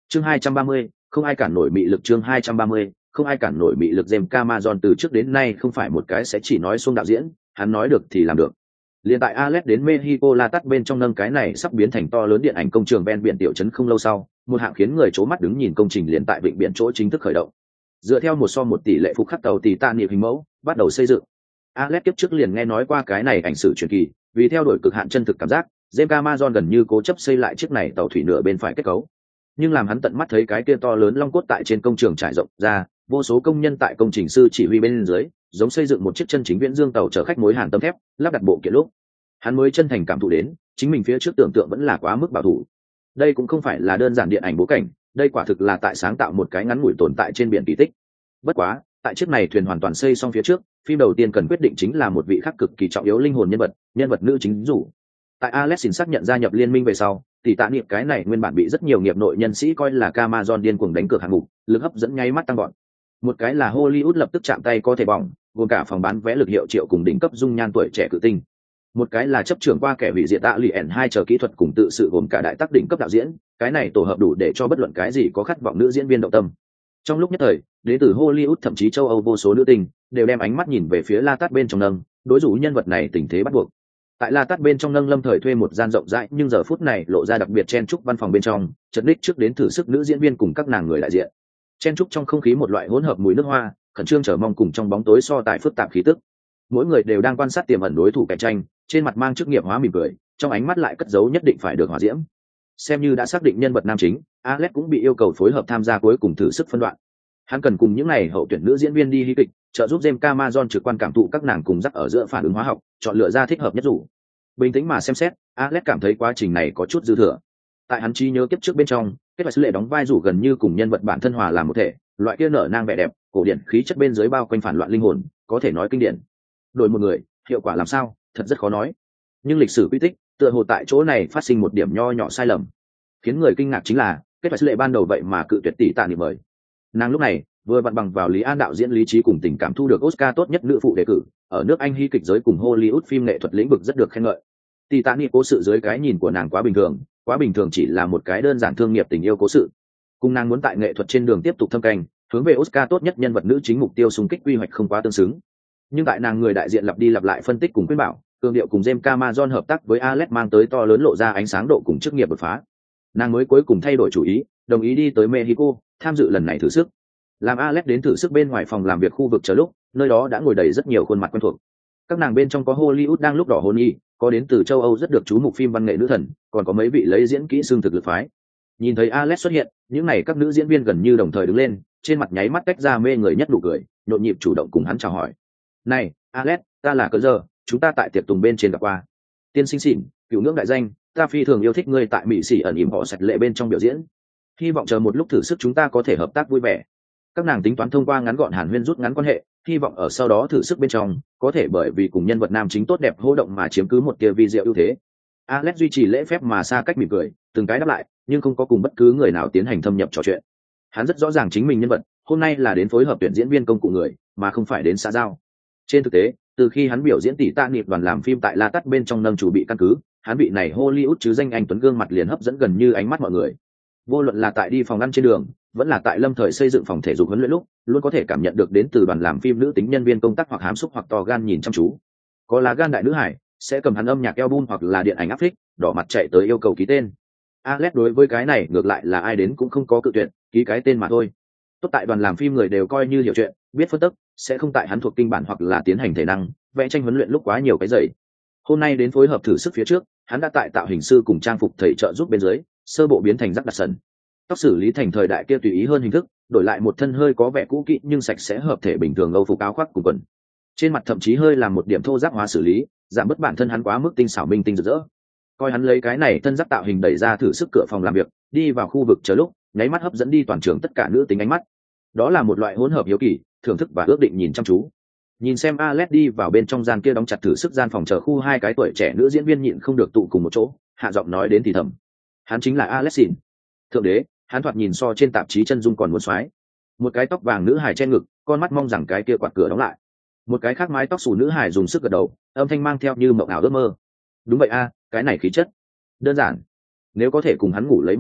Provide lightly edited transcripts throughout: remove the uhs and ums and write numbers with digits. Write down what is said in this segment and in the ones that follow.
Chương 230, không ai cản nổi mị lực. Chương 230, không ai cản nổi mị lực. James Cameron từ trước đến nay không phải một cái sẽ chỉ nói xuông đạo diễn, hắn nói được thì làm được. Liên tại Alex đến Mexico La Tát bên trong nâng cái này sắp biến thành to lớn điện ảnh công trường ven biển tiểu trấn không lâu sau, một hạng khiến người chố mắt đứng nhìn công trình liền tại vịnh biển chỗ chính thức khởi động. Dựa theo 1:1 tỷ lệ phục khắc tàu Titanic hình mẫu, bắt đầu xây dựng. Alex tiếp trước liền nghe nói qua cái này ảnh sử truyền kỳ, vì theo đuổi cực hạn chân thực cảm giác, James Cameron gần như cố chấp xây lại chiếc này tàu thủy nửa bên phải kết cấu. Nhưng làm hắn tận mắt thấy cái kia to lớn long cốt tại trên công trường trải rộng ra, vô số công nhân tại công trình sư chỉ huy bên dưới, giống xây dựng một chiếc chân chính viễn dương tàu chở khách mối hàn tấm thép, lắp đặt bộ kiện lúc, hắn mới chân thành cảm thụ đến, chính mình phía trước tưởng tượng vẫn là quá mức bảo thủ. Đây cũng không phải là đơn giản điện ảnh bố cảnh, đây quả thực là tại sáng tạo một cái ngắn ngủi tồn tại trên biển kỳ tích. Bất quá, tại chiếc này thuyền hoàn toàn xây xong phía trước, phim đầu tiên cần quyết định chính là một vị khác cực kỳ trọng yếu linh hồn nhân vật nữ chính rủ. Tại Alexin xác nhận gia nhập liên minh về sau, tỷ tạ niệm cái này nguyên bản bị rất nhiều nghiệp nội nhân sĩ coi là Amazon điên cuồng đánh cược hạng mục, lực hấp dẫn ngay mắt tăng gọn. Một cái là Hollywood lập tức chạm tay có thể bỏng, gồm cả phòng bán vé lực hiệu triệu cùng đỉnh cấp dung nhan tuổi trẻ cự tinh. Một cái là chấp trưởng qua kẻ hủy diệt tạ lì ẻn hai chờ kỹ thuật cùng tự sự gồm cả đại tác đỉnh cấp đạo diễn, cái này tổ hợp đủ để cho bất luận cái gì có khát vọng nữ diễn viên động tâm. Trong lúc nhất thời, đến từ Hollywood thậm chí châu Âu vô số nữ tinh đều đem ánh mắt nhìn về phía La Tát bên trong nâng, đối thủ nhân vật này tình thế bắt buộc. Tại La Tát bên trong nâng lâm thời thuê một gian rộng rãi nhưng giờ phút này lộ ra đặc biệt chen trúc văn phòng bên trong, chật ních trước đến thử sức nữ diễn viên cùng các nàng người đại diện. Chen trúc trong không khí một loại hỗn hợp mùi nước hoa, khẩn trương chờ mong cùng trong bóng tối so tài phức tạp khí tức. Mỗi người đều đang quan sát tiềm ẩn đối thủ cạnh tranh, trên mặt mang chức nghiệp hóa mỉm cười, trong ánh mắt lại cất giấu nhất định phải được hỏa diễm. Xem như đã xác định nhân vật nam chính, Alex cũng bị yêu cầu phối hợp tham gia cuối cùng thử sức phân đoạn. Hắn cần cùng những này hậu tuyển nữ diễn viên đi hí kịch, trợ giúp James Cameron trực quan cảm thụ các nàng cùng dắt ở giữa phản ứng hóa học, chọn lựa ra thích hợp nhất rủ. Bình tĩnh mà xem xét, Alex cảm thấy quá trình này có chút dư thừa. Tại hắn trí nhớ kiếp trước bên trong, kết quả sứ lệ đóng vai rủ gần như cùng nhân vật bản thân hòa làm một thể, loại kia nở nang vẻ đẹp, cổ điển khí chất bên dưới bao quanh phản loạn linh hồn, có thể nói kinh điển. Đổi một người, hiệu quả làm sao, thật rất khó nói. Nhưng lịch sử quy tích, tựa hồ tại chỗ này phát sinh một điểm nho nhỏ sai lầm. Khiến người kinh ngạc chính là, kết quả sứ lệ ban đầu vậy mà cự tuyệt tỷ tạ niệm mời. Nàng lúc này vừa vặn bằng vào Lý An đạo diễn lý trí cùng tình cảm thu được Oscar tốt nhất nữ phụ đề cử, ở nước Anh hy kịch giới cùng Hollywood phim nghệ thuật lĩnh vực rất được khen ngợi. Titanic cố sự dưới cái nhìn của nàng quá bình thường chỉ là một cái đơn giản thương nghiệp tình yêu cố sự. Cùng nàng muốn tại nghệ thuật trên đường tiếp tục thâm canh, hướng về Oscar tốt nhất nhân vật nữ chính mục tiêu xung kích quy hoạch không quá tương xứng. Nhưng tại nàng người đại diện lặp đi lặp lại phân tích cùng khuyên bảo, cường điệu cùng James Cameron hợp tác với Alex mang tới to lớn lộ ra ánh sáng độ cùng chức nghiệp đột phá. Nàng mới cuối cùng thay đổi chủ ý, đồng ý đi tới Mexico, tham dự lần này thử sức. Làm Alex đến thử sức bên ngoài phòng làm việc khu vực chờ lúc, nơi đó đã ngồi đầy rất nhiều khuôn mặt quen thuộc. Các nàng bên trong có Hollywood đang lúc đỏ hôn y, có đến từ châu Âu rất được chú mục phim văn nghệ nữ thần, còn có mấy vị lấy diễn kỹ xương thực lực phái. Nhìn thấy Alex xuất hiện, những này các nữ diễn viên gần như đồng thời đứng lên, trên mặt nháy mắt tách ra mê người nhất nụ cười, nhộn nhịp chủ động cùng hắn chào hỏi. "Này, Alex, ta là Cơn Giờ, chúng ta tại tiệc tùng bên trên gặp qua. Tiên sinh xỉn, cựu ngưỡng đại danh, ta phi thường yêu thích ngươi tại Mỹ Sĩ ẩn ỉm họ sạch lệ bên trong biểu diễn. Hy vọng chờ một lúc thử sức chúng ta có thể hợp tác vui vẻ." Các nàng tính toán thông qua ngắn gọn hàn huyên rút ngắn quan hệ, hy vọng ở sau đó thử sức bên trong có thể bởi vì cùng nhân vật nam chính tốt đẹp hô động mà chiếm cứ một tia vi diệu ưu thế. Alex duy trì lễ phép mà xa cách mỉm cười, từng cái đáp lại, nhưng không có cùng bất cứ người nào tiến hành thâm nhập trò chuyện. Hắn rất rõ ràng chính mình nhân vật hôm nay là đến phối hợp tuyển diễn viên công cụ người, mà không phải đến xã giao. Trên thực tế, từ khi hắn biểu diễn tỷ tạ niệm đoàn làm phim tại La Tát bên trong nâng chủ bị căn cứ, hắn vị này Hollywood chứ danh anh tuấn gương mặt liền hấp dẫn gần như ánh mắt mọi người. Vô luận là tại đi phòng ăn trên đường, vẫn là tại lâm thời xây dựng phòng thể dục huấn luyện lúc, luôn có thể cảm nhận được đến từ đoàn làm phim nữ tính nhân viên công tác hoặc hám xúc hoặc to gan nhìn chăm chú. Có lá gan đại nữ hải sẽ cầm hắn âm nhạc album hoặc là điện ảnh áp phích, đỏ mặt chạy tới yêu cầu ký tên. Alex đối với cái này ngược lại là ai đến cũng không có cự tuyệt, ký cái tên mà thôi. Tốt tại đoàn làm phim người đều coi như hiểu chuyện, biết phân tích, sẽ không tại hắn thuộc kinh bản hoặc là tiến hành thể năng, vẽ tranh huấn luyện lúc quá nhiều cái dày. Hôm nay đến phối hợp thử sức phía trước, hắn đã tại tạo hình sư cùng trang phục thầy trợ giúp bên dưới, sơ bộ biến thành rắc đặc sần. Tóc xử lý thành thời đại kia tùy ý hơn hình thức, đổi lại một thân hơi có vẻ cũ kỹ nhưng sạch sẽ hợp thể bình thường âu phục áo khoác cùng quần. Trên mặt thậm chí hơi làm một điểm thô ráp hóa xử lý, giảm bớt bản thân hắn quá mức tinh xảo minh tinh rực rỡ. Coi hắn lấy cái này thân giác tạo hình đẩy ra thử sức cửa phòng làm việc, đi vào khu vực chờ lúc, nháy mắt hấp dẫn đi toàn trường tất cả nữ tính ánh mắt. Đó là một loại hỗn hợp hiếu kỳ, thưởng thức và ước định nhìn chăm chú. Nhìn xem Alex đi vào bên trong gian kia đóng chặt thử sức gian phòng chờ khu hai cái tuổi trẻ nữ diễn viên nhịn không được tụ cùng một chỗ, hạ giọng nói đến thì thầm. Hắn chính là Alexin. Thượng đế, hắn thoạt nhìn so trên tạp chí chân dung còn muốn xoái. Một cái tóc vàng nữ hài che ngực, con mắt mong rằng cái kia quạt cửa đóng lại. Một cái khác mái tóc xù nữ hài dùng sức gật đầu, âm thanh mang theo như mộng ảo ước mơ. Đúng vậy a, cái này khí chất đơn giản. Nếu có thể cùng hắn ngủ lấy một đêm,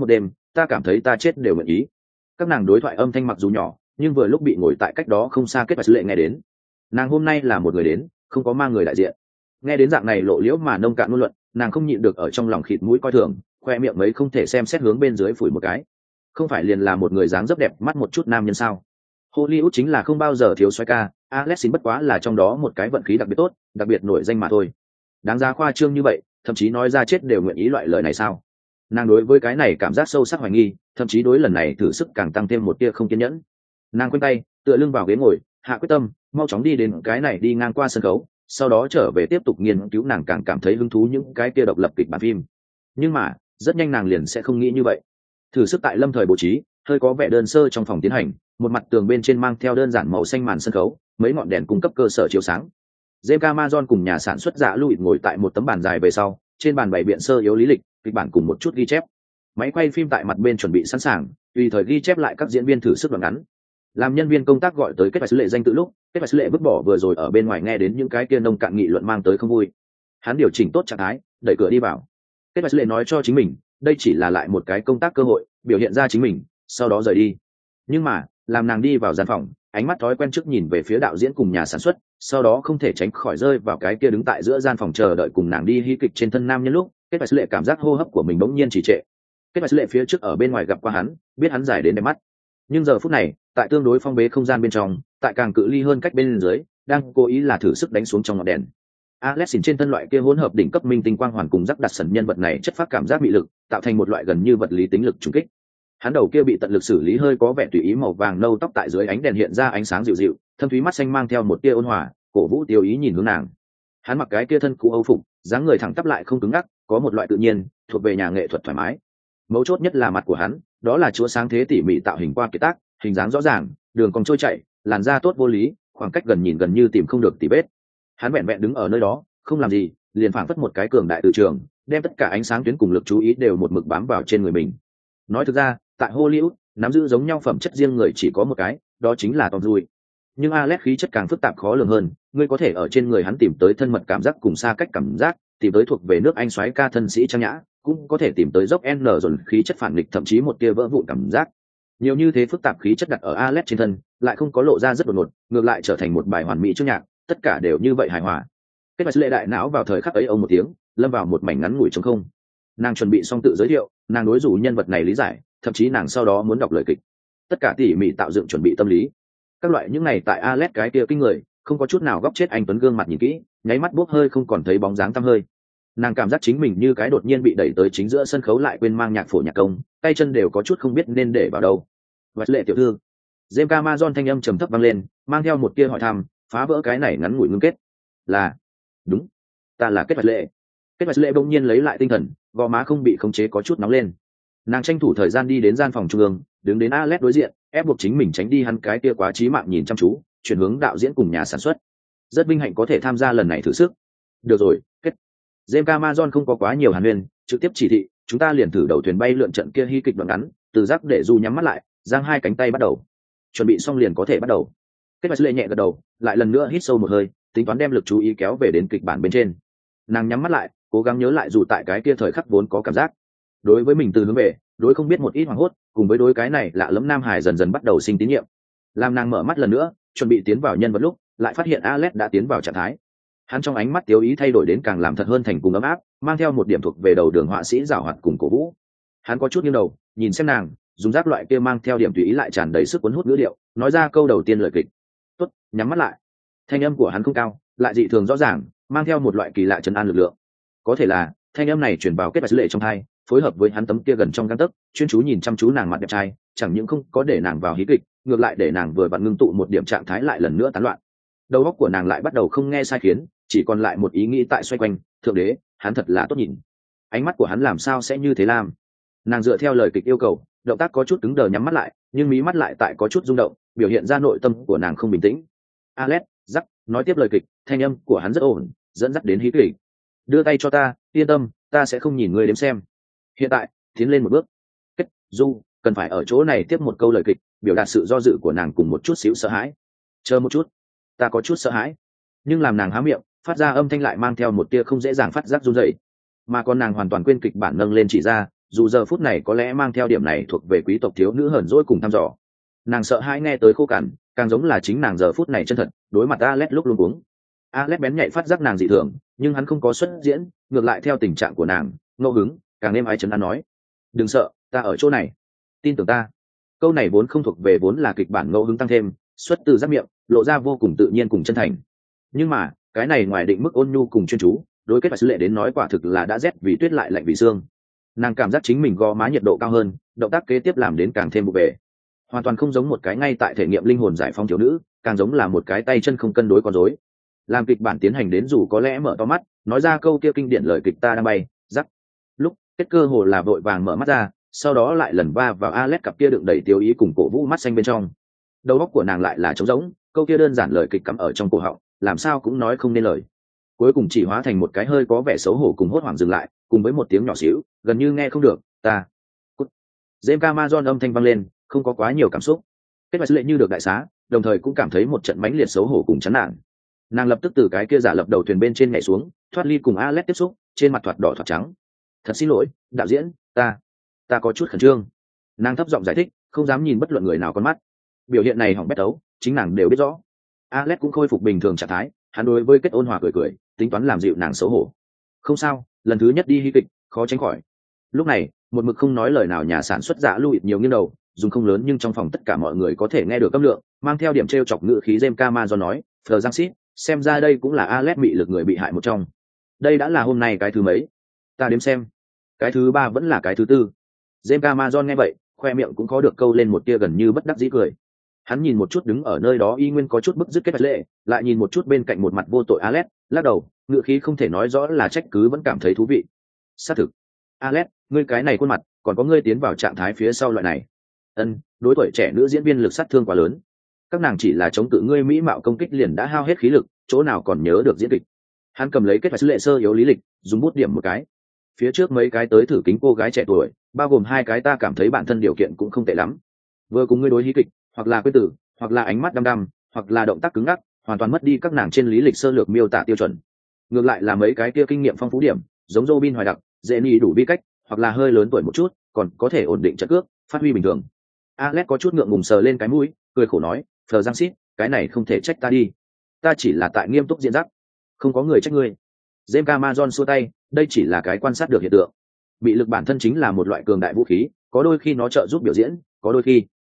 ta cảm thấy ta chết đều nguyện ý. Các nàng đối thoại âm thanh mặc dù nhỏ, nhưng vừa lúc bị ngồi tại cách đó không xa kết và sứ lệ nghe đến. Nàng hôm nay là một người đến, không có mang người đại diện. Nghe đến dạng này lộ liễu mà nông cạn ngôn luận, nàng không nhịn được ở trong lòng khịt mũi coi thường, khoe miệng mấy không thể xem xét hướng bên dưới phủi một cái. Không phải liền là một người dáng dấp đẹp mắt một chút nam nhân sao? Hollywood chính là không bao giờ thiếu soái ca, Alexin bất quá là trong đó một cái vận khí đặc biệt tốt, đặc biệt nổi danh mà thôi. Đáng giá khoa trương như vậy, thậm chí nói ra chết đều nguyện ý loại lời này sao? Nàng đối với cái này cảm giác sâu sắc hoài nghi, thậm chí đối lần này thử sức càng tăng thêm một tia không kiên nhẫn. Nàng quay tay, tựa lưng vào ghế ngồi, hạ quyết tâm, mau chóng đi đến cái này đi ngang qua sân khấu, sau đó trở về tiếp tục nghiên cứu nàng càng cảm thấy hứng thú những cái kia độc lập kịch bản phim. Nhưng mà, rất nhanh nàng liền sẽ không nghĩ như vậy. Thử sức tại lâm thời bố trí, hơi có vẻ đơn sơ trong phòng tiến hành, một mặt tường bên trên mang theo đơn giản màu xanh màn sân khấu, mấy ngọn đèn cung cấp cơ sở chiếu sáng. James Cameron cùng nhà sản xuất giả Louis ngồi tại một tấm bàn dài về sau, trên bàn bày biện sơ yếu lý lịch, kịch bản cùng một chút ghi chép. Máy quay phim tại mặt bên chuẩn bị sẵn sàng, tùy thời ghi chép lại các diễn viên thử sức đoạn ngắn. Làm nhân viên công tác gọi tới kết và sứ lệ danh tự lúc, kết và sứ lệ vứt bỏ vừa rồi ở bên ngoài nghe đến những cái kia nông cạn nghị luận mang tới không vui. Hắn điều chỉnh tốt trạng thái, đẩy cửa đi vào. Kết và sứ lệ nói cho chính mình, đây chỉ là lại một cái công tác cơ hội, biểu hiện ra chính mình, sau đó rời đi. Nhưng mà, làm nàng đi vào gian phòng, ánh mắt thói quen trước nhìn về phía đạo diễn cùng nhà sản xuất, sau đó không thể tránh khỏi rơi vào cái kia đứng tại giữa gian phòng chờ đợi cùng nàng đi hí kịch trên thân nam nhân lúc, kết và sứ lệ cảm giác hô hấp của mình bỗng nhiên trì trệ. Kết và sứ lệ phía trước ở bên ngoài gặp qua hắn, biết hắn dài đến đẹp mắt, nhưng giờ phút này tại tương đối phong bế không gian bên trong, tại càng cự ly hơn cách bên dưới, đang cố ý là thử sức đánh xuống trong ngọn đèn. Alexin trên thân loại kia hỗn hợp đỉnh cấp minh tinh quang hoàn cùng rắc đặt sần nhân vật này chất phát cảm giác bị lực, tạo thành một loại gần như vật lý tính lực trùng kích. Hắn đầu kia bị tận lực xử lý hơi có vẻ tùy ý màu vàng nâu tóc tại dưới ánh đèn hiện ra ánh sáng dịu dịu, thâm thúy mắt xanh mang theo một tia ôn hòa, cổ vũ tiêu ý nhìn hướng nàng. Hắn mặc cái kia thân cũ âu phục, dáng người thẳng tắp lại không cứng ngắc, có một loại tự nhiên, thuộc về nhà nghệ thuật thoải mái. Mấu chốt nhất là mặt của hắn, đó là chúa sáng thế tỉ mỉ tạo hình qua kiệt tác, hình dáng rõ ràng, đường cong trôi chảy, làn da tốt vô lý, khoảng cách gần nhìn gần như tìm không được tỉ vết. Hắn vẹn vẹn đứng ở nơi đó, không làm gì, liền phảng phất một cái cường đại từ trường, đem tất cả ánh sáng tuyến cùng lực chú ý đều một mực bám vào trên người mình. Nói thực ra, tại Hollywood, nắm giữ giống nhau phẩm chất riêng người chỉ có một cái, đó chính là Tom Cruise. Nhưng Alex khí chất càng phức tạp khó lường hơn, ngươi có thể ở trên người hắn tìm tới thân mật cảm giác cùng xa cách cảm giác, tìm tới thuộc về nước Anh soái ca thân sĩ trang nhã, cũng có thể tìm tới dốc N dồn khí chất phản nghịch thậm chí một tia vỡ vụn cảm giác. Nhiều như thế phức tạp khí chất đặt ở Alex trên thân, lại không có lộ ra rất đột ngột, ngược lại trở thành một bài hoàn mỹ trước nhạc, tất cả đều như vậy hài hòa. Kết quả lệ đại não vào thời khắc ấy ông một tiếng, lâm vào một mảnh ngắn ngủi trống không. Nàng chuẩn bị xong tự giới thiệu, nàng đối rủ nhân vật này lý giải, thậm chí nàng sau đó muốn đọc lời kịch. Tất cả tỉ mỉ tạo dựng chuẩn bị tâm lý. Các loại những này tại Alex cái kia kinh người, không có chút nào góc chết anh tuấn gương mặt nhìn kỹ, nháy mắt bốc hơi không còn thấy bóng dáng tăm hơi. Nàng cảm giác chính mình như cái đột nhiên bị đẩy tới chính giữa sân khấu lại quên mang nhạc phổ nhạc công, tay chân đều có chút không biết nên để vào đâu. Vật lệ tiểu thư, James Cameron thanh âm trầm thấp vang lên, mang theo một tia hỏi thăm, phá vỡ cái này ngắn ngủi ngưng kết. Là, đúng, ta là kết vật lệ. Kết vật lệ bỗng nhiên lấy lại tinh thần, gò má không bị khống chế có chút nóng lên. Nàng tranh thủ thời gian đi đến gian phòng trung ương, đứng đến Alex đối diện, ép buộc chính mình tránh đi hắn cái tia quá chí mạng nhìn chăm chú, chuyển hướng đạo diễn cùng nhà sản xuất. Rất vinh hạnh có thể tham gia lần này thử sức. Được rồi, kết. James Cameron không có quá nhiều hàn huyên, trực tiếp chỉ thị, chúng ta liền thử đầu thuyền bay lượn trận kia hy kịch đoạn ngắn, từ giác để Du nhắm mắt lại, giang hai cánh tay bắt đầu. Chuẩn bị xong liền có thể bắt đầu. Kết và lệ nhẹ gật đầu, lại lần nữa hít sâu một hơi, tính toán đem lực chú ý kéo về đến kịch bản bên trên. Nàng nhắm mắt lại, cố gắng nhớ lại dù tại cái kia thời khắc vốn có cảm giác. Đối với mình từ hướng về, đối không biết một ít hoảng hốt, cùng với đối cái này lạ lẫm nam hải dần dần bắt đầu sinh tín nhiệm. Làm nàng mở mắt lần nữa, chuẩn bị tiến vào nhân vật lúc, lại phát hiện Alex đã tiến vào trạng thái. Hắn trong ánh mắt tiêu ý thay đổi đến càng làm thật hơn thành cùng ấm áp, mang theo một điểm thuộc về đầu đường họa sĩ giảo hoạt cùng cổ vũ. Hắn có chút nghiêng đầu, nhìn xem nàng, dùng giác loại kia mang theo điểm tùy ý lại tràn đầy sức cuốn hút ngữ điệu, nói ra câu đầu tiên lời kịch. Tốt, nhắm mắt lại. Thanh âm của hắn không cao, lại dị thường rõ ràng, mang theo một loại kỳ lạ trấn an lực lượng. Có thể là thanh âm này truyền vào kết và lệ trong tai, phối hợp với hắn tấm kia gần trong gang tấc, chuyên chú nhìn chăm chú nàng mặt đẹp trai, chẳng những không có để nàng vào hí kịch, ngược lại để nàng vừa vặn ngưng tụ một điểm trạng thái lại lần nữa tán loạn. Đầu óc của nàng lại bắt đầu không nghe sai khiến, chỉ còn lại một ý nghĩ tại xoay quanh, thượng đế, hắn thật là tốt nhìn. Ánh mắt của hắn làm sao sẽ như thế làm? Nàng dựa theo lời kịch yêu cầu, động tác có chút cứng đờ nhắm mắt lại, nhưng mí mắt lại tại có chút rung động, biểu hiện ra nội tâm của nàng không bình tĩnh. Alex, rắc, nói tiếp lời kịch, thanh âm của hắn rất ổn, dẫn dắt đến hí kịch. Đưa tay cho ta, yên tâm, ta sẽ không nhìn ngươi đếm xem. Hiện tại, tiến lên một bước. Kết, Du, cần phải ở chỗ này tiếp một câu lời kịch, biểu đạt sự do dự của nàng cùng một chút xíu sợ hãi. Chờ một chút, ta có chút sợ hãi. Nhưng làm nàng há miệng, phát ra âm thanh lại mang theo một tia không dễ dàng phát giác run rẩy. Mà còn nàng hoàn toàn quên kịch bản nâng lên chỉ ra, dù giờ phút này có lẽ mang theo điểm này thuộc về quý tộc thiếu nữ hờn dỗi cùng thăm dò. Nàng sợ hãi nghe tới khô cằn, càng giống là chính nàng giờ phút này chân thật đối mặt Alex lúc luống cuống. Alex bén nhạy phát giác nàng dị thường, nhưng hắn không có xuất diễn, ngược lại theo tình trạng của nàng, ngẫu hứng, càng êm ái trấn an nói: "Đừng sợ, ta ở chỗ này, tin tưởng ta." Câu này vốn không thuộc về vốn là kịch bản ngẫu hứng tăng thêm, xuất từ giáp miệng, lộ ra vô cùng tự nhiên cùng chân thành. Nhưng mà, cái này ngoài định mức ôn nhu cùng chuyên chú, đối kết và sứ lệ đến nói quả thực là đã rét vì tuyết lại lạnh vì xương. Nàng cảm giác chính mình gò má nhiệt độ cao hơn, động tác kế tiếp làm đến càng thêm vụ bề, hoàn toàn không giống một cái ngay tại thể nghiệm linh hồn giải phóng thiếu nữ, càng giống là một cái tay chân không cân đối con rối. Làm kịch bản tiến hành đến dù có lẽ mở to mắt, nói ra câu kia kinh điển lời kịch ta đang bay, rắc. Lúc kết cơ hồ là vội vàng mở mắt ra, sau đó lại lần va vào Alex cặp kia đựng đầy tiêu ý cùng cổ vũ mắt xanh bên trong. Đầu óc của nàng lại là trống rỗng, câu kia đơn giản lời kịch cắm ở trong cổ họng, làm sao cũng nói không nên lời. Cuối cùng chỉ hóa thành một cái hơi có vẻ xấu hổ cùng hốt hoảng dừng lại, cùng với một tiếng nhỏ xíu, gần như nghe không được, ta. Cút. James Cameron âm thanh vang lên, không có quá nhiều cảm xúc. Kết quả lệ như được đại xá, đồng thời cũng cảm thấy một trận mãnh liệt xấu hổ cùng chán nản. Nàng lập tức từ cái kia giả lập đầu thuyền bên trên nhảy xuống, thoát ly cùng Alex tiếp xúc, trên mặt thoạt đỏ thoạt trắng. Thật xin lỗi, đạo diễn, ta có chút khẩn trương. Nàng thấp giọng giải thích, không dám nhìn bất luận người nào con mắt. Biểu hiện này hỏng bét đấu, chính nàng đều biết rõ. Alex cũng khôi phục bình thường trạng thái, hắn đối với kết ôn hòa cười cười, tính toán làm dịu nàng xấu hổ. Không sao, lần thứ nhất đi hy kịch, khó tránh khỏi. Lúc này, một mực không nói lời nào nhà sản xuất giả lùi nhiều nghiêng đầu, dùng không lớn nhưng trong phòng tất cả mọi người có thể nghe được âm lượng, mang theo điểm trêu chọc ngữ khí James Cameron nói, "Fleur Giang Sít, xem ra đây cũng là Alex bị lực người bị hại một trong. Đây đã là hôm nay cái thứ mấy? Ta đếm xem. Cái thứ ba vẫn là cái thứ tư." James Cameron nghe vậy, khoe miệng cũng có được câu lên một tia gần như bất đắc dĩ cười. Hắn nhìn một chút đứng ở nơi đó y nguyên có chút bức dứt kết lệ, lại nhìn một chút bên cạnh một mặt vô tội Alex, lắc đầu, ngữ khí không thể nói rõ là trách cứ vẫn cảm thấy thú vị. Xác thực, Alex, ngươi cái này khuôn mặt, còn có ngươi tiến vào trạng thái phía sau loại này. Đối tuổi trẻ nữ diễn viên lực sát thương quá lớn. Các nàng chỉ là chống cự ngươi mỹ mạo công kích liền đã hao hết khí lực, chỗ nào còn nhớ được diễn kịch. Hắn cầm lấy kết và sứ lệ sơ yếu lý lịch, dùng bút điểm một cái. Phía trước mấy cái tới thử kính cô gái trẻ tuổi, bao gồm hai cái ta cảm thấy bản thân điều kiện cũng không tệ lắm. Vừa cùng ngươi đối hí kịch, hoặc là quê tử, hoặc là ánh mắt đăm đăm, hoặc là động tác cứng ngắc, hoàn toàn mất đi các nàng trên lý lịch sơ lược miêu tả tiêu chuẩn. Ngược lại là mấy cái kia kinh nghiệm phong phú điểm, giống Robin Hoài Đặc, dễ ni đủ bi cách, hoặc là hơi lớn tuổi một chút, còn có thể ổn định trận cước, phát huy bình thường. Alex có chút ngượng ngùng sờ lên cái mũi, cười khổ nói, "Fleur Giang Sít, cái này không thể trách ta đi. Ta chỉ là tại nghiêm túc diễn dắt, không có người trách ngươi." James Cameron xua tay, đây chỉ là cái quan sát được hiện tượng. Bị lực bản thân chính là một loại cường đại vũ khí, có đôi khi nó trợ giúp biểu diễn, có đôi khi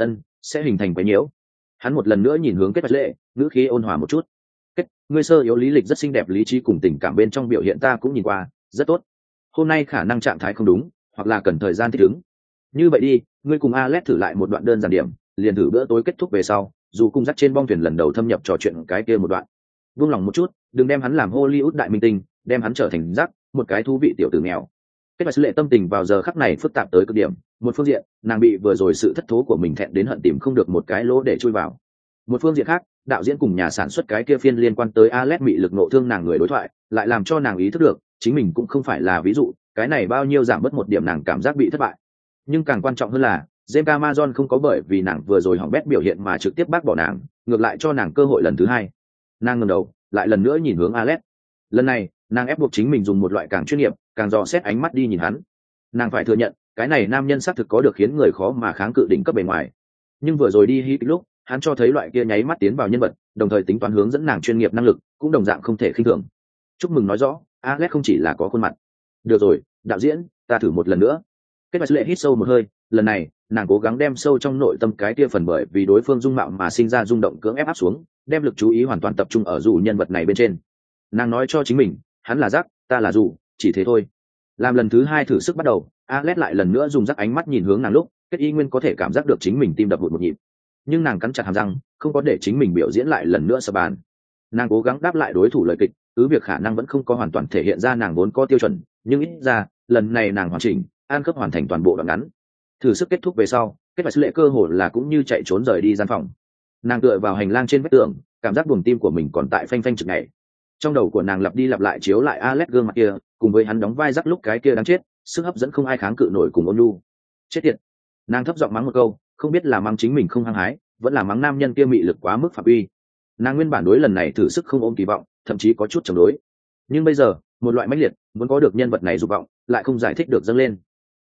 sẽ hình thành quấy nhiễu. Hắn một lần nữa nhìn hướng kết lệ, ngữ khí ôn hòa một chút. "Kết, ngươi sơ yếu lý lịch rất xinh đẹp, lý trí cùng tình cảm bên trong biểu hiện ta cũng nhìn qua, rất tốt. Hôm nay khả năng trạng thái không đúng, hoặc là cần thời gian thích ứng. Như vậy đi, ngươi cùng Alex thử lại một đoạn đơn giản điểm, liền thử bữa tối kết thúc về sau, dù cung dắt trên bong thuyền lần đầu thâm nhập trò chuyện cái kia một đoạn. Buông lòng một chút, đừng đem hắn làm Hollywood đại minh tinh, đem hắn trở thành rắc, một cái thú vị tiểu tử nghèo." Kết quả sứ lệ tâm tình vào giờ khắc này phức tạp tới cực điểm, một phương diện, nàng bị vừa rồi sự thất thố của mình thẹn đến hận tìm không được một cái lỗ để chui vào. Một phương diện khác, đạo diễn cùng nhà sản xuất cái kia phiên liên quan tới Alex bị lực nộ thương nàng người đối thoại, lại làm cho nàng ý thức được, chính mình cũng không phải là ví dụ, cái này bao nhiêu giảm bớt một điểm nàng cảm giác bị thất bại. Nhưng càng quan trọng hơn là, James Cameron không có bởi vì nàng vừa rồi hỏng bét biểu hiện mà trực tiếp bác bỏ nàng, ngược lại cho nàng cơ hội lần thứ hai. Nàng ngẩng đầu, lại lần nữa nhìn hướng Alex. Lần này, nàng ép buộc chính mình dùng một loại càng chuyên nghiệp, càng dò xét ánh mắt đi nhìn hắn. Nàng phải thừa nhận, cái này nam nhân xác thực có được khiến người khó mà kháng cự đỉnh cấp bề ngoài. Nhưng vừa rồi đi hí kịch lúc, hắn cho thấy loại kia nháy mắt tiến vào nhân vật, đồng thời tính toán hướng dẫn nàng chuyên nghiệp năng lực, cũng đồng dạng không thể khinh thường. Chúc mừng nói rõ, Alex không chỉ là có khuôn mặt. Được rồi, đạo diễn, ta thử một lần nữa. Kết quả lệ hít sâu một hơi, lần này, nàng cố gắng đem sâu trong nội tâm cái kia phần bởi vì đối phương dung mạo mà sinh ra rung động cưỡng ép áp xuống, đem lực chú ý hoàn toàn tập trung ở dù nhân vật này bên trên. Nàng nói cho chính mình, hắn là rắc, ta là dù, chỉ thế thôi. Làm lần thứ hai thử sức bắt đầu, Alex lại lần nữa dùng rắc ánh mắt nhìn hướng nàng lúc, kết y nguyên có thể cảm giác được chính mình tim đập vụt một nhịp. Nhưng nàng cắn chặt hàm răng, không có để chính mình biểu diễn lại lần nữa sập bàn. Nàng cố gắng đáp lại đối thủ lời kịch, cứ việc khả năng vẫn không có hoàn toàn thể hiện ra nàng vốn có tiêu chuẩn, nhưng ít ra, lần này nàng hoàn chỉnh, an cấp hoàn thành toàn bộ đoạn ngắn. Thử sức kết thúc về sau, kết quả sứ lệ cơ hội là cũng như chạy trốn rời đi gian phòng. Nàng tựa vào hành lang trên vách tường, cảm giác buồng tim của mình còn tại phanh phanh trực nhảy. Trong đầu của nàng lặp đi lặp lại chiếu lại Alex gương mặt kia, cùng với hắn đóng vai rắc lúc cái kia đáng chết, sức hấp dẫn không ai kháng cự nổi cùng ôn nhu. Chết tiệt. Nàng thấp giọng mắng một câu, không biết là mắng chính mình không hăng hái, vẫn là mắng nam nhân kia mị lực quá mức phạm uy. Nàng nguyên bản đối lần này thử sức không ôm kỳ vọng, thậm chí có chút chống đối. Nhưng bây giờ, một loại mãnh liệt, muốn có được nhân vật này dục vọng, lại không giải thích được dâng lên.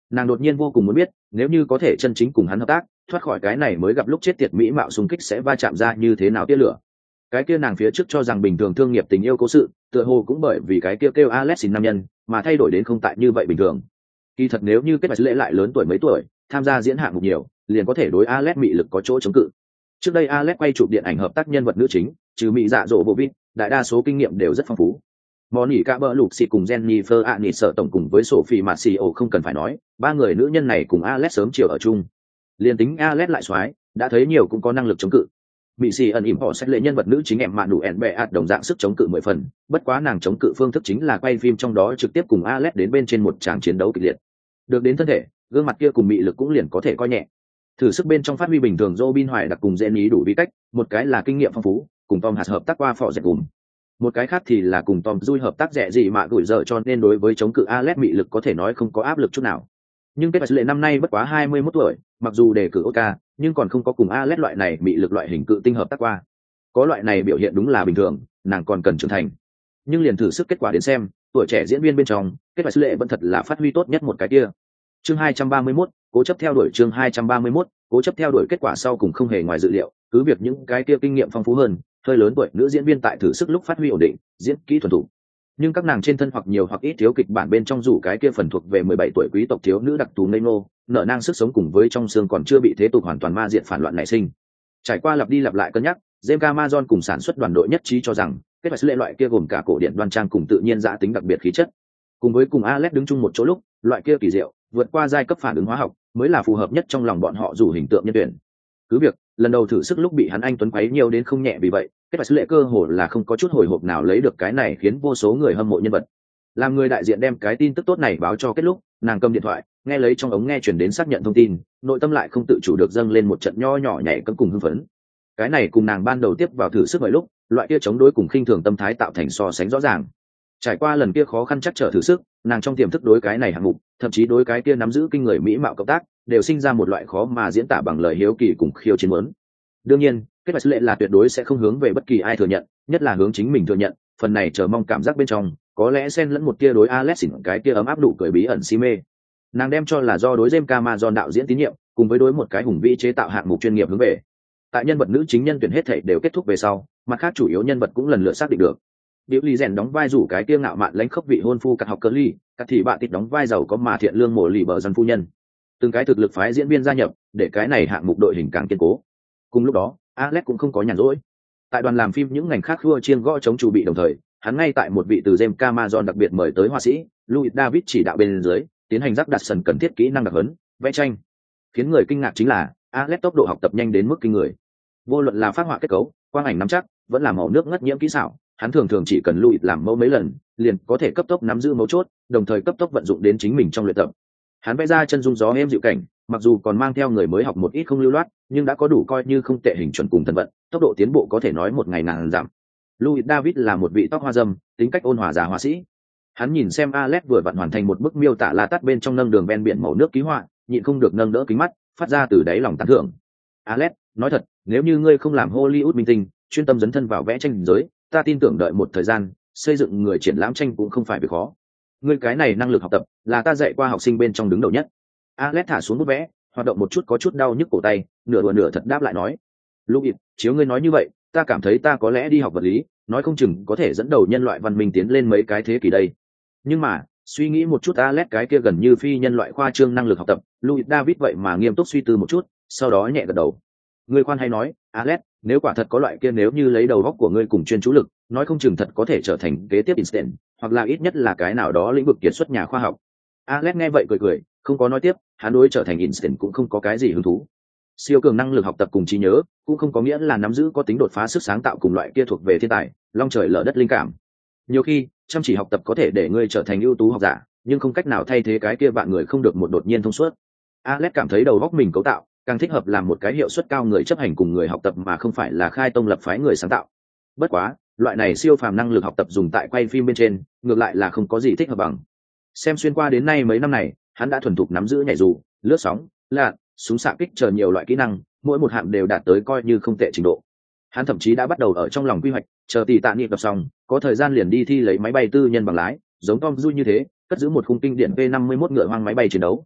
Nàng đột nhiên vô cùng muốn biết, nếu như có thể chân chính cùng hắn hợp tác, thoát khỏi cái này mới gặp lúc chết tiệt mỹ mạo xung kích sẽ va chạm ra như thế nào tia lửa. Cái kia nàng phía trước cho rằng bình thường thương nghiệp tình yêu cố sự, tựa hồ cũng bởi vì cái kia kêu Alex xin nam nhân, mà thay đổi đến không tại như vậy bình thường. Kỳ thật nếu như kết bạch lễ lại lớn tuổi mấy tuổi, tham gia diễn hạng mục nhiều, liền có thể đối Alex mị lực có chỗ chống cự. Trước đây Alex quay chụp điện ảnh hợp tác nhân vật nữ chính, trừ mỹ dạ dỗ bộ vít, đại đa số kinh nghiệm đều rất phong phú. Moni cả bờ lục xịt cùng Jennifer Aniston tổng cùng với Sophie Marceau không cần phải nói, ba người nữ nhân này cùng Alex sớm chiều ở chung. Liên tính Alex lại xoái, đã thấy nhiều cũng có năng lực chống cự. Mỹ sĩ ẩn ỉm họ xét lệ nhân vật nữ chính em mạn đủ ẻn bẹ ạt đồng dạng sức chống cự 10 phần, bất quá nàng chống cự phương thức chính là quay phim trong đó trực tiếp cùng Alex đến bên trên một tràng chiến đấu kịch liệt. Được đến thân thể, gương mặt kia cùng mị lực cũng liền có thể coi nhẹ. Thử sức bên trong phát huy bình thường Robin Hoài đặc cùng Jenny đủ vi cách, một cái là kinh nghiệm phong phú, cùng Tom Hanks hợp tác qua phò dẹt cùng. Một cái khác thì là cùng Tom Cruise hợp tác rẻ gì mà gửi giờ cho nên đối với chống cự Alex mị lực có thể nói không có áp lực chút nào. Nhưng kết lệ năm nay bất quá 21 tuổi, mặc dù đề cử Oscar, nhưng còn không có cùng Alex loại này mị lực loại hình cự tinh hợp tác qua. Có loại này biểu hiện đúng là bình thường, nàng còn cần trưởng thành. Nhưng liền thử sức kết quả đến xem, tuổi trẻ diễn viên bên trong, kết lệ vẫn thật là phát huy tốt nhất một cái kia. Chương 231, cố chấp theo đuổi chương 231, cố chấp theo đuổi kết quả sau cùng không hề ngoài dự liệu, cứ việc những cái kia kinh nghiệm phong phú hơn, hơi lớn tuổi nữ diễn viên tại thử sức lúc phát huy ổn định, diễn kỹ thuần thục. Nhưng các nàng trên thân hoặc nhiều hoặc ít thiếu kịch bản bên trong rủ cái kia phần thuộc về 17 tuổi quý tộc thiếu nữ đặc thù ngây ngô, nở nang sức sống cùng với trong xương còn chưa bị thế tục hoàn toàn ma diệt phản loạn nảy sinh. Trải qua lặp đi lặp lại cân nhắc, James Cameron cùng sản xuất đoàn đội nhất trí cho rằng, kết quả lệ loại kia gồm cả cổ điển đoan trang cùng tự nhiên dã tính đặc biệt khí chất. Cùng với cùng Alex đứng chung một chỗ lúc, loại kia kỳ diệu, vượt qua giai cấp phản ứng hóa học, mới là phù hợp nhất trong lòng bọn họ dù hình tượng nhân tuyển. Cứ việc, lần đầu thử sức lúc bị hắn anh tuấn quấy nhiều đến không nhẹ vì vậy, kết quả lệ cơ hồ là không có chút hồi hộp nào lấy được cái này khiến vô số người hâm mộ nhân vật. Làm người đại diện đem cái tin tức tốt này báo cho kết lúc, nàng cầm điện thoại, nghe lấy trong ống nghe truyền đến xác nhận thông tin, nội tâm lại không tự chủ được dâng lên một trận nho nhỏ nhảy cẫng cùng hưng phấn. Cái này cùng nàng ban đầu tiếp vào thử sức mọi lúc, loại kia chống đối cùng khinh thường tâm thái tạo thành so sánh rõ ràng. Trải qua lần kia khó khăn chắc trở thử sức, nàng trong tiềm thức đối cái này hạng mục, thậm chí đối cái kia nắm giữ kinh người mỹ mạo cộng tác, đều sinh ra một loại khó mà diễn tả bằng lời hiếu kỳ cùng khiêu chiến muốn. Đương nhiên, kết quả lệ là tuyệt đối sẽ không hướng về bất kỳ ai thừa nhận, nhất là hướng chính mình thừa nhận, phần này chờ mong cảm giác bên trong, có lẽ xen lẫn một tia đối Alex xỉn cái tia ấm áp nụ cười bí ẩn si mê. Nàng đem cho là do đối James Cameron đạo diễn tín nhiệm, cùng với đối một cái hùng vĩ chế tạo hạng mục chuyên nghiệp hướng về. Tại nhân vật nữ chính nhân tuyển hết thảy đều kết thúc về sau, mặt khác chủ yếu nhân vật cũng lần lượt xác định được. Diệu Ly rèn đóng vai rủ cái kia ngạo mạn lãnh khốc vị hôn phu cắt học cơ ly, cắt thì bạn tịt đóng vai giàu có mà thiện lương mồ lì bờ dân phu nhân. Từng cái thực lực phái diễn viên gia nhập, để cái này hạng mục đội hình càng kiên cố. Cùng lúc đó, Alex cũng không có nhàn rỗi. Tại đoàn làm phim những ngành khác khua chiên gõ chống chủ bị đồng thời, hắn ngay tại một vị từ James Cameron đặc biệt mời tới họa sĩ, Louis David chỉ đạo bên dưới, tiến hành rắc đặt sần cần thiết kỹ năng đặc huấn, vẽ tranh. Khiến người kinh ngạc chính là, Alex tốc độ học tập nhanh đến mức kinh người. Vô luận là phác họa kết cấu, quang ảnh nắm chắc, vẫn là màu nước ngất nhiễm kỹ xảo, hắn thường chỉ cần Louis làm mẫu mấy lần, liền có thể cấp tốc nắm giữ mấu chốt, đồng thời cấp tốc vận dụng đến chính mình trong luyện tập. Hắn vẽ ra chân dung gió êm dịu cảnh, mặc dù còn mang theo người mới học một ít không lưu loát, nhưng đã có đủ coi như không tệ hình chuẩn cùng thần vận, tốc độ tiến bộ có thể nói một ngày ngàn giảm. Louis David là một vị tóc hoa râm, tính cách ôn hòa già họa sĩ. Hắn nhìn xem Alex vừa vặn hoàn thành một bức miêu tả la tắt bên trong nâng đường ven biển màu nước ký họa, nhịn không được nâng đỡ kính mắt, phát ra từ đáy lòng tán thưởng. Alex, nói thật, nếu như ngươi không làm Hollywood minh tinh, chuyên tâm dấn thân vào vẽ tranh giới, ta tin tưởng đợi một thời gian, xây dựng người triển lãm tranh cũng không phải việc khó. Ngươi cái này năng lực học tập, là ta dạy qua học sinh bên trong đứng đầu nhất. Alex thả xuống bút vẽ, hoạt động một chút có chút đau nhức cổ tay, nửa đùa nửa thật đáp lại nói: Louis, chiếu ngươi nói như vậy, ta cảm thấy ta có lẽ đi học vật lý, nói không chừng có thể dẫn đầu nhân loại văn minh tiến lên mấy cái thế kỷ đây. Nhưng mà, suy nghĩ một chút Alex cái kia gần như phi nhân loại khoa trương năng lực học tập, Louis David vậy mà nghiêm túc suy tư một chút, sau đó nhẹ gật đầu. Ngươi khoan hay nói, Alex, nếu quả thật có loại kia nếu như lấy đầu óc của ngươi cùng chuyên chú lực, nói không chừng thật có thể trở thành kế tiếp Einstein, hoặc là ít nhất là cái nào đó lĩnh vực kiệt xuất nhà khoa học. Alex nghe vậy cười, không có nói tiếp, hắn đối trở thành Einstein cũng không có cái gì hứng thú. Siêu cường năng lực học tập cùng trí nhớ, cũng không có nghĩa là nắm giữ có tính đột phá sức sáng tạo cùng loại kia thuộc về thiên tài, long trời lở đất linh cảm. Nhiều khi, chăm chỉ học tập có thể để ngươi trở thành ưu tú học giả, nhưng không cách nào thay thế cái kia vạn người không được một đột nhiên thông suốt. Alex cảm thấy đầu óc mình cấu tạo, càng thích hợp làm một cái hiệu suất cao người chấp hành cùng người học tập mà không phải là khai tông lập phái người sáng tạo. Bất quá, loại này siêu phàm năng lực học tập dùng tại quay phim bên trên, ngược lại là không có gì thích hợp bằng. Xem xuyên qua đến nay mấy năm này, hắn đã thuần thục nắm giữ nhảy dù, lướt sóng, lặn, súng xạ kích chờ nhiều loại kỹ năng, mỗi một hạng đều đạt tới coi như không tệ trình độ. Hắn thậm chí đã bắt đầu ở trong lòng quy hoạch, chờ tỷ tạ niệm đọc xong, có thời gian liền đi thi lấy máy bay tư nhân bằng lái, giống Tom Cruise như thế, cất giữ một khung kinh điển V51 ngựa hoang máy bay chiến đấu.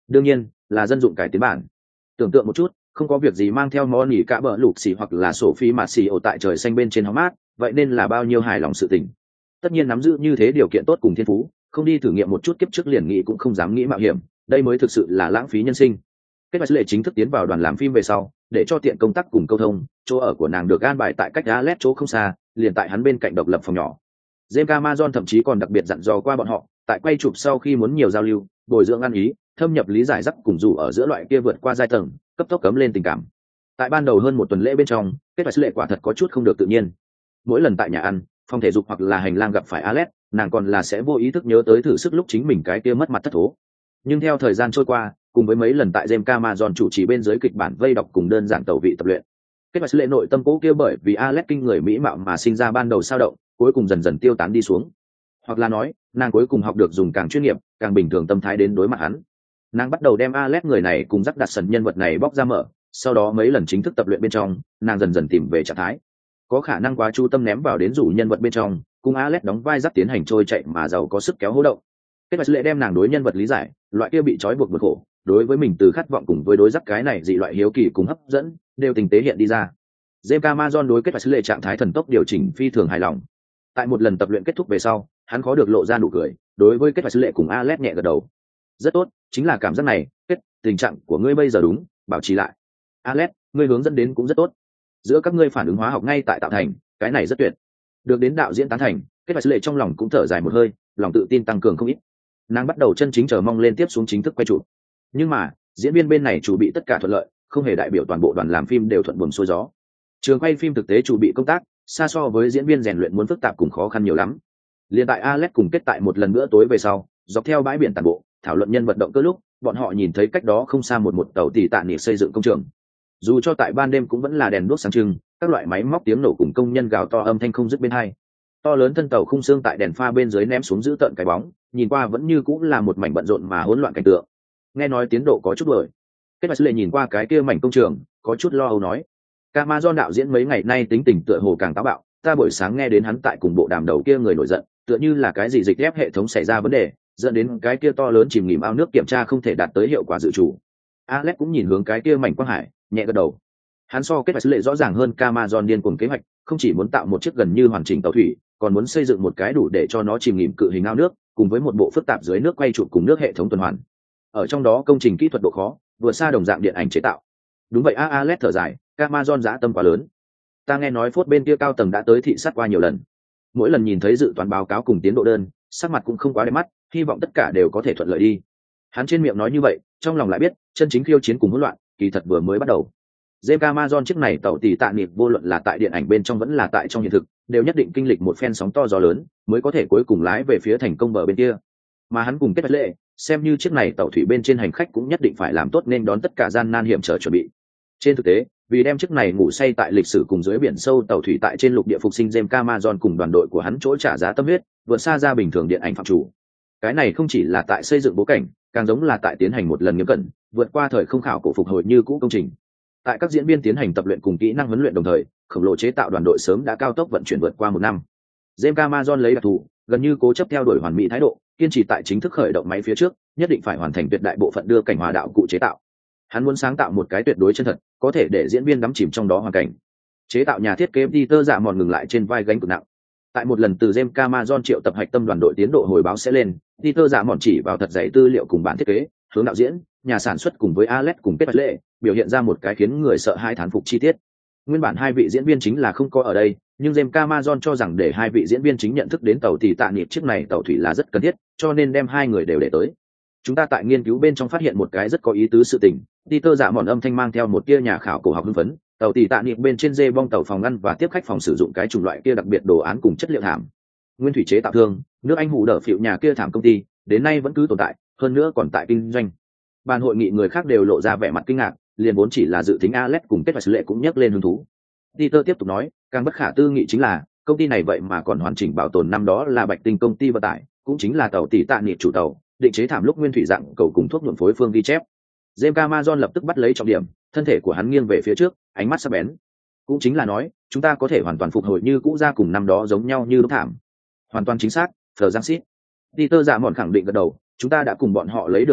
đương nhiên là dân dụng cải tiến bản. Tưởng tượng một chút, không có việc gì mang theo món nghỉ cả bờ lục xì hoặc là sổ phi mà xì ổ tại trời xanh bên trên hóng mát, vậy nên là bao nhiêu hài lòng sự tình. Tất nhiên nắm giữ như thế điều kiện tốt cùng thiên phú, không đi thử nghiệm một chút kiếp trước liền nghĩ cũng không dám nghĩ mạo hiểm, đây mới thực sự là lãng phí nhân sinh. Kết quả lệ chính thức tiến vào đoàn làm phim về sau, để cho tiện công tác cùng câu thông, chỗ ở của nàng được an bài tại cách Alet chỗ không xa, liền tại hắn bên cạnh độc lập phòng nhỏ. James Cameron thậm chí còn đặc biệt dặn dò qua bọn họ, tại quay chụp sau khi muốn nhiều giao lưu, bồi dưỡng ăn ý, thâm nhập lý giải rắc cùng dù ở giữa loại kia vượt qua giai tầng, cấp tốc cấm lên tình cảm. Tại ban đầu hơn một tuần lễ bên trong, kết quả lệ quả thật có chút không được tự nhiên. Mỗi lần tại nhà ăn, phòng thể dục hoặc là hành lang gặp phải Alet, nàng còn là sẽ vô ý thức nhớ tới thử sức lúc chính mình cái kia mất mặt thất thố. Nhưng theo thời gian trôi qua, cùng với mấy lần tại James Cameron chủ trì bên dưới kịch bản vây đọc cùng đơn giản tẩu vị tập luyện, kết quả lệ nội tâm cố kia bởi vì Alex kinh người mỹ mạo mà sinh ra ban đầu sao động, cuối cùng dần dần tiêu tán đi xuống. Hoặc là nói, nàng cuối cùng học được dùng càng chuyên nghiệp, càng bình thường tâm thái đến đối mặt hắn. Nàng bắt đầu đem Alex người này cùng Jack Dawson nhân vật này bóc ra mở, sau đó mấy lần chính thức tập luyện bên trong, nàng dần dần tìm về trạng thái. Có khả năng quá chú tâm ném vào đến rủ nhân vật bên trong, cùng Alex đóng vai Jack tiến hành trôi chạy mà giàu có sức kéo hô động. Kết quả lệ đem nàng đối nhân vật lý giải, loại kia bị trói buộc vượt khổ, đối với mình từ khát vọng cùng với đối giác cái này dị loại hiếu kỳ cùng hấp dẫn đều tình tế hiện đi ra. James Cameron đối kết quả lệ trạng thái thần tốc điều chỉnh phi thường hài lòng. Tại một lần tập luyện kết thúc về sau, hắn khó được lộ ra nụ cười, đối với kết quả lệ cùng Alex nhẹ gật đầu. Rất tốt, chính là cảm giác này, tình trạng của ngươi bây giờ đúng, bảo trì lại. Alex, ngươi hướng dẫn đến cũng rất tốt. Giữa các ngươi phản ứng hóa học ngay tại tạo thành, cái này rất tuyệt. Được đến đạo diễn tán thành, kết quả lệ trong lòng cũng thở dài một hơi, lòng tự tin tăng cường không ít. Nàng bắt đầu chân chính chờ mong lên tiếp xuống chính thức quay chụp. Nhưng mà diễn viên bên này chủ bị tất cả thuận lợi, không hề đại biểu toàn bộ đoàn làm phim đều thuận buồm xuôi gió. Trường quay phim thực tế chủ bị công tác xa so với diễn viên rèn luyện muốn phức tạp cùng khó khăn nhiều lắm. Liên tại Alex cùng kết tại một lần nữa tối về sau, dọc theo bãi biển tàn bộ thảo luận nhân vật động cơ lúc, bọn họ nhìn thấy cách đó không xa một tàu tỉ tạ nỉ xây dựng công trường. Dù cho tại ban đêm cũng vẫn là đèn đuốc sáng trưng, các loại máy móc tiếng nổ cùng công nhân gào to âm thanh không dứt bên hai. To lớn thân tàu khung xương tại đèn pha bên dưới ném xuống giữ tận cái bóng, nhìn qua vẫn như cũng là một mảnh bận rộn mà hỗn loạn cảnh tượng. Nghe nói tiến độ có chút đuổi. Kết quả lệ nhìn qua cái kia mảnh công trường, có chút lo âu nói: Cameron đạo diễn mấy ngày nay tính tình tựa hồ càng táo bạo, ta buổi sáng nghe đến hắn tại cùng bộ đàm đầu kia người nổi giận, tựa như là cái gì dịch ghép hệ thống xảy ra vấn đề, dẫn đến cái kia to lớn chìm nghỉm ao nước kiểm tra không thể đạt tới hiệu quả dự chủ. Alex cũng nhìn hướng cái kia mảnh quang hải, nhẹ gật đầu. Hắn so kết quả lệ rõ ràng hơn Cameron điên cuồng kế hoạch, không chỉ muốn tạo một chiếc gần như hoàn chỉnh tàu thủy, còn muốn xây dựng một cái đủ để cho nó chìm nghỉm cự hình ao nước, cùng với một bộ phức tạp dưới nước quay chụp cùng nước hệ thống tuần hoàn. Ở trong đó công trình kỹ thuật độ khó vượt xa đồng dạng điện ảnh chế tạo. Đúng vậy, Alex thở dài, Cameron dã tâm quá lớn. Ta nghe nói phốt bên kia cao tầng đã tới thị sát qua nhiều lần, mỗi lần nhìn thấy dự toán báo cáo cùng tiến độ đơn, sắc mặt cũng không quá đẹp mắt, hy vọng tất cả đều có thể thuận lợi đi. Hắn trên miệng nói như vậy, trong lòng lại biết chân chính khiêu chiến cùng hỗn loạn kỳ thật vừa mới bắt đầu. James Cameron chiếc này tàu tỉ tạ niệm vô luận là tại điện ảnh bên trong vẫn là tại trong hiện thực, đều nhất định kinh lịch một phen sóng to gió lớn mới có thể cuối cùng lái về phía thành công bờ bên kia. Mà hắn cùng kết lệ, xem như chiếc này tàu thủy bên trên hành khách cũng nhất định phải làm tốt nên đón tất cả gian nan hiểm trở chuẩn bị. Trên thực tế, vì đem chiếc này ngủ say tại lịch sử cùng dưới biển sâu tàu thủy tại trên lục địa phục sinh, James Cameron cùng đoàn đội của hắn chỗ trả giá tâm huyết, vượt xa ra bình thường điện ảnh phạm chủ. Cái này không chỉ là tại xây dựng bối cảnh, càng giống là tại tiến hành một lần nghiêm cẩn, vượt qua thời không khảo cổ phục hồi như cũ công trình. Tại các diễn viên tiến hành tập luyện cùng kỹ năng huấn luyện đồng thời, khổng lồ chế tạo đoàn đội sớm đã cao tốc vận chuyển vượt qua một năm. James Cameron lấy đặc thù, gần như cố chấp theo đuổi hoàn mỹ thái độ, kiên trì tại chính thức khởi động máy phía trước, nhất định phải hoàn thành tuyệt đại bộ phận đưa cảnh hòa đạo cụ chế tạo. Hắn muốn sáng tạo một cái tuyệt đối chân thật, có thể để diễn viên đắm chìm trong đó hoàn cảnh. Chế tạo nhà thiết kế Peter Dạ mòn ngừng lại trên vai gánh cực nặng. Tại một lần từ James Cameron triệu tập hạch tâm đoàn đội tiến độ hồi báo sẽ lên, Peter Dạ mòn chỉ vào thật dày tư liệu cùng bản thiết kế, hướng đạo diễn, nhà sản xuất cùng với Alex cùng kết lệ, biểu hiện ra một cái khiến người sợ hai thán phục chi tiết. Nguyên bản hai vị diễn viên chính là không có ở đây, nhưng James Cameron cho rằng để hai vị diễn viên chính nhận thức đến tàu tỉ tạ niệm chiếc này tàu thủy là rất cần thiết, cho nên đem hai người đều để tới. Chúng ta tại nghiên cứu bên trong phát hiện một cái rất có ý tứ sự tình. Peter Dạ mòn âm thanh mang theo một tia nhà khảo cổ học hưng phấn, tàu tỉ tạ niệm bên trên dê bong tàu phòng ngăn và tiếp khách phòng sử dụng cái chủng loại kia đặc biệt đồ án cùng chất liệu thảm. Nguyên thủy chế tạo thương, nước Anh hủ đỡ phịu nhà kia thảm công ty, đến nay vẫn cứ tồn tại, hơn nữa còn tại kinh doanh. Ban hội nghị người khác đều lộ ra vẻ mặt kinh ngạc, liền vốn chỉ là dự tính Alex cùng kết và lệ cũng nhắc lên hứng thú. Peter tiếp tục nói, càng bất khả tư nghị chính là công ty này vậy mà còn hoàn chỉnh bảo tồn năm đó là Bạch Tinh công ty vận tải, cũng chính là tàu tỉ tạ niệm chủ tàu, định chế thảm lúc nguyên thủy dạng cầu cùng thuốc nhuộm phối phương ghi chép. James Cameron lập tức bắt lấy trọng điểm, thân thể của hắn nghiêng về phía trước, ánh mắt sắc bén. Cũng chính là nói, chúng ta có thể hoàn toàn phục hồi như cũ ra cùng năm đó giống nhau như lúc thảm. Hoàn toàn chính xác, Phờ Giang Sít. Peter Dạ mòn khẳng định gật đầu, chúng ta đã cùng bọn họ lấy được liên hệ,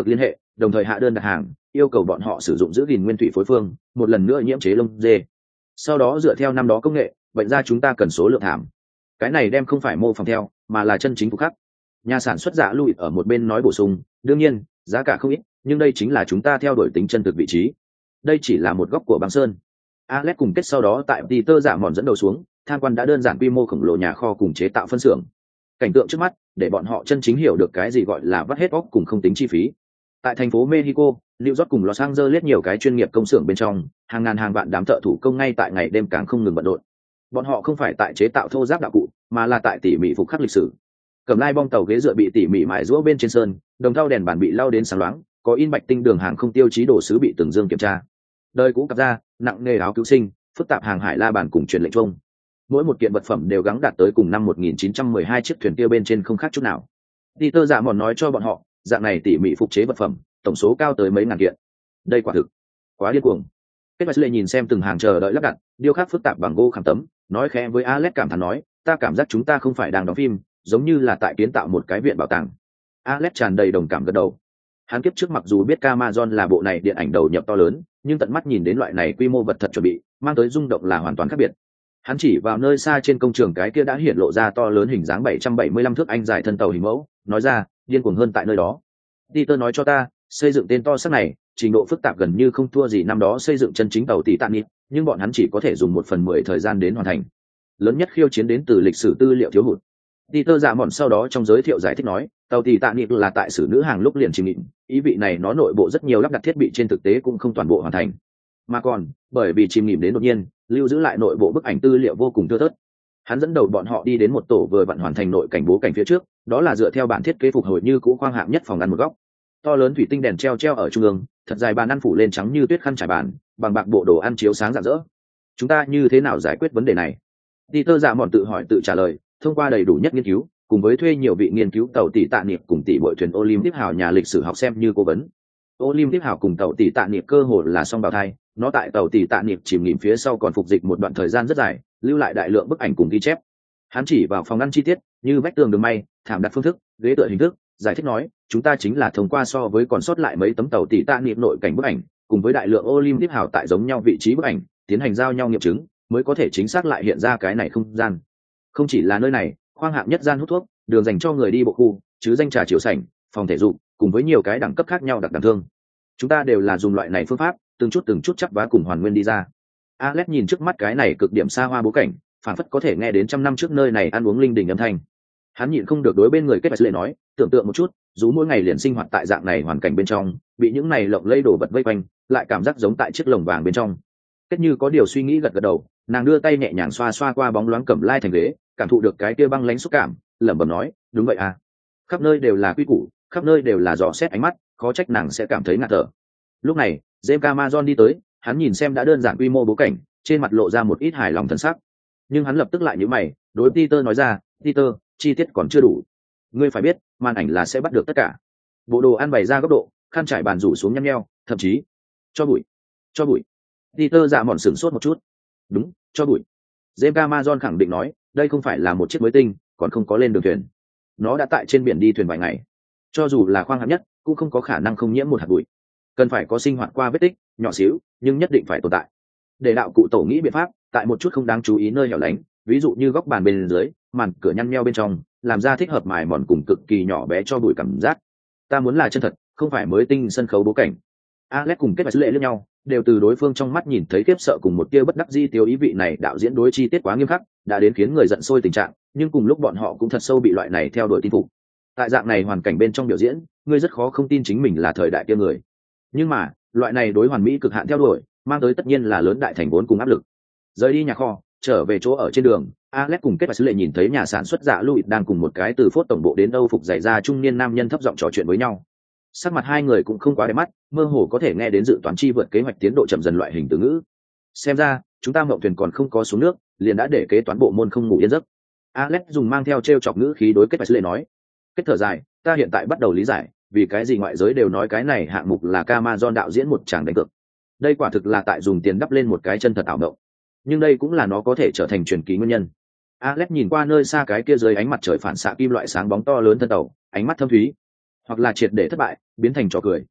đồng thời hạ đơn đặt hàng, yêu cầu bọn họ sử dụng giữ gìn nguyên thủy phối phương, một lần nữa nhiễm chế lông dê. Sau đó dựa theo năm đó công nghệ, bệnh ra chúng ta cần số lượng thảm. Cái này đem không phải mô phỏng theo, mà là chân chính phục khắc. Nhà sản xuất Dạ Lụi ở một bên nói bổ sung, đương nhiên, giá cả không ít, nhưng đây chính là chúng ta theo đuổi tính chân thực vị trí. Đây chỉ là một góc của băng sơn. Alex cùng kết sau đó tại Peter Dạ Mòn dẫn đầu xuống, tham quan đã đơn giản quy mô khổng lồ nhà kho cùng chế tạo phân xưởng. Cảnh tượng trước mắt để bọn họ chân chính hiểu được cái gì gọi là vắt hết óc cùng không tính chi phí. Tại thành phố Mexico, New York cùng Los Angeles nhiều cái chuyên nghiệp công xưởng bên trong, hàng ngàn hàng vạn đám thợ thủ công ngay tại ngày đêm càng không ngừng bận rộn. Bọn họ không phải tại chế tạo thô ráp đạo cụ, mà là tại tỉ mỉ phục khắc lịch sử. Cầm lai bong tàu ghế dựa bị tỉ mỉ mài rũa bên trên sơn, đồng thau đèn bàn bị lau đến sáng loáng, có in bạch tinh đường hàng không tiêu chí đồ sứ bị từng dương kiểm tra. Đời cũ cặp ra, nặng nghề áo cứu sinh, phức tạp hàng hải la bàn cùng truyền lệnh chung. Mỗi một kiện vật phẩm đều gắng đạt tới cùng năm 1912 chiếc thuyền kia bên trên không khác chút nào. Peter Dạ Mòn nói cho bọn họ, dạng này tỉ mỉ phục chế vật phẩm, tổng số cao tới mấy ngàn kiện. Đây quả thực quá điên cuồng. Kết Bạch Lệ nhìn xem từng hàng chờ đợi lắp đặt, điêu khắc phức tạp bằng gỗ khảm tấm, nói khẽ với Alex cảm thán nói, ta cảm giác chúng ta không phải đang đóng phim, giống như là tại kiến tạo một cái viện bảo tàng. Alex tràn đầy đồng cảm gật đầu. Hắn kiếp trước mặc dù biết Amazon là bộ này điện ảnh đầu nhập to lớn, nhưng tận mắt nhìn đến loại này quy mô vật thật chuẩn bị, mang tới rung động là hoàn toàn khác biệt. Hắn chỉ vào nơi xa trên công trường cái kia đã hiện lộ ra to lớn hình dáng 775 thước anh dài thân tàu hình mẫu, nói ra, điên cuồng hơn tại nơi đó. Peter nói cho ta, xây dựng tên to xác này, trình độ phức tạp gần như không thua gì năm đó xây dựng chân chính tàu Titanic, nhưng bọn hắn chỉ có thể dùng 1/10 thời gian đến hoàn thành. Lớn nhất khiêu chiến đến từ lịch sử tư liệu thiếu hụt. Peter Dạ Mòn sau đó trong giới thiệu giải thích nói, tàu Titanic là tại sử nữ hàng lúc liền chìm nghỉm, ý vị này nó nội bộ rất nhiều lắp đặt thiết bị trên thực tế cũng không toàn bộ hoàn thành. Mà còn, bởi vì chìm nghỉm đến đột nhiên, lưu giữ lại nội bộ bức ảnh tư liệu vô cùng thưa thớt. Hắn dẫn đầu bọn họ đi đến một tổ vừa vặn hoàn thành nội cảnh bố cảnh phía trước, đó là dựa theo bản thiết kế phục hồi như cũ khoang hạng nhất phòng ăn một góc. To lớn thủy tinh đèn treo ở trung ương, thật dài bàn ăn phủ lên trắng như tuyết khăn trải bàn, bằng bạc bộ đồ ăn chiếu sáng rạng rỡ. Chúng ta như thế nào giải quyết vấn đề này? Peter Dạ Mòn tự hỏi tự trả lời, thông qua đầy đủ nhất nghiên cứu, cùng với thuê nhiều vị nghiên cứu tàu tỷ tạ niệm cùng tỷ bội thuyền Olympic hào nhà lịch sử học xem như cố vấn. Olympic hào cùng tàu tỷ tạ niệm cơ hồ là song bào thai, nó tại tàu tỷ tạ niệm chìm nghỉm phía sau còn phục dịch một đoạn thời gian rất dài, lưu lại đại lượng bức ảnh cùng ghi chép. Hắn chỉ vào phòng ăn chi tiết, như vách tường đường may, thảm đặt phương thức, ghế tựa hình thức, giải thích nói, chúng ta chính là thông qua so với còn sót lại mấy tấm tàu tỷ tạ niệm nội cảnh bức ảnh, cùng với đại lượng Olympic hào tại giống nhau vị trí bức ảnh, tiến hành giao nhau nghiệm chứng, mới có thể chính xác lại hiện ra cái này không gian. Không chỉ là nơi này, khoang hạng nhất gian hút thuốc, đường dành cho người đi bộ khu, chứ danh trà chiều sảnh, phòng thể dục, cùng với nhiều cái đẳng cấp khác nhau đặc đẳng thương. Chúng ta đều là dùng loại này phương pháp, từng chút chắp vá cùng hoàn nguyên đi ra. Alex nhìn trước mắt cái này cực điểm xa hoa bố cảnh, phản phất có thể nghe đến trăm năm trước nơi này ăn uống linh đình âm thanh. Hắn nhịn không được đối bên người kết bạch lệ nói, tưởng tượng một chút, dù mỗi ngày liền sinh hoạt tại dạng này hoàn cảnh bên trong, bị những này lộng lẫy đổ vật vây quanh, lại cảm giác giống tại chiếc lồng vàng bên trong. Kết như có điều suy nghĩ gật gật đầu, nàng đưa tay nhẹ nhàng xoa xoa qua bóng loáng cẩm lai thành ghế, cảm thụ được cái kia băng lãnh xúc cảm, lẩm bẩm nói, đúng vậy à, khắp nơi đều là quy củ, khắp nơi đều là dò xét ánh mắt, khó trách nàng sẽ cảm thấy ngạt thở. Lúc này, James Cameron đi tới, hắn nhìn xem đã đơn giản quy mô bố cảnh, trên mặt lộ ra một ít hài lòng thần sắc. Nhưng hắn lập tức lại nhíu mày, đối Peter nói ra, Peter, chi tiết còn chưa đủ. Ngươi phải biết, màn ảnh là sẽ bắt được tất cả. Bộ đồ ăn bày ra góc độ, khăn trải bàn rủ xuống nhăn nheo, thậm chí cho bụi. Peter Dạ Mòn sửng sốt một chút. Đúng, cho bụi. James Cameron khẳng định nói, đây không phải là một chiếc mới tinh, còn không có lên đường thuyền. Nó đã tại trên biển đi thuyền vài ngày. Cho dù là khoang hạng nhất, cũng không có khả năng không nhiễm một hạt bụi. Cần phải có sinh hoạt qua vết tích, nhỏ xíu, nhưng nhất định phải tồn tại. Để đạo cụ tổ nghĩ biện pháp, tại một chút không đáng chú ý nơi hẻo lánh, ví dụ như góc bàn bên dưới, màn cửa nhăn nheo bên trong, làm ra thích hợp mài mòn cùng cực kỳ nhỏ bé cho bụi cảm giác. Ta muốn là chân thật, không phải mới tinh sân khấu bố cảnh. Alex cùng kết bạch lệ lẫn nhau, đều từ đối phương trong mắt nhìn thấy khiếp sợ cùng một tia bất đắc dĩ tiêu ý vị này đạo diễn đối chi tiết quá nghiêm khắc, đã đến khiến người giận sôi tình trạng, nhưng cùng lúc bọn họ cũng thật sâu bị loại này theo đuổi tin phục. Tại dạng này hoàn cảnh bên trong biểu diễn, ngươi rất khó không tin chính mình là thời đại kia người. Nhưng mà, loại này đối hoàn mỹ cực hạn theo đuổi, mang tới tất nhiên là lớn đại thành vốn cùng áp lực. Rời đi nhà kho, trở về chỗ ở trên đường, Alex cùng kết bạch lệ nhìn thấy nhà sản xuất Dạ Louis đang cùng một cái từ phốt tổng bộ đến Âu phục dày ra trung niên nam nhân thấp giọng trò chuyện với nhau. Sắc mặt hai người cũng không quá đẹp mắt, mơ hồ có thể nghe đến dự toán chi vượt kế hoạch tiến độ chậm dần loại hình từ ngữ. Xem ra, chúng ta mộng thuyền còn không có xuống nước, liền đã để kế toán bộ môn không ngủ yên giấc. Alex dùng mang theo trêu chọc ngữ khí đối kết bạch lệ nói. Kết thở dài, ta hiện tại bắt đầu lý giải, vì cái gì ngoại giới đều nói cái này hạng mục là Cameron đạo diễn một tràng đánh cược. Đây quả thực là tại dùng tiền đắp lên một cái chân thật ảo mộng. Nhưng đây cũng là nó có thể trở thành truyền kỳ nguyên nhân. Alex nhìn qua nơi xa cái kia dưới ánh mặt trời phản xạ kim loại sáng bóng to lớn thân tàu, ánh mắt thâm thúy, hoặc là triệt để thất bại, biến thành trò cười.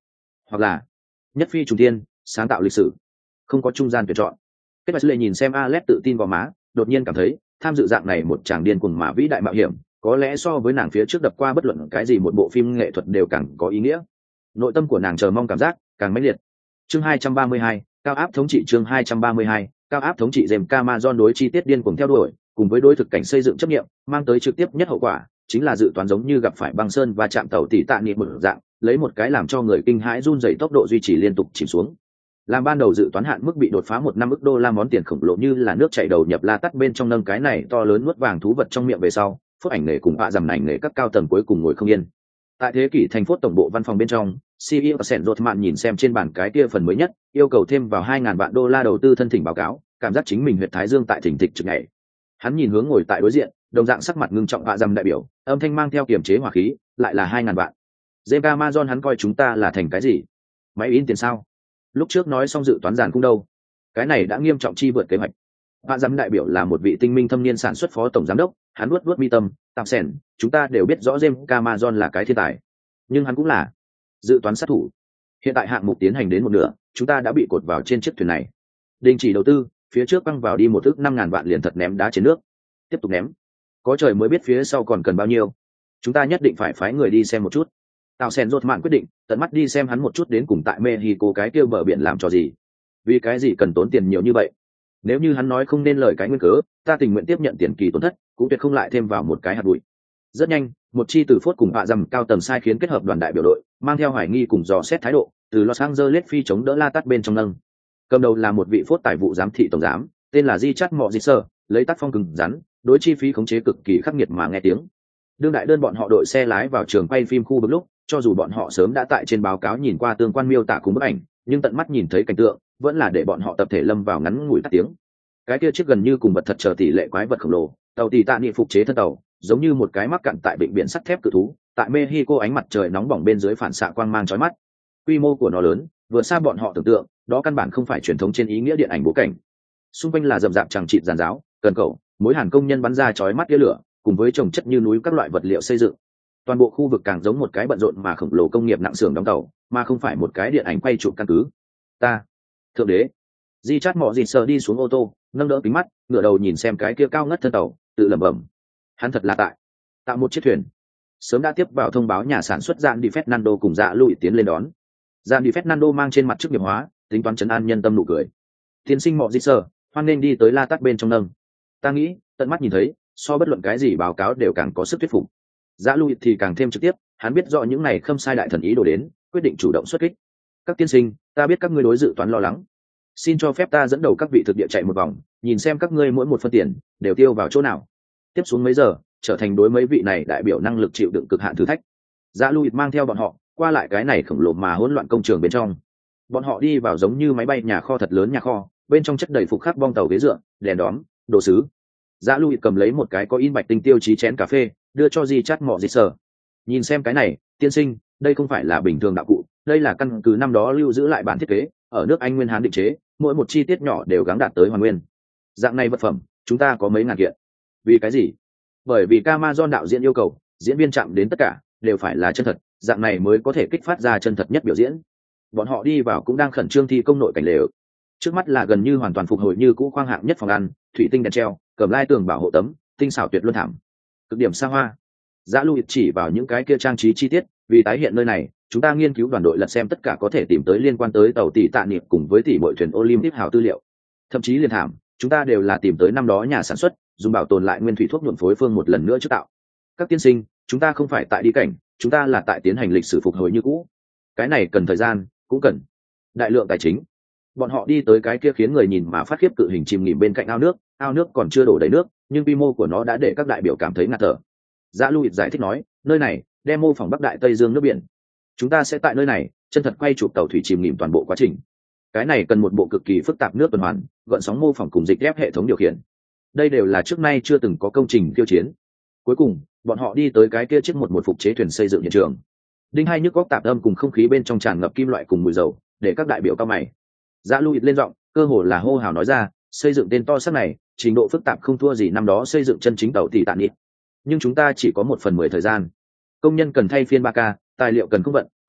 hoặc là nhất phi trùng tiên, sáng tạo lịch sử, không có trung gian tuyển chọn. Kết quả lệ nhìn xem Alex tự tin vào má, đột nhiên cảm thấy tham dự dạng này một tràng điên cuồng mà vĩ đại mạo hiểm, có lẽ so với nàng phía trước đập qua bất luận cái gì một bộ phim nghệ thuật đều càng có ý nghĩa. Nội tâm của nàng chờ mong cảm giác càng mãnh liệt. Chương 232, cao áp thống trị. Chương 232, cao áp thống trị. James Cameron đối chi tiết điên cuồng theo đuổi, cùng với đối thực cảnh xây dựng chấp nghiệm, mang tới trực tiếp nhất hậu quả chính là dự toán giống như gặp phải băng sơn và chạm tàu tỷ tạ niệm một dạng, lấy một cái làm cho người kinh hãi run rẩy tốc độ duy trì liên tục chìm xuống. Làm ban đầu dự toán hạn mức bị đột phá 1 ức đô la món tiền khổng lồ như là nước chảy đầu nhập la tắt bên trong nâng cái này to lớn nuốt vàng thú vật trong miệng về sau, phốt ảnh nghề cùng họa dầm ảnh nghề các cao tầng cuối cùng ngồi không yên. Tại thế kỷ thành phố tổng bộ văn phòng bên trong, CEO Sen Rotman nhìn xem trên bản cái kia phần mới nhất, yêu cầu thêm vào 2.000 vạn đô la đầu tư thân thỉnh báo cáo, cảm giác chính mình huyệt thái dương tại thỉnh thịch trực ngày. Hắn nhìn hướng ngồi tại đối diện, đồng dạng sắc mặt ngưng trọng họa dầm đại biểu, âm thanh mang theo kiềm chế hỏa khí, lại là 2.000 vạn. James Amazon hắn coi chúng ta là thành cái gì? Máy in tiền sao? Lúc trước nói xong dự toán giàn cũng đâu, cái này đã nghiêm trọng chi vượt kế hoạch. Họa dầm đại biểu là một vị tinh minh thâm niên sản xuất phó tổng giám đốc, hắn nuốt mi tâm, tạm sèn, chúng ta đều biết rõ James Cameron là cái thiên tài, nhưng hắn cũng là dự toán sát thủ. Hiện tại hạng mục tiến hành đến một nửa, chúng ta đã bị cột vào trên chiếc thuyền này, đình chỉ đầu tư, phía trước băng vào đi 1 ức 5.000 vạn liền thật ném đá trên nước, tiếp tục ném, có trời mới biết phía sau còn cần bao nhiêu. Chúng ta nhất định phải phái người đi xem một chút. Tào Sen rốt mạn quyết định tận mắt đi xem hắn một chút đến cùng tại Mexico cái kia bờ biển làm trò gì, vì cái gì cần tốn tiền nhiều như vậy. Nếu như hắn nói không nên lời cái nguyên cớ, ta tình nguyện tiếp nhận tiền kỳ tổn thất, cũng tuyệt không lại thêm vào một cái hạt bụi. Rất nhanh, một chi từ phốt cùng họa dầm cao tầng sai khiến kết hợp đoàn đại biểu đội, mang theo hoài nghi cùng dò xét thái độ, từ Los Angeles phi chống đỡ la tắt bên trong nâng. Cầm đầu là một vị phốt tài vụ giám thị tổng giám, tên là Richard Moziser, lấy tác phong cứng rắn, đối chi phí khống chế cực kỳ khắc nghiệt mà nghe tiếng. Đương đại đơn bọn họ đội xe lái vào trường quay phim khu vực lúc, cho dù bọn họ sớm đã tại trên báo cáo nhìn qua tương quan miêu tả cùng bức ảnh, nhưng tận mắt nhìn thấy cảnh tượng, vẫn là để bọn họ tập thể lâm vào ngắn ngủi tắt tiếng. Cái kia chiếc gần như cùng vật thật chờ tỷ lệ quái vật khổng lồ, tàu tì tạ niệm phục chế thân tàu, giống như một cái mắc cạn tại bệnh viện sắt thép cự thú, tại Mexico ánh mặt trời nóng bỏng bên dưới phản xạ quang mang chói mắt. Quy mô của nó lớn, vượt xa bọn họ tưởng tượng, đó căn bản không phải truyền thống trên ý nghĩa điện ảnh bố cảnh. Xung quanh là rậm rạp chằng chịt giàn giáo, cần cầu, mối hàn công nhân bắn ra chói mắt tia lửa, cùng với chồng chất như núi các loại vật liệu xây dựng. Toàn bộ khu vực càng giống một cái bận rộn mà khổng lồ công nghiệp nặng xưởng đóng tàu, mà không phải một cái điện ảnh quay chụp căn cứ. Ta, thượng đế. Di chát mọ dịt sờ đi xuống ô tô, nâng đỡ kính mắt, ngửa đầu nhìn xem cái kia cao ngất thân tàu, tự lẩm bẩm. Hắn thật là tạo một chiếc thuyền. Sớm đã tiếp vào thông báo nhà sản xuất Dạn Đi Fernando cùng Dạ Lụi tiến lên đón. Dạn Đi Fernando mang trên mặt chức nghiệp hóa, tính toán trấn an nhân tâm nụ cười. Tiên sinh mọ dịt sờ, hoan nên đi tới la tắt bên trong nâng. Ta nghĩ, tận mắt nhìn thấy, so bất luận cái gì báo cáo đều càng có sức thuyết phục. Dạ Lụi thì càng thêm trực tiếp, hắn biết rõ những này không sai đại thần ý đồ đến, quyết định chủ động xuất kích. Các tiên sinh, ta biết các ngươi đối dự toán lo lắng, xin cho phép ta dẫn đầu các vị thực địa chạy một vòng, nhìn xem các ngươi mỗi một phân tiền đều tiêu vào chỗ nào. Tiếp xuống mấy giờ, trở thành đối mấy vị này đại biểu năng lực chịu đựng cực hạn thử thách. Dạ Lụi mang theo bọn họ qua lại cái này khổng lồ mà hỗn loạn công trường bên trong. Bọn họ đi vào giống như máy bay nhà kho thật lớn nhà kho, bên trong chất đầy phục khắc bong tàu ghế dựa, đèn đóm, đồ sứ. Dạ Lụi cầm lấy một cái có in bạch tinh tiêu chí chén cà phê, đưa cho Di Chát Mọ Dịt Sờ. Nhìn xem cái này, tiên sinh, đây không phải là bình thường đạo cụ, đây là căn cứ năm đó lưu giữ lại bản thiết kế, ở nước Anh nguyên hán định chế, mỗi một chi tiết nhỏ đều gắng đạt tới hoàn nguyên. Dạng này vật phẩm, chúng ta có mấy ngàn kiện. Vì cái gì? Bởi vì Cameron đạo diễn yêu cầu, diễn viên chạm đến tất cả đều phải là chân thật, dạng này mới có thể kích phát ra chân thật nhất biểu diễn. Bọn họ đi vào cũng đang khẩn trương thi công nội cảnh lều. Trước mắt là gần như hoàn toàn phục hồi như cũ khoang hạng nhất phòng ăn, thủy tinh đèn treo, cầm lai tường bảo hộ tấm, tinh xảo tuyệt luân thảm. Cực điểm xa hoa. Dã Lụi chỉ vào những cái kia trang trí chi tiết, vì tái hiện nơi này, chúng ta nghiên cứu đoàn đội lật xem tất cả có thể tìm tới liên quan tới tàu tỷ tạ niệm cùng với tỷ muội thuyền Olympic hào tư liệu. Thậm chí liên thảm, chúng ta đều là tìm tới năm đó nhà sản xuất, dùng bảo tồn lại nguyên thủy thuốc nhuộm phối phương một lần nữa trước tạo. Các tiên sinh, chúng ta không phải tại đi cảnh, chúng ta là tại tiến hành lịch sử phục hồi như cũ. Cái này cần thời gian, cũng cần đại lượng tài chính. Bọn họ đi tới cái kia khiến người nhìn mà phát khiếp cự hình chìm nghỉm bên cạnh ao nước còn chưa đổ đầy nước, nhưng quy mô của nó đã để các đại biểu cảm thấy ngạt thở. Dã Lụi giải thích nói, nơi này đem mô phỏng Bắc Đại Tây Dương nước biển. Chúng ta sẽ tại nơi này chân thật quay chụp tàu thủy chìm nghỉm toàn bộ quá trình. Cái này cần một bộ cực kỳ phức tạp nước tuần hoàn, gợn sóng mô phỏng cùng dịch ghép hệ thống điều khiển. Đây đều là trước nay chưa từng có công trình khiêu chiến. Cuối cùng, bọn họ đi tới cái kia chiếc một phục chế thuyền xây dựng hiện trường. Đinh hai nhức góc tạp âm cùng không khí bên trong tràn ngập kim loại cùng mùi dầu, để các đại biểu cao mày. Dã Lụi lên giọng, cơ hồ là hô hào nói ra, xây dựng tên to xác này, trình độ phức tạp không thua gì năm đó xây dựng chân chính tàu tỷ tạ niệm. Nhưng chúng ta chỉ có 1/10 thời gian. Công nhân cần thay phiên 3 ca, tài liệu cần không vận,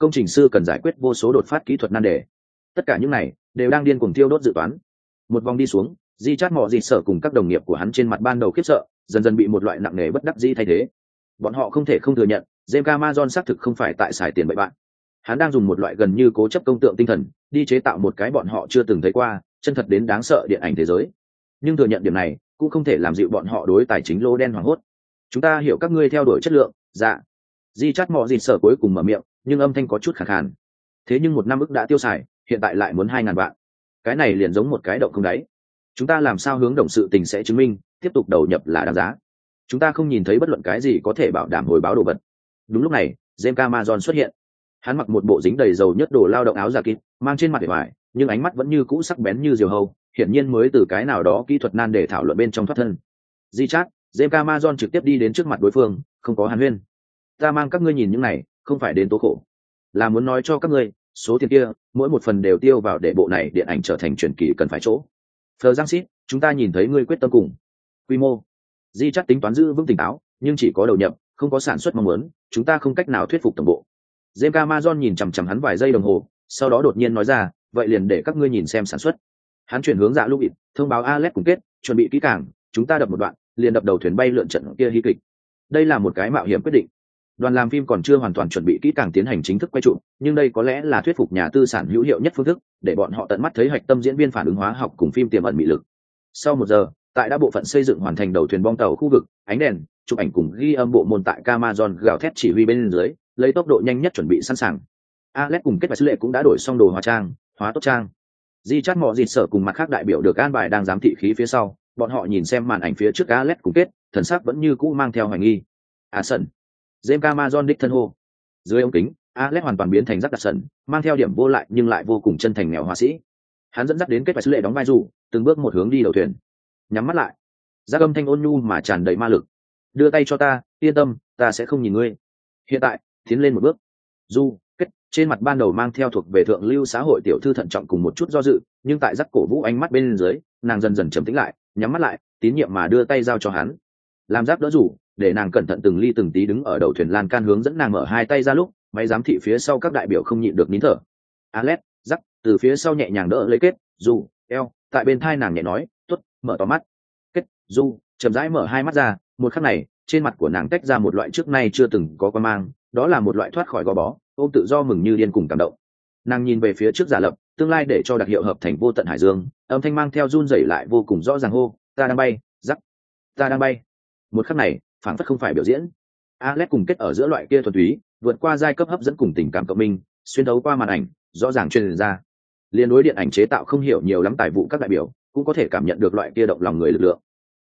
công trình sư cần giải quyết vô số đột phát kỹ thuật nan đề. Tất cả những này đều đang điên cuồng thiêu đốt dự toán. Một vòng đi xuống, Di Chát Mọ Dịt Sở cùng các đồng nghiệp của hắn trên mặt ban đầu khiếp sợ, dần dần bị một loại nặng nề bất đắc dĩ thay thế. Bọn họ không thể không thừa nhận, James Cameron xác thực không phải tại xài tiền bậy bạn. Hắn đang dùng một loại gần như cố chấp công tượng tinh thần, đi chế tạo một cái bọn họ chưa từng thấy qua, chân thật đến đáng sợ điện ảnh thế giới. Nhưng thừa nhận điểm này, cũng không thể làm dịu bọn họ đối tài chính lô đen hoảng hốt. Chúng ta hiểu các ngươi theo đuổi chất lượng, dạ. Di Chát Mọ Dịt Sở cuối cùng mở miệng, nhưng âm thanh có chút khàn khàn. Thế nhưng 1 năm ức đã tiêu xài, hiện tại lại muốn 2.000 vạn. Cái này liền giống một cái động không đáy. Chúng ta làm sao hướng động sự tình sẽ chứng minh, tiếp tục đầu nhập là đáng giá. Chúng ta không nhìn thấy bất luận cái gì có thể bảo đảm hồi báo đồ vật. Đúng lúc này, James Cameron xuất hiện. Hắn mặc một bộ dính đầy dầu nhất đồ lao động áo giả kít, mang trên mặt vẻ vải, nhưng ánh mắt vẫn như cũ sắc bén như diều hâu, hiển nhiên mới từ cái nào đó kỹ thuật nan để thảo luận bên trong thoát thân. Di Chát, James Cameron trực tiếp đi đến trước mặt đối phương, không có hàn huyên. Ta mang các ngươi nhìn những này, không phải đến tố khổ, là muốn nói cho các ngươi, số tiền kia, mỗi một phần đều tiêu vào để bộ này điện ảnh trở thành truyền kỳ cần phải chỗ. Phờ Giang Sít, chúng ta nhìn thấy ngươi quyết tâm cùng quy mô. Di Chát tính toán giữ vững tỉnh táo, nhưng chỉ có đầu nhập, không có sản xuất mong muốn, chúng ta không cách nào thuyết phục tổng bộ. James Cameron nhìn chằm chằm hắn vài giây đồng hồ, sau đó đột nhiên nói ra, vậy liền để các ngươi nhìn xem sản xuất. Hắn chuyển hướng Dạ Lưu Bịt, thông báo Alex cùng kết, chuẩn bị kỹ càng, chúng ta đập một đoạn, liền đập đầu thuyền bay lượn trận kia hí kịch. Đây là một cái mạo hiểm quyết định. Đoàn làm phim còn chưa hoàn toàn chuẩn bị kỹ càng tiến hành chính thức quay trụ, nhưng đây có lẽ là thuyết phục nhà tư sản hữu hiệu nhất phương thức, để bọn họ tận mắt thấy hạch tâm diễn viên phản ứng hóa học cùng phim tiềm ẩn mị lực. Sau 1 giờ, tại đã bộ phận xây dựng hoàn thành đầu thuyền bong tàu khu vực, ánh đèn, chụp ảnh cùng ghi âm bộ môn tại Amazon gào thét chỉ huy bên dưới, lấy tốc độ nhanh nhất chuẩn bị sẵn sàng. Alex cùng kết và sứ lệ cũng đã đổi xong đồ hóa trang, hóa tốt trang. Di Chát Mọ Dịt Sở cùng mặt khác đại biểu được an bài đang giám thị khí phía sau, bọn họ nhìn xem màn ảnh phía trước Alex cùng kết, thần sắc vẫn như cũ mang theo hoài nghi. Sân. James Cameron đích thân hô. Dưới ống kính, Alex hoàn toàn biến thành Jack Dawson, mang theo điểm vô lại nhưng lại vô cùng chân thành nghèo họa sĩ. Hắn dẫn dắt đến kết và sứ lệ đóng vai dù, từng bước một hướng đi đầu thuyền. Nhắm mắt lại. Jack âm thanh ôn nhu mà tràn đầy ma lực. Đưa tay cho ta, yên tâm, ta sẽ không nhìn ngươi. Hiện tại, tiến lên một bước. Du, kết, trên mặt ban đầu mang theo thuộc về thượng lưu xã hội tiểu thư thận trọng cùng một chút do dự, nhưng tại Jack cổ vũ ánh mắt bên dưới, nàng dần dần trầm tĩnh lại, nhắm mắt lại, tín nhiệm mà đưa tay giao cho hắn. Làm Jack đỡ rủ, để nàng cẩn thận từng ly từng tí đứng ở đầu thuyền lan can hướng dẫn nàng mở hai tay ra lúc, máy giám thị phía sau các đại biểu không nhịn được nín thở. Alex, Jack từ phía sau nhẹ nhàng đỡ lấy kết, Du, eo, tại bên thai nàng nhẹ nói, "Tốt, mở to mắt." Kết, Du, chậm rãi mở hai mắt ra, một khắc này, trên mặt của nàng tách ra một loại trước nay chưa từng có quan mang, đó là một loại thoát khỏi gò bó, ôm tự do mừng như điên cùng cảm động. Nàng nhìn về phía trước giả lập, tương lai để cho đặc hiệu hợp thành vô tận hải dương, âm thanh mang theo run rẩy lại vô cùng rõ ràng hô, "Ta đang bay, Jack, ta đang bay." Một khắc này, phảng phất không phải biểu diễn. Alex cùng kết ở giữa loại kia thuần túy, vượt qua giai cấp hấp dẫn cùng tình cảm cộng minh, xuyên thấu qua màn ảnh, rõ ràng truyền ra. Liên đối điện ảnh chế tạo không hiểu nhiều lắm tài vụ các đại biểu, cũng có thể cảm nhận được loại kia động lòng người lực lượng.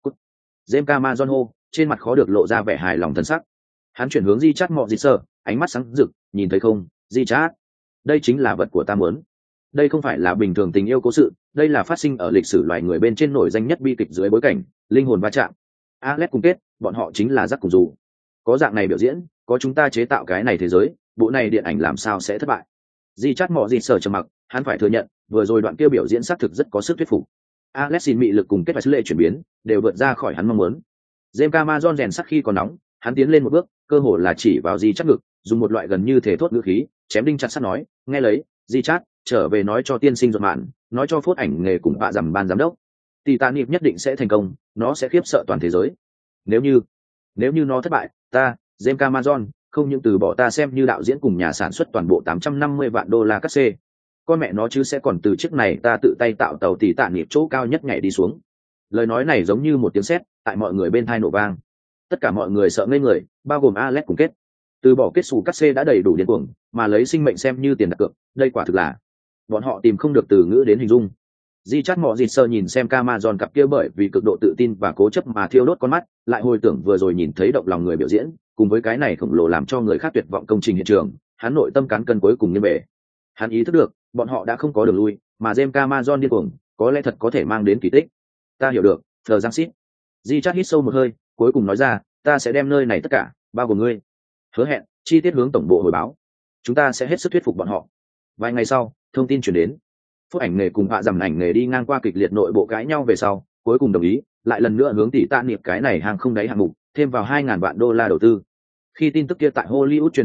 James Cameron hô, trên mặt khó được lộ ra vẻ hài lòng thân sắc. Hắn chuyển hướng Di Chát Mọ Dịt Sở, ánh mắt sáng rực, nhìn thấy không, Di Chát, đây chính là vật của ta muốn. Đây không phải là bình thường tình yêu cố sự, đây là phát sinh ở lịch sử loài người bên trên nổi danh nhất bi kịch dưới bối cảnh, linh hồn va chạm. Alex cùng kết, bọn họ chính là Jack cùng dù. Có dạng này biểu diễn, có chúng ta chế tạo cái này thế giới, bộ này điện ảnh làm sao sẽ thất bại? Di Chát Mọ Dịt Sở trầm mặc, hắn phải thừa nhận, vừa rồi đoạn kia biểu diễn xác thực rất có sức thuyết phục. Alex xin mị lực cùng kết và sứ lệ chuyển biến, đều vượt ra khỏi hắn mong muốn. James Cameron rèn sắc khi còn nóng, hắn tiến lên một bước, cơ hồ là chỉ vào Di Chát ngực, dùng một loại gần như thể thốt ngữ khí, chém đinh chặt sắt nói, nghe lấy, Di Chát, trở về nói cho tiên sinh ruột mạn, nói cho phốt ảnh nghề cùng bạ dầm ban giám đốc, Titanic nhất định sẽ thành công, nó sẽ khiếp sợ toàn thế giới. Nếu như nó thất bại, ta, James Cameron, không những từ bỏ ta xem như đạo diễn cùng nhà sản xuất toàn bộ $850 vạn cắt xê, con mẹ nó chứ sẽ còn từ chiếc này ta tự tay tạo tàu Titanic chỗ cao nhất nhảy đi xuống. Lời nói này giống như một tiếng sét tại mọi người bên thai nổ vang. Tất cả mọi người sợ ngây người, bao gồm Alex cùng kết. Từ bỏ kết xù cắt xê đã đầy đủ điên cuồng, mà lấy sinh mệnh xem như tiền đặt cược, đây quả thực là bọn họ tìm không được từ ngữ đến hình dung. Di Chát Mọ Dịt Sở nhìn xem Cameron cặp kia bởi vì cực độ tự tin và cố chấp mà thiêu đốt con mắt, lại hồi tưởng vừa rồi nhìn thấy động lòng người biểu diễn, cùng với cái này khổng lồ làm cho người khác tuyệt vọng công trình hiện trường, hắn nội tâm cán cân cuối cùng như bể. Hắn ý thức được, bọn họ đã không có đường lui, mà James Cameron điên cuồng, có lẽ thật có thể mang đến kỳ tích. Ta hiểu được, Phờ Giang Sít. Di Chát hít sâu một hơi, cuối cùng nói ra, ta sẽ đem nơi này tất cả, bao gồm ngươi. Hứa hẹn, chi tiết hướng tổng bộ hồi báo. Chúng ta sẽ hết sức thuyết phục bọn họ. Vài ngày sau, thông tin chuyển đến. Phúc ảnh nghề cùng hạ dầm ảnh nghề đi ngang qua kịch liệt nội bộ cãi nhau về sau, cuối cùng đồng ý, lại lần nữa hướng tỷ tạ niệm cái này hàng không đáy hạng mục, thêm vào $2.000 vạn đầu tư. Khi tin tức kia tại Hollywood truyền ra lúc,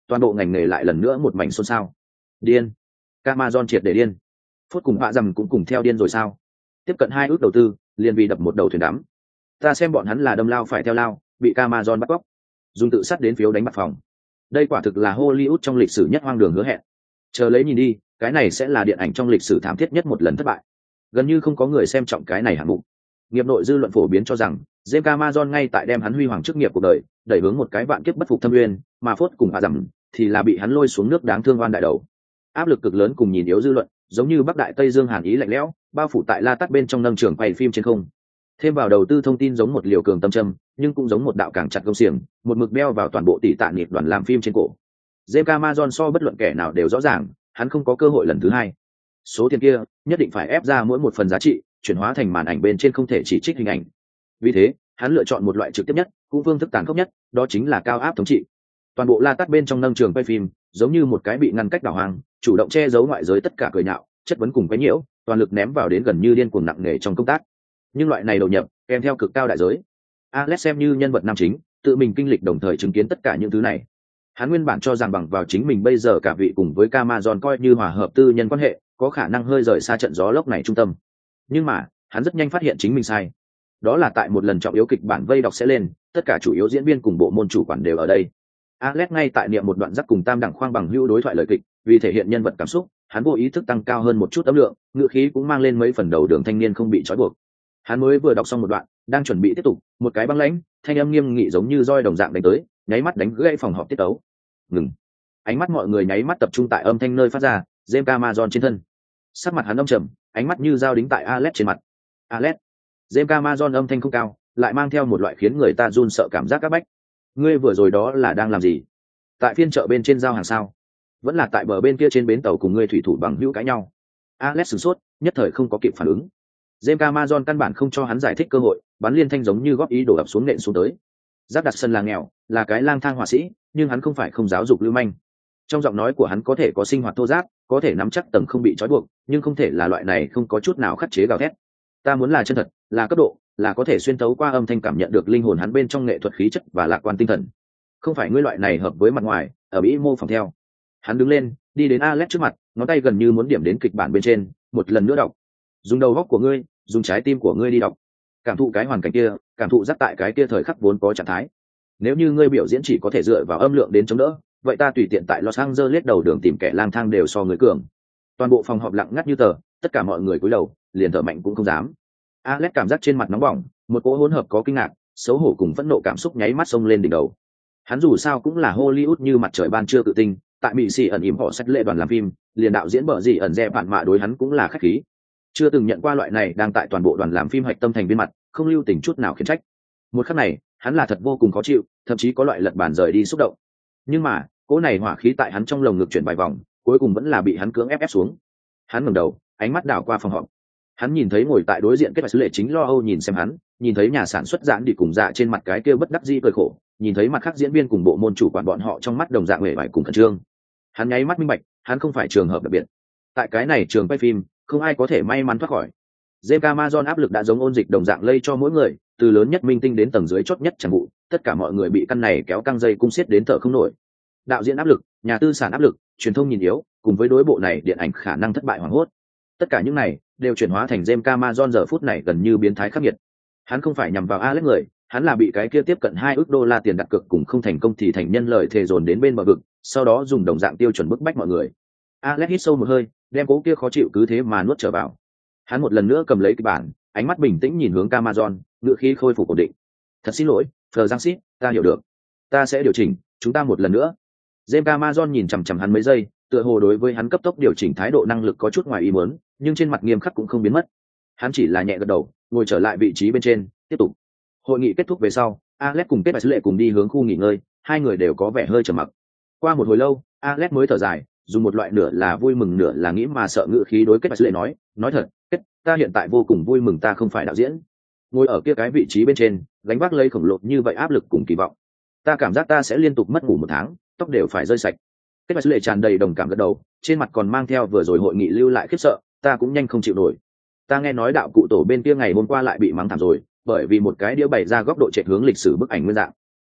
toàn bộ ngành nghề lại lần nữa một mảnh xôn xao. Điên, Amazon triệt để điên. Phút cùng bạ rằng cũng cùng theo điên rồi sao? Tiếp cận 2 ước đầu tư, liền vì đập một đầu thuyền đắm. Ta xem bọn hắn là đâm lao phải theo lao, bị Amazon bắt cóc, dùng tự sát đến phiếu đánh bạc phòng. Đây quả thực là Hollywood trong lịch sử nhất hoang đường hứa hẹn. Chờ lấy nhìn đi, cái này sẽ là điện ảnh trong lịch sử thảm thiết nhất một lần thất bại. Gần như không có người xem trọng cái này hạng mục. Nghiệp nội dư luận phổ biến cho rằng James Cameron ngay tại đem hắn huy hoàng chức nghiệp cuộc đời đẩy hướng một cái vạn kiếp bất phục thâm uyên, mà Phốt cùng hạ rằng thì là bị hắn lôi xuống nước đáng thương oan đại đầu. Áp lực cực lớn cùng nhìn yếu dư luận, giống như bắc đại tây dương hàn ý lạnh lẽo, bao phủ tại La Tắt bên trong nâng trường quay phim trên không. Thêm vào đầu tư thông tin giống một liều cường tâm châm, nhưng cũng giống một đạo càng chặt công xiềng, một mực đeo vào toàn bộ tỷ tạ nghiệp đoàn làm phim trên cổ. James Cameron so bất luận kẻ nào đều rõ ràng, hắn không có cơ hội lần thứ hai. Số tiền kia nhất định phải ép ra mỗi một phần giá trị, chuyển hóa thành màn ảnh bên trên không thể chỉ trích hình ảnh. Vì thế, hắn lựa chọn một loại trực tiếp nhất, cũng phương thức tàn khốc nhất, đó chính là cao áp thống trị. Toàn bộ La Tắt bên trong nâng trường quay phim, giống như một cái bị ngăn cách đảo hoang, chủ động che giấu ngoại giới tất cả cười nhạo, chất vấn cùng quấy nhiễu, toàn lực ném vào đến gần như điên cuồng nặng nề trong công tác. Nhưng loại này đầu nhập, kèm theo cực cao đại giới. Alex xem như nhân vật nam chính, tự mình kinh lịch đồng thời chứng kiến tất cả những thứ này. Hắn nguyên bản cho rằng bằng vào chính mình bây giờ cả vị cùng với Amazon coi như hòa hợp tư nhân quan hệ, có khả năng hơi rời xa trận gió lốc này trung tâm. Nhưng mà, hắn rất nhanh phát hiện chính mình sai. Đó là tại một lần trọng yếu kịch bản vây đọc sẽ lên, tất cả chủ yếu diễn viên cùng bộ môn chủ quản đều ở đây. Alex ngay tại niệm một đoạn dắt cùng Tam Đẳng Khoang bằng hữu đối thoại lời kịch, vì thể hiện nhân vật cảm xúc, hắn vô ý thức tăng cao hơn một chút âm lượng, ngữ khí cũng mang lên mấy phần đầu đường thanh niên không bị trói buộc. Hắn mới vừa đọc xong một đoạn, đang chuẩn bị tiếp tục, một cái băng lãnh, thanh âm nghiêm nghị giống như roi đồng dạng đánh tới, nháy mắt đánh gãy phòng họp tiết tấu. Ngừng. Ánh mắt mọi người nháy mắt tập trung tại âm thanh nơi phát ra, James Cameron trên thân. Sắc mặt hắn âm trầm, ánh mắt như dao đính tại Alex trên mặt. Alex. James Cameron âm thanh không cao, lại mang theo một loại khiến người ta run sợ cảm giác các bách. Ngươi vừa rồi đó là đang làm gì? Tại phiên chợ bên trên giao hàng sao? Vẫn là tại bờ bên kia trên bến tàu cùng ngươi thủy thủ bằng hữu cãi nhau? Alex sửng sốt, nhất thời không có kịp phản ứng. James Cameron căn bản không cho hắn giải thích cơ hội, bắn liên thanh giống như góp ý đổ ập xuống nện xuống tới. Giác đặt sân là nghèo, là cái lang thang họa sĩ, nhưng hắn không phải không giáo dục lưu manh. Trong giọng nói của hắn có thể có sinh hoạt thô giáp, có thể nắm chắc tầng không bị trói buộc, nhưng không thể là loại này không có chút nào khắc chế gào thét. Ta muốn là chân thật, là cấp độ, là có thể xuyên tấu qua âm thanh cảm nhận được linh hồn hắn bên trong nghệ thuật khí chất và lạc quan tinh thần. Không phải ngươi loại này hợp với mặt ngoài, ở Mỹ mô phỏng theo. Hắn đứng lên, đi đến Alex trước mặt, ngón tay gần như muốn điểm đến kịch bản bên trên, một lần nữa đọc. Dùng đầu góc của ngươi, dùng trái tim của ngươi đi đọc. Cảm thụ cái hoàn cảnh kia, cảm thụ dắt tại cái kia thời khắc vốn có trạng thái. Nếu như ngươi biểu diễn chỉ có thể dựa vào âm lượng đến chống đỡ, vậy ta tùy tiện tại Los Angeles đầu đường tìm kẻ lang thang đều so người cường. Toàn bộ phòng họp lặng ngắt như tờ, tất cả mọi người cúi đầu, liền thở mạnh cũng không dám. Alex cảm giác trên mặt nóng bỏng, một cỗ hỗn hợp có kinh ngạc, xấu hổ cùng phẫn nộ cảm xúc nháy mắt xông lên đỉnh đầu. Hắn dù sao cũng là Hollywood như mặt trời ban trưa tự tinh, tại Mỹ sĩ ẩn ỉm họ sách lệ đoàn làm phim, liền đạo diễn bở gì ẩn dè bạn mạ đối hắn cũng là khách khí. Chưa từng nhận qua loại này đang tại toàn bộ đoàn làm phim hạch tâm thành viên mặt, không lưu tình chút nào khiển trách. Một khắc này, hắn là thật vô cùng khó chịu, thậm chí có loại lật bàn rời đi xúc động. Nhưng mà, cỗ này hỏa khí tại hắn trong lồng ngực chuyển vài vòng, cuối cùng vẫn là bị hắn cưỡng ép xuống. Hắn ngẩng đầu, ánh mắt đảo qua phòng họp. Hắn nhìn thấy ngồi tại đối diện kết bạch lệ chính lo âu nhìn xem hắn, nhìn thấy nhà sản xuất giãn đi cùng dạ trên mặt cái kia bất đắc dĩ cười khổ, nhìn thấy mặt khác diễn viên cùng bộ môn chủ quản bọn họ trong mắt đồng dạng vẻ vải cùng khẩn trương. Hắn nháy mắt minh bạch, hắn không phải trường hợp đặc biệt. Tại cái này trường quay phim, không ai có thể may mắn thoát khỏi. James Cameron áp lực đã giống ôn dịch đồng dạng lây cho mỗi người, từ lớn nhất minh tinh đến tầng dưới chót nhất chẳng vụ, tất cả mọi người bị căn này kéo căng dây cung xiết đến thở không nổi. Đạo diễn áp lực, nhà tư sản áp lực, truyền thông nhìn yếu, cùng với đối bộ này điện ảnh khả năng thất bại hoảng hốt. Tất cả những này đều chuyển hóa thành James Cameron giờ phút này gần như biến thái khắc nghiệt. Hắn không phải nhằm vào Alex người, hắn là bị cái kia tiếp cận 2 ức đô la tiền đặt cược cùng không thành công thì thành nhân lợi thề dồn đến bên bờ vực, sau đó dùng đồng dạng tiêu chuẩn bức bách mọi người. Alex hít sâu một hơi, đem cố kia khó chịu cứ thế mà nuốt trở vào. Hắn một lần nữa cầm lấy cái bản, ánh mắt bình tĩnh nhìn hướng Cameron, ngữ khí khôi phục ổn định. Thật xin lỗi, Francis, ta hiểu được. Ta sẽ điều chỉnh, chúng ta một lần nữa. James Cameron nhìn chằm chằm hắn mấy giây, tựa hồ đối với hắn cấp tốc điều chỉnh thái độ năng lực có chút ngoài ý muốn, nhưng trên mặt nghiêm khắc cũng không biến mất. Hắn chỉ là nhẹ gật đầu, ngồi trở lại vị trí bên trên, tiếp tục. Hội nghị kết thúc về sau, Alex cùng Kết Bạch Lệ cùng đi hướng khu nghỉ ngơi, hai người đều có vẻ hơi trầm mặc. Qua một hồi lâu, Alex mới thở dài, dùng một loại nửa là vui mừng nửa là nghĩ mà sợ ngữ khí đối Kết Bạch Lệ nói thật, Kết, ta hiện tại vô cùng vui mừng ta không phải đạo diễn. Ngồi ở kia cái vị trí bên trên, gánh vác lấy khổng lồ như vậy áp lực cùng kỳ vọng. Ta cảm giác ta sẽ liên tục mất ngủ 1 tháng, tóc đều phải rơi sạch. Kết Bạch Lệ tràn đầy đồng cảm gật đầu, trên mặt còn mang theo vừa rồi hội nghị lưu lại khiếp sợ, ta cũng nhanh không chịu nổi. Ta nghe nói đạo cụ tổ bên kia ngày hôm qua lại bị mắng thảm rồi, bởi vì một cái đĩa bày ra góc độ chạy hướng lịch sử bức ảnh nguyên dạng.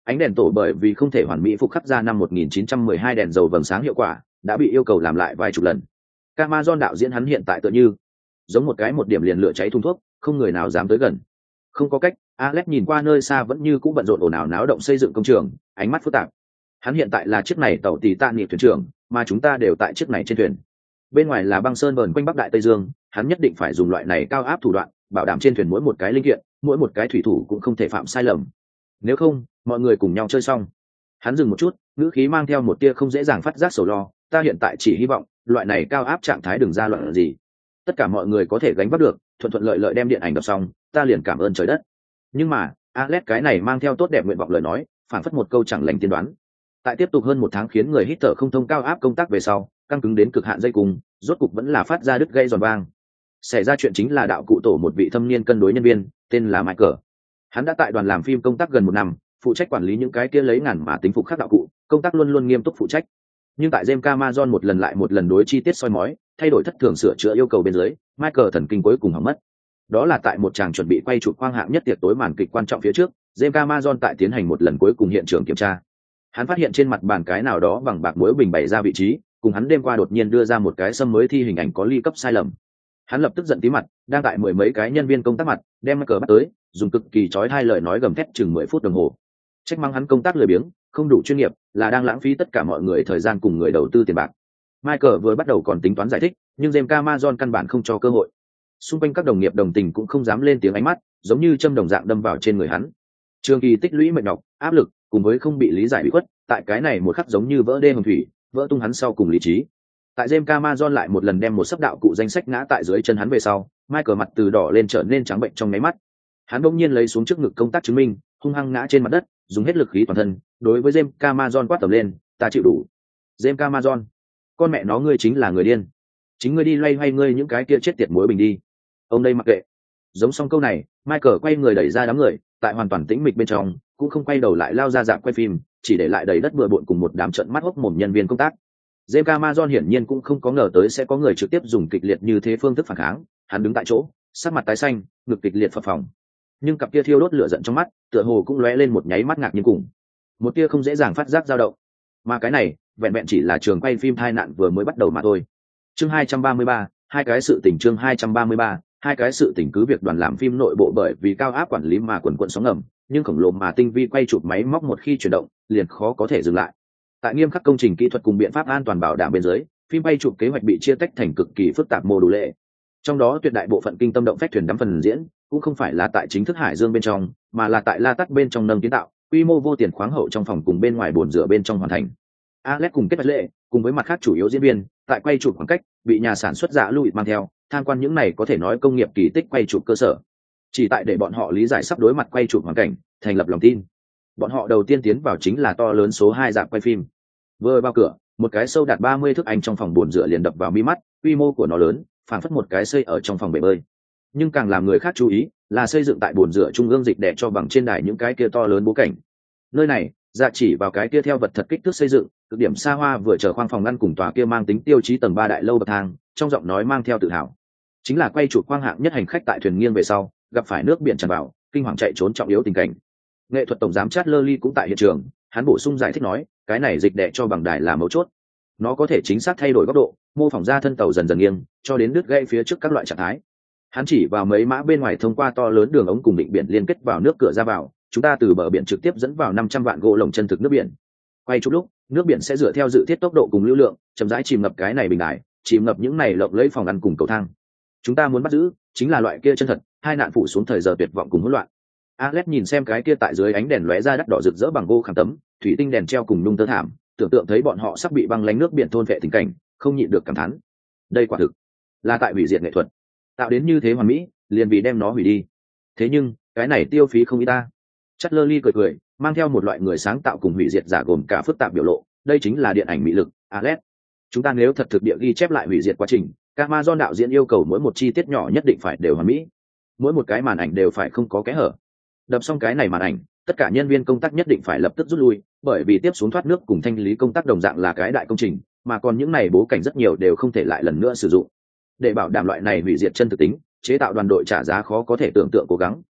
Ánh đèn tổ bởi vì không thể hoàn mỹ phục khắc ra năm 1912 đèn dầu vầng sáng hiệu quả, đã bị yêu cầu làm lại vài chục lần. Camazon đạo diễn hắn hiện tại tựa như giống một cái một điểm liền lửa cháy thùng thuốc, không người nào dám tới gần. Không có cách, Alex nhìn qua nơi xa vẫn như cũ bận rộn ồn ào náo động xây dựng công trường, ánh mắt phức tạp. Hắn hiện tại là chiếc này tàu Titanic thuyền trưởng, mà chúng ta đều tại chiếc này trên thuyền. Bên ngoài là băng sơn vờn quanh Bắc Đại Tây Dương, hắn nhất định phải dùng loại này cao áp thủ đoạn, bảo đảm trên thuyền mỗi một cái linh kiện, mỗi một cái thủy thủ cũng không thể phạm sai lầm. Nếu không, mọi người cùng nhau chơi xong. Hắn dừng một chút, ngữ khí mang theo một tia không dễ dàng phát giác sầu lo, ta hiện tại chỉ hy vọng, loại này cao áp trạng thái đừng ra loạn gì. Tất cả mọi người có thể gánh vác được, thuận thuận lợi lợi đem điện ảnh đọc xong, ta liền cảm ơn trời đất. Nhưng mà, Alex cái này mang theo tốt đẹp nguyện vọng lời nói, phản phất một câu chẳng lành tiên đoán. Tại tiếp tục hơn một tháng khiến người hít thở không thông cao áp công tác về sau, căng cứng đến cực hạn dây cùng, rốt cục vẫn là phát ra đứt gây giòn vang. Xảy ra chuyện chính là đạo cụ tổ một vị thâm niên cân đối nhân viên, tên là Michael. Hắn đã tại đoàn làm phim công tác gần một năm, phụ trách quản lý những cái kia lấy ngàn mà tính phục khắc đạo cụ, công tác luôn luôn nghiêm túc phụ trách. Nhưng tại James Cameron một lần lại một lần đối chi tiết soi mói, thay đổi thất thường sửa chữa yêu cầu bên dưới, Michael thần kinh cuối cùng hỏng mất. Đó là tại một tràng chuẩn bị quay chụp khoang hạng nhất tiệc tối màn kịch quan trọng phía trước, James Cameron tại tiến hành một lần cuối cùng hiện trường kiểm tra. Hắn phát hiện trên mặt bàn cái nào đó bằng bạc muối bình bày ra vị trí, cùng hắn đêm qua đột nhiên đưa ra một cái xâm mới thi hình ảnh có ly cấp sai lầm. Hắn lập tức giận tí mặt, đang tại mười mấy cái nhân viên công tác mặt, đem Michael bắt tới, dùng cực kỳ chói hai lời nói gầm thét chừng 10 phút đồng hồ. Trách mắng hắn công tác lười biếng, không đủ chuyên nghiệp, là đang lãng phí tất cả mọi người thời gian cùng người đầu tư tiền bạc. Michael vừa bắt đầu còn tính toán giải thích, nhưng James Cameron căn bản không cho cơ hội. Xung quanh các đồng nghiệp đồng tình cũng không dám lên tiếng, ánh mắt giống như châm đồng dạng đâm vào trên người hắn. Trường kỳ tích lũy mệt nhọc, áp lực, cùng với không bị lý giải bị khuất, tại cái này một khắc giống như vỡ đê hồng thủy, vỡ tung hắn sau cùng lý trí. Tại James Cameron lại một lần đem một sấp đạo cụ danh sách ngã tại dưới chân hắn về sau, Michael mặt từ đỏ lên trở nên trắng bệnh trong nháy mắt. Hắn bỗng nhiên lấy xuống trước ngực công tác chứng minh, hung hăng ngã trên mặt đất, dùng hết lực khí toàn thân, đối với James Cameron quát tầm lên, ta chịu đủ. James Cameron, con mẹ nó ngươi chính là người điên. Chính ngươi đi loay hoay ngươi những cái kia chết tiệt muối bình đi. Ông đây mặc kệ. Giống xong câu này, Michael quay người đẩy ra đám người, tại hoàn toàn tĩnh mịch bên trong, cũng không quay đầu lại lao ra dạng quay phim, chỉ để lại đầy đất bừa bộn cùng một đám trợn mắt hốc mồm nhân viên công tác. James Cameron hiển nhiên cũng không có ngờ tới sẽ có người trực tiếp dùng kịch liệt như thế phương thức phản kháng, hắn đứng tại chỗ, sắc mặt tái xanh, ngực kịch liệt phập phồng. Nhưng cặp kia thiêu đốt lửa giận trong mắt, tựa hồ cũng lóe lên một nháy mắt ngạc nhiên cùng một tia không dễ dàng phát giác dao động. Mà cái này, vẹn vẹn chỉ là trường quay phim tai nạn vừa mới bắt đầu mà thôi. Chương 233, hai cái sự tình. Chương 233, hai cái sự tình. Cứ việc đoàn làm phim nội bộ bởi vì cao áp quản lý mà quần quần sóng ngầm, nhưng khổng lồ mà tinh vi quay chụp máy móc một khi chuyển động, liền khó có thể dừng lại. Tại nghiêm khắc công trình kỹ thuật cùng biện pháp an toàn bảo đảm bên dưới, phim quay chụp kế hoạch bị chia tách thành cực kỳ phức tạp mô đủ lệ. Trong đó tuyệt đại bộ phận kinh tâm động phách thuyền đắm phần diễn, cũng không phải là tại chính thức hải dương bên trong, mà là tại la tắt bên trong nâng kiến tạo, quy mô vô tiền khoáng hậu trong phòng cùng bên ngoài bồn rửa bên trong hoàn thành. Alex cùng kết lệ, cùng với mặt khác chủ yếu diễn viên, tại quay chụp khoảng cách, bị nhà sản xuất giả Louis mang theo, tham quan những này có thể nói công nghiệp kỳ tích quay chụp cơ sở. Chỉ tại để bọn họ lý giải sắp đối mặt quay chụp hoàn cảnh, thành lập lòng tin. Bọn họ đầu tiên tiến vào chính là to lớn số 2 rạp quay phim. Vừa vào cửa, một cái sâu đạt 30 thước anh trong phòng bồn rửa liền đập vào mi mắt, quy mô của nó lớn, phảng phất một cái xây ở trong phòng bể bơi. Nhưng càng làm người khác chú ý là xây dựng tại bồn rửa trung ương dịch để cho bằng trên đài những cái kia to lớn bố cảnh. Nơi này, dạ chỉ vào cái kia theo vật thật kích thước xây dựng, cực điểm xa hoa vừa chờ khoang phòng ngăn cùng tòa kia mang tính tiêu chí tầng 3 đại lâu bậc thang, trong giọng nói mang theo tự hào. Chính là quay chụp khoang hạng nhất hành khách tại thuyền nghiêng về sau, gặp phải nước biển tràn vào, kinh hoàng chạy trốn trọng yếu tình cảnh. Nghệ thuật tổng giám Chatlerley cũng tại hiện trường, hắn bổ sung giải thích nói, cái này dịch đè cho bằng đài là mấu chốt. Nó có thể chính xác thay đổi góc độ, mô phỏng ra thân tàu dần dần nghiêng, cho đến đứt gãy phía trước các loại trạng thái. Hắn chỉ vào mấy mã bên ngoài thông qua to lớn đường ống cùng định biển liên kết vào nước cửa ra vào, chúng ta từ bờ biển trực tiếp dẫn vào 500 vạn gỗ lồng chân thực nước biển. Quay chụp lúc, nước biển sẽ dựa theo dự thiết tốc độ cùng lưu lượng, chậm rãi chìm ngập cái này bình đài, chìm ngập những này lộng lẫy phòng ăn cùng cầu thang. Chúng ta muốn bắt giữ chính là loại kia chân thật, hai nạn phụ xuống thời giờ tuyệt vọng cùng hỗn loạn. Alex nhìn xem cái kia tại dưới ánh đèn lóe ra đắt đỏ rực rỡ bằng gỗ khảm tấm, thủy tinh đèn treo cùng nhung tơ thảm, tưởng tượng thấy bọn họ sắp bị băng lánh nước biển thôn vệ tình cảnh, không nhịn được cảm thán. Đây quả thực là tại hủy diệt nghệ thuật, tạo đến như thế hoàn mỹ, liền vì đem nó hủy đi. Thế nhưng, cái này tiêu phí không ít ta. Chatlerley cười cười, mang theo một loại người sáng tạo cùng hủy diệt giả gồm cả phức tạp biểu lộ, đây chính là điện ảnh mỹ lực, Alex. Chúng ta nếu thật thực địa ghi chép lại hủy diệt quá trình, Cameron đạo diễn yêu cầu mỗi một chi tiết nhỏ nhất định phải đều hoàn mỹ, mỗi một cái màn ảnh đều phải không có kẽ hở. Đập xong cái này màn ảnh, tất cả nhân viên công tác nhất định phải lập tức rút lui, bởi vì tiếp xuống thoát nước cùng thanh lý công tác đồng dạng là cái đại công trình, mà còn những này bố cảnh rất nhiều đều không thể lại lần nữa sử dụng. Để bảo đảm loại này hủy diệt chân thực tính, chế tạo đoàn đội trả giá khó có thể tưởng tượng cố gắng.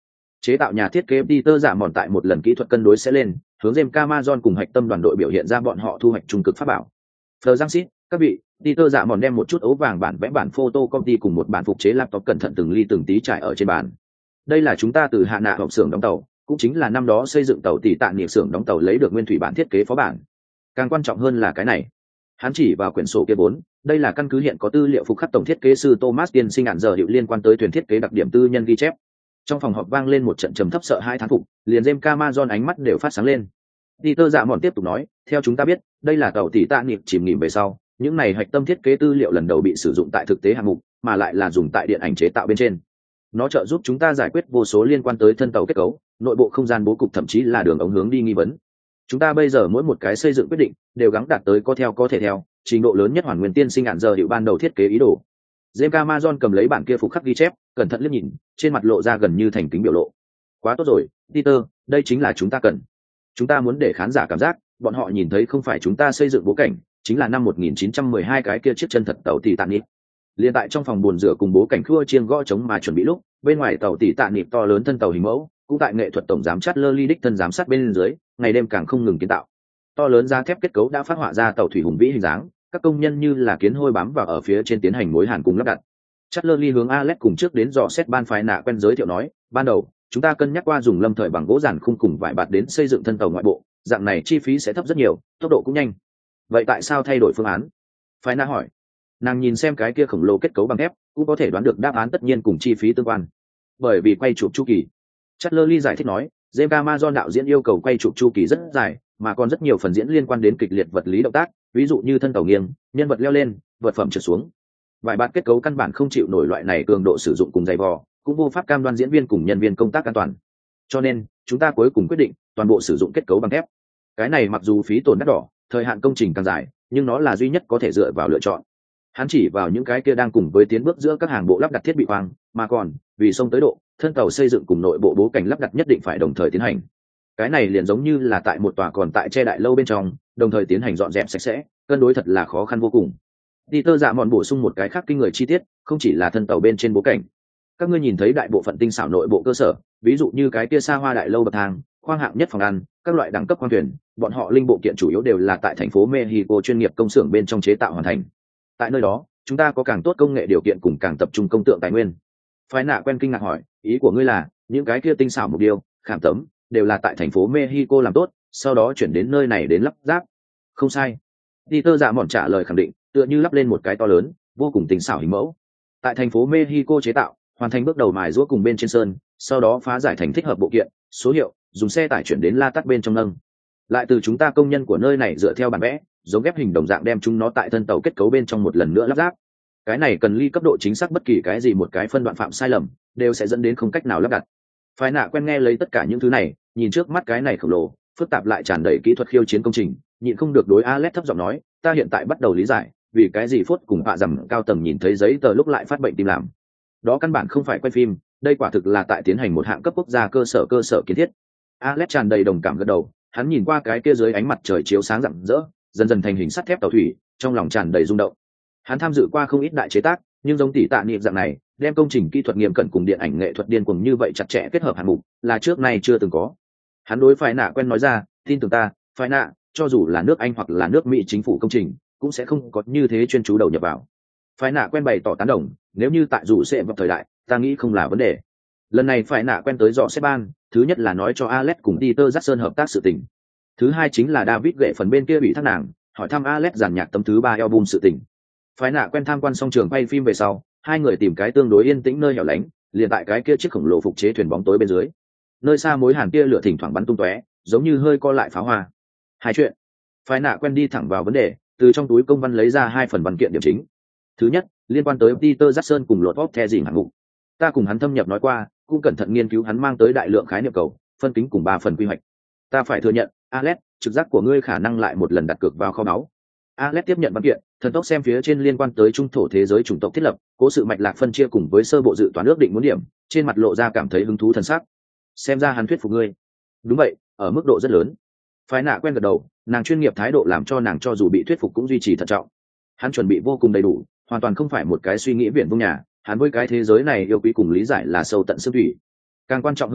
Chế tạo nhà thiết kế Peter Dạ Mòn tại một lần kỹ thuật cân đối sẽ lên, hướng James Cameron cùng hạch tâm đoàn đội biểu hiện ra bọn họ thu hoạch trung cực pháp bảo. Phờ Giang Sít, các vị, Peter Dạ Mòn đem một chút ấu vàng bản vẽ bản photocopy cùng một bản phục chế laptop cẩn thận từng ly từng tí trải ở trên bàn. Đây là chúng ta từ Hạ Nạ học xưởng đóng tàu, cũng chính là năm đó xây dựng tàu tỷ tạ niệm xưởng đóng tàu lấy được nguyên thủy bản thiết kế phó bản. Càng quan trọng hơn là cái này. Hắn chỉ vào quyển sổ kia 4, đây là căn cứ hiện có tư liệu phục khắc tổng thiết kế sư Thomas tiên sinh ản giờ hiệu liên quan tới thuyền thiết kế đặc điểm tư nhân ghi chép. Trong phòng họp vang lên một trận trầm thấp sợ hai thán phục, liền James Cameron ánh mắt đều phát sáng lên. Peter Dạ Mòn tiếp tục nói, theo chúng ta biết, đây là tàu tỷ tạ niệm chìm nghỉm về sau, những này hạch tâm thiết kế tư liệu lần đầu bị sử dụng tại thực tế hạng mục, mà lại là dùng tại điện ảnh chế tạo bên trên. Nó trợ giúp chúng ta giải quyết vô số liên quan tới thân tàu kết cấu, nội bộ không gian bố cục thậm chí là đường ống hướng đi nghi vấn. Chúng ta bây giờ mỗi một cái xây dựng quyết định đều gắng đạt tới có theo có thể theo, trình độ lớn nhất hoàn nguyên tiên sinh ản giờ hiệu ban đầu thiết kế ý đồ. James Cameron cầm lấy bản kia phục khắc ghi chép, cẩn thận liếc nhìn, trên mặt lộ ra gần như thành kính biểu lộ. Quá tốt rồi, Peter, đây chính là chúng ta cần. Chúng ta muốn để khán giả cảm giác, bọn họ nhìn thấy không phải chúng ta xây dựng bố cảnh, chính là năm 1912 cái kia chiếc chân thật tàu tỷ tạ niệm. Liên tại trong phòng buồn rửa cùng bố cảnh khua chiêng gõ trống mà chuẩn bị lúc, bên ngoài tàu tỷ tạ niệm to lớn thân tàu hình mẫu, cũng tại nghệ thuật tổng giám sát Lurley đích thân giám sát bên dưới, ngày đêm càng không ngừng kiến tạo. To lớn da thép kết cấu đã phát họa ra tàu thủy hùng vĩ hình dáng, các công nhân như là kiến hôi bám vào ở phía trên tiến hành mối hàn cùng lắp đặt. Chatlerley hướng Alex cùng trước đến dò xét ban phái nạ quen giới thiệu nói, ban đầu chúng ta cân nhắc qua dùng lâm thời bằng gỗ giản khung cùng vải bạt đến xây dựng thân tàu ngoại bộ, dạng này chi phí sẽ thấp rất nhiều, tốc độ cũng nhanh. Vậy tại sao thay đổi phương án? Phái nạ hỏi. Nàng nhìn xem cái kia khổng lồ kết cấu bằng thép, cũng có thể đoán được đáp án tất nhiên cùng chi phí tương quan. Bởi vì quay chụp chu kỳ. Chatlerley giải thích nói, James Cameron đạo diễn yêu cầu quay chụp chu kỳ rất dài, mà còn rất nhiều phần diễn liên quan đến kịch liệt vật lý động tác, ví dụ như thân tàu nghiêng, nhân vật leo lên, vật phẩm trượt xuống. Vài bạt kết cấu căn bản không chịu nổi loại này cường độ sử dụng cùng dày vò, cũng vô pháp cam đoan diễn viên cùng nhân viên công tác an toàn. Cho nên, chúng ta cuối cùng quyết định toàn bộ sử dụng kết cấu bằng thép. Cái này mặc dù phí tổn đắt đỏ, thời hạn công trình càng dài, nhưng nó là duy nhất có thể dựa vào lựa chọn. Hắn chỉ vào những cái kia đang cùng với tiến bước giữa các hàng bộ lắp đặt thiết bị khoang, mà còn, vì sông tới độ, thân tàu xây dựng cùng nội bộ bố cảnh lắp đặt nhất định phải đồng thời tiến hành. Cái này liền giống như là tại một tòa còn tại che đại lâu bên trong, đồng thời tiến hành dọn dẹp sạch sẽ, cân đối thật là khó khăn vô cùng. Peter Dạ Mòn bổ sung một cái khác kinh người chi tiết, không chỉ là thân tàu bên trên bố cảnh. Các ngươi nhìn thấy đại bộ phận tinh xảo nội bộ cơ sở, ví dụ như cái kia xa hoa đại lâu bậc thang, khoang hạng nhất phòng ăn, các loại đẳng cấp khoang thuyền, bọn họ linh bộ kiện chủ yếu đều là tại thành phố Mexico chuyên nghiệp công xưởng bên trong chế tạo hoàn thành. Tại nơi đó, chúng ta có càng tốt công nghệ điều kiện cùng càng tập trung công tượng tài nguyên. Phái nạ quen kinh ngạc hỏi, ý của ngươi là, những cái kia tinh xảo mục điêu, khảm tấm, đều là tại thành phố Mexico làm tốt, sau đó chuyển đến nơi này đến lắp ráp. Không sai. Peter Dạ Mòn trả lời khẳng định, tựa như lắp lên một cái to lớn, vô cùng tinh xảo hình mẫu. Tại thành phố Mexico chế tạo, hoàn thành bước đầu mài giũa cùng bên trên sơn, sau đó phá giải thành thích hợp bộ kiện, số hiệu, dùng xe tải chuyển đến La Tắt bên trong nâng. Lại từ chúng ta công nhân của nơi này dựa theo bản vẽ, giống ghép hình đồng dạng đem chúng nó tại thân tàu kết cấu bên trong một lần nữa lắp ráp. Cái này cần ly cấp độ chính xác bất kỳ cái gì một cái phân đoạn phạm sai lầm, đều sẽ dẫn đến không cách nào lắp đặt. Phái nạ quen nghe lấy tất cả những thứ này, nhìn trước mắt cái này khổng lồ, phức tạp lại tràn đầy kỹ thuật khiêu chiến công trình, nhịn không được đối Alex thấp giọng nói, ta hiện tại bắt đầu lý giải, vì cái gì phốt cùng họa rằm cao tầng nhìn thấy giấy tờ lúc lại phát bệnh tim làm. Đó căn bản không phải quay phim, đây quả thực là tại tiến hành một hạng cấp quốc gia cơ sở kiến thiết. Alex tràn đầy đồng cảm gật đầu, hắn nhìn qua cái kia dưới ánh mặt trời chiếu sáng rạng rỡ, dần dần thành hình sắt thép tàu thủy, trong lòng tràn đầy rung động. Hắn tham dự qua không ít đại chế tác, nhưng giống tỷ tạ niệm dạng này, đem công trình kỹ thuật nghiêm cẩn cùng điện ảnh nghệ thuật điên cuồng như vậy chặt chẽ kết hợp hạng mục, là trước nay chưa từng có. Hắn đối phái nạ quen nói ra, tin tưởng ta, phái nạ, cho dù là nước Anh hoặc là nước Mỹ chính phủ công trình, cũng sẽ không có như thế chuyên chú đầu nhập vào. Phái nạ quen bày tỏ tán đồng, nếu như tại dù sẽ vào thời đại, ta nghĩ không là vấn đề. Lần này phái nạ quen tới dò xếp ban, thứ nhất là nói cho Alex cùng Peter Jackson hợp tác sự tình. Thứ hai chính là David gệ phần bên kia bị thác nàng, hỏi thăm Alex giàn nhạc tấm thứ 3 album sự tình. Phái nạ quen tham quan xong trường quay phim về sau, hai người tìm cái tương đối yên tĩnh nơi hẻo lánh, liền tại cái kia chiếc khổng lồ phục chế thuyền bóng tối bên dưới. Nơi xa mối hàn kia lửa thỉnh thoảng bắn tung tóe, giống như hơi co lại pháo hoa. Hai chuyện. Phái nạ quen đi thẳng vào vấn đề, từ trong túi công văn lấy ra 2 phần văn kiện điểm chính. Thứ nhất, liên quan tới Peter Jackson cùng lột vóc the gì hạng mục. Ta cùng hắn thâm nhập nói qua, cũng cẩn thận nghiên cứu hắn mang tới đại lượng khái niệm cầu, phân kính cùng 3 phần quy hoạch. Ta phải thừa nhận, Alex, trực giác của ngươi khả năng lại một lần đặt cược vào kho báu. Alex tiếp nhận văn kiện, thần tốc xem phía trên liên quan tới trung thổ thế giới chủng tộc thiết lập, cố sự mạch lạc phân chia cùng với sơ bộ dự toán ước định muốn điểm, trên mặt lộ ra cảm thấy hứng thú thần sắc. Xem ra hắn thuyết phục ngươi. Đúng vậy, ở mức độ rất lớn. Phái nạ quen gật đầu, nàng chuyên nghiệp thái độ làm cho nàng cho dù bị thuyết phục cũng duy trì thận trọng. Hắn chuẩn bị vô cùng đầy đủ, hoàn toàn không phải một cái suy nghĩ viển vông nhà, hắn với cái thế giới này yêu quý cùng lý giải là sâu tận xương thủy. Càng quan trọng hơn là,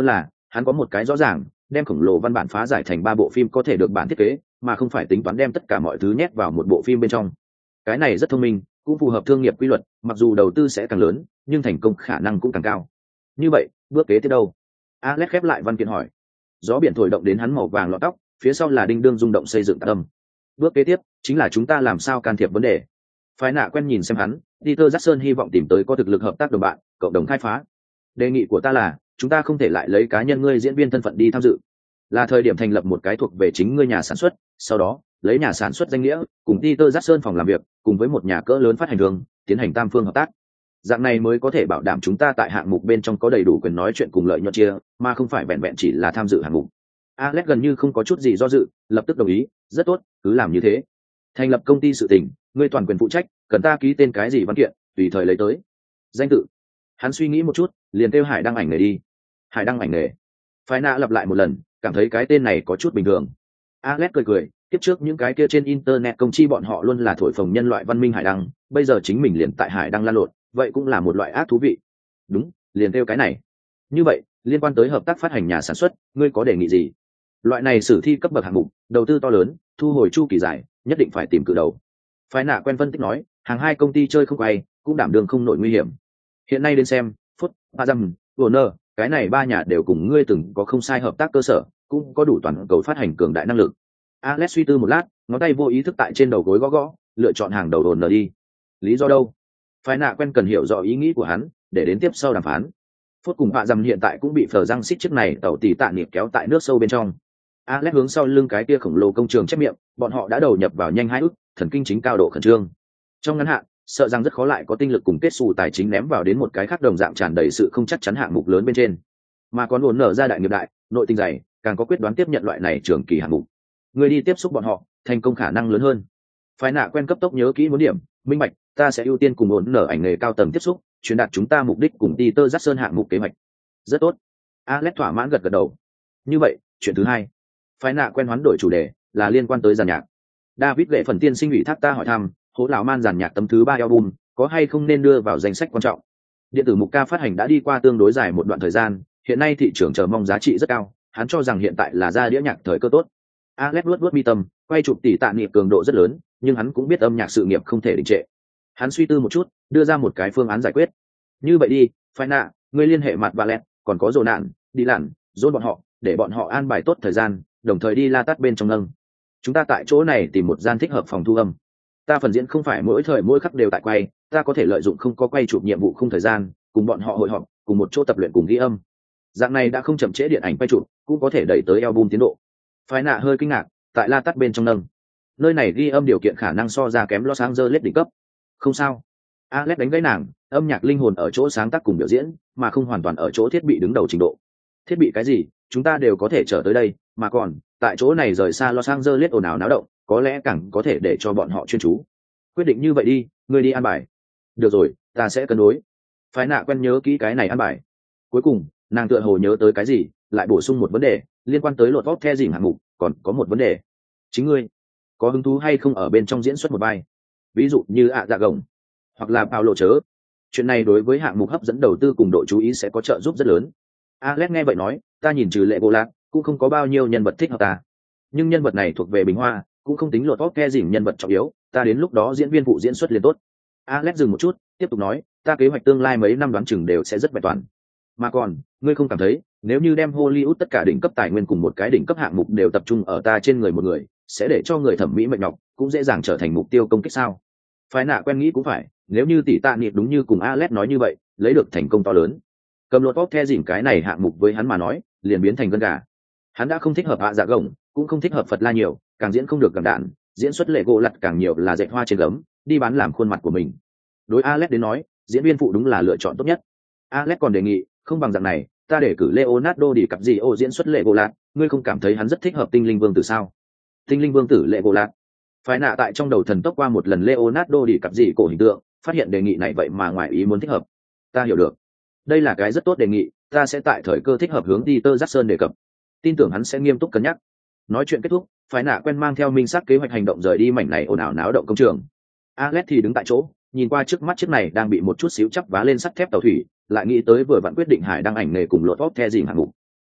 hắn có một cái rõ ràng, đem khổng lồ văn bản phá giải thành 3 bộ phim có thể được bản thiết kế, mà không phải tính toán đem tất cả mọi thứ nhét vào một bộ phim bên trong. Cái này rất thông minh, cũng phù hợp thương nghiệp quy luật, mặc dù đầu tư sẽ càng lớn, nhưng thành công khả năng cũng càng cao. Như vậy, bước kế tiếp đâu? Alex khép lại văn kiện hỏi. Gió biển thổi động đến hắn màu vàng lọn tóc, phía sau là đinh đương rung động xây dựng tâm. Bước kế tiếp chính là chúng ta làm sao can thiệp vấn đề. Phái nạ quen nhìn xem hắn, Peter Jackson hy vọng tìm tới có thực lực hợp tác đồng bạn, cộng đồng khai phá. Đề nghị của ta là, chúng ta không thể lại lấy cá nhân ngươi diễn viên thân phận đi tham dự, là thời điểm thành lập một cái thuộc về chính ngươi nhà sản xuất, sau đó lấy nhà sản xuất danh nghĩa cùng Peter Jackson phòng làm việc, cùng với một nhà cỡ lớn phát hành thương, tiến hành tam phương hợp tác. Dạng này mới có thể bảo đảm chúng ta tại hạng mục bên trong có đầy đủ quyền nói chuyện cùng lợi nhuận chia, mà không phải vẹn vẹn chỉ là tham dự hạng mục. Alex gần như không có chút gì do dự, lập tức đồng ý, rất tốt, cứ làm như thế. Thành lập công ty sự tình, ngươi toàn quyền phụ trách, cần ta ký tên cái gì văn kiện, tùy thời lấy tới. Danh tự. Hắn suy nghĩ một chút, liền kêu Hải đăng ảnh nghề đi. Hải đăng ảnh nghề. Phái nạ lặp lại một lần, cảm thấy cái tên này có chút bình thường. Alex cười, kiếp trước những cái kia trên internet công ty bọn họ luôn là thổi phồng nhân loại văn minh hải đăng, bây giờ chính mình liền tại hải đăng lan lộn, vậy cũng là một loại ác thú vị. Đúng, liền kêu cái này. Như vậy, liên quan tới hợp tác phát hành nhà sản xuất, ngươi có đề nghị gì? Loại này sử thi cấp bậc hạng mục, đầu tư to lớn, thu hồi chu kỳ dài, nhất định phải tìm cự đầu. Phái nạ quen phân tích nói, hàng hai công ty chơi không quay, cũng đảm đương không nổi nguy hiểm. Hiện nay đến xem, Phút, Azam, Warner, cái này 3 nhà đều cùng ngươi từng có không sai hợp tác cơ sở, cũng có đủ toàn cầu phát hành cường đại năng lực. Alex suy tư một lát, ngón tay vô ý thức tại trên đầu gối gõ gõ, lựa chọn hàng đầu Warner đi. Lý do đâu? Phái nạ quen cần hiểu rõ ý nghĩ của hắn, để đến tiếp sau đàm phán. Phút cùng Azam hiện tại cũng bị phở răng xích chiếc này tàu tỷ tạ niệm kéo tại nước sâu bên trong. Alex hướng sau lưng cái kia khổng lồ công trường chép miệng, bọn họ đã đầu nhập vào nhanh 2 ức, thần kinh chính cao độ khẩn trương. Trong ngắn hạn, sợ rằng rất khó lại có tinh lực cùng kết xù tài chính ném vào đến một cái khác đồng dạng tràn đầy sự không chắc chắn hạng mục lớn bên trên. Mà còn muốn nở ra đại nghiệp đại, nội tình dày, càng có quyết đoán tiếp nhận loại này trường kỳ hạng mục. Người đi tiếp xúc bọn họ, thành công khả năng lớn hơn. Phái nạ quen cấp tốc nhớ kỹ muốn điểm, minh bạch, ta sẽ ưu tiên cùng muốn nở ảnh nghề cao tầng tiếp xúc, truyền đạt chúng ta mục đích cùng Peter Jackson hạng mục kế hoạch. Rất tốt. Alex thỏa mãn gật đầu. Như vậy, chuyện thứ hai. Phái nạ quen hoán đổi chủ đề, là liên quan tới dàn nhạc. David lệ phần tiên sinh ủy thác ta hỏi thăm, hố lão man dàn nhạc tấm thứ 3 album, có hay không nên đưa vào danh sách quan trọng. Điện tử mục ca phát hành đã đi qua tương đối dài một đoạn thời gian, hiện nay thị trường chờ mong giá trị rất cao, hắn cho rằng hiện tại là ra đĩa nhạc thời cơ tốt. Alex luốt mi tâm, quay chụp tỷ tạ niệm cường độ rất lớn, nhưng hắn cũng biết âm nhạc sự nghiệp không thể đình trệ. Hắn suy tư một chút, đưa ra một cái phương án giải quyết. Như vậy đi, phái nạ, ngươi liên hệ mặt Valet, còn có Dồn nạn, đi lặn, dồn bọn họ, để bọn họ an bài tốt thời gian, đồng thời đi la tát bên trong nâng. Chúng ta tại chỗ này tìm một gian thích hợp phòng thu âm. Ta phần diễn không phải mỗi thời mỗi khắc đều tại quay, ta có thể lợi dụng không có quay chụp nhiệm vụ không thời gian, cùng bọn họ hội họp, cùng một chỗ tập luyện cùng ghi âm. Dạng này đã không chậm trễ điện ảnh quay chụp, cũng có thể đẩy tới album tiến độ. Phái nạ hơi kinh ngạc, tại la tát bên trong nâng, nơi này ghi âm điều kiện khả năng so ra kém Los Angeles đỉnh cấp. Không sao. Alex đánh gãy nàng, âm nhạc linh hồn ở chỗ sáng tác cùng biểu diễn, mà không hoàn toàn ở chỗ thiết bị đứng đầu trình độ. Thiết bị cái gì, chúng ta đều có thể trở tới đây, mà còn tại chỗ này rời xa Los Angeles ồn ào náo động, có lẽ càng có thể để cho bọn họ chuyên chú. Quyết định như vậy đi, ngươi đi an bài. Được rồi, ta sẽ cân đối. Phái nạ quen nhớ kỹ cái này an bài. Cuối cùng, nàng tựa hồ nhớ tới cái gì, lại bổ sung một vấn đề liên quan tới lột vóc the dìm hạng mục, còn có một vấn đề. Chính ngươi có hứng thú hay không ở bên trong diễn xuất một vai, ví dụ như dạ gồng hoặc là Paulo chớ. Chuyện này đối với hạng mục hấp dẫn đầu tư cùng độ chú ý sẽ có trợ giúp rất lớn. Alex nghe vậy nói, ta nhìn trừ lệ vô lạc, cũng không có bao nhiêu nhân vật thích hợp ta, nhưng nhân vật này thuộc về bình hoa, cũng không tính lột vóc the dìm nhân vật trọng yếu, ta đến lúc đó diễn viên phụ diễn xuất liền tốt. Alex dừng một chút, tiếp tục nói, ta kế hoạch tương lai mấy năm đoán chừng đều sẽ rất vẹn toàn. Mà còn, ngươi không cảm thấy, nếu như đem Hollywood tất cả đỉnh cấp tài nguyên cùng một cái đỉnh cấp hạng mục đều tập trung ở ta trên người một người, sẽ để cho người thẩm mỹ mệt nhọc, cũng dễ dàng trở thành mục tiêu công kích sao? Phái nạ quen nghĩ cũng phải, nếu như tỷ tạ niệm đúng như cùng Alex nói như vậy, lấy được thành công to lớn, cầm lột bóp the dìm cái này hạng mục với hắn mà nói, liền biến thành gân gà. Hắn đã không thích hợp dạ gồng, cũng không thích hợp Phật La nhiều, càng diễn không được cầm đạn, diễn xuất lệ gỗ lặt càng nhiều là dệt hoa trên gấm, đi bán làm khuôn mặt của mình. Đối Alex đến nói, diễn viên phụ đúng là lựa chọn tốt nhất. Alex còn đề nghị, không bằng dạng này, ta để cử Leonardo DiCaprio diễn xuất lệ gỗ lặt, ngươi không cảm thấy hắn rất thích hợp tinh linh vương tử sao? Tinh linh vương tử lệ gỗ lặt. Phái nạ tại trong đầu thần tốc qua một lần Leonardo DiCaprio hình tượng, phát hiện đề nghị này vậy mà ngoài ý muốn thích hợp. Ta hiểu được, đây là cái rất tốt đề nghị, ta sẽ tại thời cơ thích hợp hướng Peter Jackson đề cập, tin tưởng hắn sẽ nghiêm túc cân nhắc. Nói chuyện kết thúc, phái nạ quen mang theo minh sát kế hoạch hành động rời đi mảnh này ồn ào náo động công trường. Alex thì đứng tại chỗ, nhìn qua trước mắt chiếc này đang bị một chút xíu chắp vá lên sắt thép tàu thủy, lại nghĩ tới vừa vặn quyết định hải đăng ảnh nghề cùng lột vót the dìm hạng mục.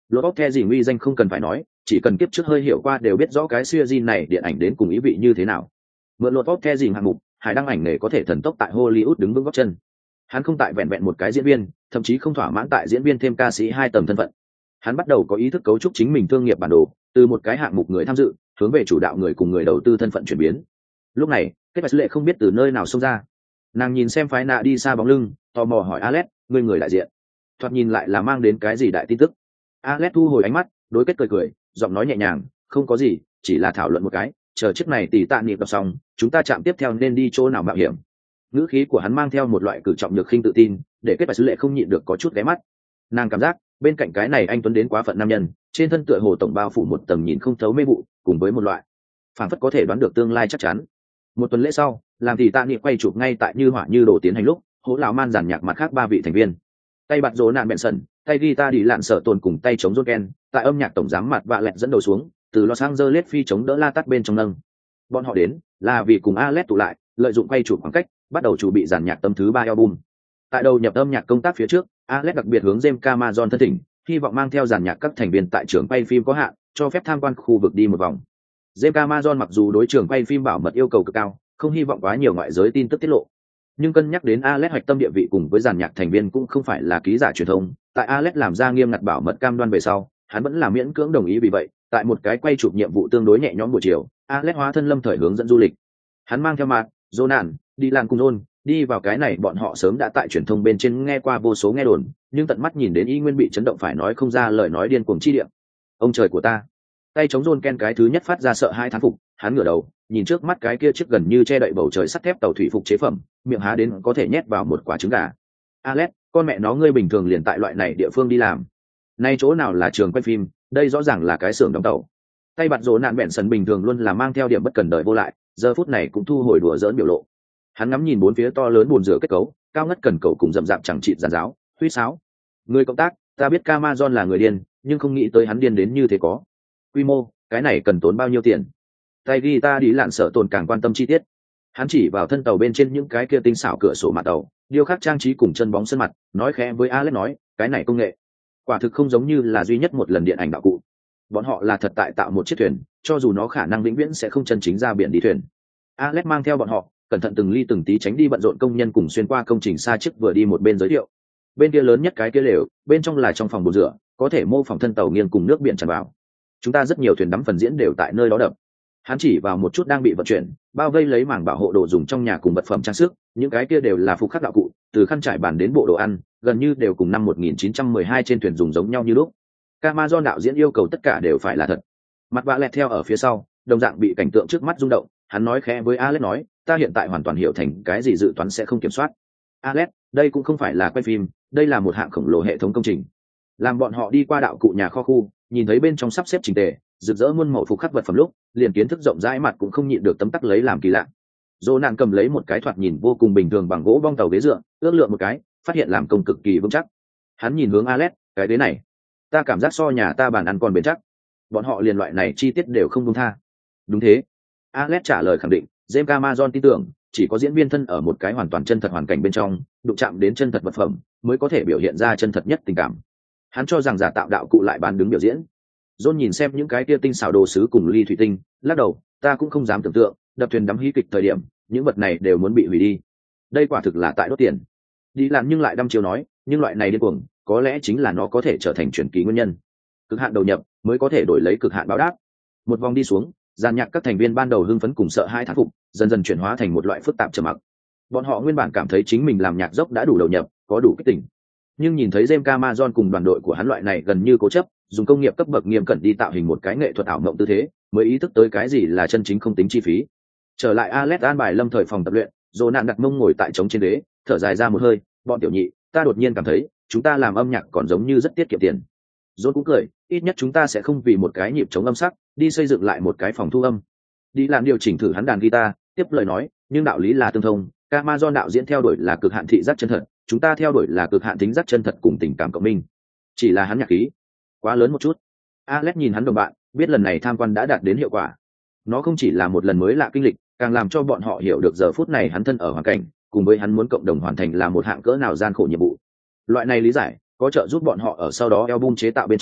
Lord of the Rings uy danh không cần phải nói, chỉ cần kiếp trước hơi hiểu qua đều biết rõ cái series này điện ảnh đến cùng ý vị như thế nào. Mượn Lord of the Rings hạng mục, Hải Đăng ảnh nghề có thể thần tốc tại Hollywood đứng vững gót chân. Hắn không tại vẹn vẹn một cái diễn viên, thậm chí không thỏa mãn tại diễn viên thêm ca sĩ hai tầng thân phận. Hắn bắt đầu có ý thức cấu trúc chính mình thương nghiệp bản đồ, từ một cái hạng mục người tham dự, hướng về chủ đạo người cùng người đầu tư thân phận chuyển biến. Lúc này, kết bạch lệ không biết từ nơi nào xông ra. Nàng nhìn xem phái nạ đi xa bóng lưng, tò mò hỏi Alex, người người đại diện. Thoạt nhìn lại là mang đến cái gì đại tin tức. Alex thu hồi ánh mắt, đối kết cười, giọng nói nhẹ nhàng, không có gì, chỉ là thảo luận một cái, chờ chiếc này tỷ tạ niệm đọc xong, chúng ta chạm tiếp theo nên đi chỗ nào mạo hiểm. Ngữ khí của hắn mang theo một loại cử trọng nhược khinh tự tin, để kết bạch lệ không nhịn được có chút ghé mắt. Nàng cảm giác bên cạnh cái này anh tuấn đến quá phận nam nhân, trên thân tựa hồ tổng bao phủ một tầng nhìn không thấu mê vụ, cùng với một loại phản phất có thể đoán được tương lai chắc chắn. Một tuần lễ sau, làm tỷ tạ niệm quay chụp ngay tại như hỏa như đổ tiến hành lúc, hố lão man giàn nhạc mặt khác ba vị thành viên, tay bạt rỗ nạn bẹn sần, tay guitar đi lạn sở tồn cùng tay chống Joken, tại âm nhạc tổng giám mặt vạ lẹt dẫn đầu xuống, từ Los Angeles phi chống đỡ la tắt bên trong nâng. Bọn họ đến là vì cùng Alex tụ lại, lợi dụng quay chụp khoảng cách, bắt đầu chuẩn bị dàn nhạc tâm thứ 3 album. Tại đầu nhập âm nhạc công tác phía trước, Alex đặc biệt hướng James Cameron thân thỉnh, hy vọng mang theo dàn nhạc các thành viên tại trường quay phim có hạn, cho phép tham quan khu vực đi một vòng. James Cameron mặc dù đối trường quay phim bảo mật yêu cầu cực cao, không hy vọng quá nhiều ngoại giới tin tức tiết lộ. Nhưng cân nhắc đến Alex hoạch tâm địa vị cùng với dàn nhạc thành viên cũng không phải là ký giả truyền thông, tại Alex làm ra nghiêm ngặt bảo mật cam đoan về sau, hắn vẫn là miễn cưỡng đồng ý. Vì vậy, tại một cái quay chụp nhiệm vụ tương đối nhẹ nhõm buổi chiều, Alex hóa thân lâm thời hướng dẫn du lịch. Hắn mang theo mặt, Jonan, đi làm cùng John, đi vào cái này bọn họ sớm đã tại truyền thông bên trên nghe qua vô số nghe đồn, nhưng tận mắt nhìn đến y nguyên bị chấn động phải nói không ra lời nói điên cuồng chi địa. Ông trời của ta! Tay chống John Ken cái thứ nhất phát ra sợ hai thán phục, hắn ngửa đầu, nhìn trước mắt cái kia chiếc gần như che đậy bầu trời sắt thép tàu thủy phục chế phẩm, miệng há đến có thể nhét vào một quả trứng gà. Alex, con mẹ nó ngươi bình thường liền tại loại này địa phương đi làm. Nay chỗ nào là trường quay phim, đây rõ ràng là cái xưởng đóng tàu. Tay bạt rỗ nạn bẹn sần bình thường luôn là mang theo điểm bất cần đời vô lại, giờ phút này cũng thu hồi đùa giỡn biểu lộ. Hắn ngắm nhìn bốn phía to lớn bồn rửa kết cấu, cao ngất cần cầu cùng rậm rạp chẳng chịt giàn giáo, huýt sáo. Người cộng tác, ta biết Camazon là người điên, nhưng không nghĩ tới hắn điên đến như thế có. Quy mô, cái này cần tốn bao nhiêu tiền? Tay guitar đi lạn sợ tồn càng quan tâm chi tiết. Hắn chỉ vào thân tàu bên trên những cái kia tinh xảo cửa sổ mặt tàu, điêu khắc trang trí cùng chân bóng sân mặt, nói khẽ với Alex nói, cái này công nghệ, quả thực không giống như là duy nhất một lần điện ảnh đạo cụ. Bọn họ là thật tại tạo một chiếc thuyền, cho dù nó khả năng vĩnh viễn sẽ không chân chính ra biển đi thuyền. Alex mang theo bọn họ, cẩn thận từng ly từng tí tránh đi bận rộn công nhân cùng xuyên qua công trình xa chiếc vừa đi một bên giới thiệu. Bên kia lớn nhất cái kia lều, bên trong là trong phòng bồn rửa, có thể mô phỏng thân tàu nghiêng cùng nước biển tràn vào. Chúng ta rất nhiều thuyền đắm phần diễn đều tại nơi đó đập. Hắn chỉ vào một chút đang bị vận chuyển, bao vây lấy mảng bảo hộ đồ dùng trong nhà cùng vật phẩm trang sức, những cái kia đều là phục khắc đạo cụ, từ khăn trải bàn đến bộ đồ ăn, gần như đều cùng năm 1912 trên thuyền dùng giống nhau như lúc. Camazon đạo diễn yêu cầu tất cả đều phải là thật. Mặt vạ lẹt theo ở phía sau, đồng dạng bị cảnh tượng trước mắt rung động, hắn nói khẽ với Alex nói, ta hiện tại hoàn toàn hiểu thành cái gì dự toán sẽ không kiểm soát. Alex, đây cũng không phải là quay phim, đây là một hạng khổng lồ hệ thống công trình. Làm bọn họ đi qua đạo cụ nhà kho khu, nhìn thấy bên trong sắp xếp chỉnh tề, rực rỡ muôn màu phục khắc vật phẩm lúc, liền kiến thức rộng rãi mặt cũng không nhịn được tấm tắc lấy làm kỳ lạ. Jonan cầm lấy một cái thoạt nhìn vô cùng bình thường bằng gỗ bong tàu ghế dựa, ước lượng một cái, phát hiện làm công cực kỳ vững chắc. Hắn nhìn hướng Alex, cái ghế này, ta cảm giác so nhà ta bàn ăn còn bền chắc. Bọn họ liền loại này chi tiết đều không buông tha. Đúng thế. Alex trả lời khẳng định, James Cameron tin tưởng, chỉ có diễn viên thân ở một cái hoàn toàn chân thật hoàn cảnh bên trong, đụng chạm đến chân thật vật phẩm, mới có thể biểu hiện ra chân thật nhất tình cảm. Hắn cho rằng giả tạo đạo cụ lại bán đứng biểu diễn. John nhìn xem những cái kia tinh xảo đồ sứ cùng ly thủy tinh, lắc đầu, ta cũng không dám tưởng tượng, đập thuyền đắm hí kịch thời điểm, những vật này đều muốn bị hủy đi. Đây quả thực là tại đốt tiền. Đi làm nhưng lại đăm chiêu nói, nhưng loại này điên cuồng, có lẽ chính là nó có thể trở thành truyền kỳ nguyên nhân. Cực hạn đầu nhập mới có thể đổi lấy cực hạn báo đáp. Một vòng đi xuống, dàn nhạc các thành viên ban đầu hưng phấn cùng sợ hai thán phục, dần dần chuyển hóa thành một loại phức tạp trầm mặc. Bọn họ nguyên bản cảm thấy chính mình làm nhạc dốc đã đủ đầu nhập, có đủ kích tỉnh. Nhưng nhìn thấy James Cameron cùng đoàn đội của hắn loại này gần như cố chấp, dùng công nghiệp cấp bậc nghiêm cẩn đi tạo hình một cái nghệ thuật ảo mộng tư thế, mới ý thức tới cái gì là chân chính không tính chi phí. Trở lại Alex an bài lâm thời phòng tập luyện, rồi nạn đặt mông ngồi tại trống trên ghế, thở dài ra một hơi, bọn tiểu nhị, ta đột nhiên cảm thấy, chúng ta làm âm nhạc còn giống như rất tiết kiệm tiền. John cũng cười, ít nhất chúng ta sẽ không vì một cái nhịp chống âm sắc, đi xây dựng lại một cái phòng thu âm. Đi làm điều chỉnh thử hắn đàn guitar, tiếp lời nói, nhưng đạo lý là tương thông, Camazon đạo diễn theo đuổi là cực hạn thị giác chân thật, chúng ta theo đuổi là cực hạn tính giác chân thật cùng tình cảm cộng minh. Chỉ là hắn nhạc khí quá lớn một chút. Alex nhìn hắn đồng bạn, biết lần này tham quan đã đạt đến hiệu quả. Nó không chỉ là một lần mới lạ kinh lịch, càng làm cho bọn họ hiểu được giờ phút này hắn thân ở hoàn cảnh, cùng với hắn muốn cộng đồng hoàn thành là một hạng cỡ nào gian khổ nhiệm vụ. Loại này lý giải có trợ giúp bọn họ ở sau đó album chế tạo bên trong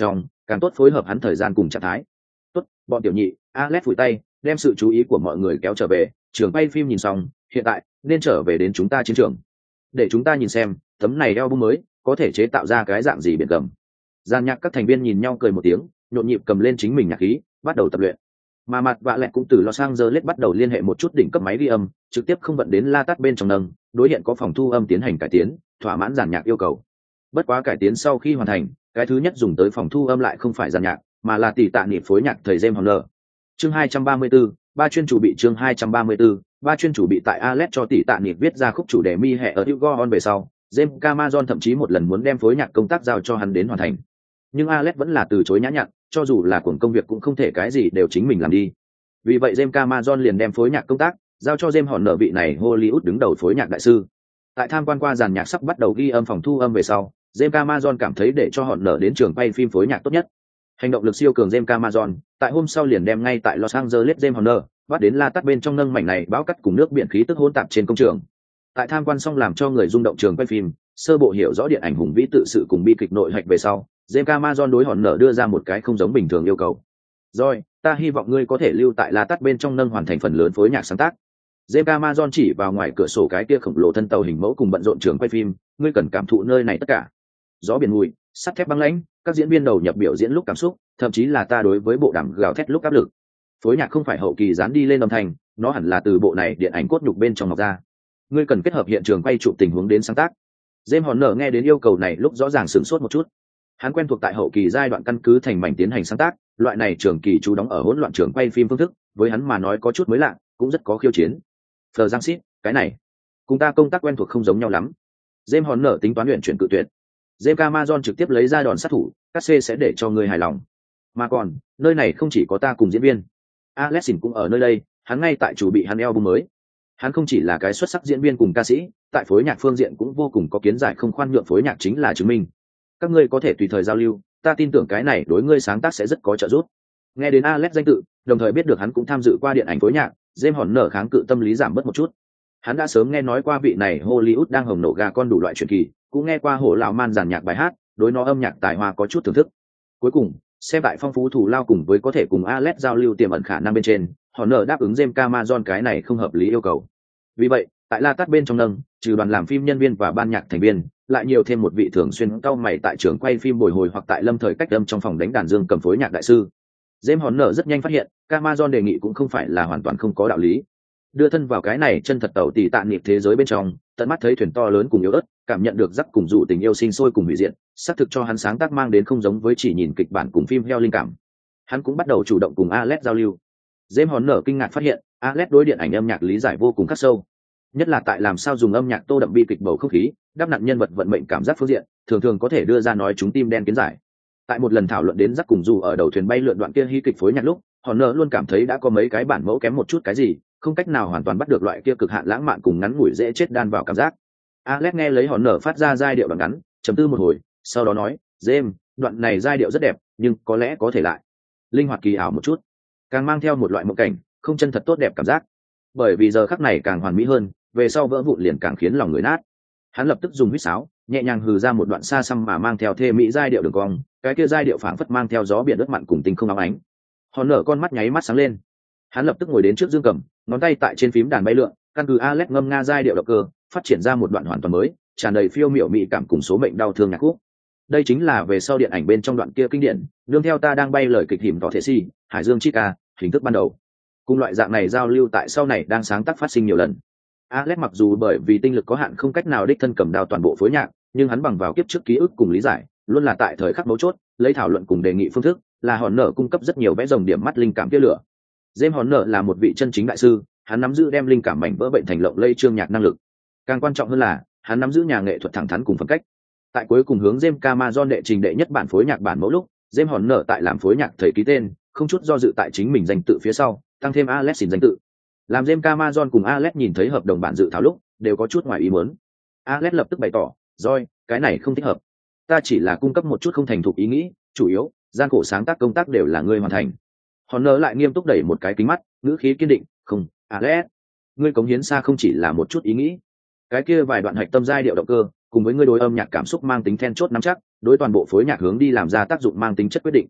càng tốt phối hợp hắn thời gian cùng trạng thái. Tốt, bọn tiểu nhị, Alex phủi tay, đem sự chú ý của mọi người kéo trở về, trường quay phim nhìn xong, hiện tại nên trở về đến chúng ta chiến trường. Để chúng ta nhìn xem, tấm này album mới có thể chế tạo ra cái dạng gì biển gầm. Gian nhạc các thành viên nhìn nhau cười một tiếng, nhộn nhịp cầm lên chính mình nhạc khí, bắt đầu tập luyện. Mà mặt vạ lẹt cũng từ Los Angeles bắt đầu liên hệ một chút đỉnh cấp máy ghi âm, trực tiếp không vận đến La Tát bên trong nâng, đối hiện có phòng thu âm tiến hành cải tiến, thỏa mãn giàn nhạc yêu cầu. Bất quá cải tiến sau khi hoàn thành, cái thứ nhất dùng tới phòng thu âm lại không phải giàn nhạc, mà là tỷ tạ niệm phối nhạc thầy James Horner. Chương 234, ba chuyên chủ bị chương 234, ba chuyên chủ bị tại Alex cho tỷ tạ niệm viết ra khúc chủ đề mi hệ ở Hugo On về sau, James Cameron thậm chí một lần muốn đem phối nhạc công tác giao cho hắn đến hoàn thành. Nhưng Alex vẫn là từ chối nhã nhặn, cho dù là cuồng công việc cũng không thể cái gì đều chính mình làm đi. Vì vậy James Cameron liền đem phối nhạc công tác giao cho James Horner vị này Hollywood đứng đầu phối nhạc đại sư. Tại tham quan qua dàn nhạc sắp bắt đầu ghi âm phòng thu âm về sau, James Cameron cảm thấy để cho Horner đến trường quay phim phối nhạc tốt nhất. Hành động lực siêu cường James Cameron, tại hôm sau liền đem ngay tại Los Angeles James Horner bắt đến La Tát bên trong nâng mảnh này bão cắt cùng nước biển khí tức hỗn tạp trên công trường. Tại tham quan xong làm cho người rung động trường quay phim, sơ bộ hiểu rõ điện ảnh hùng vĩ tự sự cùng bi kịch nội hạch về sau, James Cameron đối Horner đưa ra một cái không giống bình thường yêu cầu. Rồi, ta hy vọng ngươi có thể lưu tại La Tát bên trong nâng hoàn thành phần lớn phối nhạc sáng tác. James Cameron chỉ vào ngoài cửa sổ cái kia khổng lồ thân tàu hình mẫu cùng bận rộn trường quay phim, ngươi cần cảm thụ nơi này tất cả. Gió biển mùi, sắt thép băng lãnh, các diễn viên đầu nhập biểu diễn lúc cảm xúc, thậm chí là ta đối với bộ đàm gào thét lúc áp lực. Phối nhạc không phải hậu kỳ dán đi lên âm thanh, nó hẳn là từ bộ này điện ảnh cốt nhục bên trong mọc ra. Ngươi cần kết hợp hiện trường quay chụp tình huống đến sáng tác. James Horner nghe đến yêu cầu này lúc rõ ràng sửng sốt một chút. Hắn quen thuộc tại hậu kỳ giai đoạn căn cứ thành mảnh tiến hành sáng tác, loại này trường kỳ chú đóng ở hỗn loạn trường quay phim phương thức, với hắn mà nói có chút mới lạ, cũng rất có khiêu chiến. Phờ Giang Sít, cái này, cùng ta công tác quen thuộc không giống nhau lắm. James Horner tính toán luyện chuyển cự tuyệt. James Cameron trực tiếp lấy ra đòn sát thủ, cắt xê sẽ để cho người hài lòng. Mà còn, nơi này không chỉ có ta cùng diễn viên, Alexin cũng ở nơi đây, hắn ngay tại chủ bị hắn album mới. Hắn không chỉ là cái xuất sắc diễn viên cùng ca sĩ, tại phối nhạc phương diện cũng vô cùng có kiến giải không khoan nhượng phối nhạc chính là chứng minh. Các ngươi có thể tùy thời giao lưu, ta tin tưởng cái này đối ngươi sáng tác sẽ rất có trợ giúp. Nghe đến Alex danh tự, đồng thời biết được hắn cũng tham dự qua điện ảnh phối nhạc, James Horner kháng cự tâm lý giảm bớt một chút. Hắn đã sớm nghe nói qua vị này Hollywood đang hồng nổ gà con đủ loại truyền kỳ, cũng nghe qua hổ lão man giàn nhạc bài hát, đối nó âm nhạc tài hoa có chút thưởng thức. Cuối cùng, xem tại phong phú thủ lao cùng với có thể cùng Alex giao lưu tiềm ẩn khả năng bên trên, Horner đáp ứng James Cameron cái này không hợp lý yêu cầu. Vì vậy, tại La Tát bên trong nâng, trừ đoàn làm phim nhân viên và ban nhạc thành viên, lại nhiều thêm một vị thường xuyên cau mày tại trường quay phim bồi hồi hoặc tại lâm thời cách âm trong phòng đánh đàn dương cầm phối nhạc đại sư. James Horner rất nhanh phát hiện, Cameron đề nghị cũng không phải là hoàn toàn không có đạo lý. Đưa thân vào cái này chân thật tàu tỉ tạ niệm thế giới bên trong, tận mắt thấy thuyền to lớn cùng yếu ớt, cảm nhận được giấc cùng dụ tình yêu sinh sôi cùng hủy diệt, xác thực cho hắn sáng tác mang đến không giống với chỉ nhìn kịch bản cùng phim heo linh cảm. Hắn cũng bắt đầu chủ động cùng Alex giao lưu. James Horner kinh ngạc phát hiện, Alex đối điện ảnh âm nhạc lý giải vô cùng khắc sâu. Nhất là tại làm sao dùng âm nhạc tô đậm bi kịch bầu không khí, đắp nặn nhân vật vận mệnh cảm giác phương diện, thường thường có thể đưa ra nói chúng tim đen kiến giải. Tại một lần thảo luận đến giấc cùng dù ở đầu thuyền bay lượn đoạn kia hy kịch phối nhạc lúc, Horner luôn cảm thấy đã có mấy cái bản mẫu kém một chút cái gì, không cách nào hoàn toàn bắt được loại kia cực hạn lãng mạn cùng ngắn ngủi dễ chết đan vào cảm giác. Alex nghe lấy Horner phát ra giai điệu đoạn ngắn, trầm tư một hồi, sau đó nói, James, đoạn này giai điệu rất đẹp, nhưng có lẽ có thể lại linh hoạt kỳ ảo một chút, càng mang theo một loại mộng cảnh, không chân thật tốt đẹp cảm giác. Bởi vì giờ khắc này càng hoàn mỹ hơn, về sau vỡ vụn liền càng khiến lòng người nát. Hắn lập tức dùng huýt sáo, nhẹ nhàng hừ ra một đoạn xa xăm mà mang theo thê mỹ giai điệu đường cong, cái kia giai điệu phảng phất mang theo gió biển ướt mặn cùng tinh không óng ánh. Horner con mắt nháy mắt sáng lên. Hắn lập tức ngồi đến trước dương cầm, ngón tay tại trên phím đàn bay lượn, căn cứ Alex ngâm nga giai điệu động cơ, phát triển ra một đoạn hoàn toàn mới, tràn đầy phiêu miểu mỹ cảm cùng số mệnh đau thương nhạc khúc. Đây chính là về sau điện ảnh bên trong đoạn kia kinh điển, nương theo ta đang bay lời kịch hiểm tỏ thể si, Hải Dương chi ca, hình thức ban đầu. Cùng loại dạng này giao lưu tại sau này đang sáng tác phát sinh nhiều lần. Alex mặc dù bởi vì tinh lực có hạn không cách nào đích thân cầm đao toàn bộ phối nhạc, nhưng hắn bằng vào kiếp trước ký ức cùng lý giải, luôn là tại thời khắc mấu chốt, lấy thảo luận cùng đề nghị phương thức, là Horner cung cấp rất nhiều vẽ rồng điểm mắt linh cảm tia lửa. James Horner là một vị chân chính đại sư, hắn nắm giữ đem linh cảm mảnh vỡ bệnh thành lộng lây chương nhạc năng lực. Càng quan trọng hơn là, hắn nắm giữ nhà nghệ thuật thẳng thắn cùng phong cách. Tại cuối cùng hướng James Cameron đệ trình đệ nhất bản phối nhạc bản mẫu lúc, James Horner tại làm phối nhạc thầy ký tên, không chút do dự tại chính mình danh tự phía sau, tăng thêm Alex xin danh tự. Làm James Cameron cùng Alex nhìn thấy hợp đồng bản dự thảo lúc, đều có chút ngoài ý muốn. Alex lập tức bày tỏ, "Rồi, cái này không thích hợp. Ta chỉ là cung cấp một chút không thành thục ý nghĩ, chủ yếu, gian khổ sáng tác công tác đều là ngươi hoàn thành." Horner lại nghiêm túc đẩy một cái kính mắt, ngữ khí kiên định, "Không, Alex, ngươi cống hiến xa không chỉ là một chút ý nghĩ. Cái kia vài đoạn hạch tâm giai điệu động cơ, cùng với ngươi đối âm nhạc cảm xúc mang tính then chốt nắm chắc, đối toàn bộ phối nhạc hướng đi làm ra tác dụng mang tính chất quyết định,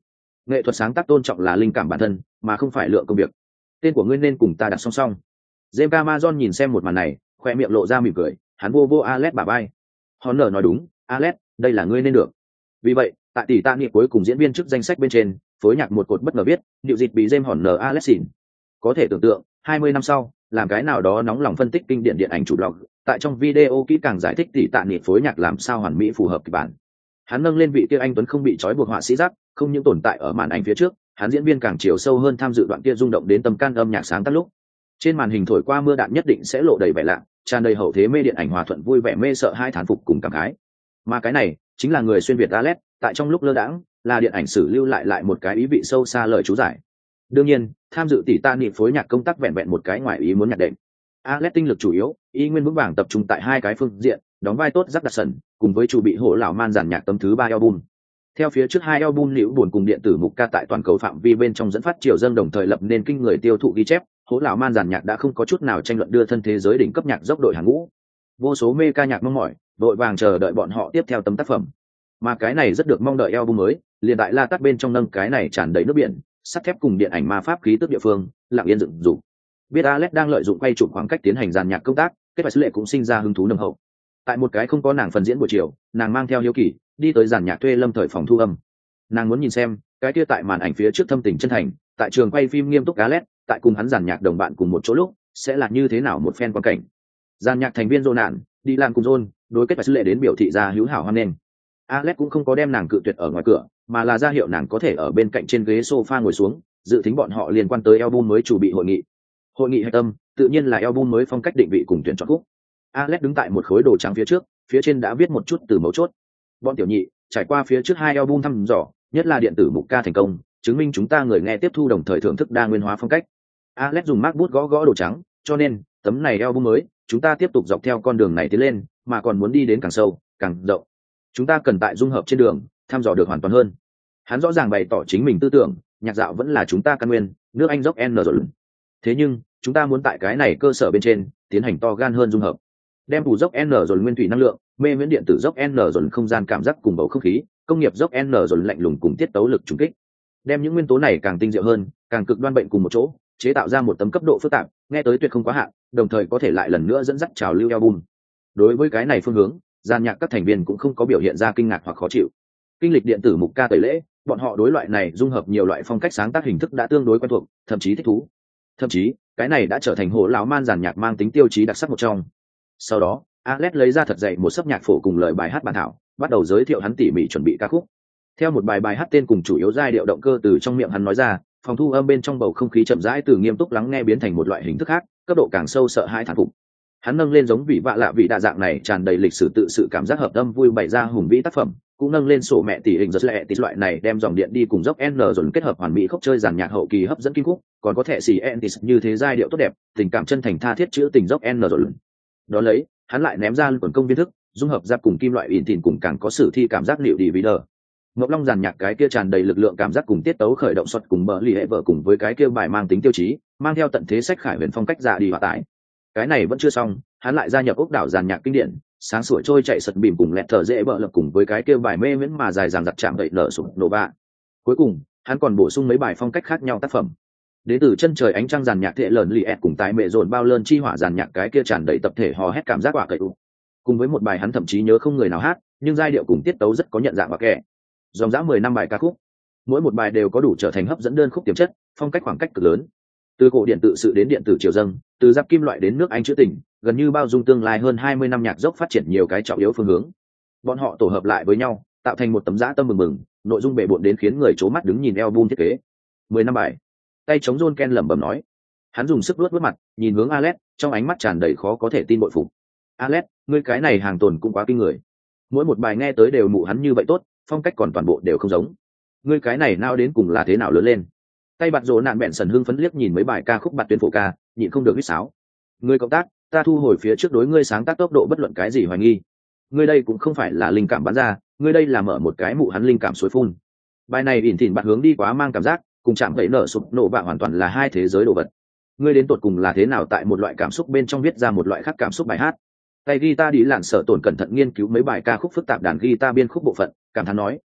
Nghệ thuật sáng tác tôn trọng là linh cảm bản thân mà không phải lượng công việc. Tên của ngươi nên cùng ta đặt song song. James Cameron nhìn xem một màn này, khoe miệng lộ ra mỉm cười, hắn vô Alex bả vai. Horner nói đúng, Alex, đây là ngươi nên được. Vì vậy, tại tỷ tạ nghiệp cuối cùng diễn viên chức danh sách bên trên, phối nhạc một cột bất ngờ viết, điệu dịch bị James Horner Alexin. Có thể tưởng tượng, 20 năm sau, làm cái nào đó nóng lòng phân tích kinh điển điện ảnh chủ blog, tại trong video kỹ càng giải thích tỷ tạ nghiệp phối nhạc làm sao hoàn mỹ phù hợp kịch bản. Hắn nâng lên vị kia anh tuấn không bị trói buộc họa sĩ giác, không những tồn tại ở màn ảnh phía trước, hắn diễn viên càng chiều sâu hơn tham dự đoạn kia rung động đến tâm can âm nhạc sáng tác lúc. Trên màn hình thổi qua mưa đạn nhất định sẽ lộ đầy vẻ lạ, tràn đầy hậu thế mê điện ảnh hòa thuận vui vẻ mê sợ hai thán phục cùng cảm khái. Mà cái này chính là người xuyên việt Alex, tại trong lúc lơ đãng, là điện ảnh sử lưu lại một cái ý vị sâu xa lời chú giải. Đương nhiên, tham dự tỷ ta niệm phối nhạc công tác vẹn vẹn một cái ngoài ý muốn nhạc đệm. Alex tinh lực chủ yếu, y nguyên vững vàng tập trung tại hai cái phương diện, đóng vai tốt Jack Dawson, cùng với chủ bị hổ lão man giàn nhạc tấm thứ 3 album. Theo phía trước hai album liễu buồn cùng điện tử mục ca tại toàn cầu phạm vi bên trong dẫn phát triều dâng đồng thời lập nên kinh người tiêu thụ ghi chép, hổ lão man giàn nhạc đã không có chút nào tranh luận đưa thân thế giới đỉnh cấp nhạc dốc đội hàng ngũ. Vô số mê ca nhạc mong mỏi, đội vàng chờ đợi bọn họ tiếp theo tấm tác phẩm. Mà cái này rất được mong đợi album mới, liền tại La Tát bên trong nâng cái này tràn đầy nước biển, sắt thép cùng điện ảnh ma pháp khí tức địa phương, lặng yên dựng dục. Biết Alex đang lợi dụng quay chụp khoảng cách tiến hành dàn nhạc công tác, kết quả lệ cũng sinh ra hứng thú nồng hậu. Tại một cái không có nàng phần diễn buổi chiều, nàng mang theo hiếu kỳ, đi tới dàn nhạc thuê lâm thời phòng thu âm. Nàng muốn nhìn xem, cái kia tại màn ảnh phía trước thâm tình chân thành, tại trường quay phim nghiêm túc Alex, tại cùng hắn dàn nhạc đồng bạn cùng một chỗ lúc, sẽ là như thế nào một phen quan cảnh. Dàn nhạc thành viên John nạn, đi làm cùng John, đối kết quả lệ đến biểu thị ra hữu hảo hoan nghênh. Alex cũng không có đem nàng cự tuyệt ở ngoài cửa, mà là ra hiệu nàng có thể ở bên cạnh trên ghế sofa ngồi xuống, dự tính bọn họ liên quan tới album mới chủ bị hội nghị. Hội nghị hạch tâm, tự nhiên là album mới phong cách định vị cùng tuyển chọn khúc. Alex đứng tại một khối đồ trắng phía trước, phía trên đã viết một chút từ mấu chốt. Bọn tiểu nhị, trải qua phía trước hai album thăm dò, nhất là điện tử mục ca thành công, chứng minh chúng ta người nghe tiếp thu đồng thời thưởng thức đa nguyên hóa phong cách. Alex dùng MacBook gõ gõ đồ trắng, cho nên, tấm này album mới, chúng ta tiếp tục dọc theo con đường này tiến lên, mà còn muốn đi đến càng sâu, càng rộng. Chúng ta cần tại dung hợp trên đường, thăm dò được hoàn toàn hơn. Hắn rõ ràng bày tỏ chính mình tư tưởng, nhạc dạo vẫn là chúng ta căn nguyên, nước Anh dốc N rồi. Thế nhưng, chúng ta muốn tại cái này cơ sở bên trên, tiến hành to gan hơn dung hợp. Đem đủ dốc N rồi nguyên thủy năng lượng, mê miễn điện tử dốc N rồi không gian cảm giác cùng bầu không khí, công nghiệp dốc N rồi lạnh lùng cùng tiết tấu lực trùng kích. Đem những nguyên tố này càng tinh diệu hơn, càng cực đoan bệnh cùng một chỗ, chế tạo ra một tấm cấp độ phức tạp, nghe tới tuyệt không quá hạn, đồng thời có thể lại lần nữa dẫn dắt trào lưu album. Đối với cái này phương hướng, dàn nhạc các thành viên cũng không có biểu hiện ra kinh ngạc hoặc khó chịu. Kinh lịch điện tử mục ca tẩy lễ, bọn họ đối loại này dung hợp nhiều loại phong cách sáng tác hình thức đã tương đối quen thuộc, thậm chí thích thú. Thậm chí, cái này đã trở thành hồ lão man dàn nhạc mang tính tiêu chí đặc sắc một trong. Sau đó, Alex lấy ra thật dày một sấp nhạc phổ cùng lời bài hát bản thảo, bắt đầu giới thiệu hắn tỉ mỉ chuẩn bị ca khúc. Theo một bài hát tên cùng chủ yếu giai điệu động cơ từ trong miệng hắn nói ra, phòng thu âm bên trong bầu không khí chậm rãi từ nghiêm túc lắng nghe biến thành một loại hình thức khác, cấp độ càng sâu sợ hãi thán phục. Hắn nâng lên giống vị vạ lạ vị đa dạng này tràn đầy lịch sử tự sự cảm giác hợp âm vui bày ra hùng vĩ tác phẩm, cũng nâng lên sổ mẹ tỷ hình giật lệ tỷ loại này đem dòng điện đi cùng dốc N rồi kết hợp hoàn mỹ khúc chơi dàn nhạc hậu kỳ hấp dẫn kim khúc, còn có thể xì entis như thế giai điệu tốt đẹp, tình cảm chân thành tha thiết chữ tình dốc N rồi. Đó lấy, hắn lại ném ra quần công viên thức, dung hợp giáp cùng kim loại ỉn thìn cùng càng có sử thi cảm giác liệu đi vì đờ. Ngọc Long dàn nhạc cái kia tràn đầy lực lượng cảm giác cùng tiết tấu khởi động xuất cùng bờ lì hệ vợ cùng với cái kia bài mang tính tiêu chí, mang theo tận thế sách khải huyền phong cách giả đi hòa tải. Cái này vẫn chưa xong, hắn lại gia nhập ốc đảo dàn nhạc kinh điển, sáng sủa trôi chạy sật bìm cùng lẹt thở dễ bợ lập cùng với cái kia bài mê miễn mà dài dằng dặc chạm đậy nở sụp nổ bạ. Cuối cùng, hắn còn bổ sung mấy bài phong cách khác nhau tác phẩm. Đến từ chân trời ánh trăng dàn nhạc thệ lởn lì ẹt cùng tái mẹ dồn bao lơn chi hỏa dàn nhạc cái kia tràn đầy tập thể hò hét cảm giác quả cậy u. Cùng với một bài hắn thậm chí nhớ không người nào hát, nhưng giai điệu cùng tiết tấu rất có nhận dạng và kẻ. Dòng dã 10 năm bài ca khúc, mỗi một bài đều có đủ trở thành hấp dẫn đơn khúc tiềm chất, phong cách khoảng cách cực lớn. Từ cổ điện tự sự đến điện tử triều dâng, từ giáp kim loại đến nước Anh trữ tình, gần như bao dung tương lai hơn 20 năm nhạc dốc phát triển nhiều cái trọng yếu phương hướng. Bọn họ tổ hợp lại với nhau, tạo thành một tấm dã tâm mừng mừng, nội dung bề bộn đến khiến người chố mắt đứng nhìn album thiết kế. 10 năm bài. Tay chống John Ken lẩm bẩm nói. Hắn dùng sức vuốt vuốt mặt, nhìn hướng Alex, trong ánh mắt tràn đầy khó có thể tin bội phục. Alex, ngươi cái này hàng tồn cũng quá kinh người. Mỗi một bài nghe tới đều mụ hắn như vậy tốt, phong cách còn toàn bộ đều không giống. Ngươi cái này nào đến cùng là thế nào lớn lên? Tay bạt rỗ nạn bẹn sần hưng phấn liếc nhìn mấy bài ca khúc bạt tuyên phổ ca, nhịn không được huýt sáo. Ngươi cộng tác, ta thu hồi phía trước đối ngươi sáng tác tốc độ bất luận cái gì hoài nghi. Ngươi đây cũng không phải là linh cảm bắn ra, ngươi đây là mở một cái mụ hắn linh cảm suối phun. Bài này ỉn thìn bạn hướng đi quá mang cảm giác, cùng chạm bẫy nở sụp nổ bạ hoàn toàn là hai thế giới đồ vật. Ngươi đến tột cùng là thế nào tại một loại cảm xúc bên trong viết ra một loại khác cảm xúc bài hát? Tay guitar đi lạn sợ tổn cẩn thận nghiên cứu mấy bài ca khúc phức tạp đàn guitar biên khúc bộ phận, cảm thán nói, Alex,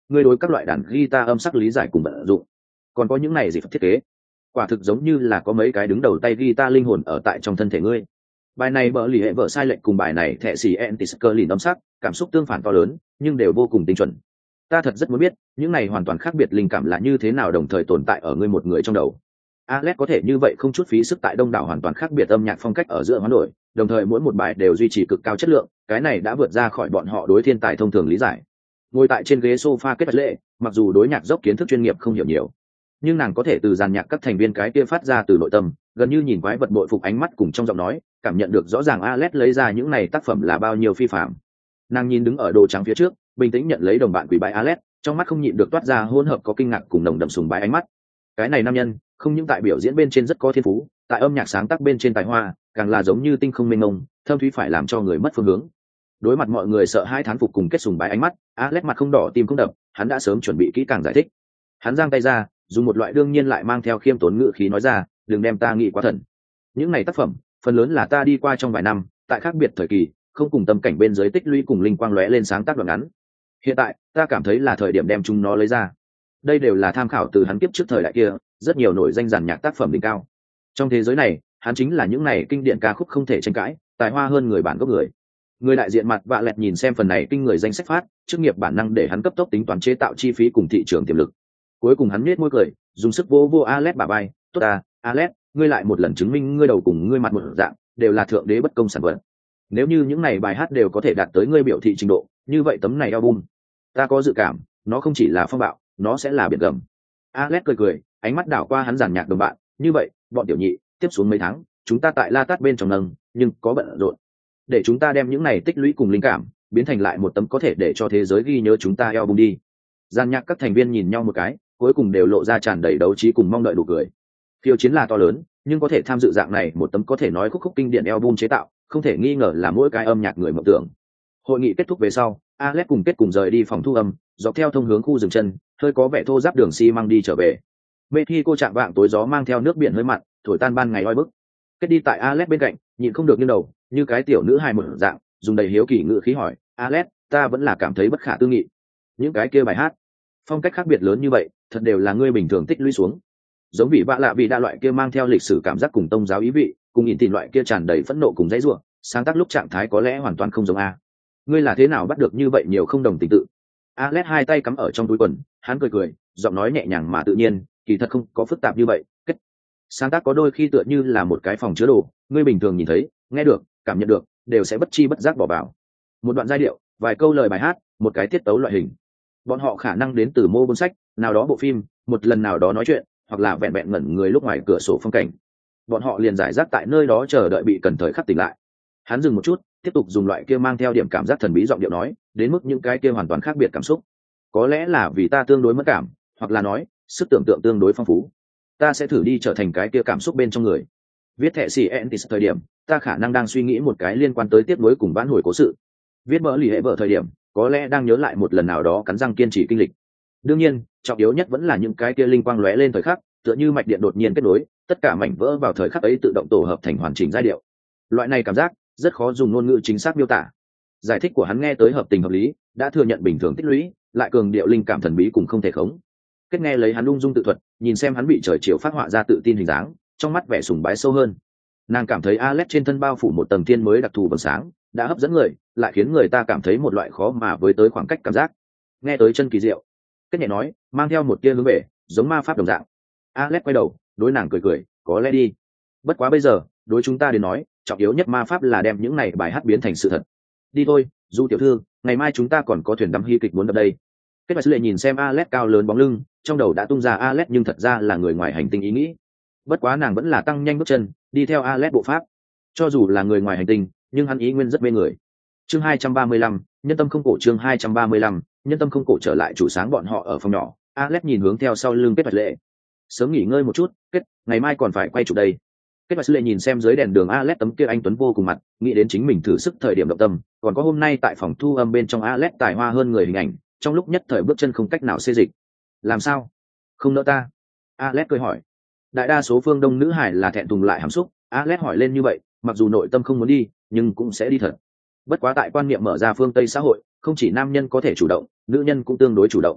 ngươi đối các loại đàn guitar âm sắc lý giải cùng vận dụng, còn có những này gì phải thiết kế, quả thực giống như là có mấy cái đứng đầu tay guitar linh hồn ở tại trong thân thể ngươi. Bài này bờ lì hệ vợ sai lệch cùng bài này thệ xì entisker lìn âm sắc cảm xúc tương phản to lớn nhưng đều vô cùng tinh chuẩn. Ta thật rất muốn biết những này hoàn toàn khác biệt linh cảm là như thế nào đồng thời tồn tại ở ngươi một người trong đầu. Alex có thể như vậy không chút phí sức tại đông đảo hoàn toàn khác biệt âm nhạc phong cách ở giữa hoán đổi, đồng thời mỗi một bài đều duy trì cực cao chất lượng, cái này đã vượt ra khỏi bọn họ đối thiên tài thông thường lý giải. Ngồi tại trên ghế sofa kết lệ, mặc dù đối nhạc dốc kiến thức chuyên nghiệp không hiểu nhiều, nhưng nàng có thể từ dàn nhạc các thành viên cái kia phát ra từ nội tâm, gần như nhìn quái vật bội phục ánh mắt cùng trong giọng nói, cảm nhận được rõ ràng Alex lấy ra những này tác phẩm là bao nhiêu phi phạm. Nàng nhìn đứng ở đồ trắng phía trước, bình tĩnh nhận lấy đồng bạn quỷ bái Alex, trong mắt không nhịn được toát ra hỗn hợp có kinh ngạc cùng nồng đậm sùng bái ánh mắt. Cái này nam nhân, không những tại biểu diễn bên trên rất có thiên phú, tại âm nhạc sáng tác bên trên tài hoa, càng là giống như tinh không mênh mông, thâm thúy phải làm cho người mất phương hướng. Đối mặt mọi người sợ hai thán phục cùng kết sùng bái ánh mắt, Alex mặt không đỏ tim không đập, hắn đã sớm chuẩn bị kỹ càng giải thích. Hắn giang tay ra, dùng một loại đương nhiên lại mang theo khiêm tốn ngữ khí nói ra, đừng đem ta nghĩ quá thần. Những này tác phẩm, phần lớn là ta đi qua trong vài năm, tại khác biệt thời kỳ, không cùng tâm cảnh bên dưới tích lũy cùng linh quang lóe lên sáng tác đoạn ngắn. Hiện tại, ta cảm thấy là thời điểm đem chúng nó lấy ra. Đây đều là tham khảo từ hắn tiếp trước thời đại kia, rất nhiều nổi danh giàn nhạc tác phẩm đỉnh cao. Trong thế giới này, hắn chính là những này kinh điển ca khúc không thể tranh cãi, tài hoa hơn người bản gốc người. Người đại diện mặt vạ lẹt nhìn xem phần này kinh người danh sách phát, chức nghiệp bản năng để hắn cấp tốc tính toán chế tạo chi phí cùng thị trường tiềm lực. Cuối cùng hắn nhếch môi cười, dùng sức vô Alex bả vai, "Tốt à, Alex, ngươi lại một lần chứng minh ngươi đầu cùng ngươi mặt một dạng, đều là thượng đế bất công sản vật. Nếu như những này bài hát đều có thể đạt tới ngươi biểu thị trình độ, như vậy tấm này album, ta có dự cảm, nó không chỉ là phong bạo, nó sẽ là biển gầm." Alex cười, ánh mắt đảo qua hắn giàn nhạc đồng bạn, "Như vậy, bọn tiểu nhị, tiếp xuống mấy tháng, chúng ta tại La Tát bên trong nâng, nhưng có bận rộn. Để chúng ta đem những này tích lũy cùng linh cảm, biến thành lại một tấm có thể để cho thế giới ghi nhớ chúng ta album đi." Giàn nhạc các thành viên nhìn nhau một cái, cuối cùng đều lộ ra tràn đầy đấu trí cùng mong đợi đủ cười. Phiêu chiến là to lớn, nhưng có thể tham dự dạng này một tấm có thể nói khúc kinh điển album chế tạo, không thể nghi ngờ là mỗi cái âm nhạc người mộng tưởng. Hội nghị kết thúc về sau, Alex cùng rời đi phòng thu âm, dọc theo thông hướng khu dừng chân, hơi có vẻ thô ráp đường xi măng đi trở về. Mexico chạm vạng tối gió mang theo nước biển hơi mặn, thổi tan ban ngày oi bức. Kết đi tại Alex bên cạnh, nhịn không được nghiêng đầu, như cái tiểu nữ hài một dạng, dùng đầy hiếu kỳ ngữ khí hỏi, "Alex, ta vẫn là cảm thấy bất khả tư nghị. Những cái kia bài hát, phong cách khác biệt lớn như vậy, thật đều là ngươi bình thường tích lũy xuống. Giống vị bạ lạ vị đa loại kia mang theo lịch sử cảm giác cùng tông giáo ý vị, cùng nhìn tìm loại kia tràn đầy phẫn nộ cùng dãy rủa, sáng tác lúc trạng thái có lẽ hoàn toàn không giống a. Ngươi là thế nào bắt được như vậy nhiều không đồng tình tự?" Alex hai tay cắm ở trong túi quần, hắn cười, giọng nói nhẹ nhàng mà tự nhiên, kỳ thật không có phức tạp như vậy. Sáng tác có đôi khi tựa như là một cái phòng chứa đồ, ngươi bình thường nhìn thấy, nghe được, cảm nhận được, đều sẽ bất chi bất giác bỏ vào. Một đoạn giai điệu, vài câu lời bài hát, một cái tiết tấu loại hình. Bọn họ khả năng đến từ mô cuốn sách, nào đó bộ phim, một lần nào đó nói chuyện, hoặc là vẹn vẹn ngẩn người lúc ngoài cửa sổ phong cảnh. Bọn họ liền giải rác tại nơi đó chờ đợi bị cần thời khắc tỉnh lại. Hắn dừng một chút, tiếp tục dùng loại kia mang theo điểm cảm giác thần bí giọng điệu nói, đến mức những cái kia hoàn toàn khác biệt cảm xúc. Có lẽ là vì ta tương đối mất cảm, hoặc là nói, sức tưởng tượng tương đối phong phú. Ta sẽ thử đi trở thành cái kia cảm xúc bên trong người. Viết thẻ CNTS thời điểm, ta khả năng đang suy nghĩ một cái liên quan tới tiếp nối cùng vãn hồi cố sự. Viết mỡ lì hệ vợ thời điểm, có lẽ đang nhớ lại một lần nào đó cắn răng kiên trì kinh lịch. Đương nhiên, trọng yếu nhất vẫn là những cái kia linh quang lóe lên thời khắc, tựa như mạch điện đột nhiên kết nối, tất cả mảnh vỡ vào thời khắc ấy tự động tổ hợp thành hoàn chỉnh giai điệu. Loại này cảm giác rất khó dùng ngôn ngữ chính xác miêu tả. Giải thích của hắn nghe tới hợp tình hợp lý, đã thừa nhận bình thường tích lũy, lại cường điệu linh cảm thần bí cùng không thể khống. Kết nghe lấy hắn ung dung tự thuật, nhìn xem hắn bị trời chiều phát họa ra tự tin hình dáng, trong mắt vẻ sùng bái sâu hơn. Nàng cảm thấy Alex trên thân bao phủ một tầng thiên mới đặc thù vầng sáng, đã hấp dẫn người, lại khiến người ta cảm thấy một loại khó mà với tới khoảng cách cảm giác. Nghe tới chân kỳ diệu. Kết nhẹ nói, mang theo một tia hướng về, giống ma pháp đồng dạng. Alex quay đầu, đối nàng cười, có lẽ đi. Bất quá bây giờ, đối chúng ta đến nói, trọng yếu nhất ma pháp là đem những này bài hát biến thành sự thật. Đi thôi, Du tiểu thư, ngày mai chúng ta còn có thuyền đắm hy kịch muốn ở đây. Kết quả lệ nhìn xem Alex cao lớn bóng lưng, trong đầu đã tung ra Alex nhưng thật ra là người ngoài hành tinh ý nghĩ. Bất quá nàng vẫn là tăng nhanh bước chân, đi theo Alex bộ pháp. Cho dù là người ngoài hành tinh, nhưng hắn ý nguyên rất mê người. Chương 235, nhân tâm không cổ. Chương 235, nhân tâm không cổ. Trở lại chủ sáng bọn họ ở phòng nhỏ, Alex nhìn hướng theo sau lưng Kết Bạch Lệ. Sớm nghỉ ngơi một chút, Kết, ngày mai còn phải quay chụp đây. Kết Bạch Lệ nhìn xem dưới đèn đường Alex tấm kia anh tuấn vô cùng mặt, nghĩ đến chính mình thử sức thời điểm động tâm, còn có hôm nay tại phòng thu âm bên trong Alex tài hoa hơn người hình ảnh, trong lúc nhất thời bước chân không cách nào xê dịch. Làm sao? Không nỡ ta? Alex cười hỏi. Đại đa số phương Đông nữ hải là thẹn thùng lại hàm xúc, Alex hỏi lên như vậy, mặc dù nội tâm không muốn đi, nhưng cũng sẽ đi thật. Bất quá tại quan niệm mở ra phương Tây xã hội, không chỉ nam nhân có thể chủ động, nữ nhân cũng tương đối chủ động.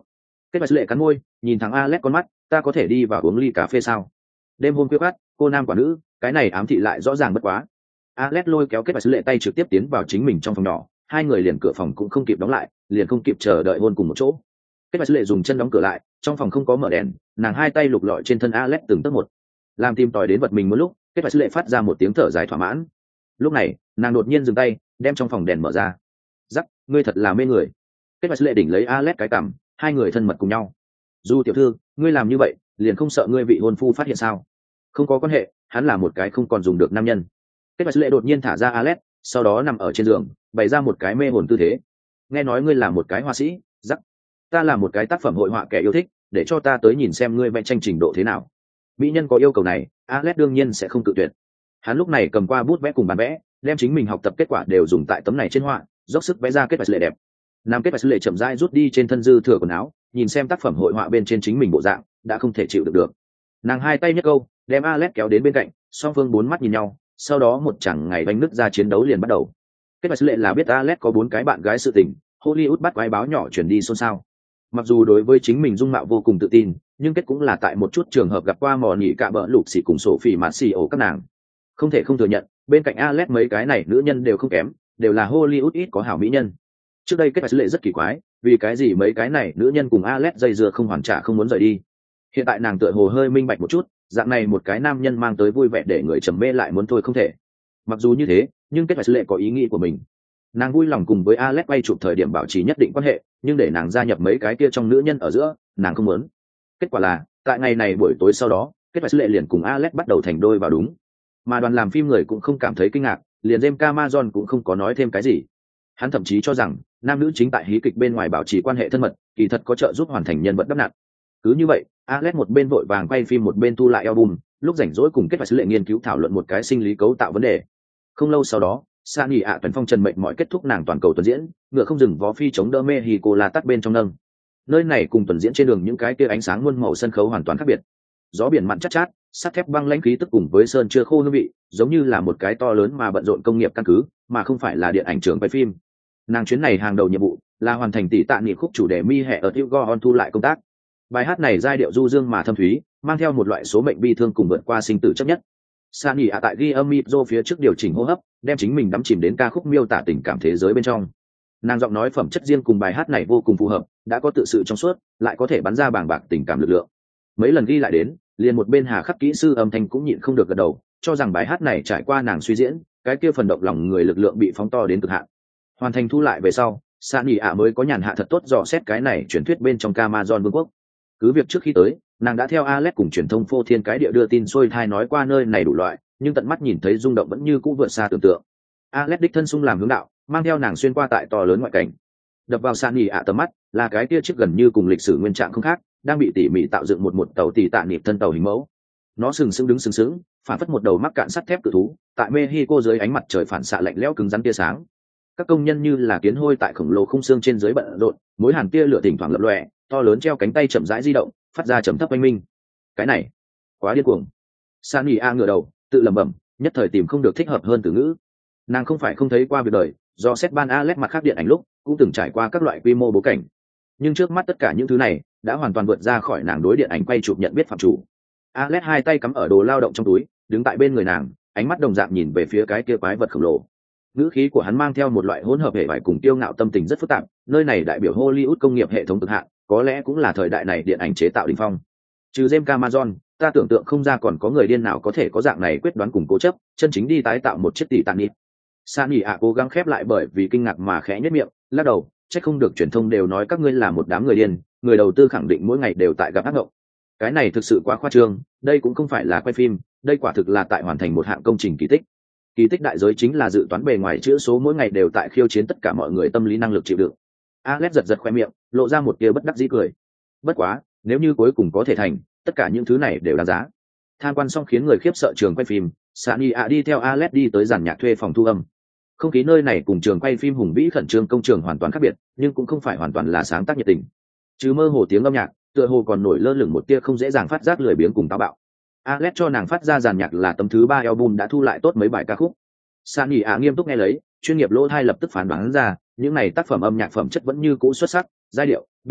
Kết Bạch Lệ cắn môi, nhìn thằng Alex con mắt, ta có thể đi vào uống ly cà phê sao? Đêm hôm khuya khoắt, cô nam quả nữ, cái này ám thị lại rõ ràng bất quá. Alex lôi kéo Kết Bạch Lệ tay trực tiếp tiến vào chính mình trong phòng nhỏ, hai người liền cửa phòng cũng không kịp đóng lại, liền không kịp chờ đợi hôn cùng một chỗ. Kết Bạch Lệ dùng chân đóng cửa lại, trong phòng không có mở đèn, nàng hai tay lục lọi trên thân Alex từng tấc một, làm tìm tòi đến vật mình một lúc. Kết Bạch Lệ phát ra một tiếng thở dài thỏa mãn. Lúc này, nàng đột nhiên dừng tay, đem trong phòng đèn mở ra. Rắc, ngươi thật là mê người. Kết Bạch Lệ đỉnh lấy Alex cái cằm, hai người thân mật cùng nhau. Du tiểu thư, ngươi làm như vậy, liền không sợ ngươi vị hôn phu phát hiện sao? Không có quan hệ, hắn là một cái không còn dùng được nam nhân. Kết Bạch Lệ đột nhiên thả ra Alex, sau đó nằm ở trên giường, bày ra một cái mê hồn tư thế. Nghe nói ngươi là một cái họa sĩ, rắc. Ta là một cái tác phẩm hội họa kẻ yêu thích, để cho ta tới nhìn xem ngươi vẽ tranh trình độ thế nào. Mỹ nhân có yêu cầu này, Alex đương nhiên sẽ không cự tuyệt. Hắn lúc này cầm qua bút vẽ cùng bàn vẽ, đem chính mình học tập kết quả đều dùng tại tấm này trên họa, dốc sức vẽ ra Kết Bạch Lệ đẹp. Nam Kết Bạch Lệ chậm rãi rút đi trên thân dư thừa quần áo, nhìn xem tác phẩm hội họa bên trên chính mình bộ dạng, đã không thể chịu được. Nàng hai tay nhấc câu, đem Alex kéo đến bên cạnh, song phương bốn mắt nhìn nhau, sau đó một chẳng ngày bánh nứt ra chiến đấu liền bắt đầu. Kết Bạch Lệ là biết Alex có 4 cái bạn gái sự tình, Hollywood bắt quái báo nhỏ truyền đi xôn xao. Mặc dù đối với chính mình dung mạo vô cùng tự tin, nhưng kết cũng là tại một chút trường hợp gặp qua mò nhị cạ bỡ lục xỉ cùng Sophie Marceau các nàng. Không thể không thừa nhận, bên cạnh Alex mấy cái này nữ nhân đều không kém, đều là Hollywood ít có hảo mỹ nhân. Trước đây Kết Bạch Lệ rất kỳ quái, vì cái gì mấy cái này nữ nhân cùng Alex dây dưa không hoàn trả không muốn rời đi. Hiện tại nàng tựa hồ hơi minh bạch một chút, dạng này một cái nam nhân mang tới vui vẻ để người trầm mê lại muốn thôi không thể. Mặc dù như thế, nhưng Kết Bạch Lệ có ý nghĩ của mình. Nàng vui lòng cùng với Alex quay chụp thời điểm bảo trì nhất định quan hệ, nhưng để nàng gia nhập mấy cái kia trong nữ nhân ở giữa, nàng không muốn. Kết quả là, tại ngày này buổi tối sau đó, Kết Bạch Lệ liền cùng Alex bắt đầu thành đôi vào đúng. Mà đoàn làm phim người cũng không cảm thấy kinh ngạc, liền James Cameron cũng không có nói thêm cái gì. Hắn thậm chí cho rằng, nam nữ chính tại hí kịch bên ngoài bảo trì quan hệ thân mật, kỳ thật có trợ giúp hoàn thành nhân vật đắp nặn. Cứ như vậy, Alex một bên vội vàng quay phim một bên thu lại album, lúc rảnh rỗi cùng Kết Bạch Lệ nghiên cứu thảo luận một cái sinh lý cấu tạo vấn đề. Không lâu sau đó, Sani ạ Tuần Phong trần mệnh mọi kết thúc nàng toàn cầu tuần diễn, ngựa không dừng vó phi chống đỡ Mexico La tắt bên trong nâng. Nơi này cùng tuần diễn trên đường những cái kia ánh sáng muôn màu sân khấu hoàn toàn khác biệt. Gió biển mặn chát chát, sắt thép băng lãnh khí tức cùng với sơn chưa khô hương vị, giống như là một cái to lớn mà bận rộn công nghiệp căn cứ, mà không phải là điện ảnh trường quay phim. Nàng chuyến này hàng đầu nhiệm vụ là hoàn thành tỷ tạ nghị khúc chủ đề mi hè ở Tilgo on thu lại công tác. Bài hát này giai điệu du dương mà thâm thúy, mang theo một loại số mệnh bi thương cùng vượt qua sinh tử chấp nhất. Sani ạ tại ghi âm micro phía trước điều chỉnh hô hấp, đem chính mình đắm chìm đến ca khúc miêu tả tình cảm thế giới bên trong. Nàng giọng nói phẩm chất riêng cùng bài hát này vô cùng phù hợp, đã có tự sự trong suốt, lại có thể bắn ra bàng bạc tình cảm lực lượng. Mấy lần ghi lại đến, liền một bên hà khắc kỹ sư âm thanh cũng nhịn không được gật đầu, cho rằng bài hát này trải qua nàng suy diễn, cái kia phần động lòng người lực lượng bị phóng to đến cực hạn. Hoàn thành thu lại về sau, Sani ạ mới có nhàn hạ thật tốt dò xét cái này truyền thuyết bên trong Amazon vương quốc. Cứ việc trước khi tới, nàng đã theo Alex cùng truyền thông phô thiên cái địa đưa tin xuôi thai nói qua nơi này đủ loại, nhưng tận mắt nhìn thấy rung động vẫn như cũ vượt xa tưởng tượng. Alex đích thân sung làm hướng đạo, mang theo nàng xuyên qua tại to lớn ngoại cảnh. Đập vào Sani ạ tầm mắt là cái kia chiếc gần như cùng lịch sử nguyên trạng không khác, đang bị tỉ mỉ tạo dựng một tàu tỷ tạ niệm thân tàu hình mẫu. Nó sừng sững, phản phất một đầu mắc cạn sắt thép cự thú, tại Mexico dưới ánh mặt trời phản xạ lạnh lẽo cứng rắn tia sáng. Các công nhân như là kiến hôi tại khổng lồ khung xương trên dưới bận rộn, mối hàn tia lửa thỉnh thoảng lập lòe, to lớn treo cánh tay chậm rãi di động, phát ra trầm thấp oanh minh. Cái này quá điên cuồng. Sani a ngửa đầu tự lẩm bẩm, nhất thời tìm không được thích hợp hơn từ ngữ. Nàng không phải không thấy qua việc đời, do xét ban Alex mặt khác điện ảnh lúc cũng từng trải qua các loại quy mô bối cảnh, nhưng trước mắt tất cả những thứ này đã hoàn toàn vượt ra khỏi nàng đối điện ảnh quay chụp nhận biết phạm chủ. Alex hai tay cắm ở đồ lao động trong túi, đứng tại bên người nàng, ánh mắt đồng dạng nhìn về phía cái kia quái vật khổng lồ. Ngữ khí của hắn mang theo một loại hỗn hợp hệ vải cùng tiêu ngạo tâm tình rất phức tạp, nơi này đại biểu Hollywood công nghiệp hệ thống cực hạn, có lẽ cũng là thời đại này điện ảnh chế tạo đỉnh phong. Trừ James Cameron, ta tưởng tượng không ra còn có người điên nào có thể có dạng này quyết đoán cùng cố chấp, chân chính đi tái tạo một chiếc tỷ tàn nịp. Sani ạ cố gắng khép lại bởi vì kinh ngạc mà khẽ nhếch miệng, lắc đầu, chắc không được truyền thông đều nói các ngươi là một đám người điên, người đầu tư khẳng định mỗi ngày đều tại gặp ác mộng. Cái này thực sự quá khoa trương, đây cũng không phải là quay phim, đây quả thực là tại hoàn thành một hạng công trình kỳ tích. Kỳ tích đại giới chính là dự toán bề ngoài chữ số mỗi ngày đều tại khiêu chiến tất cả mọi người tâm lý năng lực chịu đựng. Alex giật khoe miệng, lộ ra một tia bất đắc dĩ cười. Bất quá, nếu như cuối cùng có thể thành, tất cả những thứ này đều đáng giá. Tham quan xong khiến người khiếp sợ trường quay phim, Sani ạ đi theo Alex đi tới dàn nhạc thuê phòng thu âm. Không khí nơi này cùng trường quay phim hùng vĩ khẩn trương công trường hoàn toàn khác biệt, nhưng cũng không phải hoàn toàn là sáng tác nhiệt tình. Trừ mơ hồ tiếng âm nhạc, tựa hồ còn nổi lơ lửng một tia không dễ dàng phát giác lười biếng cùng táo bạo. Alex cho nàng phát ra dàn nhạc là tấm thứ 3 album đã thu lại tốt mấy bài ca khúc. Sani ạ nghiêm túc nghe lấy, chuyên nghiệp lỗ tai lập tức phán đoán ra, những này tác phẩm âm nhạc phẩm chất vẫn như cũ xuất sắc, giai điệu, biên khúc,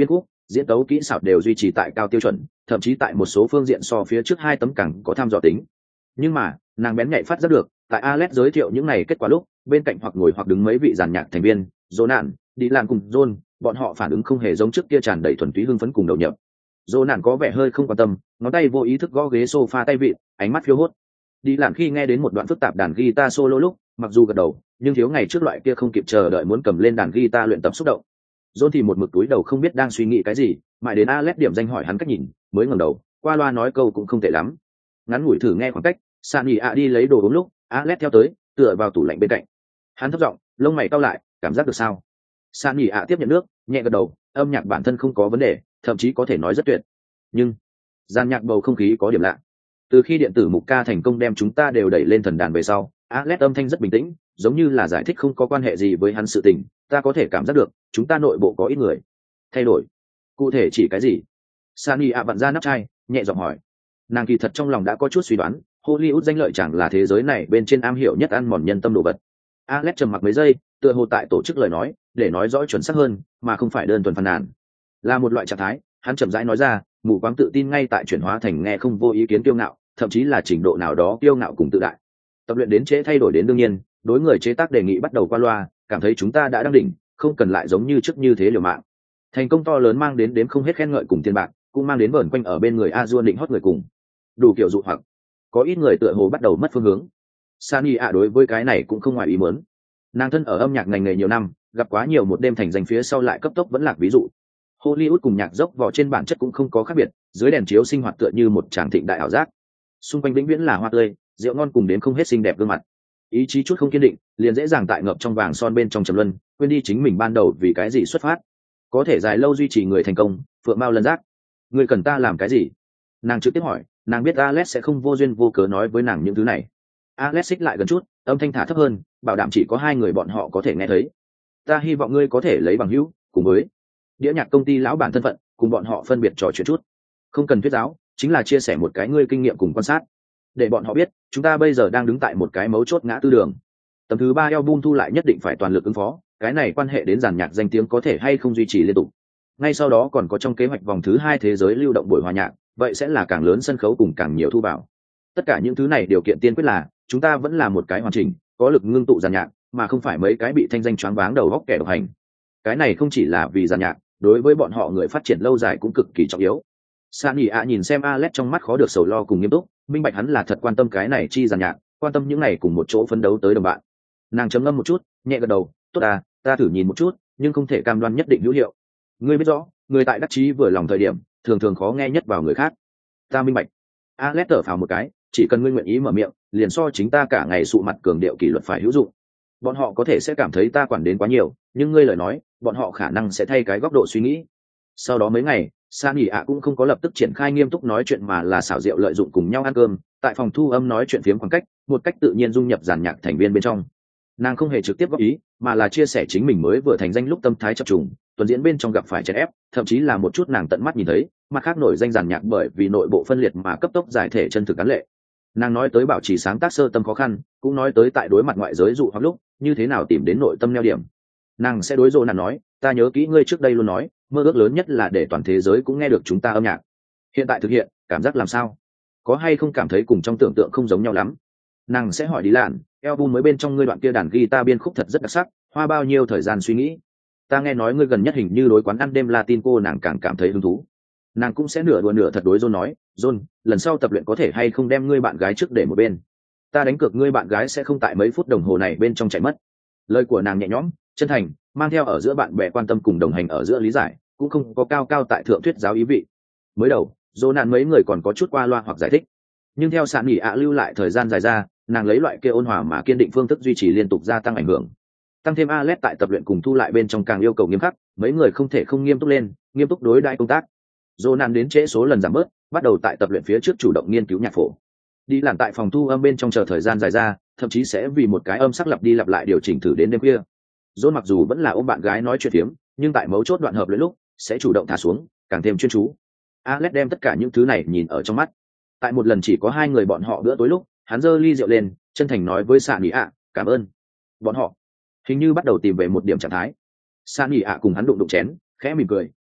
diễn tấu kỹ xảo đều duy trì tại cao tiêu chuẩn, thậm chí tại một số phương diện so phía trước 2 tấm càng có tham dò tính. Nhưng mà nàng bén nhạy phát giác được, tại Alex giới thiệu những này kết quả lúc, bên cạnh hoặc ngồi hoặc đứng mấy vị giàn nhạc thành viên, Jonan, đi làm cùng John, bọn họ phản ứng không hề giống trước kia tràn đầy thuần túy hưng phấn cùng đầu nhập. Jonan có vẻ hơi không quan tâm, ngón tay vô ý thức gõ ghế sofa tay vịn, ánh mắt phiêu hốt. Đi làm khi nghe đến một đoạn phức tạp đàn guitar solo lúc, mặc dù gật đầu, nhưng thiếu ngày trước loại kia không kịp chờ đợi muốn cầm lên đàn guitar luyện tập xúc động. John thì một mực túi đầu không biết đang suy nghĩ cái gì, mãi đến Alex điểm danh hỏi hắn cách nhìn, mới ngẩng đầu, qua loa nói câu cũng không tệ lắm. Ngắn ngủi thử nghe khoảng cách, Sani ạ đi lấy đồ uống lúc, Alex theo tới, tựa vào tủ lạnh bên cạnh. Hắn thấp giọng, lông mày cau lại, cảm giác được sao? Sani ạ tiếp nhận nước, nhẹ gật đầu, âm nhạc bản thân không có vấn đề, thậm chí có thể nói rất tuyệt. Nhưng gian nhạc bầu không khí có điểm lạ. Từ khi điện tử mục ca thành công đem chúng ta đều đẩy lên thần đàn về sau, Alex âm thanh rất bình tĩnh, giống như là giải thích không có quan hệ gì với hắn sự tình. Ta có thể cảm giác được, chúng ta nội bộ có ít người thay đổi. Cụ thể chỉ cái gì? Sani ạ vặn ra nắp chai, nhẹ giọng hỏi. Nàng kỳ thật trong lòng đã có chút suy đoán, Hollywood danh lợi chẳng là thế giới này bên trên am hiểu nhất ăn mòn nhân tâm đồ vật. Alex trầm mặc mấy giây, tựa hồ tại tổ chức lời nói, để nói rõ chuẩn xác hơn, mà không phải đơn thuần phàn nàn. Là một loại trạng thái, hắn chậm rãi nói ra, mù quáng tự tin ngay tại chuyển hóa thành nghe không vô ý kiến kiêu ngạo, thậm chí là trình độ nào đó kiêu ngạo cùng tự đại. Tập luyện đến trễ thay đổi đến đương nhiên, đối người chế tác đề nghị bắt đầu qua loa, cảm thấy chúng ta đã đang đỉnh, không cần lại giống như trước như thế liều mạng. Thành công to lớn mang đến đếm không hết khen ngợi cùng tiền bạc, cũng mang đến vẩn quanh ở bên người Azure định hót người cùng. Đủ kiểu dụ hoặc. Có ít người tựa hồ bắt đầu mất phương hướng. Sani ạ đối với cái này cũng không ngoài ý muốn. Nàng thân ở âm nhạc ngành nghề nhiều năm, gặp quá nhiều một đêm thành danh phía sau lại cấp tốc vẫn lạc ví dụ. Hollywood cùng nhạc dốc vỏ trên bản chất cũng không có khác biệt, dưới đèn chiếu sinh hoạt tựa như một tràng thịnh đại ảo giác. Xung quanh vĩnh viễn là hoa tươi, rượu ngon cùng đến không hết xinh đẹp gương mặt. Ý chí chút không kiên định, liền dễ dàng tại ngập trong vàng son bên trong trầm luân, quên đi chính mình ban đầu vì cái gì xuất phát. Có thể dài lâu duy trì người thành công, phượng mao lân giác. Người cần ta làm cái gì? Nàng trực tiếp hỏi, nàng biết Alex sẽ không vô duyên vô cớ nói với nàng những thứ này. Alex xích lại gần chút, âm thanh thả thấp hơn, bảo đảm chỉ có 2 người bọn họ có thể nghe thấy. Ta hy vọng ngươi có thể lấy bằng hữu, cùng với đĩa nhạc công ty lão bản thân phận, cùng bọn họ phân biệt trò chuyện chút. Không cần thuyết giáo, chính là chia sẻ một cái ngươi kinh nghiệm cùng quan sát, để bọn họ biết chúng ta bây giờ đang đứng tại một cái mấu chốt ngã tư đường. Tầm thứ 3 album thu lại nhất định phải toàn lực ứng phó, cái này quan hệ đến dàn nhạc danh tiếng có thể hay không duy trì liên tục. Ngay sau đó còn có trong kế hoạch vòng thứ 2 thế giới lưu động buổi hòa nhạc, vậy sẽ là càng lớn sân khấu cùng càng nhiều thu vào. Tất cả những thứ này điều kiện tiên quyết là chúng ta vẫn là một cái hoàn chỉnh, có lực ngưng tụ dàn nhạc, mà không phải mấy cái bị thanh danh choáng váng đầu góc kẻ độc hành. Cái này không chỉ là vì dàn nhạc, đối với bọn họ người phát triển lâu dài cũng cực kỳ trọng yếu. Sani ạ nhìn xem Alex trong mắt khó được sầu lo cùng nghiêm túc, minh bạch hắn là thật quan tâm cái này chi dàn nhạc, quan tâm những này cùng một chỗ phấn đấu tới đồng bạn. Nàng trầm ngâm một chút, nhẹ gật đầu, tốt à, ta thử nhìn một chút, nhưng không thể cam đoan nhất định hữu hiệu. Ngươi biết rõ, người tại đắc chí vừa lòng thời điểm, thường thường khó nghe nhất vào người khác. Ta minh bạch. Alex thở phào một cái, chỉ cần ngươi nguyện ý mở miệng, liền so chính ta cả ngày sụ mặt cường điệu kỷ luật phải hữu dụng. Bọn họ có thể sẽ cảm thấy ta quản đến quá nhiều, nhưng ngươi lời nói, bọn họ khả năng sẽ thay cái góc độ suy nghĩ. Sau đó mấy ngày, Sani ạ cũng không có lập tức triển khai nghiêm túc nói chuyện mà là xảo diệu lợi dụng cùng nhau ăn cơm, tại phòng thu âm nói chuyện phiếm khoảng cách, một cách tự nhiên dung nhập dàn nhạc thành viên bên trong. Nàng không hề trực tiếp góp ý, mà là chia sẻ chính mình mới vừa thành danh lúc tâm thái chập trùng, tuần diễn bên trong gặp phải chèn ép, thậm chí là một chút nàng tận mắt nhìn thấy, mặt khác nổi danh dàn nhạc bởi vì nội bộ phân liệt mà cấp tốc giải thể chân thực án lệ. Nàng nói tới bảo trì sáng tác sơ tâm khó khăn, cũng nói tới tại đối mặt ngoại giới dụ hoặc lúc như thế nào tìm đến nội tâm neo điểm. Nàng sẽ đối rộ nàng nói, ta nhớ kỹ ngươi trước đây luôn nói, mơ ước lớn nhất là để toàn thế giới cũng nghe được chúng ta âm nhạc. Hiện tại thực hiện, cảm giác làm sao? Có hay không cảm thấy cùng trong tưởng tượng không giống nhau lắm? Nàng sẽ hỏi đi lạn, album mới bên trong ngươi đoạn kia đàn guitar biên khúc thật rất đặc sắc, hoa bao nhiêu thời gian suy nghĩ? Ta nghe nói ngươi gần nhất hình như đối quán ăn đêm Latin cô nàng càng cảm thấy hứng thú. Nàng cũng sẽ nửa đùa nửa thật đối John nói, John, lần sau tập luyện có thể hay không đem ngươi bạn gái trước để một bên. Ta đánh cược ngươi bạn gái sẽ không tại mấy phút đồng hồ này bên trong chạy mất. Lời của nàng nhẹ nhõm, chân thành, mang theo ở giữa bạn bè quan tâm cùng đồng hành ở giữa lý giải, cũng không có cao cao tại thượng thuyết giáo ý vị. Mới đầu, Jonan mấy người còn có chút qua loa hoặc giải thích, nhưng theo Sạn Nghị ạ lưu lại thời gian dài ra, nàng lấy loại kia ôn hòa mà kiên định phương thức duy trì liên tục gia tăng ảnh hưởng. Tăng thêm Alex tại tập luyện cùng thu lại bên trong càng yêu cầu nghiêm khắc, mấy người không thể không nghiêm túc lên, nghiêm túc đối đãi công tác. Jonan đến trễ số lần giảm bớt, bắt đầu tại tập luyện phía trước chủ động nghiên cứu nhạc phổ. Đi làm tại phòng thu âm bên trong chờ thời gian dài ra, thậm chí sẽ vì một cái âm sắc lặp đi lặp lại điều chỉnh thử đến đêm khuya. John mặc dù vẫn là ôm bạn gái nói chuyện phiếm, nhưng tại mấu chốt đoạn hợp luyện lúc sẽ chủ động thả xuống, càng thêm chuyên chú. Alex đem tất cả những thứ này nhìn ở trong mắt. Tại một lần chỉ có 2 người bọn họ bữa tối lúc, hắn giơ ly rượu lên, chân thành nói với Sạn Nghị ạ, cảm ơn. Bọn họ hình như bắt đầu tìm về một điểm trạng thái. Sạn Nghị ạ cùng hắn đụng đụng chén, khẽ mỉm cười,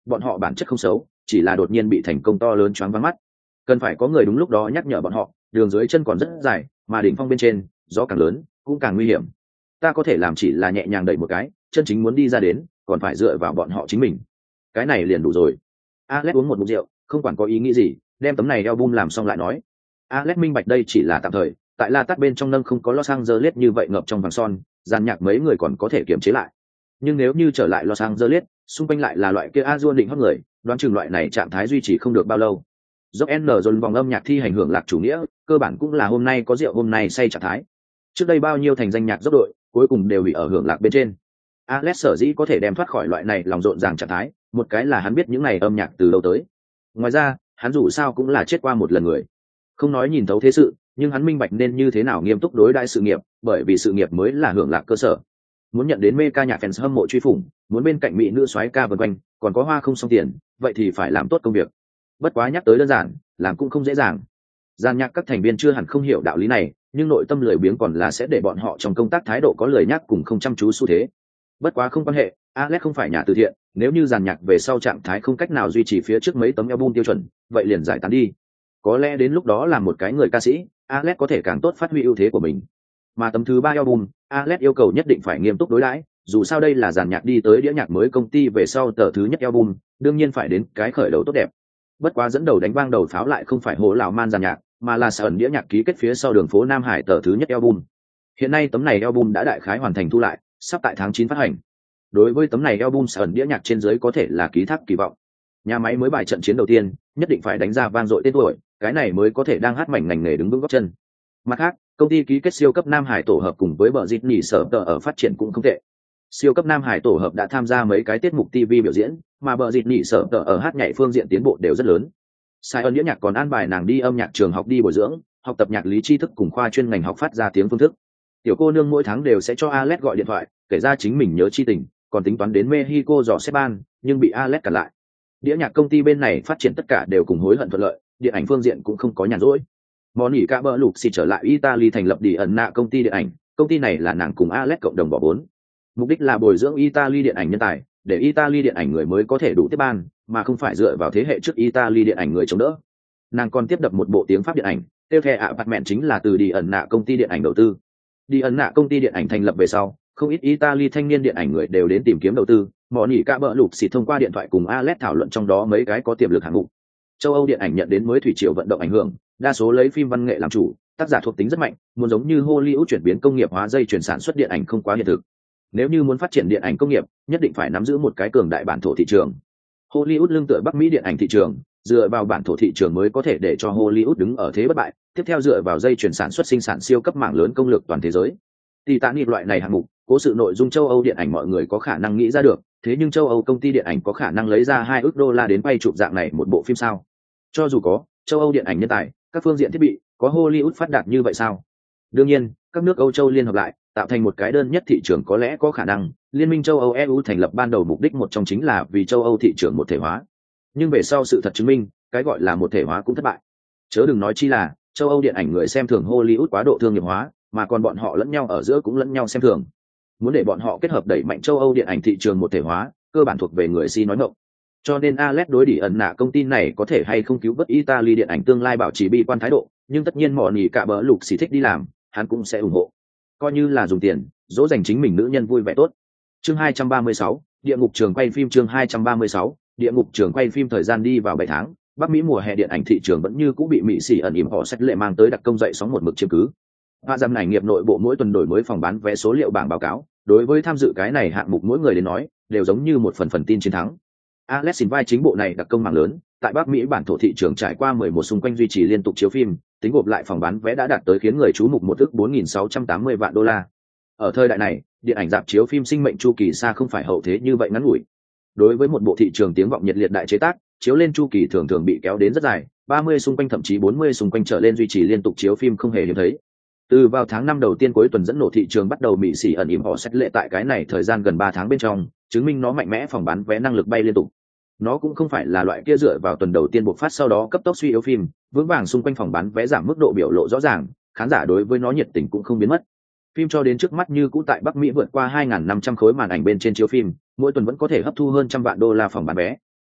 bọn họ bản chất không xấu, chỉ là đột nhiên bị thành công to lớn choáng váng mắt. Cần phải có người đúng lúc đó nhắc nhở bọn họ, đường dưới chân còn rất dài, mà đỉnh phong bên trên, gió càng lớn, cũng càng nguy hiểm. Ta có thể làm chỉ là nhẹ nhàng đẩy một cái, chân chính muốn đi ra đến, còn phải dựa vào bọn họ chính mình. Cái này liền đủ rồi. Alex uống một ngụm rượu, không quản có ý nghĩ gì, đem tấm này album làm xong lại nói. Alex minh bạch đây chỉ là tạm thời, tại La Tát bên trong nâng không có Los Angeles như vậy ngập trong vàng son, dàn nhạc mấy người còn có thể kiềm chế lại. Nhưng nếu như trở lại Los Angeles, xung quanh lại là loại kia Azure định hot người, đoán chừng loại này trạng thái duy trì không được bao lâu. Dốc N dồn vòng âm nhạc thi hành hưởng lạc chủ nghĩa, cơ bản cũng là hôm nay có rượu hôm nay say trạng thái. Trước đây bao nhiêu thành danh nhạc dốc đội, cuối cùng đều bị ở hưởng lạc bên trên. Alex sở dĩ có thể đem thoát khỏi loại này lòng rộn ràng trạng thái, một cái là hắn biết những này âm nhạc từ đâu tới. Ngoài ra, hắn dù sao cũng là chết qua một lần người. Không nói nhìn thấu thế sự, nhưng hắn minh bạch nên như thế nào nghiêm túc đối đãi sự nghiệp, bởi vì sự nghiệp mới là hưởng lạc cơ sở. Muốn nhận đến mê ca nhạc fans hâm mộ truy phủng, muốn bên cạnh mỹ nữ soái ca vần quanh, còn có hoa không xong tiền, vậy thì phải làm tốt công việc. Bất quá nhắc tới đơn giản, làm cũng không dễ dàng. Gian nhạc các thành viên chưa hẳn không hiểu đạo lý này, nhưng nội tâm lười biếng còn là sẽ để bọn họ trong công tác thái độ có lười nhắc cùng không chăm chú xu thế. Bất quá không quan hệ, Alex không phải nhà từ thiện, nếu như dàn nhạc về sau trạng thái không cách nào duy trì phía trước mấy tấm album tiêu chuẩn, vậy liền giải tán đi. Có lẽ đến lúc đó làm một cái người ca sĩ, Alex có thể càng tốt phát huy ưu thế của mình. Mà tấm thứ 3 album, Alex yêu cầu nhất định phải nghiêm túc đối đãi, dù sao đây là dàn nhạc đi tới đĩa nhạc mới công ty về sau tờ thứ nhất album, đương nhiên phải đến cái khởi đầu tốt đẹp. Bất quá dẫn đầu đánh vang đầu pháo lại không phải Hồ lão man dàn nhạc, mà là Sở ẩn đĩa nhạc ký kết phía sau đường phố Nam Hải tờ thứ nhất album. Hiện nay tấm này album đã đại khái hoàn thành thu lại, sắp tại tháng 9 phát hành. Đối với tấm này album Sở ẩn đĩa nhạc trên dưới có thể là ký thác kỳ vọng. Nhà máy mới bài trận chiến đầu tiên, nhất định phải đánh ra vang dội tên tuổi, cái này mới có thể đang hát mảnh ngành nghề đứng vững gót chân. Mặt khác, công ty ký kết siêu cấp Nam Hải tổ hợp cùng với bờ dịt nhỉ sở tờ ở phát triển cũng không tệ. Siêu cấp Nam Hải tổ hợp đã tham gia mấy cái tiết mục TV biểu diễn, mà bờ dịt nhỉ sở tờ ở hát nhảy phương diện tiến bộ đều rất lớn. Sai ơn đĩa nhạc còn an bài nàng đi âm nhạc trường học đi bồi dưỡng, học tập nhạc lý tri thức cùng khoa chuyên ngành học phát ra tiếng phương thức. Tiểu cô nương mỗi tháng đều sẽ cho Alex gọi điện thoại, kể ra chính mình nhớ chi tình, còn tính toán đến Mexico dò xếp ban, nhưng bị Alex cản lại. Đĩa nhạc công ty bên này phát triển tất cả đều cùng hối hận thuận lợi, điện ảnh phương diện cũng không có nhàn rỗi. Moni cả bờ lục xì trở lại Italy thành lập đi ẩn nạ công ty điện ảnh, công ty này là nàng cùng Alex cộng đồng bỏ vốn. Mục đích là bồi dưỡng Italy điện ảnh nhân tài, để Italy điện ảnh người mới có thể đủ tiếp ban, mà không phải dựa vào thế hệ trước Italy điện ảnh người chống đỡ. Nàng còn tiếp đập một bộ tiếng Pháp điện ảnh, tiêu thè Apartment chính là từ đi ẩn nạ công ty điện ảnh đầu tư. Đi ẩn nạ công ty điện ảnh thành lập về sau, không ít Italy thanh niên điện ảnh người đều đến tìm kiếm đầu tư. Moni cả bờ lục xì thông qua điện thoại cùng Alex thảo luận trong đó mấy cái có tiềm lực hạng mục. Châu Âu điện ảnh nhận đến mới thủy triều vận động ảnh hưởng, đa số lấy phim văn nghệ làm chủ, tác giả thuộc tính rất mạnh, muốn giống như Hollywood chuyển biến công nghiệp hóa dây chuyển sản xuất điện ảnh không quá hiện thực. Nếu như muốn phát triển điện ảnh công nghiệp, nhất định phải nắm giữ một cái cường đại bản thổ thị trường. Hollywood lưng tựa Bắc Mỹ điện ảnh thị trường, dựa vào bản thổ thị trường mới có thể để cho Hollywood đứng ở thế bất bại, tiếp theo dựa vào dây chuyển sản xuất sinh sản siêu cấp mạng lớn công lực toàn thế giới. Titanic loại này hạng mục, cố sự nội dung châu Âu điện ảnh mọi người có khả năng nghĩ ra được, thế nhưng châu Âu công ty điện ảnh có khả năng lấy ra 2 ức đô la đến quay chụp dạng này một bộ phim sao? Cho dù có, châu Âu điện ảnh nhân tài, các phương diện thiết bị, có Hollywood phát đạt như vậy sao? Đương nhiên, các nước Âu Châu liên hợp lại, tạo thành một cái đơn nhất thị trường có lẽ có khả năng. Liên minh châu Âu EU thành lập ban đầu mục đích một trong chính là vì châu Âu thị trường một thể hóa. Nhưng về sau sự thật chứng minh, cái gọi là một thể hóa cũng thất bại. Chớ đừng nói chi là châu Âu điện ảnh người xem thường Hollywood quá độ thương nghiệp hóa, mà còn bọn họ lẫn nhau ở giữa cũng lẫn nhau xem thường. Muốn để bọn họ kết hợp đẩy mạnh châu Âu điện ảnh thị trường một thể hóa, cơ bản thuộc về người si nói ngọng. Cho nên Alex đối đi ẩn nạ công ty này có thể hay không cứu vớt Italy điện ảnh tương lai bảo trì bi quan thái độ, nhưng tất nhiên Moni cả bờ lục xì thích đi làm, hắn cũng sẽ ủng hộ. Coi như là dùng tiền, dỗ dành chính mình nữ nhân vui vẻ tốt. Chương 236, địa ngục trường quay phim chương 236, địa ngục trường quay phim thời gian đi vào 7 tháng, Bắc Mỹ mùa hè điện ảnh thị trường vẫn như cũ bị Mỹ xỉ ẩn ỉm họ sách lệ mang tới đặc công dậy sóng một mực chiếm cứ. Hoa dăm này nghiệp nội bộ mỗi tuần đổi mới phòng bán vé số liệu bảng báo cáo, đối với tham dự cái này hạng mục mỗi người đến nói, đều giống như một phần tin chiến thắng. Alex xin vai chính bộ này đặc công mạng lớn, tại Bắc Mỹ bản thổ thị trường trải qua 11 xung quanh duy trì liên tục chiếu phim, tính gộp lại phòng bán vé đã đạt tới khiến người chú mục một ức 4.680 vạn đô la. Ở thời đại này, điện ảnh rạp chiếu phim sinh mệnh chu kỳ xa không phải hậu thế như vậy ngắn ngủi. Đối với một bộ thị trường tiếng vọng nhiệt liệt đại chế tác, chiếu lên chu kỳ thường thường bị kéo đến rất dài, 30 xung quanh thậm chí 40 xung quanh trở lên duy trì liên tục chiếu phim không hề hiếm thấy. Từ vào tháng 5 đầu tiên cuối tuần dẫn nổ thị trường bắt đầu Mỹ xỉ ẩn ỉm họ sách lệ tại cái này thời gian gần 3 tháng bên trong, chứng minh nó mạnh mẽ phòng bán vé năng lực bay liên tục. Nó cũng không phải là loại kia dựa vào tuần đầu tiên bộc phát sau đó cấp tốc suy yếu phim, vững vàng xung quanh phòng bán vé giảm mức độ biểu lộ rõ ràng, khán giả đối với nó nhiệt tình cũng không biến mất. Phim cho đến trước mắt như cũ tại Bắc Mỹ vượt qua 2.500 khối màn ảnh bên trên chiếu phim, mỗi tuần vẫn có thể hấp thu hơn 100 vạn đô la phòng bán vé.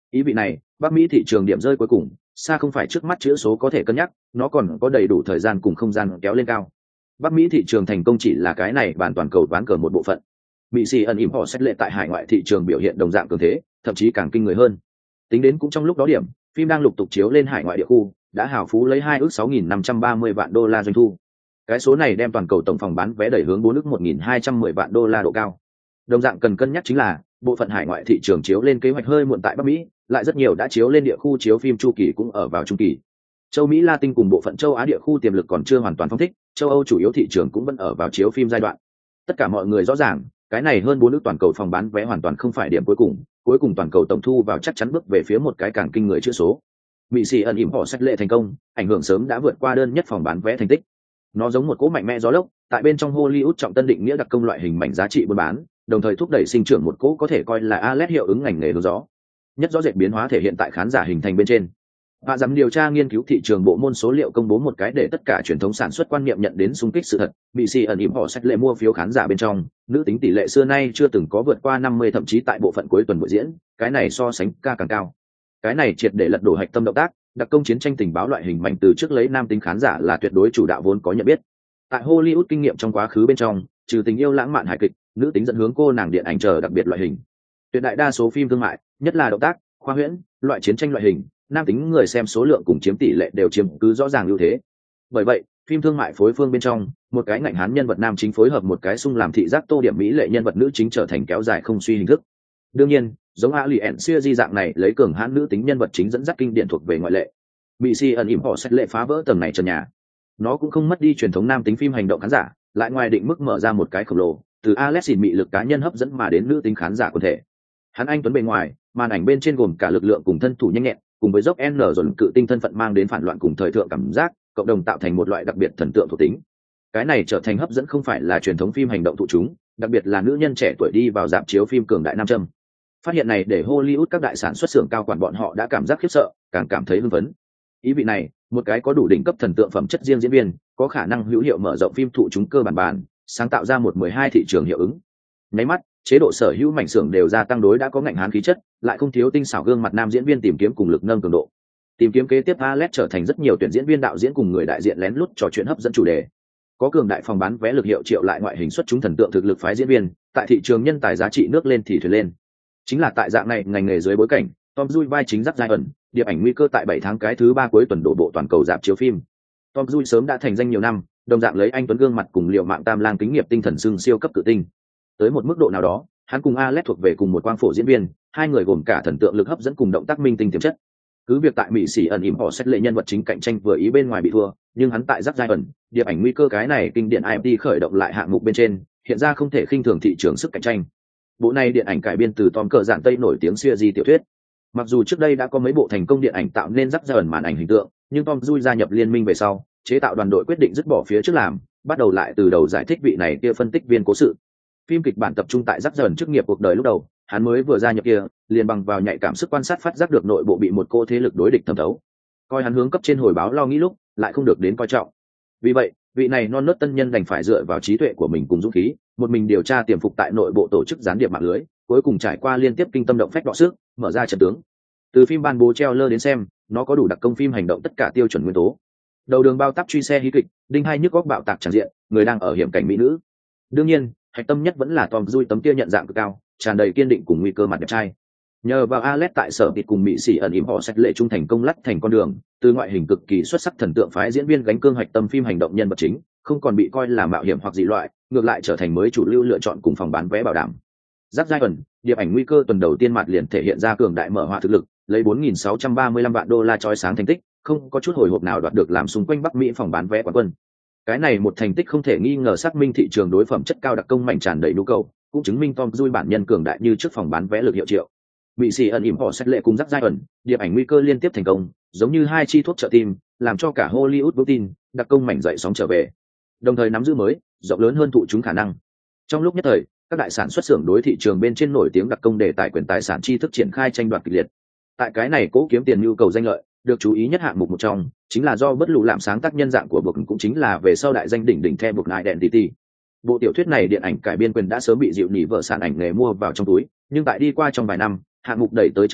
Ý vị này, Bắc Mỹ thị trường điểm rơi cuối cùng, xa không phải trước mắt chữ số có thể cân nhắc, nó còn có đầy đủ thời gian cùng không gian kéo lên cao. Bắc Mỹ thị trường thành công chỉ là cái này bàn toàn cầu ván cờ một bộ phận. Mỹ xì ẩn ỉm họ xét lệ tại hải ngoại thị trường biểu hiện đồng dạng cường thế, thậm chí càng kinh người hơn. Tính đến cũng trong lúc đó điểm, phim đang lục tục chiếu lên hải ngoại địa khu, đã hào phú lấy 2 ước 6.530 vạn đô la doanh thu. Cái số này đem toàn cầu tổng phòng bán vé đẩy hướng 4 ước 1.210 vạn đô la độ cao. Đồng dạng cần cân nhắc chính là, bộ phận hải ngoại thị trường chiếu lên kế hoạch hơi muộn tại Bắc Mỹ, lại rất nhiều đã chiếu lên địa khu chiếu phim chu kỳ cũng ở vào trung kỳ. Châu Mỹ Latin cùng bộ phận châu Á địa khu tiềm lực còn chưa hoàn toàn phong thích, châu Âu chủ yếu thị trường cũng vẫn ở vào chiếu phim giai đoạn. Tất cả mọi người rõ ràng, cái này hơn 4 nước toàn cầu phòng bán vé hoàn toàn không phải điểm cuối cùng toàn cầu tổng thu vào chắc chắn bước về phía một cái càng kinh người chữ số. Mỹ xì ẩn ỉm họ sách lệ thành công, ảnh hưởng sớm đã vượt qua đơn nhất phòng bán vé thành tích. Nó giống một cỗ mạnh mẽ gió lốc, tại bên trong Hollywood trọng tân định nghĩa đặc công loại hình mảnh giá trị buôn bán, đồng thời thúc đẩy sinh trưởng một cỗ có thể coi là Alet hiệu ứng ngành nghề hướng gió. Nhất rõ rệt biến hóa thể hiện tại khán giả hình thành bên trên. Và dám điều tra nghiên cứu thị trường bộ môn số liệu công bố một cái để tất cả truyền thống sản xuất quan niệm nhận đến xung kích sự thật. Mỹ xì ẩn ỉm họ sách lệ mua phiếu khán giả bên trong, nữ tính tỷ lệ xưa nay chưa từng có vượt qua 50, thậm chí tại bộ phận cuối tuần buổi diễn, cái này so sánh ca càng cao. Cái này triệt để lật đổ hạch tâm động tác, đặc công chiến tranh tình báo loại hình mạnh từ trước lấy nam tính khán giả là tuyệt đối chủ đạo vốn có nhận biết. Tại Hollywood kinh nghiệm trong quá khứ bên trong, trừ tình yêu lãng mạn hài kịch, nữ tính dẫn hướng cô nàng điện ảnh chờ đặc biệt loại hình. Tuyệt đại đa số phim thương mại, nhất là động tác, khoa huyễn, loại chiến tranh loại hình, nam tính người xem số lượng cùng chiếm tỷ lệ đều chiếm cứ rõ ràng ưu thế. Bởi vậy, phim thương mại phối phương bên trong, một cái ngạnh hán nhân vật nam chính phối hợp một cái sung làm thị giác tô điểm mỹ lệ nhân vật nữ chính trở thành kéo dài không suy hình thức. Đương nhiên, giống Alien series dạng này lấy cường hãn nữ tính nhân vật chính dẫn dắt kinh điển thuộc về ngoại lệ. Mỹ si ẩn ỉm họ sách lệ phá vỡ tầng này trần nhà. Nó cũng không mất đi truyền thống nam tính phim hành động khán giả, lại ngoài định mức mở ra một cái khổng lồ, từ Alexin mị lực cá nhân hấp dẫn mà đến nữ tính khán giả quần thể. Hắn anh tuấn bề ngoài, màn ảnh bên trên gồm cả lực lượng cùng thân thủ nhanh nhẹn, cùng với dốc n dồn cự tinh thân phận mang đến phản loạn cùng thời thượng cảm giác, cộng đồng tạo thành một loại đặc biệt thần tượng thuộc tính. Cái này trở thành hấp dẫn không phải là truyền thống phim hành động thụ chúng, đặc biệt là nữ nhân trẻ tuổi đi vào rạp chiếu phim cường đại nam châm. Phát hiện này để Hollywood các đại sản xuất xưởng cao quản bọn họ đã cảm giác khiếp sợ, càng cảm thấy hưng phấn. Ý vị này, một cái có đủ đỉnh cấp thần tượng phẩm chất riêng diễn viên, có khả năng hữu hiệu mở rộng phim thụ chúng cơ bản, sáng tạo ra một 12 thị trường hiệu ứng. Nháy mắt, chế độ sở hữu mảnh xưởng đều gia tăng đối đã có ngạnh hán khí chất, lại không thiếu tinh xảo gương mặt nam diễn viên tìm kiếm cùng lực nâng cường độ. Tìm kiếm kế tiếp Alex trở thành rất nhiều tuyển diễn viên đạo diễn cùng người đại diện lén lút trò chuyện hấp dẫn chủ đề. Có cường đại phòng bán vé lực hiệu triệu lại ngoại hình xuất chúng thần tượng thực lực phái diễn viên, tại thị trường nhân tài giá trị nước lên thì thuyền lên. Chính là tại dạng này ngành nghề dưới bối cảnh, Tom Cruise vai chính Jack Ryan, điệp ảnh nguy cơ tại 7 tháng cái thứ 3 cuối tuần đổ bộ toàn cầu rạp chiếu phim. Tom Cruise sớm đã thành danh nhiều năm, đồng dạng lấy anh tuấn gương mặt cùng liệu mạng tam lang kính nghiệp tinh thần xưng siêu cấp cự tinh. Tới một mức độ nào đó, hắn cùng Alex thuộc về cùng một quang phổ diễn viên, hai người gồm cả thần tượng lực hấp dẫn cùng động tác minh tinh tiềm chất. Cứ việc tại Mỹ sĩ ẩn ỉm họ xét lệ nhân vật chính cạnh tranh vừa ý bên ngoài bị thua, nhưng hắn tại Jack Ryan, điệp ảnh nguy cơ cái này kinh điển IMT khởi động lại hạng mục bên trên, hiện ra không thể khinh thường thị trường sức cạnh tranh. Bộ này điện ảnh cải biên từ Tom cờ dạn Tây nổi tiếng series tiểu thuyết. Mặc dù trước đây đã có mấy bộ thành công điện ảnh tạo nên Jack Ryan màn ảnh hình tượng, nhưng Tom Cruise gia nhập liên minh về sau, chế tạo đoàn đội quyết định dứt bỏ phía trước làm, bắt đầu lại từ đầu giải thích vị này kia phân tích viên cố sự. Phim kịch bản tập trung tại Jack Ryan chức nghiệp cuộc đời lúc đầu, hắn mới vừa gia nhập kia, liền bằng vào nhạy cảm sức quan sát phát giác được nội bộ bị một cô thế lực đối địch thẩm thấu. Coi hắn hướng cấp trên hồi báo lo nghĩ lúc, lại không được đến coi trọng. Vì vậy, vị này non nớt tân nhân đành phải dựa vào trí tuệ của mình cùng dũng khí, một mình điều tra tiềm phục tại nội bộ tổ chức gián điệp mạng lưới, cuối cùng trải qua liên tiếp kinh tâm động phách đọ sức, mở ra trận tướng. Từ phim ban bố trailer đến xem, nó có đủ đặc công phim hành động tất cả tiêu chuẩn nguyên tố. Đầu đường bao táp truy xe hí kịch, đinh hai nhức góc bạo tạc tràn diện, người đang ở hiểm cảnh mỹ nữ. Đương nhiên, hạch tâm nhất vẫn là Tom Cruise tấm kia nhận dạng cực cao, tràn đầy kiên định cùng nguy cơ mặt đẹp trai. Nhờ vào Alex tại sở thịt cùng Mỹ sĩ ẩn ỉm họ sách lệ trung thành công lắt thành con đường, từ ngoại hình cực kỳ xuất sắc thần tượng phái diễn viên gánh cương hạch tâm phim hành động nhân vật chính, không còn bị coi là mạo hiểm hoặc dị loại, ngược lại trở thành mới chủ lưu lựa chọn cùng phòng bán vé bảo đảm. Jack Ryan, điệp ảnh nguy cơ tuần đầu tiên mặt liền thể hiện ra cường đại mở họa thực lực, lấy 4.635 vạn đô la chói sáng thành tích, không có chút hồi hộp nào đoạt được làm xung quanh Bắc Mỹ phòng bán vé quán quân. Cái này một thành tích không thể nghi ngờ xác minh thị trường đối phẩm chất cao đặc công mạnh tràn đầy nhu cầu, cũng chứng minh Tom Cruise bản nhân cường đại như trước phòng bán vé lực hiệu triệu. Mỹ sĩ ẩn ỉm họ xét lệ cùng Jack Ryan, điệp ảnh nguy cơ liên tiếp thành công, giống như hai chi thuốc trợ tim, làm cho cả Hollywood vững tin, đặc công mạnh dậy sóng trở về. Đồng thời nắm giữ mới, rộng lớn hơn thụ chúng khả năng. Trong lúc nhất thời, các đại sản xuất xưởng đối thị trường bên trên nổi tiếng đặc công đề tài quyền tài sản tri thức triển khai tranh đoạt kịch liệt. Tại cái này cố kiếm tiền nhu cầu danh lợi, được chú ý nhất hạng mục một trong, chính là do bất lụ làm sáng tác nhân dạng của buộc cũng chính là về sau đại danh đỉnh đỉnh The Bourne Identity. Bộ tiểu thuyết này điện ảnh cải biên quyền đã sớm bị dịu nỉ vợ sản ảnh nghề mua vào trong túi, nhưng tại đi qua trong vài năm, hạng mục đẩy tới trong trạm,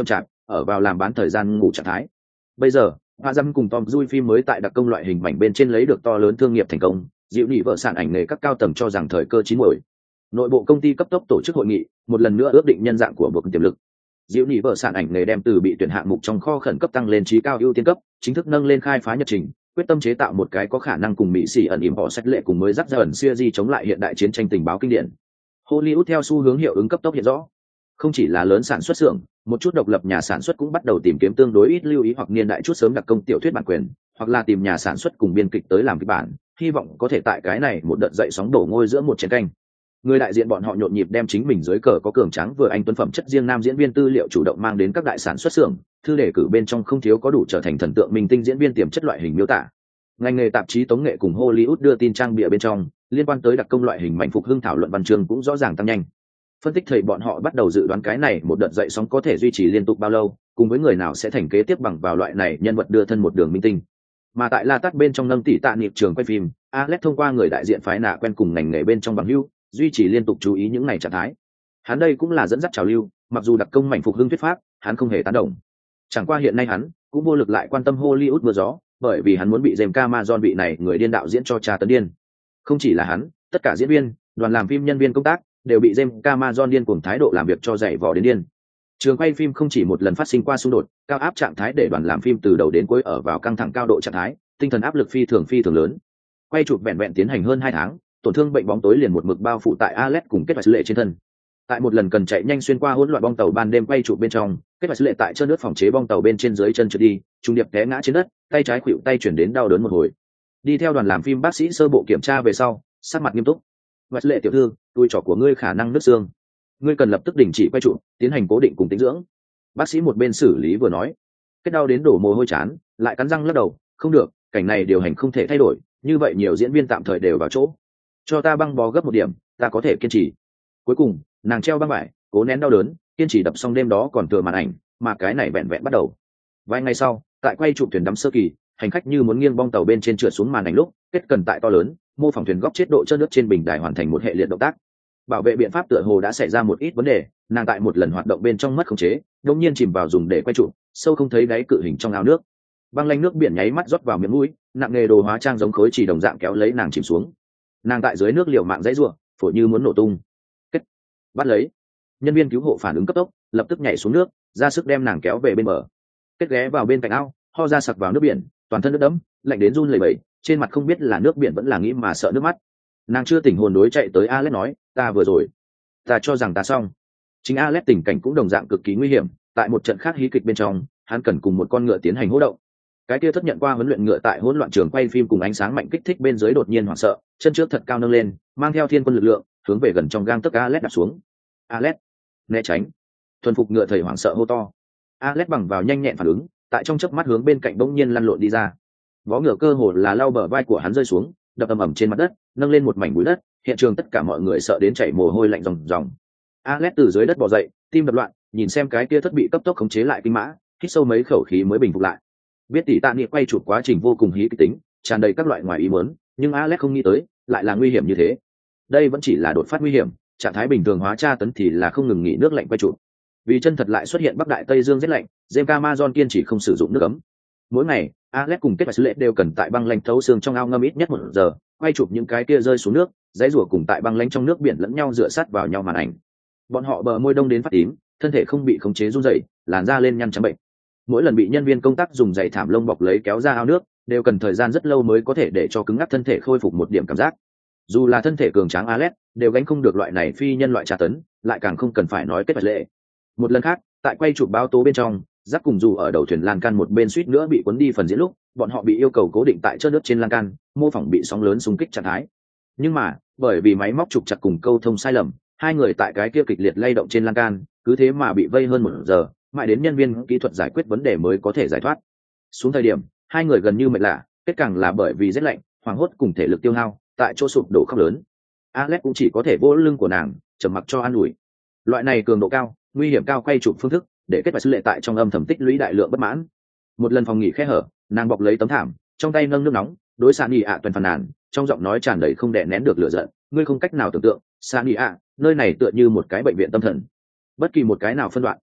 ở vào làm bán thời gian ngủ trạng thái. Bây giờ Hoa Dâm cùng Tom Dui phim mới tại đặc công loại hình mảnh bên trên lấy được to lớn thương nghiệp thành công, dịu nhị vợ sản ảnh nghề các cao tầng cho rằng thời cơ chín muồi. Nội bộ công ty cấp tốc tổ chức hội nghị, một lần nữa ước định nhân dạng của buộc tiềm lực. Dịu nhị vợ sản ảnh nghề đem từ bị tuyển hạng mục trong kho khẩn cấp tăng lên trí cao ưu tiên cấp, chính thức nâng lên khai phá nhật trình, quyết tâm chế tạo một cái có khả năng cùng Mỹ xỉ ẩn ỉm họ sách lệ cùng mới rắc ra ẩn siêu di chống lại hiện đại chiến tranh tình báo kinh điển. Hollywood theo xu hướng hiệu ứng cấp tốc hiện rõ. Không chỉ là lớn sản xuất xưởng, một chút độc lập nhà sản xuất cũng bắt đầu tìm kiếm tương đối ít lưu ý hoặc niên đại chút sớm đặc công tiểu thuyết bản quyền, hoặc là tìm nhà sản xuất cùng biên kịch tới làm kịch bản, hy vọng có thể tại cái này một đợt dậy sóng đổ ngôi giữa một chiến canh. Người đại diện bọn họ nhộn nhịp đem chính mình dưới cờ có cường tráng vừa anh tuấn phẩm chất riêng nam diễn viên tư liệu chủ động mang đến các đại sản xuất xưởng, thư đề cử bên trong không thiếu có đủ trở thành thần tượng minh tinh diễn viên tiềm chất loại hình miêu tả. Ngành nghề tạp chí tống nghệ cùng Hollywood đưa tin trang bìa bên trong liên quan tới đặc công loại hình mạnh phục hưng thảo luận văn chương cũng rõ ràng tăng nhanh. Phân tích thầy bọn họ bắt đầu dự đoán cái này một đợt dậy sóng có thể duy trì liên tục bao lâu, cùng với người nào sẽ thành kế tiếp bằng vào loại này nhân vật đưa thân một đường minh tinh. Mà tại La Tát bên trong nâng tỷ tạ niệm trường quay phim, Alex thông qua người đại diện phái nạ quen cùng ngành nghề bên trong bằng hữu, duy trì liên tục chú ý những ngày trạng thái. Hắn đây cũng là dẫn dắt trào lưu, mặc dù đặc công mạnh phục hưng thuyết pháp, hắn không hề tán đồng. Chẳng qua hiện nay hắn cũng vô lực lại quan tâm Hollywood mưa gió, bởi vì hắn muốn bị James Cameron vị này người điên đạo diễn cho tra tấn điên. Không chỉ là hắn, tất cả diễn viên, đoàn làm phim nhân viên công tác đều bị James Cameron điên cuồng thái độ làm việc cho dày vò đến điên. Trường quay phim không chỉ một lần phát sinh qua xung đột, cao áp trạng thái để đoàn làm phim từ đầu đến cuối ở vào căng thẳng cao độ trạng thái, tinh thần áp lực phi thường lớn. Quay chụp vẹn vẹn tiến hành hơn 2 tháng, tổn thương bệnh bóng tối liền một mực bao phủ tại Alex cùng kết vài lệ trên thân. Tại một lần cần chạy nhanh xuyên qua hỗn loạn bong tàu ban đêm quay chụp bên trong, kết vài lệ tại chân nước phòng chế bong tàu bên trên dưới chân trượt đi, trung điệp té ngã trên đất, tay trái khuỵu tay chuyển đến đau đớn một hồi. Đi theo đoàn làm phim bác sĩ sơ bộ kiểm tra về sau, sắc mặt nghiêm túc. Vài lệ tiểu thư, đuôi trỏ của ngươi khả năng nứt xương, ngươi cần lập tức đình chỉ quay chụp, tiến hành cố định cùng tĩnh dưỡng. Bác sĩ một bên xử lý vừa nói. Kết đau đến đổ mồ hôi chán, lại cắn răng lắc đầu, không được, cảnh này điều hành không thể thay đổi, như vậy nhiều diễn viên tạm thời đều vào chỗ. Cho ta băng bó gấp một điểm, ta có thể kiên trì. Cuối cùng nàng treo băng vải, cố nén đau đớn, kiên trì đập xong đêm đó còn thừa màn ảnh, mà cái này vẹn vẹn bắt đầu. Vài ngày sau, tại quay chụp thuyền đắm sơ kỳ, hành khách như muốn nghiêng bong tàu bên trên trượt xuống màn ảnh lúc, kết cần tại to lớn, mô phỏng thuyền góc chết độ trơn nước trên bình đài hoàn thành một hệ liệt động tác. Bảo vệ biện pháp tựa hồ đã xảy ra một ít vấn đề, nàng tại một lần hoạt động bên trong mất khống chế, đột nhiên chìm vào dùng để quay chụp, sâu không thấy đáy cự hình trong ao nước. Băng lanh nước biển nháy mắt rót vào miệng mũi, nặng nghề đồ hóa trang giống khối chỉ đồng dạng kéo lấy nàng chìm xuống. Nàng tại dưới nước liều mạng dãy rủa, phổi như muốn nổ tung. Kết bắt lấy. Nhân viên cứu hộ phản ứng cấp tốc, lập tức nhảy xuống nước, ra sức đem nàng kéo về bên bờ. Kết ghé vào bên cạnh ao, ho ra sặc vào nước biển, toàn thân nước đẫm, lạnh đến run lẩy bẩy, trên mặt không biết là nước biển vẫn là nghĩ mà sợ nước mắt. Nàng chưa tỉnh hồn đối chạy tới Alex nói, ta vừa rồi, ta cho rằng ta xong. Chính Alex tình cảnh cũng đồng dạng cực kỳ nguy hiểm, tại một trận khác hí kịch bên trong, hắn cần cùng một con ngựa tiến hành hỗ động. Cái kia thất nhận qua huấn luyện ngựa tại hỗn loạn trường quay phim cùng ánh sáng mạnh kích thích bên dưới đột nhiên hoảng sợ, chân trước thật cao nâng lên, mang theo thiên quân lực lượng, hướng về gần trong gang tấc Alex đạp xuống. Alex, né tránh. Thuần phục ngựa thầy hoảng sợ hô to. Alex bằng vào nhanh nhẹn phản ứng, tại trong chớp mắt hướng bên cạnh bỗng nhiên lăn lộn đi ra. Vó ngựa cơ hồ là lao bờ vai của hắn rơi xuống, đập ầm ầm trên mặt đất, nâng lên một mảnh bụi đất, hiện trường tất cả mọi người sợ đến chảy mồ hôi lạnh ròng ròng. Alex từ dưới đất bò dậy, tim đập loạn, nhìn xem cái kia thất bị cấp tốc khống chế lại kinh mã, hít sâu mấy khẩu khí mới bình phục lại. Biết tỷ tạ niệm quay chụp quá trình vô cùng hí kịch tính, tràn đầy các loại ngoài ý muốn, nhưng Alex không nghĩ tới lại là nguy hiểm như thế. Đây vẫn chỉ là đột phát nguy hiểm, trạng thái bình thường hóa tra tấn thì là không ngừng nghỉ nước lạnh quay chụp. Vì chân thật lại xuất hiện bắc đại tây dương rét lạnh, James Cameron kiên trì không sử dụng nước ấm. Mỗi ngày, Alex cùng kết sứ lệ đều cần tại băng lạnh thấu xương trong ao ngâm ít nhất 1 giờ, quay chụp những cái kia rơi xuống nước, dãy rùa cùng tại băng lạnh trong nước biển lẫn nhau dựa sát vào nhau màn ảnh. Bọn họ bờ môi đông đến phát tím, thân thể không bị khống chế run rẩy, làn da lên nhăn trắng bệnh. Mỗi lần bị nhân viên công tác dùng giày thảm lông bọc lấy kéo ra ao nước, đều cần thời gian rất lâu mới có thể để cho cứng ngắc thân thể khôi phục một điểm cảm giác. Dù là thân thể cường tráng Alex, đều gánh không được loại này phi nhân loại tra tấn, lại càng không cần phải nói kết vật lệ. Một lần khác, tại quay chụp báo tố bên trong, Giáp cùng dù ở đầu thuyền lan can một bên suýt nữa bị cuốn đi phần diễn lúc, bọn họ bị yêu cầu cố định tại trơn nước trên lan can, mô phỏng bị sóng lớn xung kích trạng thái. Nhưng mà, bởi vì máy móc trục chặt cùng câu thông sai lầm, hai người tại cái kia kịch liệt lay động trên lan can, cứ thế mà bị vây hơn 1 giờ, mãi đến nhân viên kỹ thuật giải quyết vấn đề mới có thể giải thoát. Xuống thời điểm, hai người gần như mệt lạ, kết càng là bởi vì rét lạnh, hoảng hốt cùng thể lực tiêu hao, tại chỗ sụp đổ khóc lớn. Alex cũng chỉ có thể vỗ lưng của nàng, trầm mặc cho an ủi. Loại này cường độ cao, nguy hiểm cao quay chụp phương thức, để kết quả sứ lệ tại trong âm thầm tích lũy đại lượng bất mãn. Một lần phòng nghỉ khe hở, nàng bọc lấy tấm thảm, trong tay nâng nước nóng, đối Sani ạ toàn phàn nàn, trong giọng nói tràn đầy không đè nén được lửa giận, ngươi không cách nào tưởng tượng, Sani ạ, nơi này tựa như một cái bệnh viện tâm thần. Bất kỳ một cái nào phân đoạn,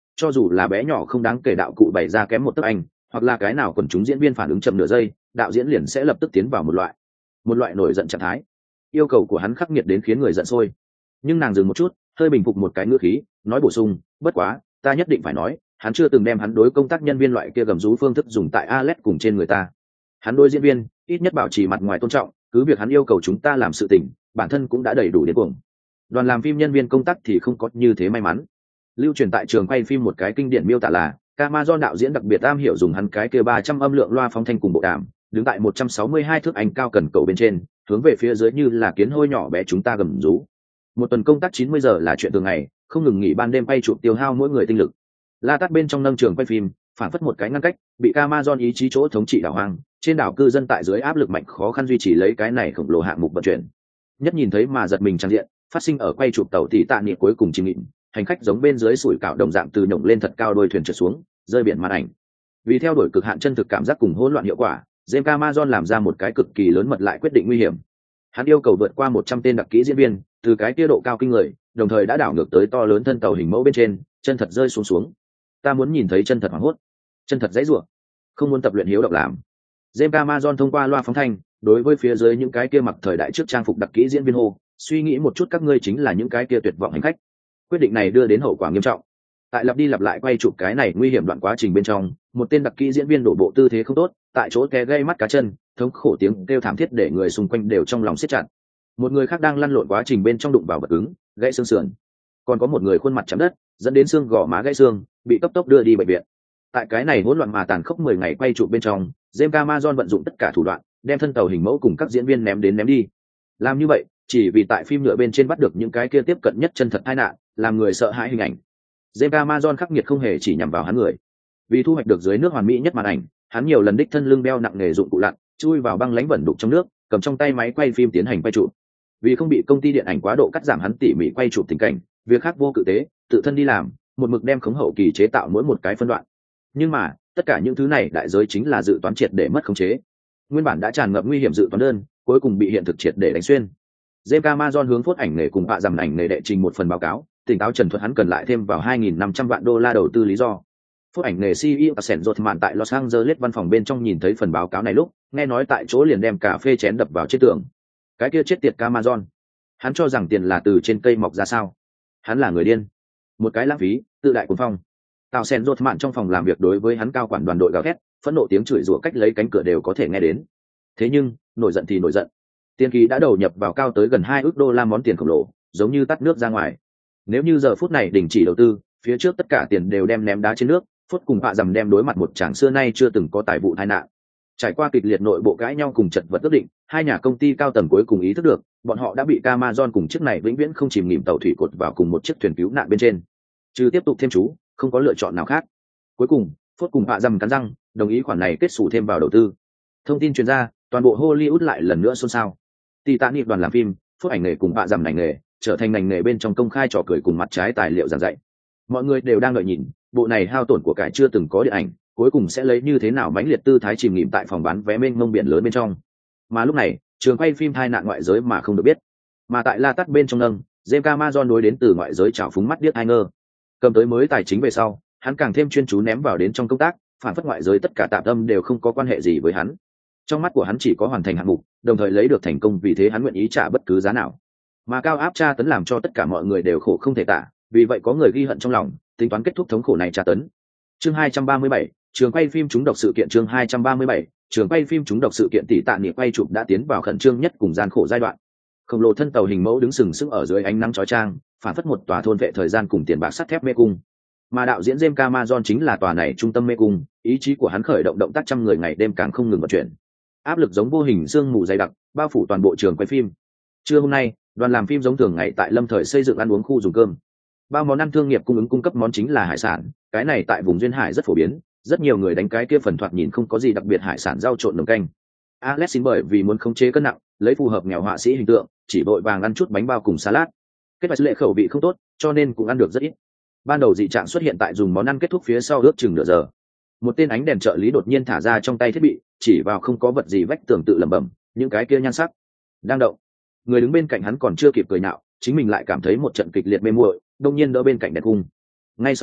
cho dù là bé nhỏ không đáng kể đạo cụ bày ra kém một tấc anh, hoặc là cái nào quần chúng diễn viên phản ứng chậm nửa giây, đạo diễn liền sẽ lập tức tiến vào một loại nổi giận trạng thái. Yêu cầu của hắn khắc nghiệt đến khiến người giận sôi. Nhưng nàng dừng một chút, hơi bình phục một cái ngữ khí, nói bổ sung, bất quá ta nhất định phải nói, hắn chưa từng đem hắn đối công tác nhân viên loại kia gầm rú phương thức dùng tại Alex cùng trên người ta. Hắn đối diễn viên ít nhất bảo trì mặt ngoài tôn trọng, cứ việc hắn yêu cầu chúng ta làm sự tình, bản thân cũng đã đầy đủ đến cuồng. Đoàn làm phim nhân viên công tác thì không có như thế may mắn. Lưu truyền tại trường quay phim một cái kinh điển miêu tả là, Amazon đạo diễn đặc biệt am hiểu dùng hắn cái kia 300 âm lượng loa phóng thanh cùng bộ đàm, đứng tại 162 thước anh cao cần cầu bên trên, hướng về phía dưới như là kiến hôi nhỏ bé chúng ta gầm rú. Một tuần công tác 90 giờ là chuyện thường ngày, không ngừng nghỉ ban đêm quay chụp tiêu hao mỗi người tinh lực. La Tát bên trong nâng trường quay phim, phản phất một cái ngăn cách, bị Amazon ý chí chỗ thống trị đảo hoang, trên đảo cư dân tại dưới áp lực mạnh khó khăn duy trì lấy cái này khổng lồ hạng mục vận chuyển. Nhất nhìn thấy mà giật mình trang diện, phát sinh ở quay chụp tàu tỷ tạ niệm cuối cùng chìm nghỉm, hành khách giống bên dưới sủi cảo đồng dạng từ nhổng lên thật cao đôi thuyền trượt xuống, rơi biển màn ảnh. Vì theo đuổi cực hạn chân thực cảm giác cùng hỗn loạn hiệu quả, James Cameron làm ra một cái cực kỳ lớn mật lại quyết định nguy hiểm. Hắn yêu cầu vượt qua 100 tên đặc kỹ diễn viên, từ cái kia độ cao kinh người, đồng thời đã đảo ngược tới to lớn thân tàu hình mẫu bên trên, chân thật rơi xuống. Ta muốn nhìn thấy chân thật hoảng hốt, chân thật dãy rủa, không muốn tập luyện hiếu động làm. James Cameron thông qua loa phóng thanh, đối với phía dưới những cái kia mặc thời đại trước trang phục đặc kỹ diễn viên hô, suy nghĩ một chút các ngươi chính là những cái kia tuyệt vọng hành khách. Quyết định này đưa đến hậu quả nghiêm trọng. Tại lặp đi lặp lại quay chụp cái này nguy hiểm đoạn quá trình bên trong, một tên đặc kỹ diễn viên đổ bộ tư thế không tốt, tại chỗ té gây mắt cá chân, thống khổ tiếng kêu thảm thiết để người xung quanh đều trong lòng siết chặt. Một người khác đang lăn lộn quá trình bên trong đụng vào vật cứng, gãy xương sườn. Còn có một người khuôn mặt chạm đất, dẫn đến xương gò má gãy xương, bị cấp tốc đưa đi bệnh viện. Tại cái này hỗn loạn mà tàn khốc 10 ngày quay chụp bên trong, James Cameron vận dụng tất cả thủ đoạn, đem thân tàu hình mẫu cùng các diễn viên ném đến ném đi. Làm như vậy, chỉ vì tại phim nhựa bên trên bắt được những cái kia tiếp cận nhất chân thật tai nạn, làm người sợ hãi hình ảnh. James Cameron khắc nghiệt không hề chỉ nhằm vào hắn người. Vì thu hoạch được dưới nước hoàn mỹ nhất màn ảnh, hắn nhiều lần đích thân lưng đeo nặng nghề dụng cụ lặn, chui vào băng lánh vẩn đục trong nước, cầm trong tay máy quay phim tiến hành quay chụp. Vì không bị công ty điện ảnh quá độ cắt giảm hắn tỉ mỉ quay chụp tình cảnh, việc khác vô cự tế, tự thân đi làm, một mực đem khống hậu kỳ chế tạo mỗi một cái phân đoạn. Nhưng mà, tất cả những thứ này đại giới chính là dự toán triệt để mất khống chế. Nguyên bản đã tràn ngập nguy hiểm dự toán đơn, cuối cùng bị hiện thực triệt để đánh xuyên. James Cameron hướng phốt ảnh nghề cùng bạ dằm ảnh nghề đệ trình một phần báo cáo, tỉnh táo trần thuật hắn cần lại thêm vào 2.500 vạn đô la đầu tư lý do. Phốt ảnh nghề CEO Sẻn Rột Mạn tại Los Angeles văn phòng bên trong nhìn thấy phần báo cáo này lúc, nghe nói tại chỗ liền đem cà phê chén đập vào trên tường. Cái kia chết tiệt Cameron, hắn cho rằng tiền là từ trên cây mọc ra sao? Hắn là người điên, một cái lãng phí, tự đại cuồng phong. Tào Sẻn Rột Mạn trong phòng làm việc đối với hắn cao quản đoàn đội gào thét, phẫn nộ tiếng chửi rủa cách lấy cánh cửa đều có thể nghe đến. Thế nhưng, nổi giận thì nổi giận. Tiền kỳ đã đầu nhập vào cao tới gần 2 ức đô la món tiền khổng lồ, giống như tắt nước ra ngoài. Nếu như giờ phút này đình chỉ đầu tư, phía trước tất cả tiền đều đem ném đá trên nước, phút cùng bạ dằm đem đối mặt một chàng xưa nay chưa từng có tài vụ tai nạn. Trải qua kịch liệt nội bộ cãi nhau cùng chật vật ước định, hai nhà công ty cao tầng cuối cùng ý thức được, bọn họ đã bị Amazon cùng chiếc này vĩnh viễn không chìm nghỉm tàu thủy cột vào cùng một chiếc thuyền cứu nạn bên trên. Trừ tiếp tục thêm chú, không có lựa chọn nào khác. Cuối cùng, phút cùng bạ dằm cắn răng, đồng ý khoản này kết sủ thêm vào đầu tư. Thông tin truyền ra, toàn bộ Hollywood lại lần nữa xôn xao. Titanic đoàn làm phim, phốt ảnh nghề cùng bạ dằm ngành nghề, trở thành ngành nghề bên trong công khai trò cười cùng mặt trái tài liệu giảng dạy. Mọi người đều đang đợi nhìn, bộ này hao tổn của cải chưa từng có điện ảnh, cuối cùng sẽ lấy như thế nào mãnh liệt tư thái chìm nghỉm tại phòng bán vé mênh mông biển lớn bên trong. Mà lúc này, trường quay phim tai nạn ngoại giới mà không được biết. Mà tại La Tát bên trong nâng, James Cameron đối đến từ ngoại giới trào phúng mắt điếc hai ngơ. Cầm tới mới tài chính về sau, hắn càng thêm chuyên chú ném vào đến trong công tác, phản phất ngoại giới tất cả tạm tâm đều không có quan hệ gì với hắn. Trong mắt của hắn chỉ có hoàn thành hạng mục, đồng thời lấy được thành công, vì thế hắn nguyện ý trả bất cứ giá nào. Mà cao áp tra tấn làm cho tất cả mọi người đều khổ không thể tả, vì vậy có người ghi hận trong lòng, tính toán kết thúc thống khổ này tra tấn. Chương 237, trường quay phim trúng độc sự kiện. Chương 237, trường quay phim trúng độc sự kiện. Tỷ tạ niệm quay chụp đã tiến vào khẩn trương nhất cùng gian khổ giai đoạn. Khổng lồ thân tàu hình mẫu đứng sừng sững ở dưới ánh nắng chói chang, phản phất một tòa thôn vệ thời gian cùng tiền bạc sắt thép mê cung. Mà đạo diễn James Cameron chính là tòa này trung tâm mê cung, ý chí của hắn khởi động động tác trăm người ngày đêm càng không ngừng vận chuyển. Áp lực giống vô hình sương mù dày đặc, bao phủ toàn bộ trường quay phim. Trưa hôm nay, đoàn làm phim giống thường ngày tại Lâm Thời xây dựng ăn uống khu dùng cơm. Bao món ăn thương nghiệp cung cấp món chính là hải sản, cái này tại vùng duyên hải rất phổ biến, rất nhiều người đánh cái kia phần thoạt nhìn không có gì đặc biệt hải sản rau trộn nồng canh. Alex xin bởi vì muốn khống chế cân nặng, lấy phù hợp nghèo họa sĩ hình tượng, chỉ vội vàng ăn chút bánh bao cùng salad. Kết quả lệ khẩu vị không tốt, cho nên cũng ăn được rất ít. Ban đầu dị trạng xuất hiện tại dùng món ăn kết thúc phía sau ước chừng nửa giờ. Một tên ánh đèn trợ lý đột nhiên thả ra trong tay thiết bị, chỉ vào không có vật gì vách tường tự lẩm bẩm, những cái kia nhan sắc đang động. Người đứng bên cạnh hắn còn chưa kịp cười nhạo, chính mình lại cảm thấy một trận kịch liệt mê muội, đột nhiên đỡ bên cạnh đèn cung. Ngay sau đó,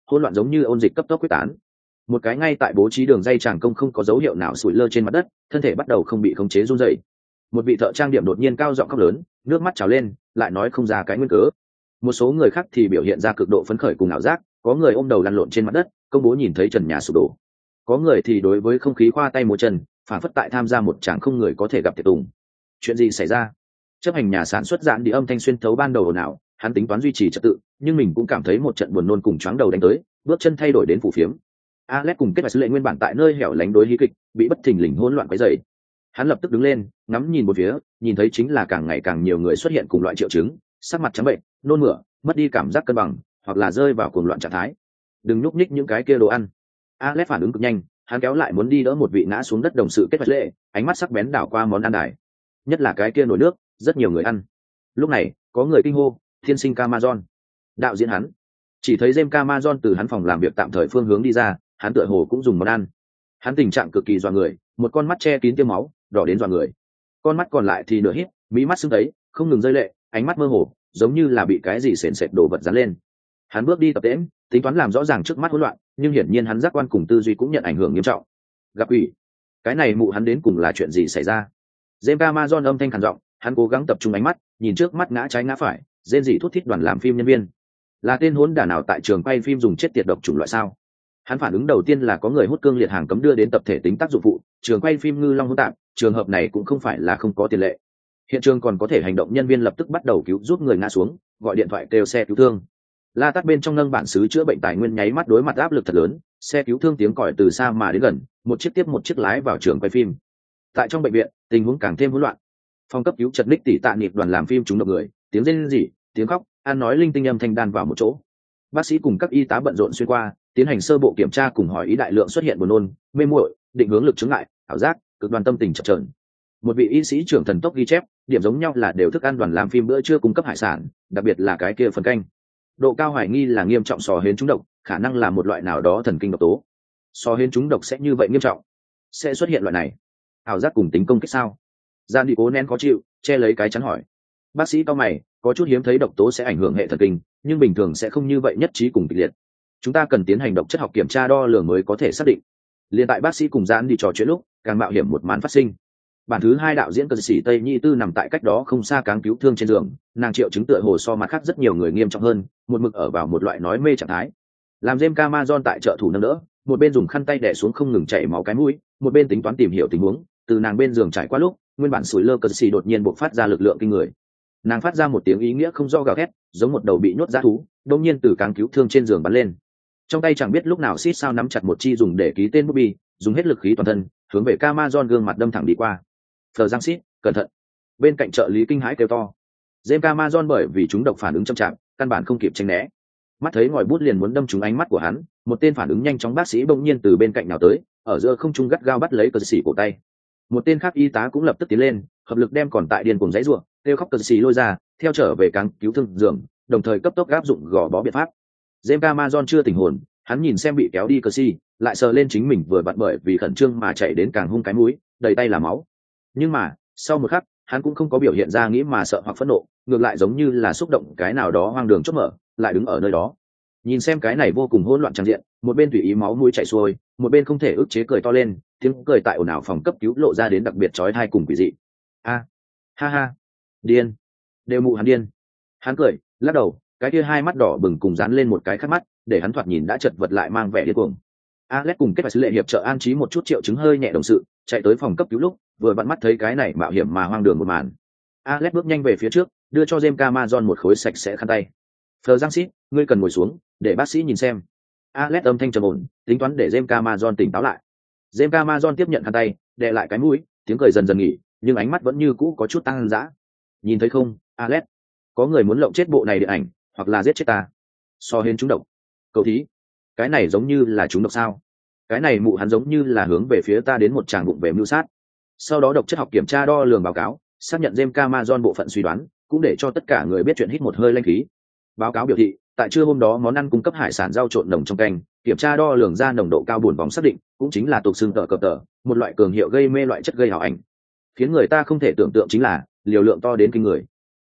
hỗn loạn giống như ôn dịch cấp tốc quyết tán. Một cái ngay tại bố trí đường dây tràng công không có dấu hiệu nào sủi lơ trên mặt đất, thân thể bắt đầu không bị khống chế run rẩy. Một vị thợ trang điểm đột nhiên cao giọng khóc lớn, nước mắt trào lên, lại nói không ra cái nguyên cớ. Một số người khác thì biểu hiện ra cực độ phấn khởi cùng ảo giác, có người ôm đầu lăn lộn trên mặt đất, công bố nhìn thấy trần nhà sụp đổ. Có người thì đối với không khí khoa tay múa chân, phản phất tại tham gia một tràng không người có thể gặp tiệc tùng. Chuyện gì xảy ra? Chấp hành nhà sản xuất dạn đi âm thanh xuyên thấu ban đầu ồn ào, hắn tính toán duy trì trật tự, nhưng mình cũng cảm thấy một trận buồn nôn cùng choáng đầu đánh tới, bước chân thay đổi đến phủ phiếm. Alex cùng kết và sứ lệ nguyên bản tại nơi hẻo lánh đối hí kịch, bị bất thình lình hỗn loạn quấy rầy. Hắn lập tức đứng lên, ngắm nhìn một phía, nhìn thấy chính là càng ngày càng nhiều người xuất hiện cùng loại triệu chứng, sắc mặt trắng bệnh, nôn mửa, mất đi cảm giác cân bằng, hoặc là rơi vào cuồng loạn trạng thái. Đừng nhúc nhích những cái kia đồ ăn. Alex phản ứng cực nhanh, hắn kéo lại muốn đi đỡ một vị ngã xuống đất đồng sự kết và lệ, ánh mắt sắc bén đảo qua món ăn đài. Nhất là cái kia nồi nước, rất nhiều người ăn. Lúc này, có người kinh hô, "Thiên sinh Camazon!" Đạo diễn hắn. Chỉ thấy James Camazon từ hắn phòng làm việc tạm thời phương hướng đi ra, hắn tựa hồ cũng dùng món ăn. Hắn tình trạng cực kỳ dọa người, một con mắt che kín tia máu, đỏ đến dọa người. Con mắt còn lại thì nửa híp, mí mắt sưng tấy, không ngừng rơi lệ, ánh mắt mơ hồ, giống như là bị cái gì sền sệt đổ vật dán lên. Hắn bước đi tập tễnh, tính toán làm rõ ràng trước mắt hỗn loạn, nhưng hiển nhiên hắn giác quan cùng tư duy cũng nhận ảnh hưởng nghiêm trọng. Gặp ủy, cái này mụ hắn đến cùng là chuyện gì xảy ra? James Camazon âm thanh khàn giọng, hắn cố gắng tập trung ánh mắt, nhìn trước mắt ngã trái ngã phải, rên rỉ thút thít đoàn làm phim nhân viên. Là tên hỗn đản nào tại trường quay phim dùng chết tiệt độc chủng loại sao? Hắn phản ứng đầu tiên là có người hút cương liệt hàng cấm đưa đến tập thể tính tác dụng phụ, trường quay phim ngư long hỗn tạp, trường hợp này cũng không phải là không có tiền lệ. Hiện trường còn có thể hành động nhân viên lập tức bắt đầu cứu giúp người ngã xuống, gọi điện thoại kêu xe cứu thương. La Tát bên trong nâng bản xứ chữa bệnh tài nguyên nháy mắt đối mặt áp lực thật lớn, xe cứu thương tiếng còi từ xa mà đến gần, một chiếc tiếp một chiếc lái vào trường quay phim. Tại trong bệnh viện, tình huống càng thêm hỗn loạn. Phòng cấp cứu chật ních tỉ tạ nhịp đoàn làm phim trúng độc người, tiếng rên rỉ, tiếng khóc, ăn nói linh tinh âm thanh đan vào một chỗ. Bác sĩ cùng các y tá bận rộn xuyên qua, tiến hành sơ bộ kiểm tra cùng hỏi ý đại lượng xuất hiện buồn nôn, mê muội, định hướng lực chứng ngại, ảo giác, cực đoan tâm tình chập chờn. Một vị y sĩ trưởng thần tốc ghi chép, điểm giống nhau là đều thức ăn đoàn làm phim bữa trưa cung cấp hải sản, đặc biệt là cái kia phần canh. Độ cao hoài nghi là nghiêm trọng sò hến trúng độc, khả năng là một loại nào đó thần kinh độc tố. Sò hến trúng độc sẽ như vậy nghiêm trọng, sẽ xuất hiện loại này. Ảo giác cùng tính công kích sao? Gian đi cố nén khó chịu, che lấy cái chắn hỏi. Bác sĩ cao mày, có chút hiếm thấy độc tố sẽ ảnh hưởng hệ thần kinh, nhưng bình thường sẽ không như vậy nhất trí cùng kịch liệt. Chúng ta cần tiến hành độc chất học kiểm tra đo lường mới có thể xác định. Liên tại bác sĩ cùng Giãn đi trò chuyện lúc, càng mạo hiểm một màn phát sinh. Bản thứ hai đạo diễn cờ sĩ Tây Nhi Tư nằm tại cách đó không xa cáng cứu thương trên giường, nàng triệu chứng tựa hồ so mặt khác rất nhiều người nghiêm trọng hơn, một mực ở vào một loại nói mê trạng thái. Làm James Camazon tại trợ thủ nâng đỡ, một bên dùng khăn tay đè xuống không ngừng chảy máu cái mũi, một bên tính toán tìm hiểu tình huống. Từ nàng bên giường trải qua lúc, nguyên bản sủi lơ cờ sĩ đột nhiên bộc phát ra lực lượng kinh người. Nàng phát ra một tiếng ý nghĩa không do gào thét, giống một đầu bị nhốt dã thú, đột nhiên từ cáng cứu thương trên giường bắn lên. Trong tay chẳng biết lúc nào xít sao nắm chặt một chi dùng để ký tên bobby, dùng hết lực khí toàn thân, hướng về Camazon gương mặt đâm thẳng đi qua. Phờ Giang xít, cẩn thận! Bên cạnh trợ lý kinh hãi kêu to. James Camazon bởi vì chúng độc phản ứng chậm chạp, căn bản không kịp tránh né. Mắt thấy ngòi bút liền muốn đâm trúng ánh mắt của hắn, một tên phản ứng nhanh chóng bác sĩ bỗng nhiên từ bên cạnh nào tới, ở giữa không trung gắt gao bắt lấy cờ sĩ cổ tay. Một tên khác y tá cũng lập tức tiến lên, hợp lực đem còn tại điên cuồng giãy giụa, kêu khóc cờ sĩ lôi ra, theo trở về cáng cứu thương giường, đồng thời cấp tốc áp dụng gò bó biện pháp. James Camazon chưa tỉnh hồn, hắn nhìn xem bị kéo đi cờ sĩ, lại sờ lên chính mình vừa vặn bởi vì khẩn trương mà chạy đến càng hung cái mũi, đầy tay là máu. Nhưng mà sau một khắc, hắn cũng không có biểu hiện ra nghĩ mà sợ hoặc phẫn nộ, ngược lại giống như là xúc động cái nào đó hoang đường chốt mở, lại đứng ở nơi đó nhìn xem cái này vô cùng hỗn loạn tràn diện, một bên tùy ý máu mũi chảy xuôi, một bên không thể ức chế cười to lên, tiếng cười tại ồn ào phòng cấp cứu lộ ra đến đặc biệt chói tai cùng quỷ dị. A, ha ha, điên, đều mụ hắn điên. Hắn cười lắc đầu, cái kia hai mắt đỏ bừng cùng dán lên một cái khát mắt, để hắn thoạt nhìn đã chật vật lại mang vẻ điên cuồng. Alex cùng kết và sứ lệ hiệp trợ an trí một chút triệu chứng hơi nhẹ đồng sự, chạy tới phòng cấp cứu lúc vừa vặn mắt thấy cái này mạo hiểm mà hoang đường một màn. Alex bước nhanh về phía trước, đưa cho James Camazon một khối sạch sẽ khăn tay. Phờ Giang xít, ngươi cần ngồi xuống, để bác sĩ nhìn xem. Alex âm thanh trầm ổn, tính toán để James Camazon tỉnh táo lại. James Camazon tiếp nhận khăn tay, đè lại cái mũi, tiếng cười dần dần nghỉ, nhưng ánh mắt vẫn như cũ có chút tăng dã. Nhìn thấy không, Alex, có người muốn lộng chết bộ này điện ảnh, hoặc là giết chết ta. So hên trúng độc. Cậu thí, cái này giống như là trúng độc sao? Cái này mụ hắn giống như là hướng về phía ta đến một tràng bụng về mưu sát. Sau đó độc chất học kiểm tra đo lường báo cáo, xác nhận James Camazon bộ phận suy đoán, cũng để cho tất cả người biết chuyện hít một hơi lanh khí. Báo cáo biểu thị, tại trưa hôm đó món ăn cung cấp hải sản rau trộn nồng trong canh, kiểm tra đo lường ra nồng độ cao buồn vòng xác định, cũng chính là tục xương tờ, một loại cường hiệu gây mê loại chất gây ảo ảnh. Khiến người ta không thể tưởng tượng chính là liều lượng to đến kinh người.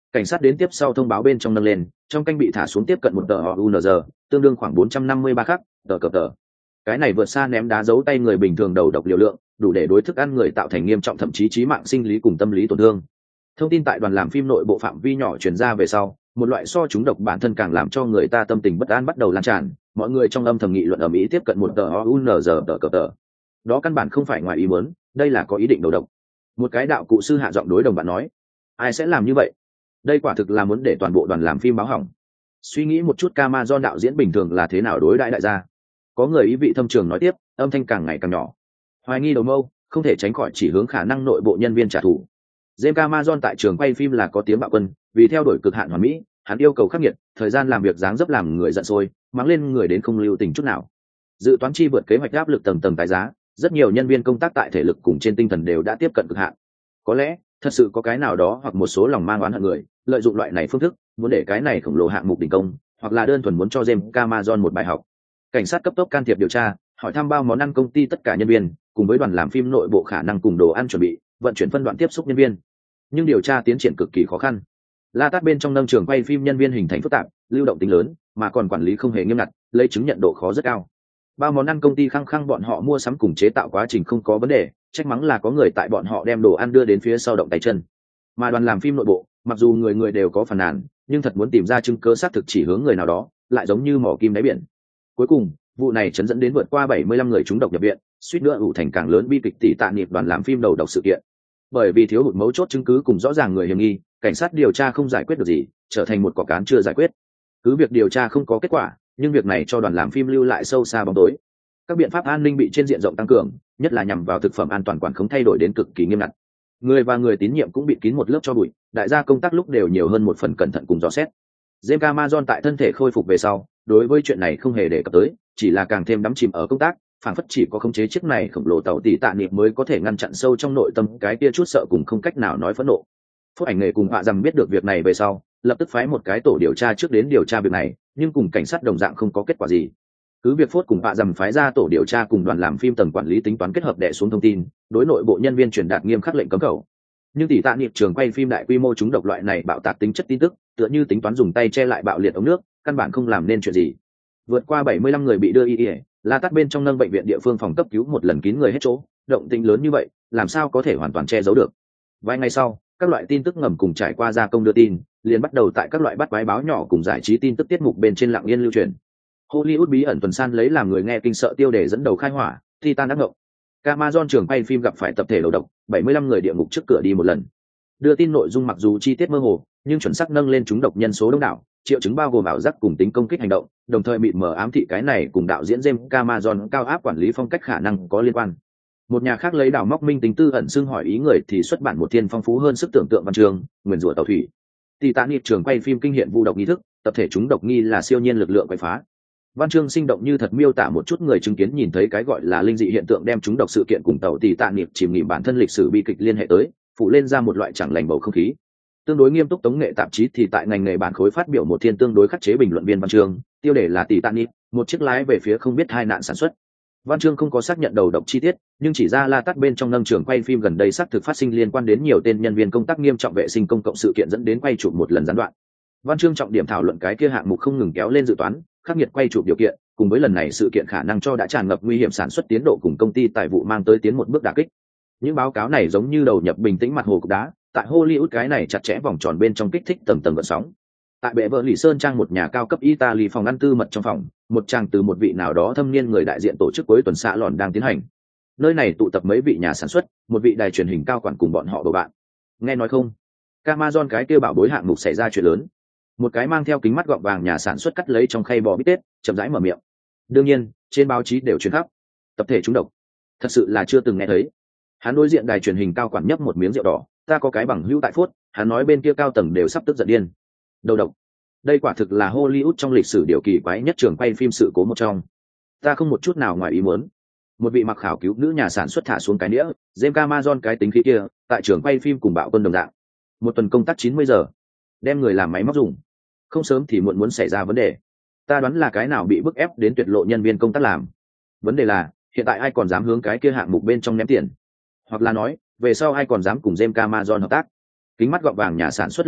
Cảnh sát đến tiếp sau thông báo bên trong nâng lên, trong canh bị thả xuống tiếp cận một tờ OUNZ, tương đương khoảng 453 khắc, tờ. Cái này vượt xa ném đá giấu tay người bình thường đầu độc liều lượng, đủ để đối thức ăn người tạo thành nghiêm trọng thậm chí chí mạng sinh lý cùng tâm lý tổn thương. Thông tin tại đoàn làm phim nội bộ phạm vi nhỏ truyền ra về sau, một loại so chúng độc bản thân càng làm cho người ta tâm tình bất an bắt đầu lan tràn, mọi người trong âm thầm nghị luận ầm ĩ tiếp cận một tờ OUNZ tờ. Đó căn bản không phải ngoài ý muốn, đây là có ý định đầu độc. Một cái đạo cụ sư hạ giọng đối đồng bạn nói, ai sẽ làm như vậy? Đây quả thực là muốn để toàn bộ đoàn làm phim báo hỏng. Suy nghĩ một chút Amazon đạo diễn bình thường là thế nào đối đãi đại gia. Có người ý vị thâm trường nói tiếp, âm thanh càng ngày càng nhỏ. Hoài nghi đầu mâu, không thể tránh khỏi chỉ hướng khả năng nội bộ nhân viên trả thù. James Cameron tại trường quay phim là có tiếng bạo quân, vì theo đuổi cực hạn hoàn mỹ, hắn yêu cầu khắc nghiệt, thời gian làm việc dáng dấp làm người giận sôi, mắng lên người đến không lưu tình chút nào. Dự toán chi vượt kế hoạch áp lực tầng tầng tái giá, rất nhiều nhân viên công tác tại thể lực cùng trên tinh thần đều đã tiếp cận cực hạn. Có lẽ, thật sự có cái nào đó hoặc một số lòng mang oán hận người, lợi dụng loại này phương thức, muốn để cái này khổng lồ hạng mục đình công, hoặc là đơn thuần muốn cho James Cameron một bài học. Cảnh sát cấp tốc can thiệp điều tra, hỏi thăm bao món ăn công ty tất cả nhân viên, cùng với đoàn làm phim nội bộ khả năng cùng đồ ăn chuẩn bị, vận chuyển phân đoạn tiếp xúc nhân viên. Nhưng điều tra tiến triển cực kỳ khó khăn. La Tát bên trong nâng trường quay phim nhân viên hình thành phức tạp, lưu động tính lớn, mà còn quản lý không hề nghiêm ngặt, lấy chứng nhận độ khó rất cao. Bao món ăn công ty khăng khăng bọn họ mua sắm cùng chế tạo quá trình không có vấn đề, trách mắng là có người tại bọn họ đem đồ ăn đưa đến phía sau động tay chân. Mà đoàn làm phim nội bộ, mặc dù người người đều có phàn nàn, nhưng thật muốn tìm ra chứng cứ xác thực chỉ hướng người nào đó, lại giống như mỏ kim đáy biển. Cuối cùng, vụ này chấn dẫn đến vượt qua 75 người trúng độc nhập viện, suýt nữa ủ thành càng lớn bi kịch tỷ tạ niệm đoàn làm phim đầu độc sự kiện. Bởi vì thiếu hụt mấu chốt chứng cứ cùng rõ ràng người hiểm nghi, cảnh sát điều tra không giải quyết được gì, trở thành một cọc án chưa giải quyết. Cứ việc điều tra không có kết quả, nhưng việc này cho đoàn làm phim lưu lại sâu xa bóng tối. Các biện pháp an ninh bị trên diện rộng tăng cường, nhất là nhằm vào thực phẩm an toàn quản khống thay đổi đến cực kỳ nghiêm ngặt. Người và người tín nhiệm cũng bị kín một lớp cho bụi, đại gia công tác lúc đều nhiều hơn một phần cẩn thận cùng dò xét. James Cameron tại thân thể khôi phục về sau, đối với chuyện này không hề đề cập tới, chỉ là càng thêm đắm chìm ở công tác, phản phất chỉ có khống chế chiếc này khổng lồ tàu tỷ tạ niệm mới có thể ngăn chặn sâu trong nội tâm cái kia chút sợ cùng không cách nào nói phẫn nộ. Phúc ảnh nghề cùng họa rằng biết được việc này về sau, lập tức phái một cái tổ điều tra trước đến điều tra việc này, nhưng cùng cảnh sát đồng dạng không có kết quả gì. Cứ việc Phốt cùng họa rằng phái ra tổ điều tra cùng đoàn làm phim tầng quản lý tính toán kết hợp đè xuống thông tin, đối nội bộ nhân viên truyền đạt nghiêm khắc lệnh cấm khẩu. Nhưng tỷ tạ niệm trường quay phim đại quy mô chúng độc loại này bạo tạc tính chất tin tức, tựa như tính toán dùng tay che lại bạo liệt ống nước, căn bản không làm nên chuyện gì. Vượt qua 75 người bị đưa y, La Tát bên trong nâng bệnh viện địa phương phòng cấp cứu một lần kín người hết chỗ, động tĩnh lớn như vậy, làm sao có thể hoàn toàn che giấu được. Vài ngày sau, các loại tin tức ngầm cùng trải qua gia công đưa tin, liền bắt đầu tại các loại bắt quái báo nhỏ cùng giải trí tin tức tiết mục bên trên lặng yên lưu truyền. Hollywood bí ẩn tuần san lấy làm người nghe kinh sợ tiêu đề dẫn đầu khai hỏa, Titan ác ngộng. Amazon trường quay phim gặp phải tập thể đầu độc, 75 người địa ngục trước cửa đi một lần. Đưa tin nội dung mặc dù chi tiết mơ hồ, nhưng chuẩn xác nâng lên chúng độc nhân số đông đảo, triệu chứng bao gồm ảo giác cùng tính công kích hành động, đồng thời mịt mờ ám thị cái này cùng đạo diễn James Cameron cao áp quản lý phong cách khả năng có liên quan. Một nhà khác lấy đảo móc minh tính tư ẩn xưng hỏi ý người thì xuất bản một thiên phong phú hơn sức tưởng tượng văn chương, nguyền rủa tàu thủy. Titanic trường quay phim kinh hiện vu độc nghi thức, tập thể chúng độc nghi là siêu nhiên lực lượng quậy phá. Văn chương sinh động như thật miêu tả một chút người chứng kiến nhìn thấy cái gọi là linh dị hiện tượng đem chúng độc sự kiện cùng tàu Titanic chìm nghỉm bản thân lịch sử bi kịch liên hệ tới, phụ lên ra một loại chẳng lành bầu không khí. Tương đối nghiêm túc tống nghệ tạp chí thì tại ngành nghề bản khối phát biểu một thiên tương đối khắc chế bình luận viên văn chương, tiêu đề là Titanic, một chiếc lái về phía không biết hai nạn sản xuất. Văn chương không có xác nhận đầu độc chi tiết, nhưng chỉ ra La Tát bên trong nâng trường quay phim gần đây xác thực phát sinh liên quan đến nhiều tên nhân viên công tác nghiêm trọng vệ sinh công cộng sự kiện dẫn đến quay chụp một lần gián đoạn. Văn chương trọng điểm thảo luận cái kia hạng mục không ngừng kéo lên dự toán, khắc nghiệt quay chụp điều kiện, cùng với lần này sự kiện khả năng cho đã tràn ngập nguy hiểm sản xuất tiến độ cùng công ty tài vụ mang tới tiến một bước đả kích. Những báo cáo này giống như đầu nhập bình tĩnh mặt hồ cục đá, tại Hollywood cái này chặt chẽ vòng tròn bên trong kích thích tầng tầng gợn sóng. Tại bệ vợ lì sơn trang một nhà cao cấp Italy phòng ăn tư mật trong phòng, một chàng từ một vị nào đó thâm niên người đại diện tổ chức cuối tuần xạ lòn đang tiến hành. Nơi này tụ tập mấy vị nhà sản xuất, một vị đài truyền hình cao quản cùng bọn họ bầu bạn. Nghe nói không? Amazon cái kêu bảo bối hạng mục xảy ra chuyện lớn. Một cái mang theo kính mắt gọng vàng nhà sản xuất cắt lấy trong khay bò bít tết, chậm rãi mở miệng. Đương nhiên, trên báo chí đều truyền khắp. Tập thể trúng độc. Thật sự là chưa từng nghe thấy. Hắn đối diện đài truyền hình cao quản nhấp một miếng rượu đỏ, ta có cái bằng hữu tại Phốt, hắn nói bên kia cao tầng đều sắp tức giận điên. Đầu độc. Đây quả thực là Hollywood trong lịch sử điều kỳ quái nhất trường quay phim sự cố một trong. Ta không một chút nào ngoài ý muốn. Một vị mặc khảo cứu nữ nhà sản xuất thả xuống cái nĩa, James Cameron cái tính khí kia, tại trường quay phim cùng bạo quân đồng dạng. Một tuần công tác 90 giờ, đem người làm máy móc dùng. Không sớm thì muộn muốn xảy ra vấn đề. Ta đoán là cái nào bị bức ép đến tuyệt lộ nhân viên công tác làm. Vấn đề là, hiện tại ai còn dám hướng cái kia hạng mục bên trong ném tiền? Hoặc là nói, về sau ai còn dám cùng James Cameron hợp tác? Kính mắt gọng vàng nhà sản xuất lắc đầu,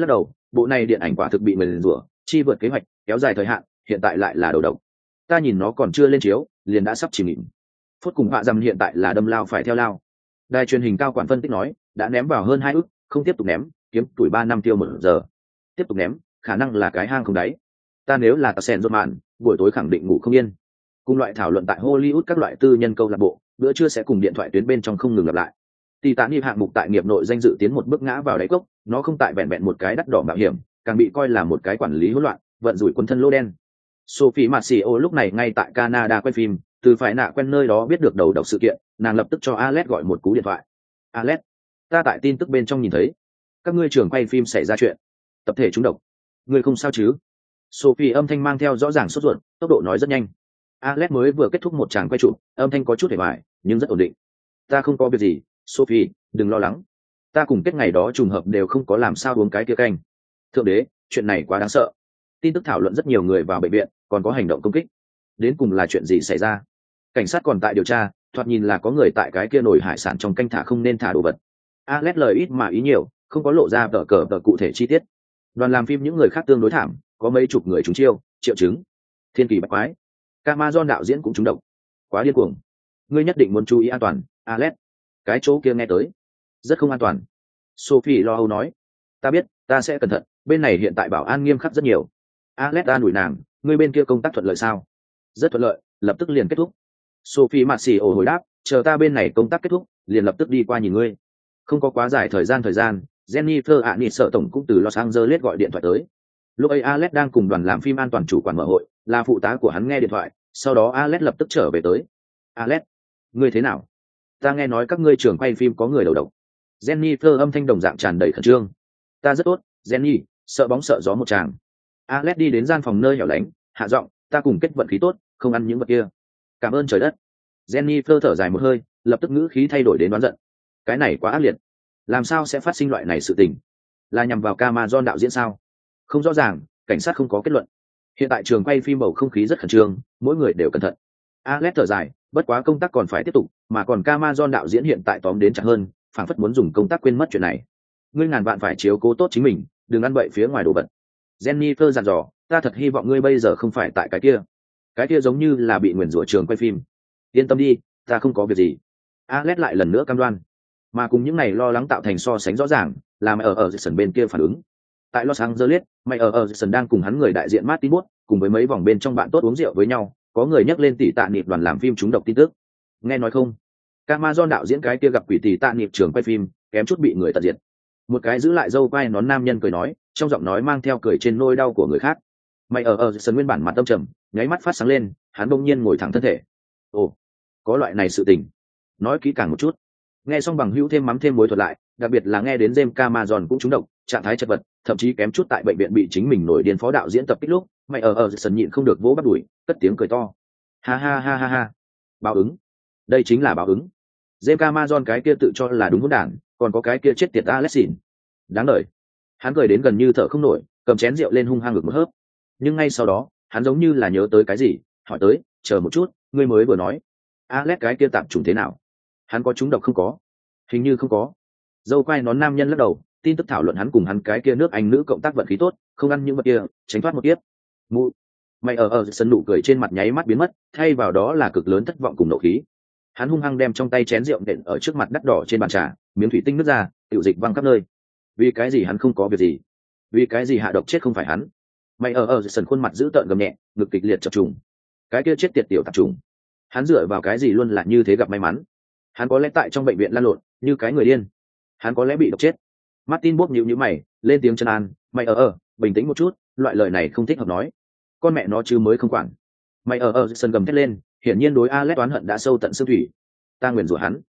bộ này điện ảnh quả thực bị nguyền rủa, chi vượt kế hoạch, kéo dài thời hạn, hiện tại lại là đầu độc. Ta nhìn nó còn chưa lên chiếu liền đã sắp chìm nghỉm. Phút cùng họa dầm hiện tại là đâm lao phải theo lao. Đài truyền hình cao quản phân tích nói, đã ném vào hơn 2 ức, không tiếp tục ném, kiếm tuổi 3 năm tiêu 1 giờ. Tiếp tục ném, khả năng là cái hang không đáy. Ta nếu là tà sen rốt mạn, buổi tối khẳng định ngủ không yên. Cùng loại thảo luận tại Hollywood các loại tư nhân câu lạc bộ, bữa trưa sẽ cùng điện thoại tuyến bên trong không ngừng lặp lại. Titanic hạng mục tại nghiệp nội danh dự tiến một bước ngã vào đáy cốc, nó không tại vẹn vẹn một cái đắt đỏ mạo hiểm, càng bị coi là một cái quản lý hỗn loạn, vận rủi quân thân lô đen. Sophie Marceau lúc này ngay tại Canada quay phim, từ phải nạ quen nơi đó biết được đầu độc sự kiện, nàng lập tức cho Alex gọi một cú điện thoại. Alex, ta tại tin tức bên trong nhìn thấy, các ngươi trường quay phim xảy ra chuyện, tập thể trúng độc. Ngươi không sao chứ? Sophie âm thanh mang theo rõ ràng sốt ruột, tốc độ nói rất nhanh. Alex mới vừa kết thúc một tràng quay chụp, âm thanh có chút hề bại, nhưng rất ổn định. Ta không có việc gì, Sophie, đừng lo lắng. Ta cùng kết ngày đó trùng hợp đều không có làm sao uống cái kia canh. Thượng đế, chuyện này quá đáng sợ. Tin tức thảo luận rất nhiều người vào bệnh viện, còn có hành động công kích. Đến cùng là chuyện gì xảy ra? Cảnh sát còn tại điều tra, thoạt nhìn là có người tại cái kia nồi hải sản trong canh thả không nên thả đồ vật. Alex lời ít mà ý nhiều, không có lộ ra tờ cụ thể chi tiết. Đoàn làm phim những người khác tương đối thảm, có mấy chục người trúng chiêu, triệu chứng. Thiên kỳ bách quái. Camazon đạo diễn cũng trúng độc. Quá điên cuồng. Ngươi nhất định muốn chú ý an toàn, Alex. Cái chỗ kia nghe tới rất không an toàn. Sophie lo âu nói. Ta biết, ta sẽ cẩn thận, bên này hiện tại bảo an nghiêm khắc rất nhiều. Alex an ủi nàng, ngươi bên kia công tác thuận lợi sao? Rất thuận lợi, lập tức liền kết thúc. Sophie Marceau hồi đáp, chờ ta bên này công tác kết thúc, liền lập tức đi qua nhìn ngươi. Không có quá dài thời gian, Jennifer Aniston tổng cũng từ Los Angeles gọi điện thoại tới. Lúc ấy Alex đang cùng đoàn làm phim an toàn chủ quản mở hội, là phụ tá của hắn nghe điện thoại, sau đó Alex lập tức trở về tới. Alex, ngươi thế nào? Ta nghe nói các ngươi trường quay phim có người đầu độc. Jennifer âm thanh đồng dạng tràn đầy khẩn trương. Ta rất tốt, Jenny, sợ bóng sợ gió một tràng. Alex đi đến gian phòng nơi hẻo lánh, hạ giọng, ta cùng kết vận khí tốt, không ăn những vật kia. Cảm ơn trời đất. Jennifer thở dài một hơi, lập tức ngữ khí thay đổi đến đoán giận. Cái này quá ác liệt. Làm sao sẽ phát sinh loại này sự tình? Là nhằm vào Camazon đạo diễn sao? Không rõ ràng, cảnh sát không có kết luận. Hiện tại trường quay phim bầu không khí rất khẩn trương, mỗi người đều cẩn thận. Alex thở dài, bất quá công tác còn phải tiếp tục, mà còn Camazon đạo diễn hiện tại tóm đến chặt hơn, phảng phất muốn dùng công tác quên mất chuyện này. Ngươi ngàn vạn phải chiếu cố tốt chính mình, đừng ăn bậy phía ngoài đồ vật. Jennifer dặn dò, ta thật hy vọng ngươi bây giờ không phải tại cái kia giống như là bị nguyền rủa trường quay phim. Yên tâm đi, ta không có việc gì. Alex lại lần nữa cam đoan. Mà cùng những này lo lắng tạo thành so sánh rõ ràng, là mày ở sân bên kia phản ứng. Tại Los Angeles, mày ở sân đang cùng hắn người đại diện Martin Wood, cùng với mấy vòng bên trong bạn tốt uống rượu với nhau, có người nhắc lên tỷ tạ niệm đoàn làm phim trúng độc tin tức. Nghe nói không? Camazon đạo diễn cái kia gặp quỷ tỷ tạ niệm trường quay phim, kém chút bị người tận diệt. Một cái giữ lại dâu quai nón nam nhân cười nói, trong giọng nói mang theo cười trên nỗi đau của người khác. Mày ở sân nguyên bản mặt tâm trầm, nháy mắt phát sáng lên, hắn bỗng nhiên ngồi thẳng thân thể. Ồ, có loại này sự tình. Nói kỹ càng một chút. Nghe xong bằng hữu thêm mắm thêm muối thuật lại, đặc biệt là nghe đến James Camazon cũng trúng độc, trạng thái chật vật, thậm chí kém chút tại bệnh viện bị chính mình nổi điên phó đạo diễn tập kích lúc, mày ở sân nhịn không được vỗ bắt đuổi, cất tiếng cười to. Ha ha ha ha ha. Báo ứng. Đây chính là báo ứng. James Camazon cái kia tự cho là đúng hỗn đản, còn có cái kia chết tiệt Alexin. Đáng đời. Hắn cười đến gần như thở không nổi, cầm chén rượu lên hung hăng ngực một hớp. Nhưng ngay sau đó, hắn giống như là nhớ tới cái gì, hỏi tới, chờ một chút, ngươi mới vừa nói, Alex cái kia tạm trùng thế nào? Hắn có trúng độc không có? Hình như không có. Dâu quai nón nam nhân lắc đầu, tin tức thảo luận hắn cùng hắn cái kia nước Anh nữ cộng tác vận khí tốt, không ăn những vật kia, tránh thoát một kiếp. Mụ. Mày ở sân nụ cười trên mặt nháy mắt biến mất, thay vào đó là cực lớn thất vọng cùng nộ khí. Hắn hung hăng đem trong tay chén rượu nện ở trước mặt đắt đỏ trên bàn trà, miếng thủy tinh nứt ra, tiểu dịch văng khắp nơi. Vì cái gì hắn không có việc gì? Vì cái gì hạ độc chết không phải hắn? Mày ở sân khuôn mặt giữ tợn gầm nhẹ, ngực kịch liệt chập trùng. Cái kia chết tiệt tiểu tạp trùng. Hắn dựa vào cái gì luôn là như thế gặp may mắn? Hắn có lẽ tại trong bệnh viện lăn lộn, như cái người điên. Hắn có lẽ bị độc chết. Martin bốc nhíu mày, lên tiếng trấn an, mày bình tĩnh một chút, loại lời này không thích hợp nói. Con mẹ nó chứ mới không quản. Mày sân gầm thét lên, hiển nhiên đối Alex oán hận đã sâu tận xương thủy. Ta nguyền rủa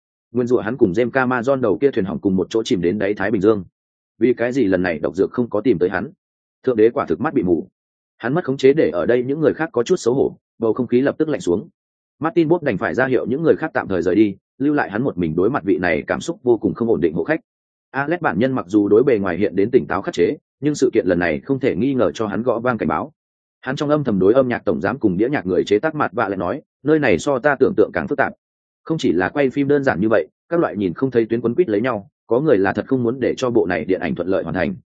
hắn cùng James Camazon đầu kia thuyền hỏng cùng một chỗ chìm đến đáy Thái Bình Dương. Vì cái gì lần này độc dược không có tìm tới hắn? Thượng đế quả thực mắt bị mù. Hắn mất khống chế để ở đây những người khác có chút xấu hổ, bầu không khí lập tức lạnh xuống. Martin Bob đành phải ra hiệu những người khác tạm thời rời đi, lưu lại hắn một mình đối mặt vị này cảm xúc vô cùng không ổn định hộ khách. Alex bản nhân mặc dù đối bề ngoài hiện đến tỉnh táo khắc chế, nhưng sự kiện lần này không thể nghi ngờ cho hắn gõ vang cảnh báo. Hắn trong âm thầm đối âm nhạc tổng giám cùng đĩa nhạc người chế tác mặt vạ lại nói, nơi này so ta tưởng tượng càng phức tạp. Không chỉ là quay phim đơn giản như vậy, các loại nhìn không thấy tuyến quấn quýt lấy nhau, có người là thật không muốn để cho bộ này điện ảnh thuận lợi hoàn thành.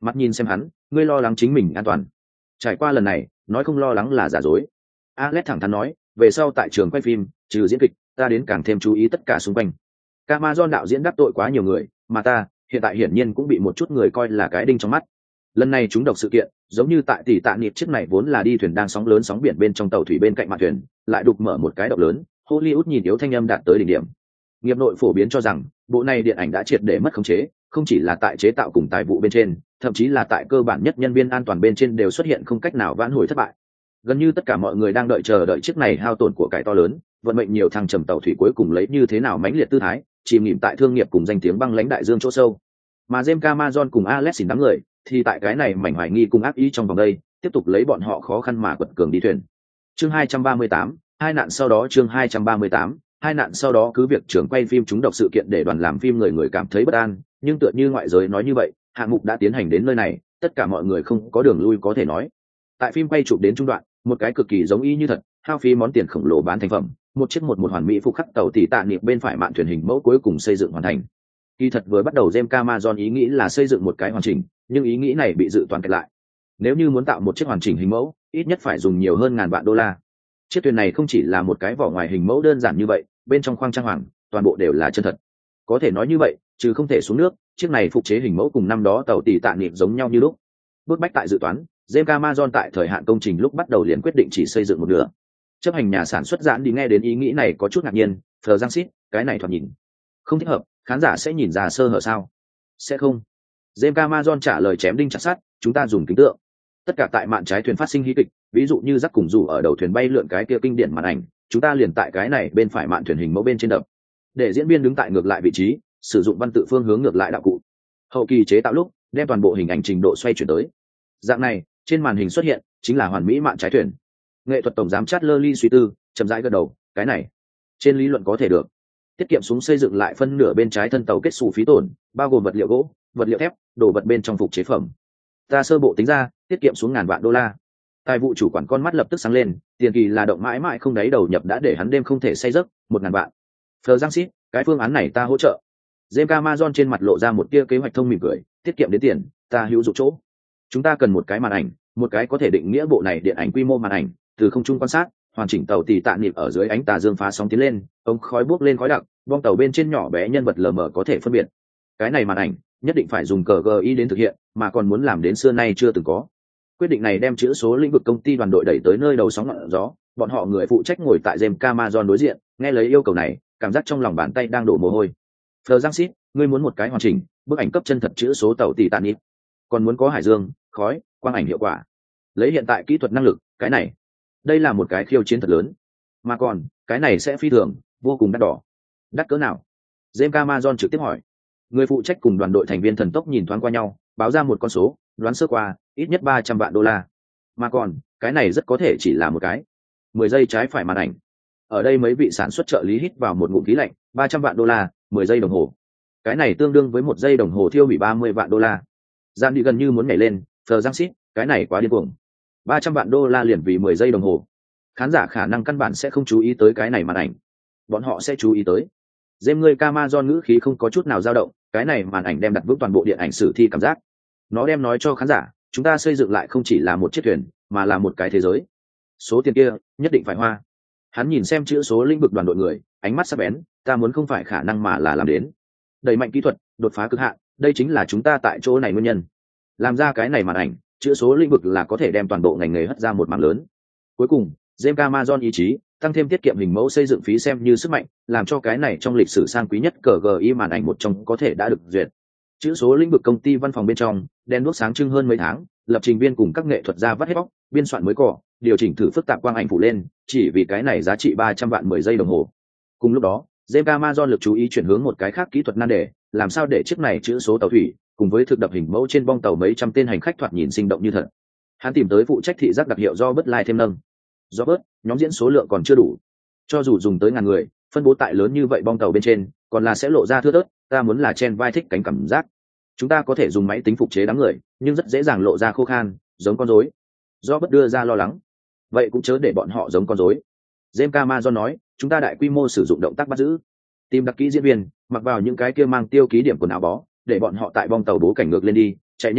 Mắt nhìn xem hắn, ngươi lo lắng chính mình an toàn. Trải qua lần này, nói không lo lắng là giả dối. Alex thẳng thắn nói, về sau tại trường quay phim, trừ diễn kịch, ta đến càng thêm chú ý tất cả xung quanh. Camazon đạo diễn đắc tội quá nhiều người, mà ta, hiện tại hiển nhiên cũng bị một chút người coi là cái đinh trong mắt. Lần này chúng độc sự kiện, giống như tại tỷ tạ niệm chiếc này vốn là đi thuyền đang sóng lớn sóng biển bên trong tàu thủy bên cạnh mạn thuyền, lại đục mở một cái động lớn, Hollywood nhìn yếu thanh âm đạt tới đỉnh điểm. Nghiệp nội phổ biến cho rằng, bộ này điện ảnh đã triệt để mất khống chế, không chỉ là tại chế tạo cùng tài vụ bên trên, thậm chí là tại cơ bản nhất nhân viên an toàn bên trên đều xuất hiện không cách nào vãn hồi thất bại. Gần như tất cả mọi người đang chờ đợi chiếc này hao tổn của cải to lớn, vận mệnh nhiều thăng trầm tàu thủy cuối cùng lấy như thế nào mãnh liệt tư thái, chìm nghỉm tại thương nghiệp cùng danh tiếng băng lãnh đại dương chỗ sâu. Mà James Cameron cùng Alex đám người thì tại cái này mảnh hoài nghi cùng ác ý trong vòng đây, tiếp tục lấy bọn họ khó khăn mà quật cường đi thuyền. Chương 238, hai nạn sau đó chương 238, hai nạn sau đó cứ việc trưởng quay phim chúng độc sự kiện để đoàn làm phim người cảm thấy bất an, nhưng tựa như ngoại giới nói như vậy, hạng mục đã tiến hành đến nơi này, tất cả mọi người không có đường lui có thể nói. Tại phim quay chụp đến trung đoạn, một cái cực kỳ giống y như thật, hao phí món tiền khổng lồ bán thành phẩm, một chiếc một hoàn mỹ phục khắc tàu tỷ tạ niệm bên phải mạn thuyền hình mẫu cuối cùng xây dựng hoàn thành. Kỳ thật vừa bắt đầu James Cameron ý nghĩ là xây dựng một cái hoàn chỉnh, nhưng ý nghĩ này bị dự toán kẹt lại. Nếu như muốn tạo một chiếc hoàn chỉnh hình mẫu, ít nhất phải dùng nhiều hơn ngàn vạn đô la. Chiếc thuyền này không chỉ là một cái vỏ ngoài hình mẫu đơn giản như vậy, bên trong khoang trang hoàng, toàn bộ đều là chân thật. Có thể nói như vậy, trừ không thể xuống nước, chiếc này phục chế hình mẫu cùng năm đó tàu tỷ tạ niệm giống nhau như lúc. Bước bách tại dự toán, James Cameron tại thời hạn công trình lúc bắt đầu liền quyết định chỉ xây dựng một nửa. Chấp hành nhà sản xuất giãn đi nghe đến ý nghĩ này có chút ngạc nhiên, thờ giang xít, cái này thoạt nhìn không thích hợp, khán giả sẽ nhìn ra sơ hở sao? Sẽ không. James Cameron trả lời chém đinh chặt sắt, chúng ta dùng kính tượng. Tất cả tại mạn trái thuyền phát sinh hí kịch, ví dụ như rắc cùng dù ở đầu thuyền bay lượn cái kia kinh điển màn ảnh, chúng ta liền tại cái này bên phải mạn thuyền hình mẫu bên trên đập. Để diễn viên đứng tại ngược lại vị trí, sử dụng văn tự phương hướng ngược lại đạo cụ. Hậu kỳ chế tạo lúc, đem toàn bộ hình ảnh trình độ xoay chuyển tới. Dạng này, trên màn hình xuất hiện chính là hoàn mỹ mạn trái thuyền. Nghệ thuật tổng giám Chad Lurley suy tư, chậm rãi gật đầu, cái này trên lý luận có thể được. Tiết kiệm xuống xây dựng lại phân nửa bên trái thân tàu kết xù phí tổn, bao gồm vật liệu gỗ, vật liệu thép, đồ vật bên trong phục chế phẩm. Ta sơ bộ tính ra, tiết kiệm xuống ngàn vạn đô la. Tài vụ chủ quản con mắt lập tức sáng lên, tiền kỳ là động mãi mãi không đáy đầu nhập đã để hắn đêm không thể say giấc, 1.000 vạn. Phờ Giang Sít, cái phương án này ta hỗ trợ. James Cameron trên mặt lộ ra một tia kế hoạch thông mỉm cười, tiết kiệm đến tiền, ta hữu dụng chỗ. Chúng ta cần một cái màn ảnh, một cái có thể định nghĩa bộ này điện ảnh quy mô màn ảnh, từ không trung quan sát, hoàn chỉnh tàu tỷ tạ niệm ở dưới ánh tà dương phá sóng tiến lên, ống khói bốc lên khói đặc, bong tàu bên trên nhỏ bé nhân vật lờ mờ có thể phân biệt. Cái này màn ảnh nhất định phải dùng cờ GI đến thực hiện, mà còn muốn làm đến xưa nay chưa từng có. Quyết định này đem chữ số lĩnh vực công ty đoàn đội đẩy tới nơi đầu sóng ngọn gió, bọn họ người phụ trách ngồi tại James Cameron đối diện, nghe lấy yêu cầu này, cảm giác trong lòng bàn tay đang đổ mồ hôi. Fleur Giang Sít, ngươi muốn một cái hoàn chỉnh, bức ảnh cấp chân thật chữ số tàu tỷ tạ niệm, còn muốn có hải dương, khói, quang ảnh hiệu quả. Lấy hiện tại kỹ thuật năng lực, cái này, đây là một cái khiêu chiến thật lớn, mà còn cái này sẽ phi thường vô cùng đắt đỏ. Đắt cỡ nào? James Cameron trực tiếp hỏi. Người phụ trách cùng đoàn đội thành viên thần tốc nhìn thoáng qua nhau, báo ra một con số, đoán sơ qua, ít nhất 300 vạn đô la. Mà còn cái này rất có thể chỉ là một cái 10 giây trái phải màn ảnh. Ở đây mấy vị sản xuất trợ lý hít vào một ngụm khí lạnh, 300 vạn đô la, 10 giây đồng hồ. Cái này tương đương với 1 giây đồng hồ thiêu hủy 30 vạn đô la. Gian đi gần như muốn nhảy lên, Fleur Giang Sít, cái này quá điên cuồng. 300 vạn đô la liền vì 10 giây đồng hồ. Khán giả khả năng căn bản sẽ không chú ý tới cái này màn ảnh. Bọn họ sẽ chú ý tới. James người Cameron ngữ khí không có chút nào dao động, cái này màn ảnh đem đặt vững toàn bộ điện ảnh sử thi cảm giác. Nó đem nói cho khán giả, chúng ta xây dựng lại không chỉ là một chiếc thuyền, mà là một cái thế giới. Số tiền kia, nhất định phải hoa. Hắn nhìn xem chữ số lĩnh vực đoàn đội người, ánh mắt sắc bén, ta muốn không phải khả năng mà là làm đến. Đẩy mạnh kỹ thuật, đột phá cực hạn, đây chính là chúng ta tại chỗ này nguyên nhân. Làm ra cái này màn ảnh, chữ số lĩnh vực là có thể đem toàn bộ ngành nghề hất ra một mảng lớn. Cuối cùng, James Cameron ý chí, tăng thêm tiết kiệm hình mẫu xây dựng phí xem như sức mạnh, làm cho cái này trong lịch sử sang quý nhất cờ GI màn ảnh một trong có thể đã được duyệt. Chữ số lĩnh vực công ty văn phòng bên trong, đèn đuốc sáng trưng hơn mấy tháng, lập trình viên cùng các nghệ thuật gia vắt hết bóc, biên soạn mới cỏ, điều chỉnh thử phức tạp quang ảnh phủ lên, chỉ vì cái này giá trị 300 vạn 10 giây đồng hồ. Cùng lúc đó, James Cameron lực chú ý chuyển hướng một cái khác kỹ thuật nan đề, làm sao để chiếc này chữ số tàu thủy, cùng với thực đập hình mẫu trên bong tàu mấy trăm tên hành khách thoạt nhìn sinh động như thật. Hắn tìm tới phụ trách thị giác đặc hiệu do Buzz Lightyear thêm nâng. Do bớt, nhóm diễn số lượng còn chưa đủ. Cho dù dùng tới ngàn người, phân bố tại lớn như vậy bong tàu bên trên, còn là sẽ lộ ra thưa thớt, ta muốn là chen vai thích cánh cảm giác. Chúng ta có thể dùng máy tính phục chế đám người, nhưng rất dễ dàng lộ ra khô khan, giống con rối. Do bất đưa ra lo lắng. Vậy cũng chớ để bọn họ giống con rối. James Cameron nói, chúng ta đại quy mô sử dụng động tác bắt giữ. Tìm đặc kỹ diễn viên, mặc vào những cái kia mang tiêu ký điểm quần áo bó, để bọn họ tại bong tàu bố cảnh ngược lên đi, chạy nhanh,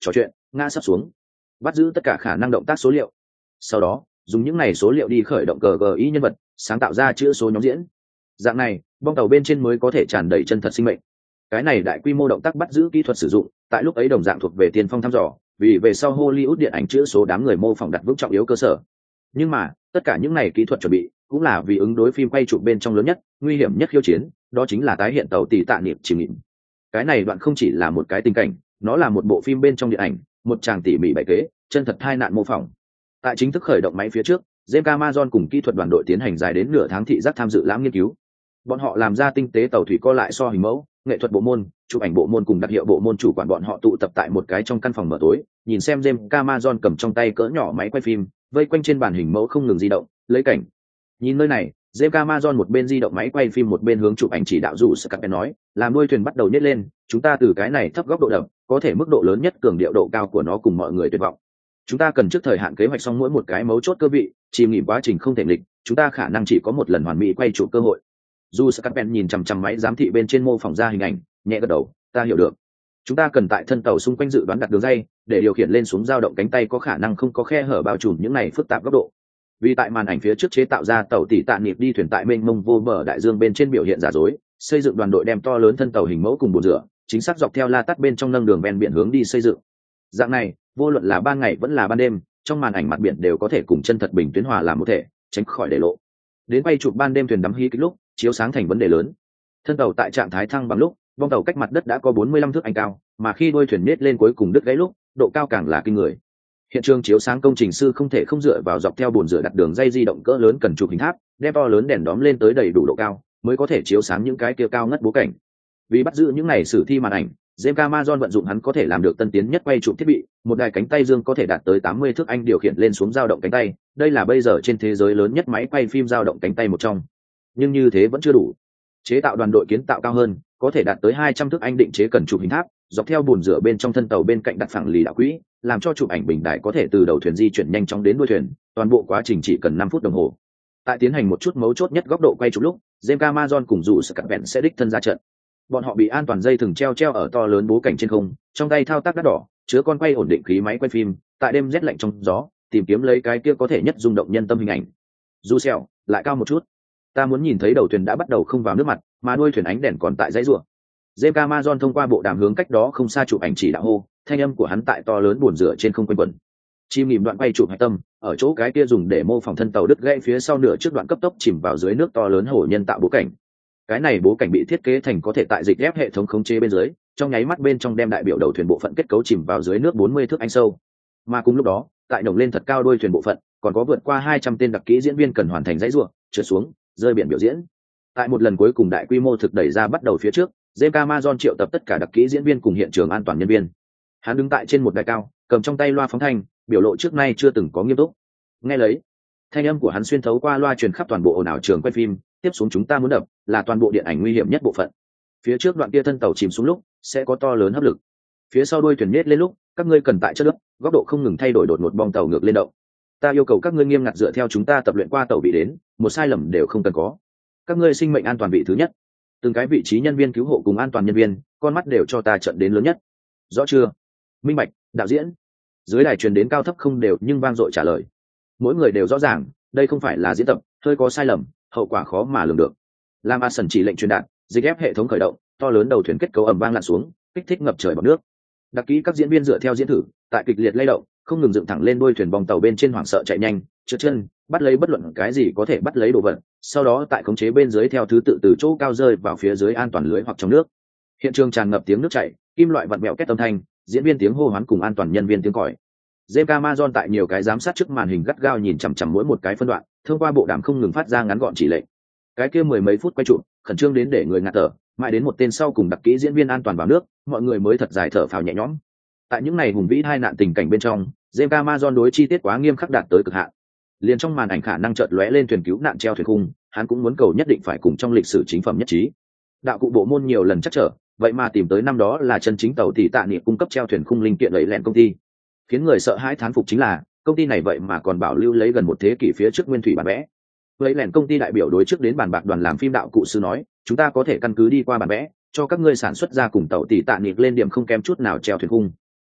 trò chuyện, ngã sắp xuống, bắt giữ tất cả khả năng động tác số liệu, sau đó dùng những này số liệu đi khởi động GGI nhân vật, sáng tạo ra chữ số nhóm diễn. Dạng này bong tàu bên trên mới có thể tràn đầy chân thật sinh mệnh. Cái này đại quy mô động tác bắt giữ kỹ thuật sử dụng tại lúc ấy đồng dạng thuộc về tiên phong thăm dò, vì về sau Hollywood điện ảnh chữ số đám người mô phỏng đặt vững trọng yếu cơ sở. Nhưng mà tất cả những này kỹ thuật chuẩn bị cũng là vì ứng đối phim quay chụp bên trong lớn nhất, nguy hiểm nhất khiêu chiến, đó chính là tái hiện tàu tỷ tạ niệm chìm nghỉm. Cái này đoạn không chỉ là một cái tình cảnh, nó là một bộ phim bên trong điện ảnh, một tràng tỉ mỉ bày kế, chân thật hai nạn mô phỏng. Tại chính thức khởi động máy phía trước, James Cameron cùng kỹ thuật đoàn đội tiến hành dài đến nửa tháng thị giác tham dự lãm nghiên cứu. Bọn họ làm ra tinh tế tàu thủy co lại so hình mẫu, nghệ thuật bộ môn, chụp ảnh bộ môn cùng đặc hiệu bộ môn chủ quản bọn họ tụ tập tại một cái trong căn phòng mở tối, nhìn xem James Cameron cầm trong tay cỡ nhỏ máy quay phim, vây quanh trên màn hình mẫu không ngừng di động, lấy cảnh. Nhìn nơi này, James Cameron một bên di động máy quay phim một bên hướng chụp ảnh chỉ đạo dù Scarpet nói, làm đuôi thuyền bắt đầu nhếch lên, chúng ta từ cái này thấp góc độ đập, có thể mức độ lớn nhất cường điệu độ cao của nó cùng mọi người tuyệt vọng. Chúng ta cần trước thời hạn kế hoạch xong mỗi một cái mấu chốt cơ vị, chìm nghỉm quá trình không thể nghịch, chúng ta khả năng chỉ có một lần hoàn mỹ quay chụp cơ hội. Dù Scarpet nhìn chằm chằm máy giám thị bên trên mô phỏng ra hình ảnh, nhẹ gật đầu, ta hiểu được. Chúng ta cần tại thân tàu xung quanh dự đoán đặt đường dây, để điều khiển lên xuống dao động cánh tay có khả năng không có khe hở bao trùm những này phức tạp góc độ. Vì tại màn ảnh phía trước chế tạo ra tàu tỷ tạ niệm đi thuyền tại mênh mông vô bờ đại dương bên trên biểu hiện giả dối, xây dựng đoàn đội đem to lớn thân tàu hình mẫu cùng bồn rửa, chính xác dọc theo la tắt bên trong nâng đường ven biển hướng đi xây dựng. Dạng này, vô luận là ban ngày vẫn là ban đêm, trong màn ảnh mặt biển đều có thể cùng chân thật bình tuyến hòa làm một thể, tránh khỏi để lộ. Đến quay chụp ban đêm thuyền đắm hí kích lúc, chiếu sáng thành vấn đề lớn. Thân tàu tại trạng thái thăng bằng lúc, vong tàu cách mặt đất đã có 45 thước anh cao, mà khi đuôi thuyền nết lên cuối cùng đứt gãy lúc, độ cao càng là kinh người. Hiện trường chiếu sáng công trình sư không thể không dựa vào dọc theo bồn rửa đặt đường dây di động cỡ lớn cần chụp hình tháp, đem to lớn đèn đóm lên tới đầy đủ độ cao, mới có thể chiếu sáng những cái kia cao ngất bố cảnh. Vì bắt giữ những này sử thi màn ảnh, James Cameron vận dụng hắn có thể làm được tân tiến nhất quay chụp thiết bị, một đài cánh tay dương có thể đạt tới 80 thước anh điều khiển lên xuống dao động cánh tay, đây là bây giờ trên thế giới lớn nhất máy quay phim dao động cánh tay một trong. Nhưng như thế vẫn chưa đủ. Chế tạo đoàn đội kiến tạo cao hơn, có thể đạt tới 200 thước anh định chế cần chụp hình tháp, dọc theo bồn rửa bên trong thân tàu bên cạnh đặt phẳng lì đạo quỹ, làm cho chụp ảnh bình đài có thể từ đầu thuyền di chuyển nhanh chóng đến đuôi thuyền, toàn bộ quá trình chỉ cần 5 phút đồng hồ. Tại tiến hành một chút mấu chốt nhất góc độ quay chụp lúc, James Cameron cùng dù Scarpet sẽ đích thân ra trận. Bọn họ bị an toàn dây thừng treo ở to lớn bố cảnh trên không, trong tay thao tác đắt đỏ, chứa con quay ổn định khí máy quay phim, tại đêm rét lạnh trong gió, tìm kiếm lấy cái kia có thể nhất rung động nhân tâm hình ảnh. Dù xèo, lại cao một chút. Ta muốn nhìn thấy đầu thuyền đã bắt đầu không vào nước mặt, mà đuôi thuyền ánh đèn còn tại dãy rùa. James Cameron thông qua bộ đàm hướng cách đó không xa chụp ảnh chỉ đạo hô, thanh âm của hắn tại to lớn buồn rửa trên không quanh quẩn. Chim nghỉm đoạn quay chụp hạch tâm, ở chỗ cái kia dùng để mô phỏng thân tàu đứt gãy phía sau nửa trước đoạn cấp tốc chìm vào dưới nước to lớn hồ nhân tạo bố cảnh. Cái này bố cảnh bị thiết kế thành có thể tại dịch ghép hệ thống khống chế bên dưới, trong nháy mắt bên trong đem đại biểu đầu thuyền bộ phận kết cấu chìm vào dưới nước 40 thước anh sâu. Mà cùng lúc đó, tại nồng lên thật cao đuôi thuyền bộ phận, còn có vượt qua 200 tên đặc kỹ diễn viên cần hoàn thành dãy rùa, trượt xuống, rơi biển biểu diễn. Tại một lần cuối cùng đại quy mô thực đẩy ra bắt đầu phía trước, James Cameron triệu tập tất cả đặc kỹ diễn viên cùng hiện trường an toàn nhân viên. Hắn đứng tại trên một đài cao, cầm trong tay loa phóng thanh, biểu lộ trước nay chưa từng có nghiêm túc. Nghe lấy, thanh âm của hắn xuyên thấu qua loa truyền khắp toàn bộ ồn ào trường quay phim, tiếp xuống chúng ta muốn đập là toàn bộ điện ảnh nguy hiểm nhất bộ phận. Phía trước đoạn kia thân tàu chìm xuống lúc, sẽ có to lớn hấp lực. Phía sau đuôi thuyền nhét lên lúc, các ngươi cần tại chất lớp, góc độ không ngừng thay đổi đột ngột bong tàu ngược lên động. Ta yêu cầu các ngươi nghiêm ngặt dựa theo chúng ta tập luyện qua tàu bị đến, một sai lầm đều không cần có. Các ngươi sinh mệnh an toàn vị thứ nhất. Từng cái vị trí nhân viên cứu hộ cùng an toàn nhân viên, con mắt đều cho ta trận đến lớn nhất. Rõ chưa? Minh bạch, đạo diễn. Dưới đài truyền đến cao thấp không đều nhưng vang dội trả lời. Mỗi người đều rõ ràng, đây không phải là diễn tập, hơi có sai lầm, hậu quả khó mà lường được. Lam Ason chỉ lệnh truyền đạt, dịch ép hệ thống khởi động, to lớn đầu thuyền kết cấu ầm vang lặn xuống, kích thích ngập trời bọt nước. Đặc kỹ các diễn viên dựa theo diễn thử, tại kịch liệt lay động, không ngừng dựng thẳng lên đuôi thuyền bong tàu bên trên hoảng sợ chạy nhanh, trượt chân, bắt lấy bất luận cái gì có thể bắt lấy đồ vật, sau đó tại khống chế bên dưới theo thứ tự từ chỗ cao rơi vào phía dưới an toàn lưới hoặc trong nước. Hiện trường tràn ngập tiếng nước chảy, kim loại vặn mèo két âm thanh, diễn viên tiếng hô hoán cùng an toàn nhân viên tiếng còi. James Cameron tại nhiều cái giám sát trước màn hình gắt gao nhìn chằm chằm mỗi một cái phân đoạn, thông qua bộ đàm không ngừng phát ra ngắn gọn chỉ lệnh. Cái kia mười mấy phút quay chụp, khẩn trương đến để người ngạt thở, mãi đến một tên sau cùng đặc kỹ diễn viên an toàn vào nước, mọi người mới thật dài thở phào nhẹ nhõm. Tại những ngày hùng vĩ hai nạn tình cảnh bên trong, James Cameron đối chi tiết quá nghiêm khắc đạt tới cực hạn. Liền trong màn ảnh khả năng chợt lóe lên thuyền cứu nạn treo thuyền khung, hắn cũng muốn cầu nhất định phải cùng trong lịch sử chính phẩm nhất trí. Đạo cụ bộ môn nhiều lần chắc trở, vậy mà tìm tới năm đó là chân chính tàu tỷ tạ niệm cung cấp treo thuyền khung linh kiện lấy lẹn công ty. Khiến người sợ hãi thán phục chính là công ty này vậy mà còn bảo lưu lấy gần một thế kỷ phía trước nguyên thủy bản vẽ. Lấy lẹn công ty đại biểu đối trước đến bàn bạc đoàn làm phim đạo cụ sư nói, chúng ta có thể căn cứ đi qua bản vẽ cho các ngươi sản xuất ra cùng tàu tỷ tạ niệm lên điểm không kém chút nào treo thuyền khung.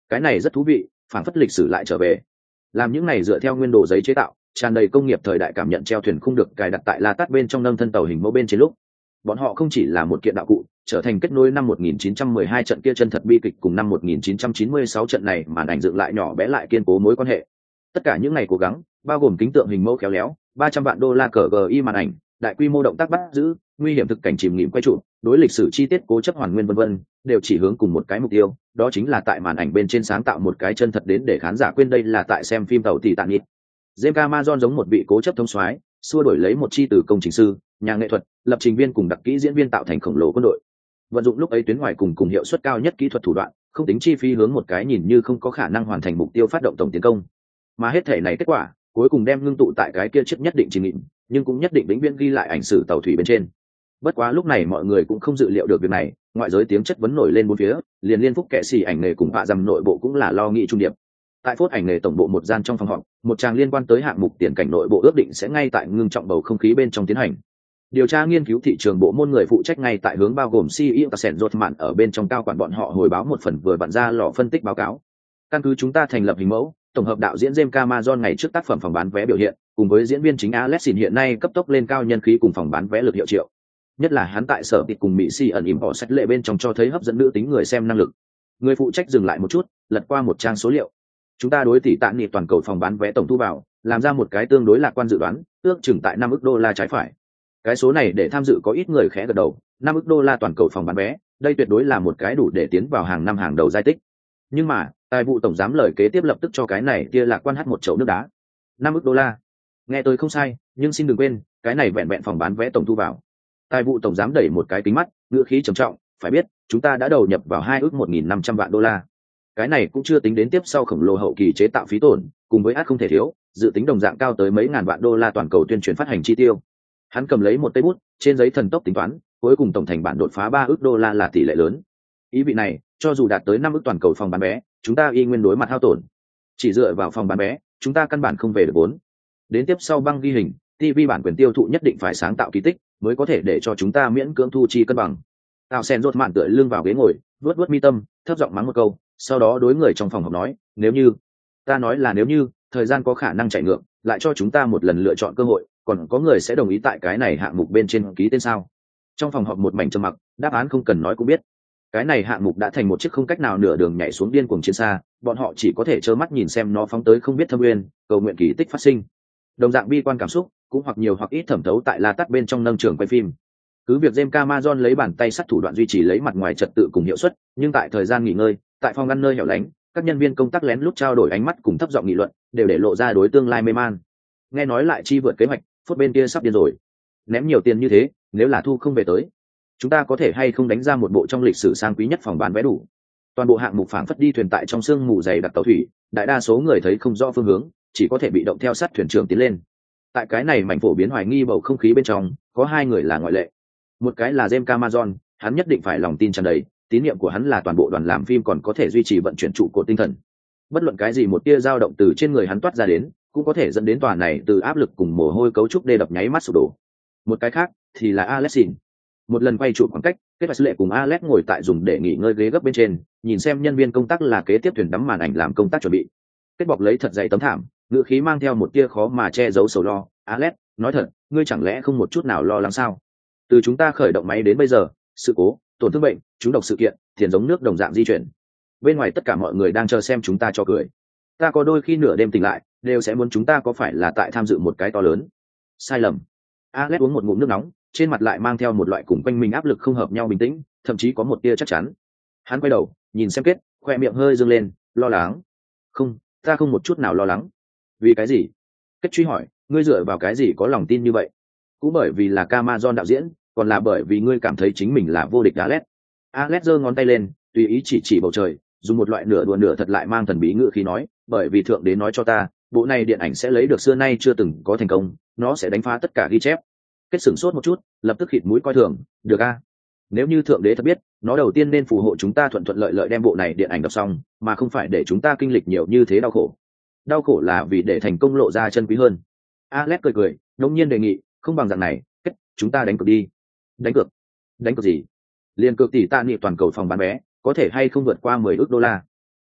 Cái này rất thú vị, phản phất lịch sử lại trở về. Làm những này dựa theo nguyên đồ giấy chế tạo, tràn đầy công nghiệp thời đại cảm nhận treo thuyền khung được cài đặt tại La Tát bên trong nâng thân tàu hình mẫu bên trên lúc. Bọn họ không chỉ là một kiện đạo cụ, trở thành kết nối năm 1912 trận kia chân thật bi kịch cùng năm 1996 trận này màn ảnh dựng lại nhỏ bé lại kiên cố mối quan hệ. Tất cả những ngày cố gắng, bao gồm kính tượng hình mẫu khéo léo, 300 vạn đô la cỡ GI màn ảnh, đại quy mô động tác bắt giữ, nguy hiểm thực cảnh chìm nghỉm quay trụ, đối lịch sử chi tiết cố chấp hoàn nguyên vân vân, đều chỉ hướng cùng một cái mục tiêu, đó chính là tại màn ảnh bên trên sáng tạo một cái chân thật đến để khán giả quên đây là tại xem phim tàu Titanic. James Cameron giống một vị cố chấp thông soái, xua đổi lấy một chi từ công trình sư, nhà nghệ thuật, lập trình viên cùng đặc kỹ diễn viên tạo thành khổng lồ quân đội. Vận dụng lúc ấy tuyến ngoài cùng hiệu suất cao nhất kỹ thuật thủ đoạn, không tính chi phí hướng một cái nhìn như không có khả năng hoàn thành mục tiêu phát động tổng tiến công. Mà hết thể này kết quả, cuối cùng đem ngưng tụ tại cái kia chiếc nhất định trình nghịm, nhưng cũng nhất định vĩnh viễn ghi lại ảnh sử tàu thủy bên trên. Bất quá lúc này mọi người cũng không dự liệu được việc này, ngoại giới tiếng chất vấn nổi lên bốn phía, liền liên phúc kệ sĩ ảnh nghề cùng họa dầm nội bộ cũng là lo nghĩ trung điệp. Tại phốt ảnh nghề tổng bộ một gian trong phòng họp, một tràng liên quan tới hạng mục tiền cảnh nội bộ ước định sẽ ngay tại ngưng trọng bầu không khí bên trong tiến hành. Điều tra nghiên cứu thị trường bộ môn người phụ trách ngay tại hướng bao gồm CEO Tasen Rotman ở bên trong cao quản bọn họ hồi báo một phần vừa bận ra lò phân tích báo cáo. Căn cứ chúng ta thành lập hình mẫu, tổng hợp đạo diễn James Cameron ngày trước tác phẩm phòng bán vé biểu hiện, cùng với diễn viên chính Alexin hiện nay cấp tốc lên cao nhân khí cùng phòng bán vé lực hiệu triệu. Nhất là hắn tại sở tịt cùng Mỹ Si ẩn ỉm họ sách lệ bên trong cho thấy hấp dẫn nữ tính người xem năng lực. Người phụ trách dừng lại một chút, lật qua một trang số liệu. Chúng ta đối tỷ tạn nhị toàn cầu phòng bán vé tổng thu vào, làm ra một cái tương đối lạc quan dự đoán, ước chừng tại 5 ức đô la trái phải. Cái số này để tham dự có ít người khẽ gật đầu, 5 ức đô la toàn cầu phòng bán vé, đây tuyệt đối là một cái đủ để tiến vào hàng năm hàng đầu giai tích. Nhưng mà, tài vụ tổng giám lời kế tiếp lập tức cho cái này kia lạc quan hắt một chậu nước đá. 5 ức đô la. Nghe tôi không sai, nhưng xin đừng quên, cái này vẹn vẹn phòng bán vé tổng thu vào. Tài vụ tổng giám đẩy một cái kính mắt, ngữ khí trầm trọng, phải biết, chúng ta đã đầu nhập vào 2 ức 1.500 vạn đô la. Cái này cũng chưa tính đến tiếp sau khổng lồ hậu kỳ chế tạo phí tổn, cùng với át không thể thiếu, dự tính đồng dạng cao tới mấy ngàn vạn đô la toàn cầu tuyên truyền phát hành chi tiêu. Hắn cầm lấy một cây bút, trên giấy thần tốc tính toán, cuối cùng tổng thành bản đột phá 3 ức đô la là tỷ lệ lớn. Ý vị này, cho dù đạt tới 5 ức toàn cầu phòng bán vé, chúng ta y nguyên đối mặt hao tổn. Chỉ dựa vào phòng bán vé, chúng ta căn bản không về được vốn. Đến tiếp sau băng ghi hình, TV bản quyền tiêu thụ nhất định phải sáng tạo kỳ tích, mới có thể để cho chúng ta miễn cưỡng thu chi cân bằng. Tào Sen rốt mạn tựa lưng vào ghế ngồi, vuốt mi tâm, thấp giọng mắng một câu, sau đó đối người trong phòng họp nói, nếu như, ta nói là nếu như, thời gian có khả năng chạy ngược, lại cho chúng ta một lần lựa chọn cơ hội, còn có người sẽ đồng ý tại cái này hạng mục bên trên ký tên sao? Trong phòng họp một mảnh trầm mặc, đáp án không cần nói cũng biết. Cái này hạng mục đã thành một chiếc không cách nào nửa đường nhảy xuống điên cuồng chiến xa, bọn họ chỉ có thể trơ mắt nhìn xem nó phóng tới không biết thâm nguyên, cầu nguyện kỳ tích phát sinh. Đồng dạng bi quan cảm xúc, cũng hoặc nhiều hoặc ít thẩm thấu tại La Tát bên trong nâng trường quay phim. Cứ việc James Cameron lấy bàn tay sắt thủ đoạn duy trì lấy mặt ngoài trật tự cùng hiệu suất, nhưng tại thời gian nghỉ ngơi, tại phòng ăn nơi hẻo lánh, các nhân viên công tác lén lút trao đổi ánh mắt cùng thấp giọng nghị luận, đều để lộ ra đối tương lai mê man. Nghe nói lại chi vượt kế hoạch, phút bên kia sắp điên rồi. Ném nhiều tiền như thế, nếu là thu không về tới, chúng ta có thể hay không đánh ra một bộ trong lịch sử sang quý nhất phòng bán vé đủ. Toàn bộ hạng mục phảng phất đi thuyền tại trong sương mù dày đặc tàu thủy, đại đa số người thấy không rõ phương hướng, chỉ có thể bị động theo sát thuyền trưởng tiến lên. Tại cái này mảnh phổ biến hoài nghi bầu không khí bên trong, có hai người là ngoại lệ. Một cái là James Cameron, hắn nhất định phải lòng tin tràn đầy, tín nhiệm của hắn là toàn bộ đoàn làm phim còn có thể duy trì vận chuyển trụ cột tinh thần. Bất luận cái gì một tia dao động từ trên người hắn toát ra đến, cũng có thể dẫn đến tòa này từ áp lực cùng mồ hôi cấu trúc đê đập nháy mắt sụp đổ. Một cái khác thì là Alexin. Một lần quay trụ khoảng cách, kết quả lệ cùng Alex ngồi tại dùng để nghỉ ngơi ghế gấp bên trên, nhìn xem nhân viên công tác là kế tiếp thuyền đắm màn ảnh làm công tác chuẩn bị. Kết bọc lấy thật dày tấm thảm, ngữ khí mang theo một tia khó mà che giấu sầu lo. Alex, nói thật, ngươi chẳng lẽ không một chút nào lo lắng sao? Từ chúng ta khởi động máy đến bây giờ, sự cố, tổn thương bệnh, trúng độc sự kiện, tiền giống nước đồng dạng di chuyển. Bên ngoài tất cả mọi người đang chờ xem chúng ta cho cười. Ta có đôi khi nửa đêm tỉnh lại, đều sẽ muốn chúng ta có phải là tại tham dự một cái to lớn sai lầm. Alex uống một ngụm nước nóng, trên mặt lại mang theo một loại cùng quanh mình áp lực không hợp nhau bình tĩnh, thậm chí có một tia chắc chắn. Hắn quay đầu, nhìn xem Kết, khoe miệng hơi dương lên, lo lắng. Không, ta không một chút nào lo lắng. Vì cái gì? Kết truy hỏi, ngươi dựa vào cái gì có lòng tin như vậy? Cũng bởi vì là Cameron đạo diễn, còn là bởi vì ngươi cảm thấy chính mình là vô địch. Alex. Alex giơ ngón tay lên, tùy ý chỉ bầu trời, dùng một loại nửa đùa nửa thật lại mang thần bí ngữ khí nói, bởi vì thượng đế nói cho ta, bộ này điện ảnh sẽ lấy được xưa nay chưa từng có thành công, nó sẽ đánh phá tất cả ghi chép. Kết sửng sốt một chút, lập tức khịt mũi coi thường, được a? Nếu như thượng đế thật biết, nó đầu tiên nên phù hộ chúng ta thuận thuận lợi lợi đem bộ này điện ảnh đọc xong, mà không phải để chúng ta kinh lịch nhiều như thế đau khổ. Đau khổ là vì để thành công lộ ra chân quý hơn. Alex cười, đột nhiên đề nghị, không bằng dạng này, Kết, chúng ta đánh cược đi. Đánh cược? Đánh cược gì? Liên cược tỷ tạ nghị toàn cầu phòng bán vé, có thể hay không vượt qua 10 ức đô la.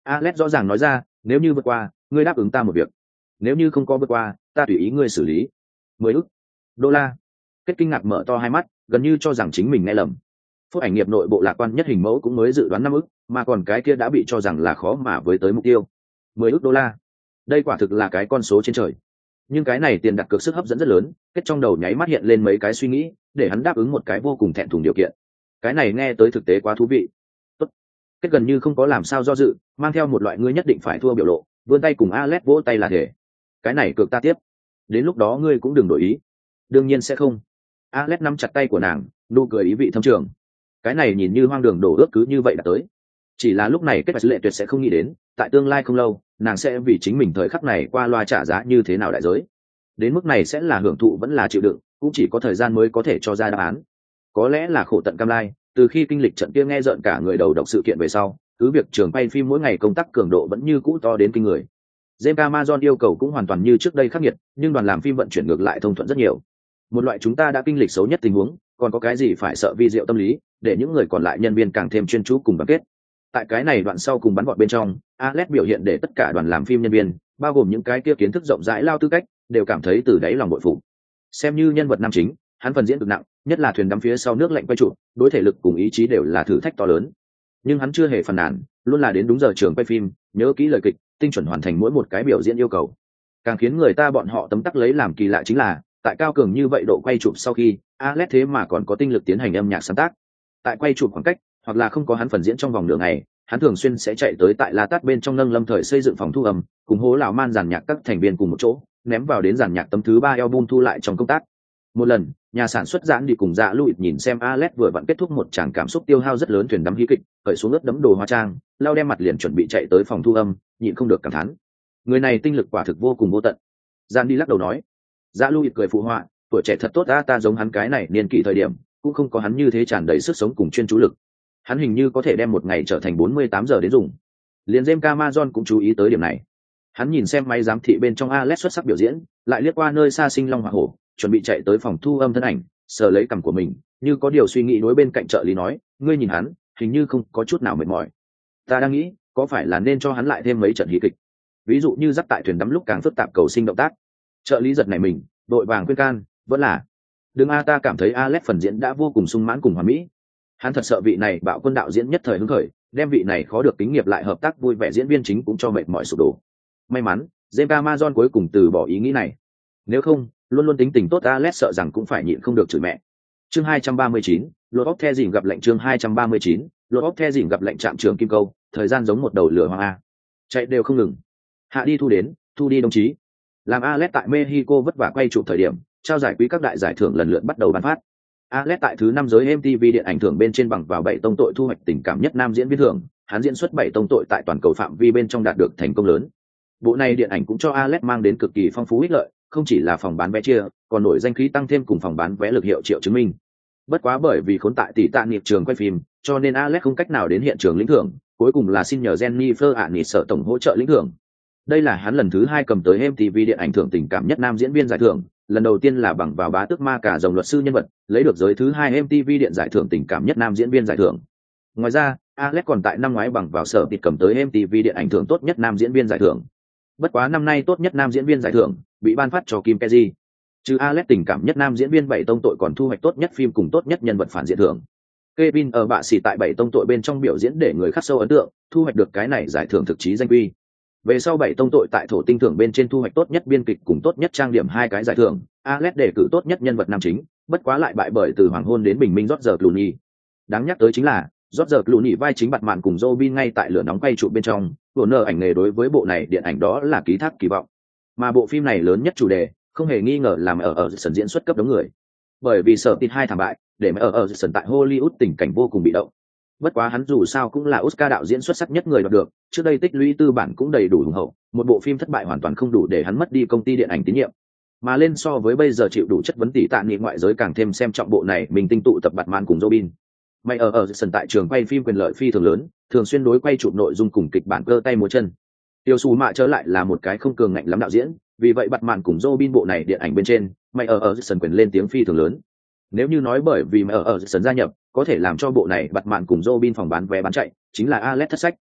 Alex rõ ràng nói ra, nếu như vượt qua, ngươi đáp ứng ta một việc. Nếu như không có vượt qua, ta tùy ý ngươi xử lý. 10 ức đô la. Kết kinh ngạc mở to hai mắt, gần như cho rằng chính mình nghe lầm. Phúc ảnh nghiệp nội bộ lạc quan nhất hình mẫu cũng mới dự đoán 5 ức, mà còn cái kia đã bị cho rằng là khó mà với tới mục tiêu. 10 ức đô la. Đây quả thực là cái con số trên trời. Nhưng cái này tiền đặt cược sức hấp dẫn rất lớn, kết trong đầu nháy mắt hiện lên mấy cái suy nghĩ, để hắn đáp ứng một cái vô cùng thẹn thùng điều kiện. Cái này nghe tới thực tế quá thú vị. Tốt. Kết gần như không có làm sao do dự, mang theo một loại ngươi nhất định phải thua biểu lộ, vươn tay cùng Alex vỗ tay là thể. Cái này cược ta tiếp. Đến lúc đó ngươi cũng đừng đổi ý. Đương nhiên sẽ không. Alex nắm chặt tay của nàng, nụ cười ý vị thâm trường. Cái này nhìn như hoang đường đổ ước cứ như vậy đã tới. Chỉ là lúc này kết bạch lệ tuyệt sẽ không nghĩ đến, tại tương lai không lâu, nàng sẽ vì chính mình thời khắc này qua loa trả giá như thế nào đại giới. Đến mức này sẽ là hưởng thụ vẫn là chịu đựng, cũng chỉ có thời gian mới có thể cho ra đáp án. Có lẽ là khổ tận cam lai, từ khi kinh lịch trận kia nghe rợn cả người đầu độc sự kiện về sau, cứ việc trường quay phim mỗi ngày công tác cường độ vẫn như cũ to đến kinh người. James Cameron yêu cầu cũng hoàn toàn như trước đây khắc nghiệt, nhưng đoàn làm phim vận chuyển ngược lại thông thuận rất nhiều. Một loại chúng ta đã kinh lịch xấu nhất tình huống, còn có cái gì phải sợ vi diệu tâm lý, để những người còn lại nhân viên càng thêm chuyên chú cùng đoàn kết. Tại cái này đoạn sau cùng bắn gọn bên trong, Alex biểu hiện để tất cả đoàn làm phim nhân viên, bao gồm những cái kia kiến thức rộng rãi lao tư cách, đều cảm thấy từ đáy lòng bội phục. Xem như nhân vật nam chính, hắn phần diễn cực nặng, nhất là thuyền đắm phía sau nước lạnh quay trụ, đối thể lực cùng ý chí đều là thử thách to lớn. Nhưng hắn chưa hề phàn nàn, luôn là đến đúng giờ trường quay phim, nhớ kỹ lời kịch, tinh chuẩn hoàn thành mỗi một cái biểu diễn yêu cầu. Càng khiến người ta bọn họ tấm tắc lấy làm kỳ lạ chính là, tại cao cường như vậy độ quay chụp sau khi, Alex thế mà còn có tinh lực tiến hành âm nhạc sáng tác. Tại quay chụp khoảng cách, hoặc là không có hắn phần diễn trong vòng nửa ngày, hắn thường xuyên sẽ chạy tới tại La Tát bên trong nâng lâm thời xây dựng phòng thu âm, cùng hố lão man giàn nhạc các thành viên cùng một chỗ, ném vào đến giàn nhạc tấm thứ 3 album thu lại trong công tác. Một lần, nhà sản xuất giãn đi cùng Dạ Lụi nhìn xem Alex vừa vặn kết thúc một tràng cảm xúc tiêu hao rất lớn thuyền đắm hí kịch, cởi xuống ướt đẫm đồ hóa trang, lau đem mặt liền chuẩn bị chạy tới phòng thu âm, nhịn không được cảm thán. Người này tinh lực quả thực vô cùng vô tận. Giãn đi lắc đầu nói. Dạ Lụi cười phụ họa, tuổi trẻ thật tốt ta giống hắn cái này niên kỷ thời điểm, cũng không có hắn như thế tràn đầy sức sống cùng chuyên chú lực. Hắn hình như có thể đem một ngày trở thành 48 giờ đến dùng. Liền James Cameron cũng chú ý tới điểm này. Hắn nhìn xem máy giám thị bên trong Alex xuất sắc biểu diễn, lại liếc qua nơi xa sinh long hỏa hổ, chuẩn bị chạy tới phòng thu âm thân ảnh, sờ lấy cằm của mình, như có điều suy nghĩ đối bên cạnh trợ lý nói, ngươi nhìn hắn, hình như không có chút nào mệt mỏi. Ta đang nghĩ, có phải là nên cho hắn lại thêm mấy trận hí kịch, ví dụ như dắt tại thuyền đắm lúc càng phức tạp cầu sinh động tác. Trợ lý giật này mình, đội vàng khuyên can, vẫn là đừng ta cảm thấy Alex phần diễn đã vô cùng sung mãn cùng hoàn mỹ. Hắn thật sợ vị này bạo quân đạo diễn nhất thời hứng khởi, đem vị này khó được kinh nghiệp lại hợp tác vui vẻ diễn viên chính cũng cho mệt mỏi sụp đổ. May mắn, James Cameron cuối cùng từ bỏ ý nghĩ này. Nếu không, luôn luôn tính tình tốt Alex sợ rằng cũng phải nhịn không được chửi mẹ. Chương 239, Lord of the Rings gặp lệnh chương 239, Lord of the Rings gặp lệnh trạm trường kim câu, thời gian giống một đầu lửa hoang a. Chạy đều không ngừng. Hạ đi thu đến, thu đi đồng chí. Làm Alex tại Mexico vất vả quay chụp thời điểm, trao giải quý các đại giải thưởng lần lượt bắt đầu ban phát. Alex tại thứ 5 giới MTV điện ảnh thưởng bên trên bằng vào 7 tông tội thu hoạch tình cảm nhất nam diễn viên thưởng, hắn diễn xuất 7 tông tội tại toàn cầu phạm vi bên trong đạt được thành công lớn. Bộ này điện ảnh cũng cho Alex mang đến cực kỳ phong phú ích lợi, không chỉ là phòng bán vé chia, còn nổi danh khí tăng thêm cùng phòng bán vé lực hiệu triệu chứng minh. Bất quá bởi vì khốn tại tỷ tạ nghiệp trường quay phim, cho nên Alex không cách nào đến hiện trường lĩnh thưởng, cuối cùng là xin nhờ Jennifer Aniston tổng hỗ trợ lĩnh thưởng. Đây là hắn lần thứ 2 cầm tới MTV điện ảnh thưởng tình cảm nhất nam diễn viên giải thưởng, lần đầu tiên là bằng vào bá tước ma cả dòng luật sư nhân vật, lấy được giới thứ 2 MTV điện giải thưởng tình cảm nhất nam diễn viên giải thưởng. Ngoài ra, Alex còn tại năm ngoái bằng vào sở tịt cầm tới MTV điện ảnh thưởng tốt nhất nam diễn viên giải thưởng. Bất quá năm nay tốt nhất nam diễn viên giải thưởng bị ban phát cho Kim Kezi. Trừ Alex tình cảm nhất nam diễn viên 7 tông tội còn thu hoạch tốt nhất phim cùng tốt nhất nhân vật phản diện thưởng. Kevin ở bạ xỉ tại 7 tông tội bên trong biểu diễn để người khắc sâu ấn tượng, thu hoạch được cái này giải thưởng thực chí danh quy. Về sau 7 tông tội tại thổ tinh thưởng bên trên thu hoạch tốt nhất biên kịch cùng tốt nhất trang điểm 2 cái giải thưởng, Alex đề cử tốt nhất nhân vật nam chính, bất quá lại bại bởi từ hoàng hôn đến bình minh George Clooney. Đáng nhắc tới chính là, George Clooney vai chính bặt mạn cùng Robin ngay tại lửa nóng quay trụ bên trong, Warner ảnh nghề đối với bộ này điện ảnh đó là ký thác kỳ vọng. Mà bộ phim này lớn nhất chủ đề, không hề nghi ngờ là ở sân diễn xuất cấp đống người. Bởi vì sở tin 2 thảm bại, để ở sân tại Hollywood tình cảnh vô cùng bị động. Bất quá hắn dù sao cũng là Oscar đạo diễn xuất sắc nhất người đoạt được, trước đây tích lũy tư bản cũng đầy đủ hùng hậu, một bộ phim thất bại hoàn toàn không đủ để hắn mất đi công ty điện ảnh tín nhiệm. Mà lên so với bây giờ chịu đủ chất vấn tỷ tạ nghị ngoại giới càng thêm xem trọng bộ này, mình tinh tụ tập Batman cùng Robin. May ở sân tại trường quay phim quyền lợi phi thường lớn, thường xuyên đối quay chụp nội dung cùng kịch bản cơ tay múa chân. Tiêu Sú Mạ trở lại là một cái không cường ngạnh lắm đạo diễn, vì vậy Batman cùng Robin bộ này điện ảnh bên trên, may ở sân quyền lên tiếng phi thường lớn. Nếu như nói bởi vì mà ở sân gia nhập có thể làm cho bộ này Batman cùng Robin phòng bán vé bán chạy, chính là Alex thất sách.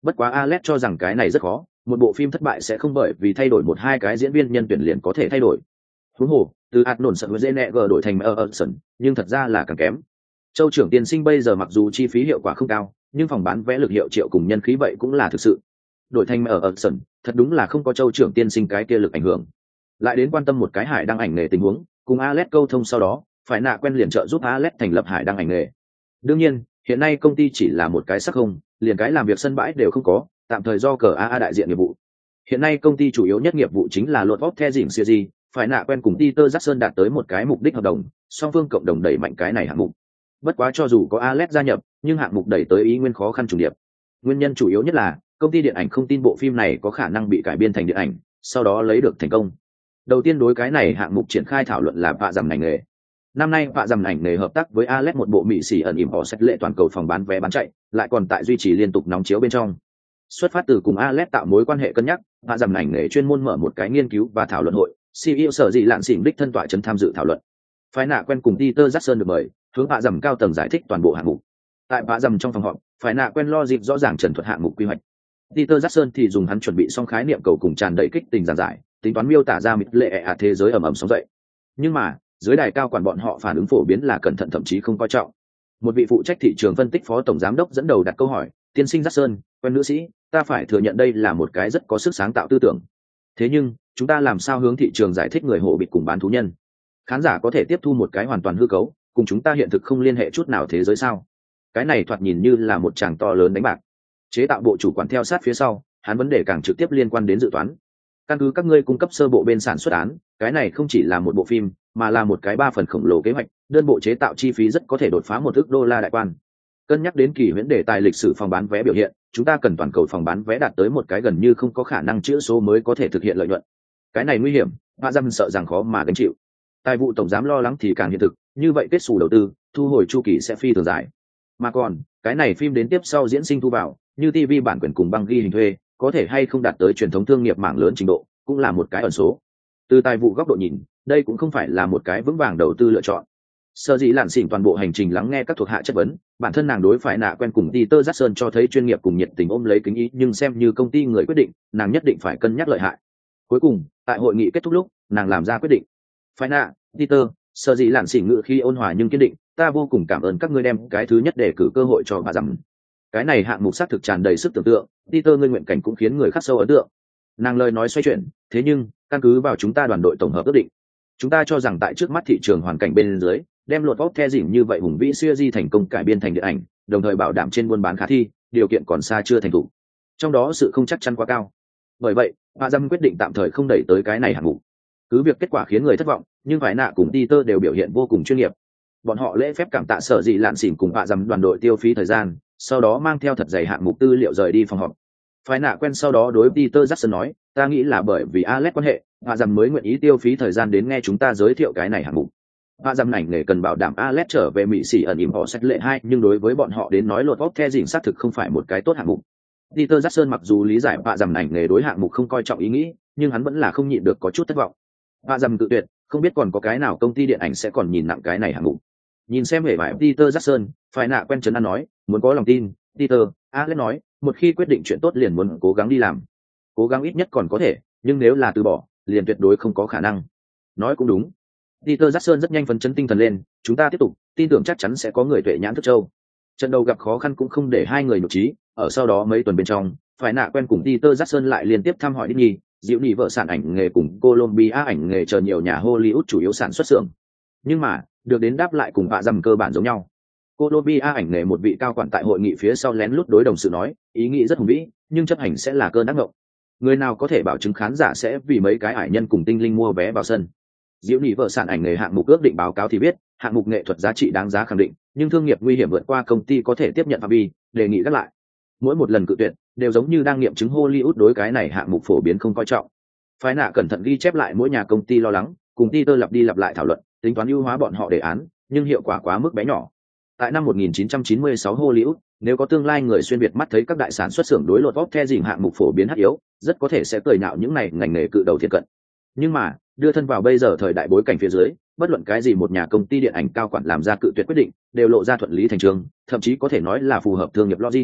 Bất quá Alex cho rằng cái này rất khó, một bộ phim thất bại sẽ không bởi vì thay đổi một hai cái diễn viên nhân tuyển liền có thể thay đổi. Huống hồ, từ Arnold Schwarzenegger đổi thành Mel Gibson, nhưng thật ra là càng kém. Châu trưởng tiên sinh bây giờ mặc dù chi phí hiệu quả không cao, nhưng phòng bán vé lực hiệu triệu cùng nhân khí vậy cũng là thực sự. Đổi thành Mel Gibson, thật đúng là không có Châu trưởng tiên sinh cái kia lực ảnh hưởng. Lại đến quan tâm một cái hải đăng ảnh nghề tình huống, cùng Alex câu thông sau đó, phải nạ quen liền trợ giúp Alex thành lập hải đăng ảnh nghề. Đương nhiên, hiện nay công ty chỉ là một cái sắc không, liền cái làm việc sân bãi đều không có, tạm thời do CAA đại diện nghiệp vụ. Hiện nay công ty chủ yếu nhất nghiệp vụ chính là luật vóc the dỉnh series, phải nạ quen cùng Peter Jackson đạt tới một cái mục đích hợp đồng, song phương cộng đồng đẩy mạnh cái này hạng mục. Bất quá cho dù có Alex gia nhập, nhưng hạng mục đẩy tới ý nguyên khó khăn trùng điệp. Nguyên nhân chủ yếu nhất là công ty điện ảnh không tin bộ phim này có khả năng bị cải biên thành điện ảnh, sau đó lấy được thành công. Đầu tiên đối cái này hạng mục triển khai thảo luận là vạ dầm ảnh nghề. Năm nay vạ dầm ảnh nghề hợp tác với Alex một bộ mỹ xỉ ẩn ỉm họ sách lệ toàn cầu phòng bán vé bán chạy, lại còn tại duy trì liên tục nóng chiếu bên trong. Xuất phát từ cùng Alex tạo mối quan hệ cân nhắc, vạ dầm ảnh nghề chuyên môn mở một cái nghiên cứu và thảo luận hội, CEO sở dĩ lạn xỉn đích thân tọa trấn tham dự thảo luận. Phái nạ quen cùng Peter Jackson được mời, hướng vạ dầm cao tầng giải thích toàn bộ hạng mục. Tại vạ dầm trong phòng họp, phái nạ quen lo dịp rõ ràng trần thuật hạng mục quy hoạch. Peter Jackson thì dùng hắn chuẩn bị xong khái niệm cầu cùng tràn đầy kích tình giảng giải, tính toán miêu tả ra mịt lệ ạ thế giới ầm ầm sóng dậy. Nhưng mà dưới đài cao quản bọn họ phản ứng phổ biến là cẩn thận thậm chí không coi trọng. Một vị phụ trách thị trường phân tích phó tổng giám đốc dẫn đầu đặt câu hỏi, tiên sinh Jackson, quen nữ sĩ, ta phải thừa nhận đây là một cái rất có sức sáng tạo tư tưởng. Thế nhưng chúng ta làm sao hướng thị trường giải thích người hộ bịt cùng bán thú nhân? Khán giả có thể tiếp thu một cái hoàn toàn hư cấu, cùng chúng ta hiện thực không liên hệ chút nào thế giới sao? Cái này thoạt nhìn như là một tràng to lớn đánh bạc. Chế tạo bộ chủ quản theo sát phía sau, hắn vấn đề càng trực tiếp liên quan đến dự toán. Căn cứ các ngươi cung cấp sơ bộ bên sản xuất án, cái này không chỉ là một bộ phim, mà là một cái 3 phần khổng lồ kế hoạch, đơn bộ chế tạo chi phí rất có thể đột phá $1 ức đại quan. Cân nhắc đến kỳ huyễn đề tài lịch sử phòng bán vé biểu hiện, chúng ta cần toàn cầu phòng bán vé đạt tới một cái gần như không có khả năng chữa số mới có thể thực hiện lợi nhuận. Cái này nguy hiểm, Hạ Dâm sợ rằng khó mà gánh chịu. Tài vụ tổng giám lo lắng thì càng hiện thực, như vậy kết xù đầu tư, thu hồi chu kỳ sẽ phi thường dài. Mà còn, cái này phim đến tiếp sau diễn sinh thu vào, như TV bản quyền cùng băng ghi hình thuê, có thể hay không đạt tới truyền thống thương nghiệp mạng lớn trình độ, cũng là một cái ẩn số. Từ tài vụ góc độ nhìn, đây cũng không phải là một cái vững vàng đầu tư lựa chọn. Sở dĩ lạn xỉn toàn bộ hành trình lắng nghe các thuộc hạ chất vấn, bản thân nàng đối phải nạ quen cùng Peter Jackson cho thấy chuyên nghiệp cùng nhiệt tình ôm lấy kính ý, nhưng xem như công ty người quyết định, nàng nhất định phải cân nhắc lợi hại. Cuối cùng, tại hội nghị kết thúc lúc, nàng làm ra quyết định. Phải nạ, Peter, sở dĩ lạn xỉn ngự khi ôn hòa nhưng kiên định, ta vô cùng cảm ơn các ngươi đem cái thứ nhất để cử cơ hội cho bà rằng. Cái này hạng mục xác thực tràn đầy sức tưởng tượng, Peter ngươi nguyện cảnh cũng khiến người khắc sâu ấn tượng. Nàng lời nói xoay chuyển, thế nhưng căn cứ vào chúng ta đoàn đội tổng hợp ước định, chúng ta cho rằng tại trước mắt thị trường hoàn cảnh bên dưới, đem luật vóc the dỉm như vậy hùng vĩ siêu di thành công cải biên thành điện ảnh, đồng thời bảo đảm trên buôn bán khả thi, điều kiện còn xa chưa thành thủ. Trong đó sự không chắc chắn quá cao. Bởi vậy, Bà Dâm quyết định tạm thời không đẩy tới cái này hạng mục. Cứ việc kết quả khiến người thất vọng, nhưng phải nạ cùng Peter đều biểu hiện vô cùng chuyên nghiệp. Bọn họ lễ phép cảm tạ sở dĩ lạn xỉn cùng Bà Dâm đoàn đội tiêu phí thời gian, sau đó mang theo thật dày hạng mục tư liệu rời đi phòng họp. Phải nạ quen sau đó đối Peter Jackson nói, ta nghĩ là bởi vì Alex quan hệ, Bà Dâm mới nguyện ý tiêu phí thời gian đến nghe chúng ta giới thiệu cái này hạng mục. Bà Dâm ảnh nghề cần bảo đảm Alex trở về Mỹ xỉ ẩn ỉm họ sách lệ 2, nhưng đối với bọn họ đến nói lột vóc the dỉnh xác thực không phải một cái tốt hạng mục. Peter Jackson mặc dù lý giải Bà Dâm ảnh nghề đối hạng mục không coi trọng ý nghĩ, nhưng hắn vẫn là không nhịn được có chút thất vọng. Bà Dâm tự tuyệt, không biết còn có cái nào công ty điện ảnh sẽ còn nhìn nặng cái này hạng mục. Nhìn xem vẻ vải Peter Jackson, phải nạ quen trấn an nói, muốn có lòng tin, Peter, Alex nói, một khi quyết định chuyện tốt liền muốn cố gắng đi làm. Cố gắng ít nhất còn có thể, nhưng nếu là từ bỏ, liền tuyệt đối không có khả năng. Nói cũng đúng. Peter Jackson rất nhanh phấn chấn tinh thần lên, chúng ta tiếp tục, tin tưởng chắc chắn sẽ có người tuệ nhãn thức châu. Trận đầu gặp khó khăn cũng không để hai người nhục trí, ở sau đó mấy tuần bên trong, phải nạ quen cùng Peter Jackson lại liên tiếp thăm hỏi Disney, dịu nỉ vợ sản ảnh nghề cùng Columbia ảnh nghề chờ nhiều nhà Hollywood chủ yếu sản xuất xưởng. Nhưng mà, được đến đáp lại cùng Bà Dâm cơ bản giống nhau. Columbia ảnh nghề một vị cao quản tại hội nghị phía sau lén lút đối đồng sự nói, ý nghĩ rất hùng vĩ, nhưng chấp hành sẽ là cơn ác mộng. Người nào có thể bảo chứng khán giả sẽ vì mấy cái ải nhân cùng tinh linh mua vé vào sân? Diệu nỉ vợ sản ảnh nghề hạng mục ước định báo cáo thì biết, hạng mục nghệ thuật giá trị đáng giá khẳng định, nhưng thương nghiệp nguy hiểm vượt qua công ty có thể tiếp nhận phạm vi, đề nghị gác lại. Mỗi một lần cự tuyệt, đều giống như đang nghiệm chứng Hollywood đối cái này hạng mục phổ biến không coi trọng. Phái nạ cẩn thận ghi chép lại mỗi nhà công ty lo lắng, cùng Peter lặp đi lặp lại thảo luận, tính toán ưu hóa bọn họ đề án, nhưng hiệu quả quá mức bé nhỏ. Tại năm 1996 Hollywood, nếu có tương lai người xuyên Việt mắt thấy các đại sản xuất xưởng đối lột vóc the dìm hạng mục phổ biến hắc yếu, rất có thể sẽ cười nhạo những này ngành nghề cự đầu thiệt cận. Nhưng mà, đưa thân vào bây giờ thời đại bối cảnh phía dưới, bất luận cái gì một nhà công ty điện ảnh cao quản làm ra cự tuyệt quyết định, đều lộ ra thuận lý thành章, thậm chí có thể nói là phù hợp thương nghiệp logic.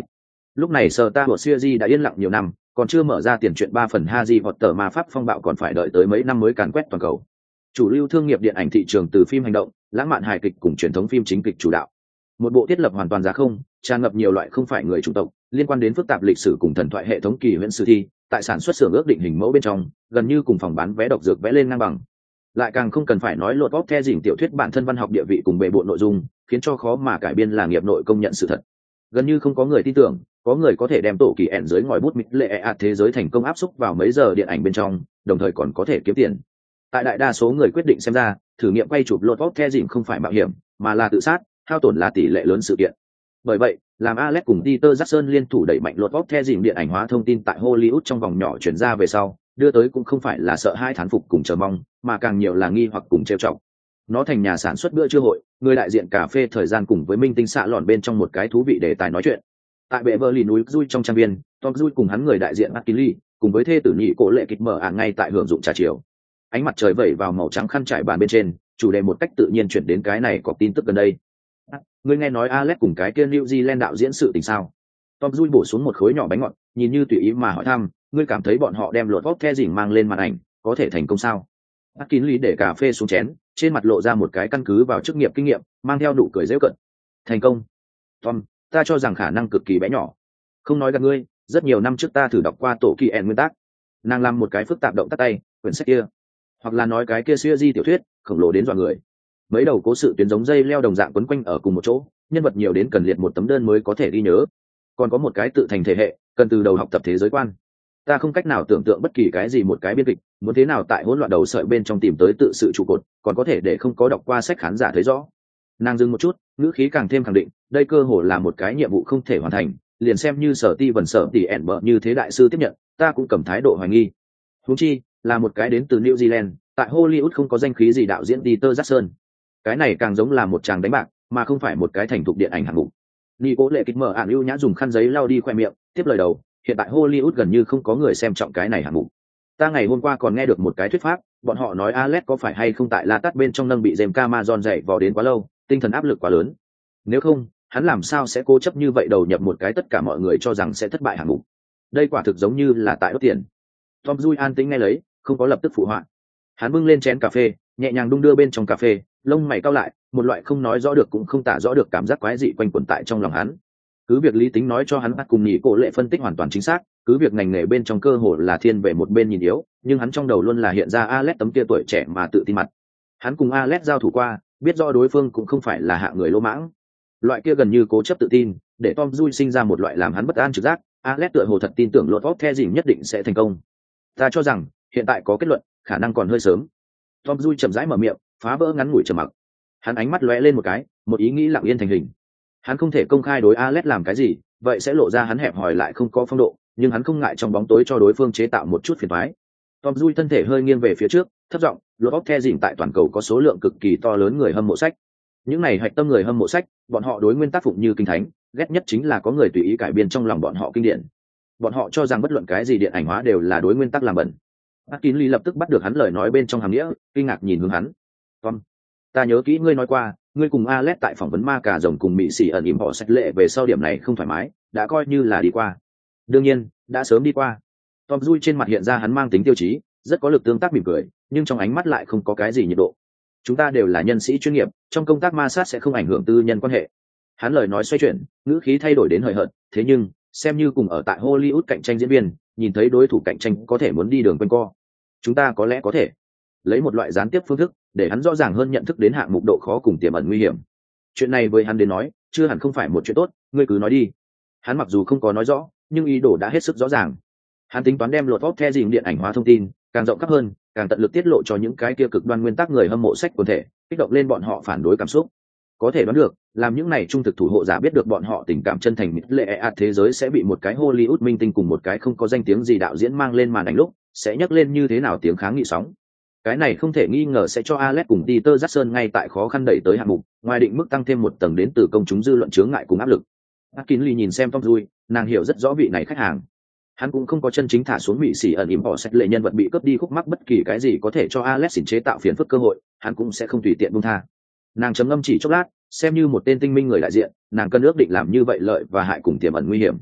Lúc này Star Wars series đã yên lặng nhiều năm, còn chưa mở ra tiền truyện 3 phần Harry Potter ma pháp phong bạo còn phải đợi tới mấy năm mới càn quét toàn cầu. Chủ lưu thương nghiệp điện ảnh thị trường từ phim hành động, lãng mạn hài kịch cùng truyền thống phim chính kịch chủ đạo. Một bộ thiết lập hoàn toàn giá không, tràn ngập nhiều loại không phải người chủng tộc, liên quan đến phức tạp lịch sử cùng thần thoại hệ thống kỳ huyễn sử thi, tại sản xuất xưởng ước định hình mẫu bên trong, gần như cùng phòng bán vé độc dược vẽ lên ngang bằng. Lại càng không cần phải nói lột bóc the dỉnh tiểu thuyết bản thân văn học địa vị cùng bề bộ nội dung, khiến cho khó mà cải biên là nghiệp nội công nhận sự thật. Gần như không có người tin tưởng, có người có thể đem tổ kỳ ẻn dưới ngòi bút mịt lệ ạt thế giới thành công áp xúc vào mấy giờ điện ảnh bên trong, đồng thời còn có thể kiếm tiền. Tại đại đa số người quyết định xem ra, thử nghiệm quay chụp lột bóc the dỉnh không phải mạo hiểm, mà là tự sát, hao tổn là tỷ lệ lớn sự kiện. Bởi vậy, làm Alex cùng Peter Jackson liên thủ đẩy mạnh lột bóc the dỉnh điện ảnh hóa thông tin tại Hollywood trong vòng nhỏ chuyển ra về sau, đưa tới cũng không phải là sợ hai thán phục cùng chờ mong, mà càng nhiều là nghi hoặc cùng trêu chọc. Nó thành nhà sản xuất bữa trưa hội, người đại diện cà phê thời gian cùng với minh tinh xạ lòn bên trong một cái thú vị đề tài nói chuyện. Tại bệ vợ lì núi Dui trong trang viên, Tom Dui cùng hắn người đại diện McKinley, cùng với thê tử nhị cổ lệ kịch mở ngay tại hưởng dụng trà chiều. Ánh mặt trời vẩy vào màu trắng khăn trải bàn bên trên, chủ đề một cách tự nhiên chuyển đến cái này có tin tức gần đây. Ngươi nghe nói Alex cùng cái kia New Zealand đạo diễn sự tình sao? Tom Dui bổ xuống một khối nhỏ bánh ngọt, nhìn như tùy ý mà hỏi thăm, ngươi cảm thấy bọn họ đem lột vóc the dỉnh mang lên màn ảnh, có thể thành công sao? McKinley để cà phê xuống chén, trên mặt lộ ra một cái căn cứ vào chức nghiệp kinh nghiệm, mang theo nụ cười giễu cợt. Thành công? Tom, ta cho rằng khả năng cực kỳ bé nhỏ. Không nói gạt ngươi, rất nhiều năm trước ta thử đọc qua tổ kỳ ẻn nguyên tắc. Nàng làm một cái phức tạp động tác tay, quyển sách kia, hoặc là nói cái kia series tiểu thuyết, khổng lồ đến dọa người. Mấy đầu cố sự tuyến giống dây leo đồng dạng quấn quanh ở cùng một chỗ, nhân vật nhiều đến cần liệt một tấm đơn mới có thể ghi nhớ. Còn có một cái tự thành thể hệ, cần từ đầu học tập thế giới quan. Ta không cách nào tưởng tượng bất kỳ cái gì một cái biên kịch muốn thế nào tại hỗn loạn đầu sợi bên trong tìm tới tự sự trụ cột, còn có thể để không có đọc qua sách khán giả thấy rõ. Nàng dừng một chút, ngữ khí càng thêm khẳng định, đây cơ hồ là một cái nhiệm vụ không thể hoàn thành, liền xem như sở ti vần sở tỷ ẻn bợ như thế đại sư tiếp nhận, ta cũng cầm thái độ hoài nghi. Huống chi là một cái đến từ New Zealand, tại Hollywood không có danh khí gì đạo diễn Peter Jackson. Cái này càng giống là một tràng đánh bạc, mà không phải một cái thành thục điện ảnh hạng mục. Ni cố lệ kịch mở ạn ưu nhã dùng khăn giấy lau đi khoe miệng, tiếp lời đầu, hiện tại Hollywood gần như không có người xem trọng cái này hạng mục. Ta ngày hôm qua còn nghe được một cái thuyết pháp, bọn họ nói Alex có phải hay không tại La Tát bên trong nâng bị James Cameron dạy vò đến quá lâu, tinh thần áp lực quá lớn. Nếu không, hắn làm sao sẽ cố chấp như vậy đầu nhập một cái tất cả mọi người cho rằng sẽ thất bại hạng mục. Đây quả thực giống như là tại đốt tiền. Tom Dui an tĩnh nghe lấy, không có lập tức phụ họa. Hắn bưng lên chén cà phê, nhẹ nhàng đung đưa bên trong cà phê, lông mày cau lại, một loại không nói rõ được cũng không tả rõ được cảm giác quái dị quanh quẩn tại trong lòng hắn. Cứ việc lý tính nói cho hắn bắt cùng nhị cổ lệ phân tích hoàn toàn chính xác, cứ việc ngành nghề bên trong cơ hội là thiên về một bên nhìn yếu, nhưng hắn trong đầu luôn là hiện ra Alex tấm kia tuổi trẻ mà tự tin mặt. Hắn cùng Alex giao thủ qua, biết rõ đối phương cũng không phải là hạng người lỗ mãng. Loại kia gần như cố chấp tự tin, để Tom Dui sinh ra một loại làm hắn bất an trực giác, Alex tựa hồ thật tin tưởng lột vóc the dỉnh nhất định sẽ thành công. Ta cho rằng, hiện tại có kết luận, khả năng còn hơi sớm. Tom Dui chậm rãi mở miệng, phá vỡ ngắn ngủi trầm mặc. Hắn ánh mắt lóe lên một cái, một ý nghĩ lặng yên thành hình. Hắn không thể công khai đối Alex làm cái gì, vậy sẽ lộ ra hắn hẹp hòi lại không có phong độ, nhưng hắn không ngại trong bóng tối cho đối phương chế tạo một chút phiền toái. Tom Dui thân thể hơi nghiêng về phía trước, thấp giọng, lột vóc the dỉnh tại toàn cầu có số lượng cực kỳ to lớn người hâm mộ sách. Những này hạch tâm người hâm mộ sách, bọn họ đối nguyên tác phụng như kinh thánh, ghét nhất chính là có người tùy ý cải biên trong lòng bọn họ kinh điển. Bọn họ cho rằng bất luận cái gì điện ảnh hóa đều là đối nguyên tắc làm bẩn. McKinley lập tức bắt được hắn lời nói bên trong hàm nghĩa, kinh ngạc nhìn hướng hắn. Tom, ta nhớ kỹ ngươi nói qua, ngươi cùng Alex tại phỏng vấn ma cà rồng cùng Mỹ Sĩ ẩn ỉm họ sách lệ về sau điểm này không thoải mái, đã coi như là đi qua. Đương nhiên, đã sớm đi qua. Tom Dui trên mặt hiện ra hắn mang tính tiêu chí, rất có lực tương tác mỉm cười, nhưng trong ánh mắt lại không có cái gì nhiệt độ. Chúng ta đều là nhân sĩ chuyên nghiệp, trong công tác ma sát sẽ không ảnh hưởng tư nhân quan hệ. Hắn lời nói xoay chuyển, ngữ khí thay đổi đến hời hợt, thế nhưng, xem như cùng ở tại Hollywood cạnh tranh diễn viên, nhìn thấy đối thủ cạnh tranh có thể muốn đi đường quanh co. Chúng ta có lẽ có thể lấy một loại gián tiếp phương thức, để hắn rõ ràng hơn nhận thức đến hạng mục độ khó cùng tiềm ẩn nguy hiểm. Chuyện này với hắn đến nói, chưa hẳn không phải một chuyện tốt, ngươi cứ nói đi. Hắn mặc dù không có nói rõ, nhưng ý đồ đã hết sức rõ ràng. Hắn tính toán đem lột vóc the dìm điện ảnh hóa thông tin, càng rộng khắp hơn, càng tận lực tiết lộ cho những cái kia cực đoan nguyên tắc người hâm mộ sách quần thể, kích động lên bọn họ phản đối cảm xúc. Có thể đoán được, làm những này trung thực thủ hộ giả biết được bọn họ tình cảm chân thành mít lệ ạt thế giới sẽ bị một cái Hollywood minh tinh cùng một cái không có danh tiếng gì đạo diễn mang lên màn ảnh lúc, sẽ nhắc lên như thế nào tiếng kháng nghị sóng. Cái này không thể nghi ngờ sẽ cho Alex cùng Peter Jackson ngay tại khó khăn đẩy tới hạng mục, ngoài định mức tăng thêm một tầng đến từ công chúng dư luận chướng ngại cùng áp lực. McKinley nhìn xem Tom Dui, nàng hiểu rất rõ vị này khách hàng. Hắn cũng không có chân chính thả xuống Mỹ Sĩ ẩn ỉm họ sách lệ nhân vật bị cướp đi khúc mắc bất kỳ cái gì có thể cho Alex xỉn chế tạo phiền phức cơ hội, hắn cũng sẽ không tùy tiện buông tha. Nàng trầm ngâm chỉ chốc lát, xem như một tên tinh minh người đại diện, nàng cân ước định làm như vậy lợi và hại cùng tiềm ẩn nguy hiểm.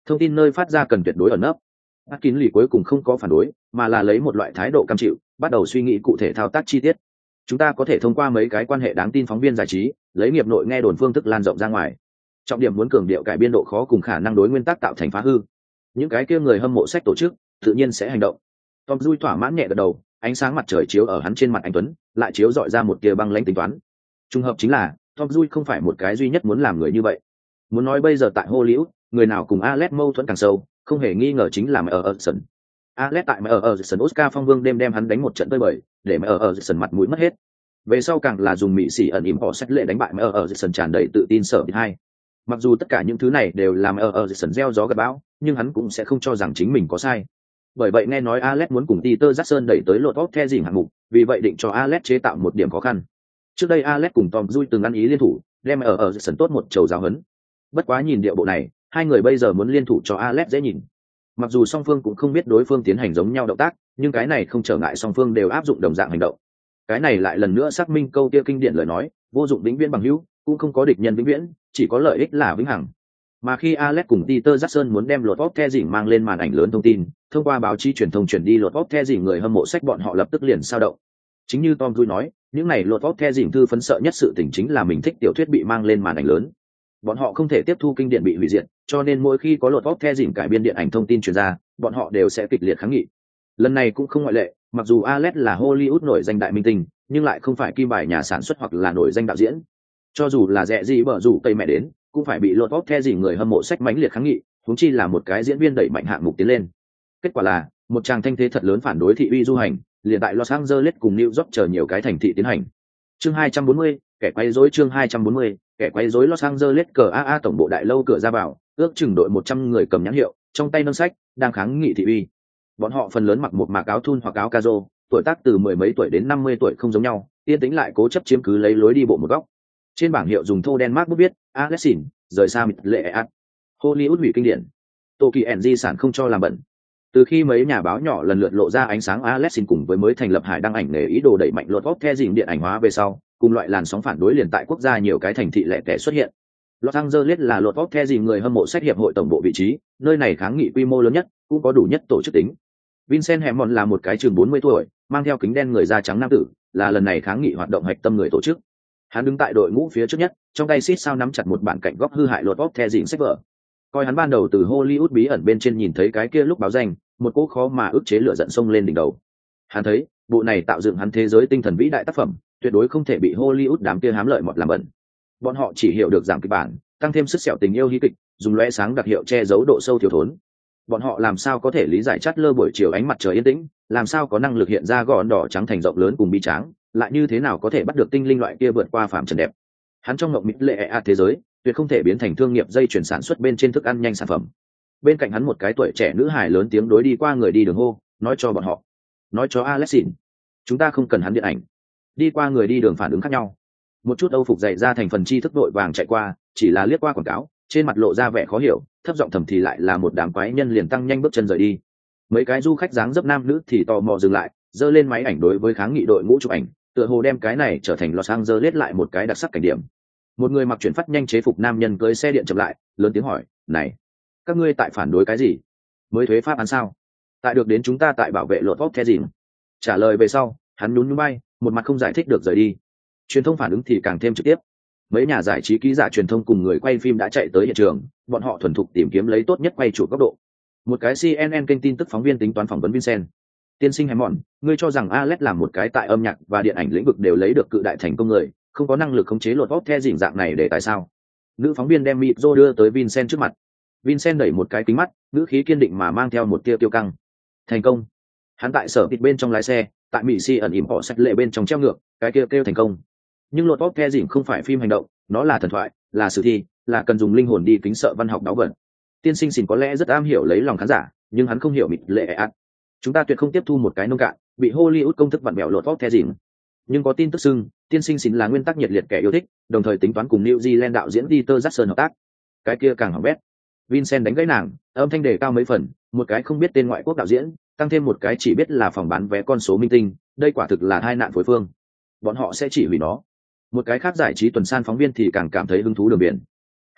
thông tin nơi phát ra cần tuyệt đối ẩn nấp. Atkin lì cuối cùng không có phản đối, mà là lấy một loại thái độ cam chịu, bắt đầu suy nghĩ cụ thể thao tác chi tiết. Chúng ta có thể thông qua mấy cái quan hệ đáng tin phóng viên giải trí, lấy nghiệp nội nghe đồn phương thức lan rộng ra ngoài. Trọng điểm muốn cường điệu cải biên độ khó cùng khả năng đối nguyên tắc tạo thành phá hư. Những cái kia người hâm mộ sách tổ chức, tự nhiên sẽ hành động. Tom Dui thỏa mãn nhẹ gật đầu, ánh sáng mặt trời chiếu ở hắn trên mặt anh tuấn, lại chiếu dọi ra một tia băng lãnh tính toán. Trùng hợp chính là, Tom Dui không phải một cái duy nhất muốn làm người như vậy. Muốn nói bây giờ tại Hollywood, người nào cùng Alex mâu thuẫn càng sâu, không hề nghi ngờ chính là Mel Gibson. Alex tại Mel Gibson Oscar phong vương đem hắn đánh một trận tơi bời, để Mel Gibson mặt mũi mất hết. Về sau càng là dùng mỹ sĩ ẩn ỉm họ sách lệ đánh bại Mel Gibson tràn đầy tự tin sở hai. Mặc dù tất cả những thứ này đều làm Mel Gibson gieo gió gặt bão, nhưng hắn cũng sẽ không cho rằng chính mình có sai. Bởi vậy nghe nói Alex muốn cùng Peter Jackson đẩy tới lột the dình hạng mục, vì vậy định cho Alex chế tạo một điểm khó khăn. Trước đây Alex cùng Tom Dui từng ăn ý liên thủ, đem ở sân tốt một chầu giáo huấn. Bất quá nhìn điệu bộ này, hai người bây giờ muốn liên thủ cho Alex dễ nhìn. Mặc dù song phương cũng không biết đối phương tiến hành giống nhau động tác, nhưng cái này không trở ngại song phương đều áp dụng đồng dạng hành động. Cái này lại lần nữa xác minh câu kia kinh điển lời nói, vô dụng vĩnh viễn bằng hữu, cũng không có địch nhân vĩnh viễn, chỉ có lợi ích là vĩnh hằng. Mà khi Alex cùng Peter Jackson muốn đem lột the dình mang lên màn ảnh lớn thông tin, thông qua báo chí truyền thông truyền đi lột the dình, người hâm mộ sách bọn họ lập tức liền sao động. Chính như Tom Dui nói, những này lột the dình thư phấn sợ nhất sự tình chính là mình thích tiểu thuyết bị mang lên màn ảnh lớn. Bọn họ không thể tiếp thu kinh điển bị hủy diệt, cho nên mỗi khi có lột the dình cải biên điện ảnh thông tin truyền ra, bọn họ đều sẽ kịch liệt kháng nghị. Lần này cũng không ngoại lệ, mặc dù Alex là Hollywood nổi danh đại minh tinh, nhưng lại không phải kim bài nhà sản xuất hoặc là nổi danh đạo diễn. Cho dù là rẻ gì bở rủ cây mẹ đến, cũng phải bị lột the dình người hâm mộ sách mãnh liệt kháng nghị, huống chi là một cái diễn viên đẩy mạnh hạng mục tiến lên. Kết quả là một tràng thanh thế thật lớn phản đối thị uy du hành, liền tại Los Angeles cùng New York chờ nhiều cái thành thị tiến hành. Chương 240, kẻ quấy rối. Chương 240, kẻ quấy rối. Los Angeles CAA tổng bộ đại lâu cửa ra vào, ước chừng đội 100 người cầm nhãn hiệu, trong tay nâng sách, đang kháng nghị thị uy. Bọn họ phần lớn mặc một mạc áo thun hoặc áo caro, tuổi tác từ mười mấy tuổi đến 50 tuổi không giống nhau, yên tĩnh lại cố chấp chiếm cứ lấy lối đi bộ một góc. Trên bảng hiệu dùng thô đen mác bút viết Alexin, rời xa mịt lệ ạt. Hollywood hủy kinh điển. Tokyo di sản không cho làm bẩn. Từ khi mấy nhà báo nhỏ lần lượt lộ ra ánh sáng Alexin cùng với mới thành lập hải đăng ảnh nghề ý đồ đẩy mạnh lột the dình điện ảnh hóa về sau, cùng loại làn sóng phản đối liền tại quốc gia nhiều cái thành thị lẻ tẻ xuất hiện. Los Angeles là lột the dình người hâm mộ sách hiệp hội tổng bộ vị trí, nơi này kháng nghị quy mô lớn nhất, cũng có đủ nhất tổ chức tính. Vincent Hammond là một cái chừng 40 tuổi, mang theo kính đen người da trắng nam tử, là lần này kháng nghị hoạt động hạch tâm người tổ chức. Hắn đứng tại đội ngũ phía trước nhất, trong tay xít sao nắm chặt một bản cạnh góc hư hại lột the dình sách vở. Coi hắn ban đầu từ Hollywood bí ẩn bên trên nhìn thấy cái kia lúc báo danh, một cỗ khó mà ức chế lửa giận sông lên đỉnh đầu. Hắn thấy, bộ này tạo dựng hắn thế giới tinh thần vĩ đại tác phẩm, tuyệt đối không thể bị Hollywood đám kia hám lợi mọt làm bẩn. Bọn họ chỉ hiểu được giảm kịch bản, tăng thêm sức sẹo tình yêu hí kịch, dùng lóe sáng đặc hiệu che giấu độ sâu thiếu thốn. Bọn họ làm sao có thể lý giải chát lơ buổi chiều ánh mặt trời yên tĩnh, làm sao có năng lực hiện ra gòn đỏ trắng thành rộng lớn cùng bi tráng, lại như thế nào có thể bắt được tinh linh loại kia vượt qua phàm trần đẹp. Hắn trong ngộng mịt lệ a thế giới, tuyệt không thể biến thành thương nghiệp dây chuyển sản xuất bên trên thức ăn nhanh sản phẩm. Bên cạnh hắn một cái tuổi trẻ nữ hài lớn tiếng đối đi qua người đi đường hô, nói cho bọn họ, nói cho Alexin, chúng ta không cần hắn điện ảnh. Đi qua người đi đường phản ứng khác nhau, một chút âu phục dày ra thành phần tri thức đội vàng chạy qua, chỉ là liếc qua quảng cáo, trên mặt lộ ra vẻ khó hiểu, thấp giọng thầm thì lại là một đám quái nhân liền tăng nhanh bước chân rời đi. Mấy cái du khách dáng dấp nam nữ thì tò mò dừng lại, giơ lên máy ảnh đối với kháng nghị đội ngũ chụp ảnh, tựa hồ đem cái này trở thành Los Angeles lại một cái đặc sắc cảnh điểm. Một người mặc chuyển phát nhanh chế phục nam nhân cưỡi xe điện chậm lại, lớn tiếng hỏi, này, các ngươi tại phản đối cái gì? Mới thuế pháp án sao? Tại được đến chúng ta tại bảo vệ lột the dình. Trả lời về sau, hắn nhún nhún bay, một mặt không giải thích được rời đi. Truyền thông phản ứng thì càng thêm trực tiếp. Mấy nhà giải trí ký giả truyền thông cùng người quay phim đã chạy tới hiện trường, bọn họ thuần thục tìm kiếm lấy tốt nhất quay chụp góc độ. Một cái CNN kênh tin tức phóng viên tính toán phỏng vấn Vincent. Tiên sinh Hammond, ngươi cho rằng Alex là một cái tại âm nhạc và điện ảnh lĩnh vực đều lấy được cự đại thành công người, không có năng lực khống chế lột the dình dạng này để tại sao? Nữ phóng viên đem micro đưa tới Vincent trước mặt. Vincent đẩy một cái kính mắt, ngữ khí kiên định mà mang theo một tia tiêu căng. Thành công. Hắn tại sở tịt bên trong lái xe, tại mỹ si ẩn ỉm họ sách lệ bên trong treo ngược, cái kia kêu thành công. Nhưng lột the dình không phải phim hành động, nó là thần thoại, là sử thi, là cần dùng linh hồn đi kính sợ văn học đáo vận. Tiên sinh xỉn có lẽ rất am hiểu lấy lòng khán giả, nhưng hắn không hiểu mịt lệ ạt. Chúng ta tuyệt không tiếp thu một cái nông cạn, bị Hollywood công thức vặn bẹo lột the dình. Nhưng có tin tức xưng, tiên sinh xỉn là nguyên tắc nhiệt liệt kẻ yêu thích, đồng thời tính toán cùng New Zealand đạo diễn Peter Jackson hợp tác. Cái kia càng hỏng bét. Vincent đánh gãy nàng, âm thanh đề cao mấy phần, một cái không biết tên ngoại quốc đạo diễn, tăng thêm một cái chỉ biết là phòng bán vé con số minh tinh, đây quả thực là tai nạn phối phương. Bọn họ sẽ chỉ hủy nó. Một cái khác giải trí tuần san phóng viên thì càng cảm thấy hứng thú đường biển.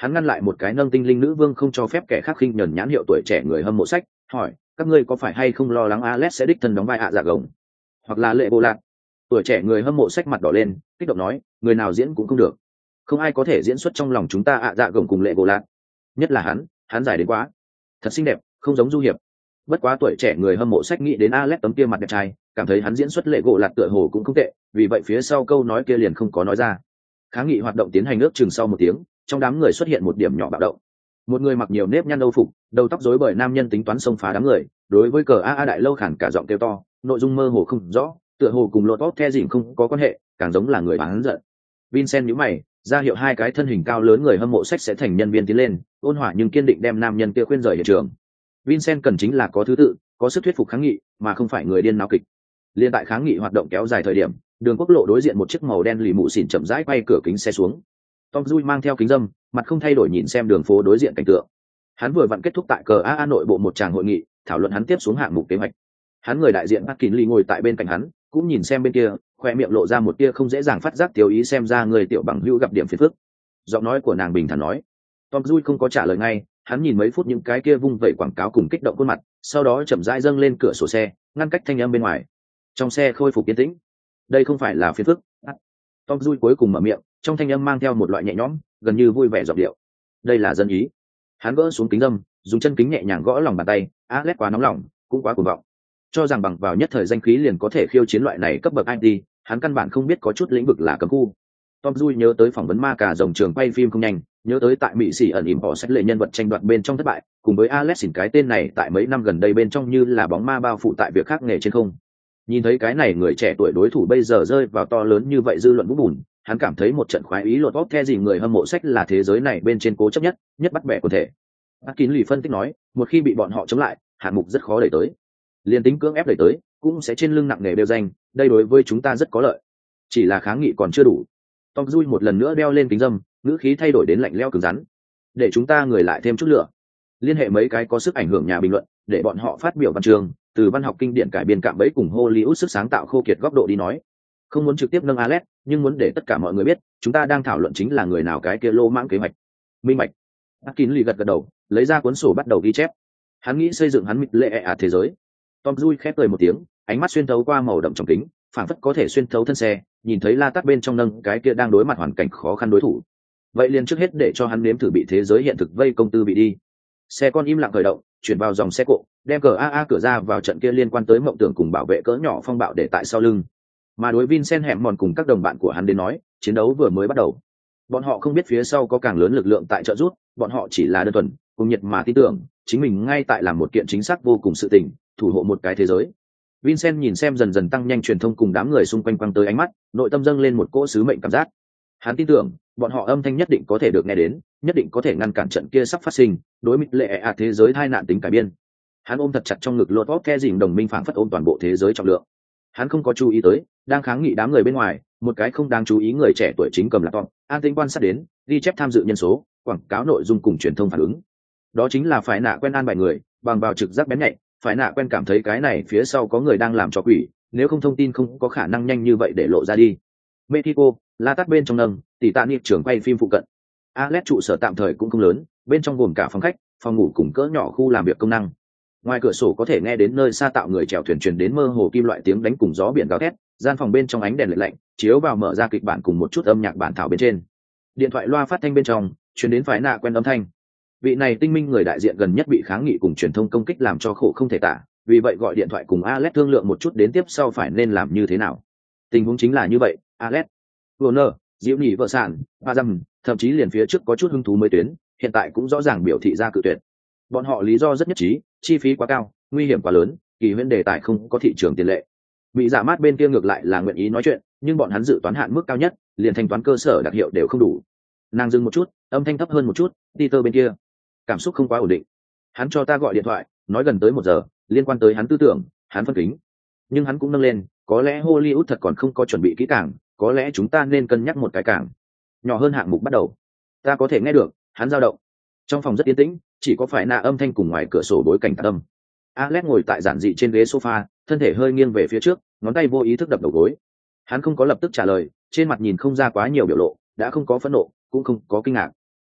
Hắn ngăn lại một cái nâng tinh linh nữ vương không cho phép kẻ khác khinh nhẫn nhãn hiệu tuổi trẻ người hâm mộ sách, hỏi các ngươi có phải hay không lo lắng Alex sẽ đích thân đóng vai dạ gồng hoặc là lệ bộ lạc. Tuổi trẻ người hâm mộ sách mặt đỏ lên, kích động nói, người nào diễn cũng không được, không ai có thể diễn xuất trong lòng chúng ta dạ gồng cùng lệ bộ lạc, nhất là hắn dài đến quá, thật xinh đẹp, không giống du hiệp. Bất quá tuổi trẻ người hâm mộ sách nghĩ đến Alex tấm kia mặt đẹp trai, cảm thấy hắn diễn xuất lệ gỗ lạc tựa hồ cũng không tệ, vì vậy phía sau câu nói kia liền không có nói ra. Kháng nghị hoạt động tiến hành ước chừng sau một tiếng, trong đám người xuất hiện một điểm nhỏ bạo động. Một người mặc nhiều nếp nhăn âu phục, đầu tóc rối bời nam nhân tính toán xông phá đám người, đối với cờ a đại lâu khản cả giọng kêu to, nội dung mơ hồ không rõ, tựa hồ cùng lột bóp the dỉm không có quan hệ, càng giống là người bán giận. Vincent nhíu mày, ra hiệu hai cái thân hình cao lớn người hâm mộ sách sẽ thành nhân viên tiến lên, ôn hòa nhưng kiên định đem nam nhân kia khuyên rời hiện trường. Vincent cần chính là có thứ tự, có sức thuyết phục kháng nghị, mà không phải người điên náo kịch. Liên tại kháng nghị hoạt động kéo dài thời điểm, đường quốc lộ đối diện một chiếc màu đen lì mụ xỉn chậm rãi quay cửa kính xe xuống. Tom Dui mang theo kính dâm, mặt không thay đổi nhìn xem đường phố đối diện cảnh tượng. Hắn vừa vặn kết thúc tại cờ AA nội bộ một tràng hội nghị, thảo luận hắn tiếp xuống hạng mục kế hoạch. Hắn người đại diện Parkinley ngồi tại bên cạnh hắn, cũng nhìn xem bên kia, khoe miệng lộ ra một tia không dễ dàng phát giác tiêu ý xem ra người tiểu bằng hữu gặp điểm phiền phức. Giọng nói của nàng bình thản nói. Tom Dui không có trả lời ngay, hắn nhìn mấy phút những cái kia vung vẩy quảng cáo cùng kích động khuôn mặt, sau đó chậm rãi dâng lên cửa sổ xe, ngăn cách thanh âm bên ngoài. Trong xe khôi phục yên tĩnh. Đây không phải là phiền phức. Tom Dui cuối cùng mở miệng, trong thanh âm mang theo một loại nhẹ nhõm, gần như vui vẻ giọng điệu. Đây là dân ý. Hắn gỡ xuống kính dâm, dùng chân kính nhẹ nhàng gõ lòng bàn tay. Alex quá nóng lòng, cũng quá cuồng vọng. Cho rằng bằng vào nhất thời danh khí liền có thể khiêu chiến loại này cấp bậc IT, hắn căn bản không biết có chút lĩnh vực là cấm khu. Tom Dui nhớ tới phỏng vấn ma cà rồng trường quay phim không nhanh, nhớ tới tại Mỹ sĩ ẩn ỉm họ xét lệ nhân vật tranh đoạt bên trong thất bại, cùng với Alex cái tên này tại mấy năm gần đây bên trong như là bóng ma bao phủ tại việc khác nghề trên không. Nhìn thấy cái này người trẻ tuổi đối thủ bây giờ rơi vào to lớn như vậy dư luận vũng bùn, hắn cảm thấy một trận khoái ý lột bóp the gì người hâm mộ sách là thế giới này bên trên cố chấp nhất bắt bẻ quần thể. Atkinson phân tích nói, một khi bị bọn họ chống lại, hạng mục rất khó đẩy tới. Liên tính cưỡng ép đẩy tới, cũng sẽ trên lưng nặng nề đeo danh, đây đối với chúng ta rất có lợi. Chỉ là kháng nghị còn chưa đủ. Tom Dui một lần nữa đeo lên kính dâm, ngữ khí thay đổi đến lạnh lẽo cứng rắn. Để chúng ta người lại thêm chút lửa. Liên hệ mấy cái có sức ảnh hưởng nhà bình luận, để bọn họ phát biểu văn chương, từ văn học kinh điển cải biên cạm bẫy cùng Hollywood sức sáng tạo khô kiệt góc độ đi nói. Không muốn trực tiếp nâng Alex, nhưng muốn để tất cả mọi người biết, chúng ta đang thảo luận chính là người nào cái kia lô mãng kế hoạch. Minh bạch. Atkinson gật đầu, lấy ra cuốn sổ bắt đầu ghi chép. Hắn nghĩ xây dựng hắn mịt lệ thế giới. Tom Dui khép cười một tiếng, ánh mắt xuyên thấu qua màu đậm trong kính, phảng phất có thể xuyên thấu thân xe, nhìn thấy La Tát bên trong nâng cái kia đang đối mặt hoàn cảnh khó khăn đối thủ. Vậy liền trước hết để cho hắn nếm thử bị thế giới hiện thực vây công tư bị đi. Xe con im lặng khởi động, chuyển vào dòng xe cộ, đem cờ AA cửa ra vào trận kia liên quan tới mộng tưởng cùng bảo vệ cỡ nhỏ phong bạo để tại sau lưng. Mà đối Vincent hẻm mòn cùng các đồng bạn của hắn đến nói, chiến đấu vừa mới bắt đầu. Bọn họ không biết phía sau có càng lớn lực lượng tại trợ rút, bọn họ chỉ là đơn thuần cùng nhiệt mà tin tưởng chính mình ngay tại làm một kiện chính xác vô cùng sự tình, thủ hộ một cái thế giới. Vincent nhìn xem dần dần tăng nhanh truyền thông cùng đám người xung quanh quăng tới ánh mắt, nội tâm dâng lên một cỗ sứ mệnh cảm giác. Hắn tin tưởng bọn họ âm thanh nhất định có thể được nghe đến, nhất định có thể ngăn cản trận kia sắp phát sinh đối mịt lệ thế giới tai nạn tính cải biên. Hắn ôm thật chặt trong ngực lột bóp the dìm đồng minh phảng phất ôm toàn bộ thế giới trọng lượng. Hắn không có chú ý tới đang kháng nghị đám người bên ngoài, một cái không đáng chú ý người trẻ tuổi chính cầm laptop an tĩnh quan sát đến, ghi chép tham dự nhân số, quảng cáo nội dung cùng truyền thông phản ứng. Đó chính là phải nạ quen an bài người, bằng vào trực giác bén nhạy, phải nạ quen cảm thấy cái này phía sau có người đang làm trò quỷ, nếu không thông tin không có khả năng nhanh như vậy để lộ ra đi. Mexico, La Tát bên trong nâng, tỷ tạ niệm trưởng quay phim phụ cận. Alex trụ sở tạm thời cũng không lớn, bên trong gồm cả phòng khách, phòng ngủ cùng cỡ nhỏ khu làm việc công năng. Ngoài cửa sổ có thể nghe đến nơi xa tạo người chèo thuyền truyền đến mơ hồ kim loại tiếng đánh cùng gió biển gào thét, gian phòng bên trong ánh đèn lạnh lạnh, chiếu vào mở ra kịch bản cùng một chút âm nhạc bản thảo bên trên. Điện thoại loa phát thanh bên trong truyền đến phái nạ quen âm thanh. Vị này tinh minh người đại diện gần nhất bị kháng nghị cùng truyền thông công kích làm cho khổ không thể tả, vì vậy gọi điện thoại cùng Alex thương lượng một chút đến tiếp sau phải nên làm như thế nào. Tình huống chính là như vậy, Alex, Warner, Diệu Nhị vợ sản, Azam, thậm chí liền phía trước có chút hứng thú mới tuyến, hiện tại cũng rõ ràng biểu thị ra cự tuyệt. Bọn họ lý do rất nhất trí, chi phí quá cao, nguy hiểm quá lớn, kỳ huyễn đề tài không có thị trường tiền lệ. Bị giả mát bên kia ngược lại là nguyện ý nói chuyện, nhưng bọn hắn dự toán hạn mức cao nhất, liền thanh toán cơ sở đặc hiệu đều không đủ. Nàng dừng một chút, âm thanh thấp hơn một chút, Peter bên kia cảm xúc không quá ổn định. Hắn cho ta gọi điện thoại, nói gần tới 1 giờ, liên quan tới hắn tư tưởng, hắn phân kính. Nhưng hắn cũng nâng lên, có lẽ Hollywood thật còn không có chuẩn bị kỹ càng, có lẽ chúng ta nên cân nhắc một cái càng nhỏ hơn hạng mục bắt đầu. Ta có thể nghe được, hắn dao động. Trong phòng rất yên tĩnh, chỉ có phải nạ âm thanh cùng ngoài cửa sổ bối cảnh tạc âm. Alex ngồi tại giản dị trên ghế sofa, thân thể hơi nghiêng về phía trước, ngón tay vô ý thức đập đầu gối. Hắn không có lập tức trả lời, trên mặt nhìn không ra quá nhiều biểu lộ, đã không có phẫn nộ, cũng không có kinh ngạc.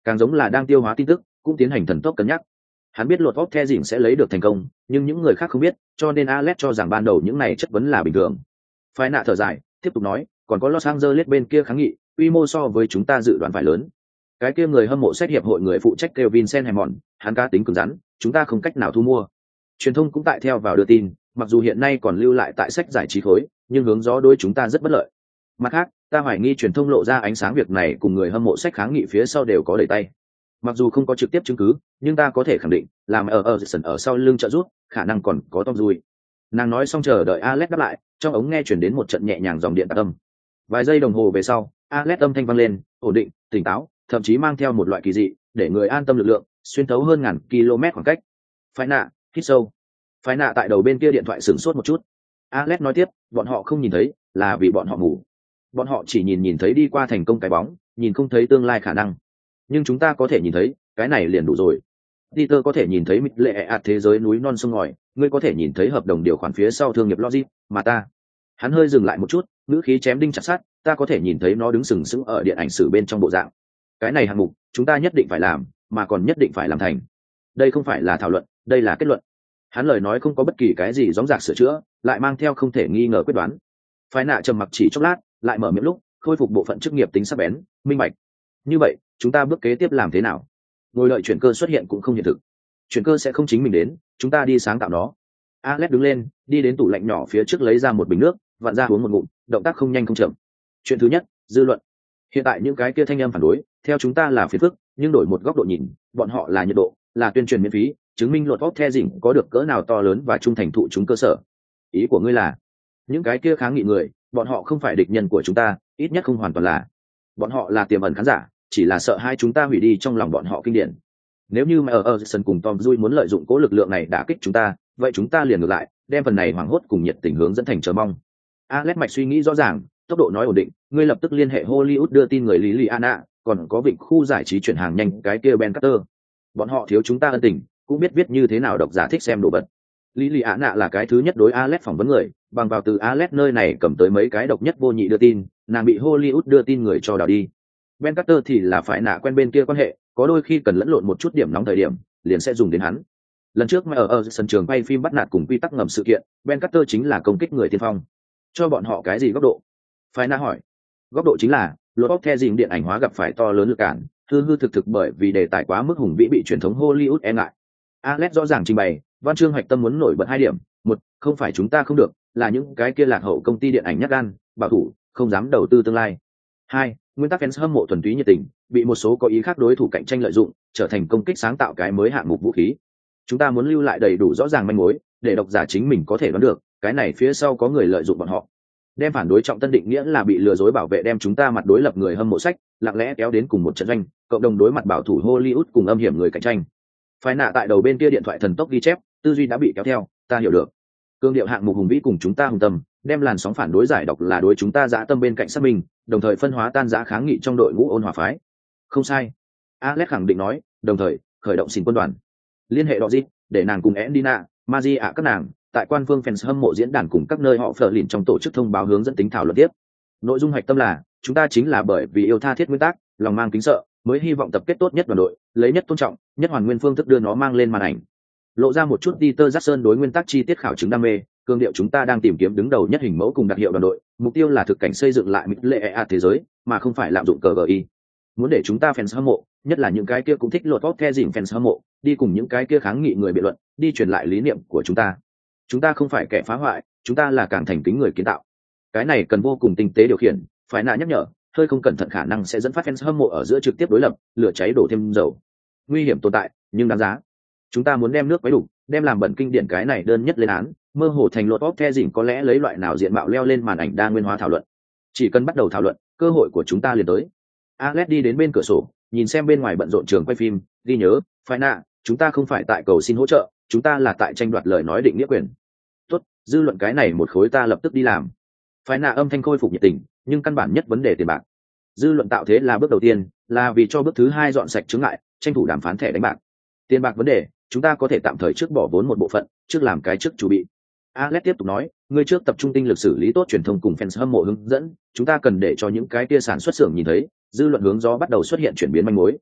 càng giống là đang tiêu hóa tin tức, cũng tiến hành thần tốc cân nhắc. Hắn biết lột vóc the dỉn sẽ lấy được thành công, nhưng những người khác không biết, cho nên Alex cho rằng ban đầu những này chất vấn là bình thường. Phái nạ thở dài, tiếp tục nói, còn có Los Angeles bên kia kháng nghị, quy mô so với chúng ta dự đoán phải lớn. Cái kia người hâm mộ sách hiệp hội người phụ trách kêu Vincent Hammond, hắn cá tính cứng rắn, chúng ta không cách nào thu mua. Truyền thông cũng tại theo vào đưa tin, mặc dù hiện nay còn lưu lại tại sách giải trí khối, nhưng hướng gió đối chúng ta rất bất lợi. Mặt khác, ta hoài nghi truyền thông lộ ra ánh sáng việc này cùng người hâm mộ sách kháng nghị phía sau đều có đẩy tay. Mặc dù không có trực tiếp chứng cứ, nhưng ta có thể khẳng định, làm ở sau lưng trợ giúp, khả năng còn có Tom Dui. Nàng nói xong chờ đợi Alex đáp lại, trong ống nghe truyền đến một trận nhẹ nhàng dòng điện tạc âm. Vài giây đồng hồ về sau, Alex âm thanh vang lên, ổn định, tỉnh táo, thậm chí mang theo một loại kỳ dị, để người an tâm lực lượng, xuyên thấu hơn ngàn km khoảng cách. Phái nạ, hít sâu. Phái nạ tại đầu bên kia điện thoại sửng sốt một chút. Alex nói tiếp, bọn họ không nhìn thấy, là vì bọn họ ngủ. Bọn họ chỉ nhìn thấy đi qua thành công cái bóng, nhìn không thấy tương lai khả năng. Nhưng chúng ta có thể nhìn thấy, cái này liền đủ rồi. Peter có thể nhìn thấy mịt lệ ạt thế giới núi non sông ngòi, ngươi có thể nhìn thấy hợp đồng điều khoản phía sau thương nghiệp logic, mà ta. Hắn hơi dừng lại một chút, ngữ khí chém đinh chặt sắt, ta có thể nhìn thấy nó đứng sừng sững ở điện ảnh sử bên trong bộ dạng. Cái này hạng mục, chúng ta nhất định phải làm, mà còn nhất định phải làm thành. Đây không phải là thảo luận, đây là kết luận. Hắn lời nói không có bất kỳ cái gì gióng giạc sửa chữa, lại mang theo không thể nghi ngờ quyết đoán. Phái nạ trầm mặc chỉ chốc lát, lại mở miệng lúc, khôi phục bộ phận chức nghiệp tính sắc bén, minh bạch. Như vậy, chúng ta bước kế tiếp làm thế nào? Ngồi đợi chuyển cơ xuất hiện cũng không hiện thực. Chuyển cơ sẽ không chính mình đến, chúng ta đi sáng tạo nó. Alex đứng lên, đi đến tủ lạnh nhỏ phía trước lấy ra một bình nước, vặn ra uống một ngụm, động tác không nhanh không chậm. Chuyện thứ nhất, dư luận. Hiện tại những cái kia thanh âm phản đối, theo chúng ta là phiền phức, nhưng đổi một góc độ nhìn, bọn họ là nhiệt độ, là tuyên truyền miễn phí, chứng minh luật vóc the dỉnh có được cỡ nào to lớn và trung thành thụ chúng cơ sở. Ý của ngươi là, những cái kia kháng nghị người, bọn họ không phải địch nhân của chúng ta, ít nhất không hoàn toàn là. Bọn họ là tiềm ẩn khán giả, chỉ là sợ hai chúng ta hủy đi trong lòng bọn họ kinh điển. Nếu như mà ở sân cùng Tom Dui muốn lợi dụng cố lực lượng này đả kích chúng ta, vậy chúng ta liền ngược lại, đem phần này hoảng hốt cùng nhiệt tình hướng dẫn thành chờ mong. Alex mạch suy nghĩ rõ ràng, tốc độ nói ổn định, ngươi lập tức liên hệ Hollywood đưa tin người Liliana, còn có vịnh khu giải trí chuyển hàng nhanh cái kia Ben Carter. Bọn họ thiếu chúng ta ân tình, cũng biết viết như thế nào độc giả thích xem đồ vật. Liliana là cái thứ nhất đối Alex phỏng vấn người, bằng vào từ Alex nơi này cầm tới mấy cái độc nhất vô nhị đưa tin, nàng bị Hollywood đưa tin người cho đào đi. Ben Carter thì là phải nạ quen bên kia quan hệ, có đôi khi cần lẫn lộn một chút điểm nóng thời điểm, liền sẽ dùng đến hắn. Lần trước mà ở sân trường quay phim bắt nạt cùng quy tắc ngầm sự kiện, Ben Carter chính là công kích người tiên phong. Cho bọn họ cái gì góc độ? Phải nạ hỏi. Góc độ chính là, luật bóc the dìm điện ảnh hóa gặp phải to lớn lực cản, hư hư thực thực bởi vì đề tài quá mức hùng vĩ bị truyền thống Hollywood e ngại. Alex rõ ràng trình bày, văn chương hoạch tâm muốn nổi bật hai điểm: một, không phải chúng ta không được, là những cái kia lạc hậu công ty điện ảnh nhát gan, bảo thủ, không dám đầu tư tương lai. Hai, nguyên tắc fans hâm mộ thuần túy nhiệt tình, bị một số có ý khác đối thủ cạnh tranh lợi dụng, trở thành công kích sáng tạo cái mới hạng mục vũ khí. Chúng ta muốn lưu lại đầy đủ rõ ràng manh mối, để độc giả chính mình có thể đoán được, cái này phía sau có người lợi dụng bọn họ. Đem phản đối trọng tân định nghĩa là bị lừa dối bảo vệ, đem chúng ta mặt đối lập người hâm mộ sách, lặng lẽ kéo đến cùng một trận doanh, cộng đồng đối mặt bảo thủ Hollywood cùng âm hiểm người cạnh tranh. Phải nạ tại đầu bên kia điện thoại thần tốc ghi chép, tư duy đã bị kéo theo, ta hiểu được. Cương điệu hạng mục hùng vĩ cùng chúng ta hùng tâm, đem làn sóng phản đối giải độc là đối chúng ta dã tâm bên cạnh xác minh, đồng thời phân hóa tan dã kháng nghị trong đội ngũ ôn hòa phái. Không sai. Alex khẳng định nói, đồng thời khởi động xin quân đoàn, liên hệ Dodge, để nàng cùng Endina, Magia các nàng tại quan phương fans hâm mộ diễn đàn cùng các nơi họ phở lìn trong tổ chức thông báo hướng dẫn tính thảo luận tiếp. Nội dung hạch tâm là, chúng ta chính là bởi vì yêu tha thiết nguyên tắc, lòng mang kính sợ, mới hy vọng tập kết tốt nhất đoàn đội, lấy nhất tôn trọng, nhất hoàn nguyên phương thức đưa nó mang lên màn ảnh. Lộ ra một chút Peter Jackson đối nguyên tắc chi tiết khảo chứng đam mê, cương điệu chúng ta đang tìm kiếm đứng đầu nhất hình mẫu cùng đặc hiệu đoàn đội, mục tiêu là thực cảnh xây dựng lại mịt lệ thế giới, mà không phải lạm dụng cờ GI. Muốn để chúng ta fans hâm mộ, nhất là những cái kia cũng thích lột vóc the dìm fans hâm mộ, đi cùng những cái kia kháng nghị người biện luận, đi truyền lại lý niệm của chúng ta. Chúng ta không phải kẻ phá hoại, chúng ta là càng thành kính người kiến tạo. Cái này cần vô cùng tinh tế điều khiển, phải nạ nhắc nhở, hơi không cẩn thận khả năng sẽ dẫn phát fans hâm mộ ở giữa trực tiếp đối lập, lửa cháy đổ thêm dầu. Nguy hiểm tồn tại, nhưng đáng giá. Chúng ta muốn đem nước quấy đủ, đem làm bẩn kinh điển cái này đơn nhất lên án, mơ hồ thành lột vóc the dìm có lẽ lấy loại nào diện mạo leo lên màn ảnh đa nguyên hóa thảo luận. Chỉ cần bắt đầu thảo luận, cơ hội của chúng ta liền tới. Alex đi đến bên cửa sổ, nhìn xem bên ngoài bận rộn trường quay phim, ghi nhớ, phải nạ, chúng ta không phải tại cầu xin hỗ trợ, chúng ta là tại tranh đoạt lời nói định nghĩa quyền. Tốt, dư luận cái này một khối ta lập tức đi làm. Phải nạ âm thanh khôi phục nhiệt tình, nhưng căn bản nhất vấn đề tiền bạc. Dư luận tạo thế là bước đầu tiên, là vì cho bước thứ hai dọn sạch chướng ngại, tranh thủ đàm phán thẻ đánh bạc. Tiền bạc vấn đề, chúng ta có thể tạm thời trước bỏ vốn một bộ phận, trước làm cái trước chuẩn bị. Alex tiếp tục nói, người trước tập trung tinh lực xử lý tốt truyền thông cùng fans hâm mộ hướng dẫn, chúng ta cần để cho những cái tia sản xuất xưởng nhìn thấy, dư luận hướng gió bắt đầu xuất hiện chuyển biến manh mối.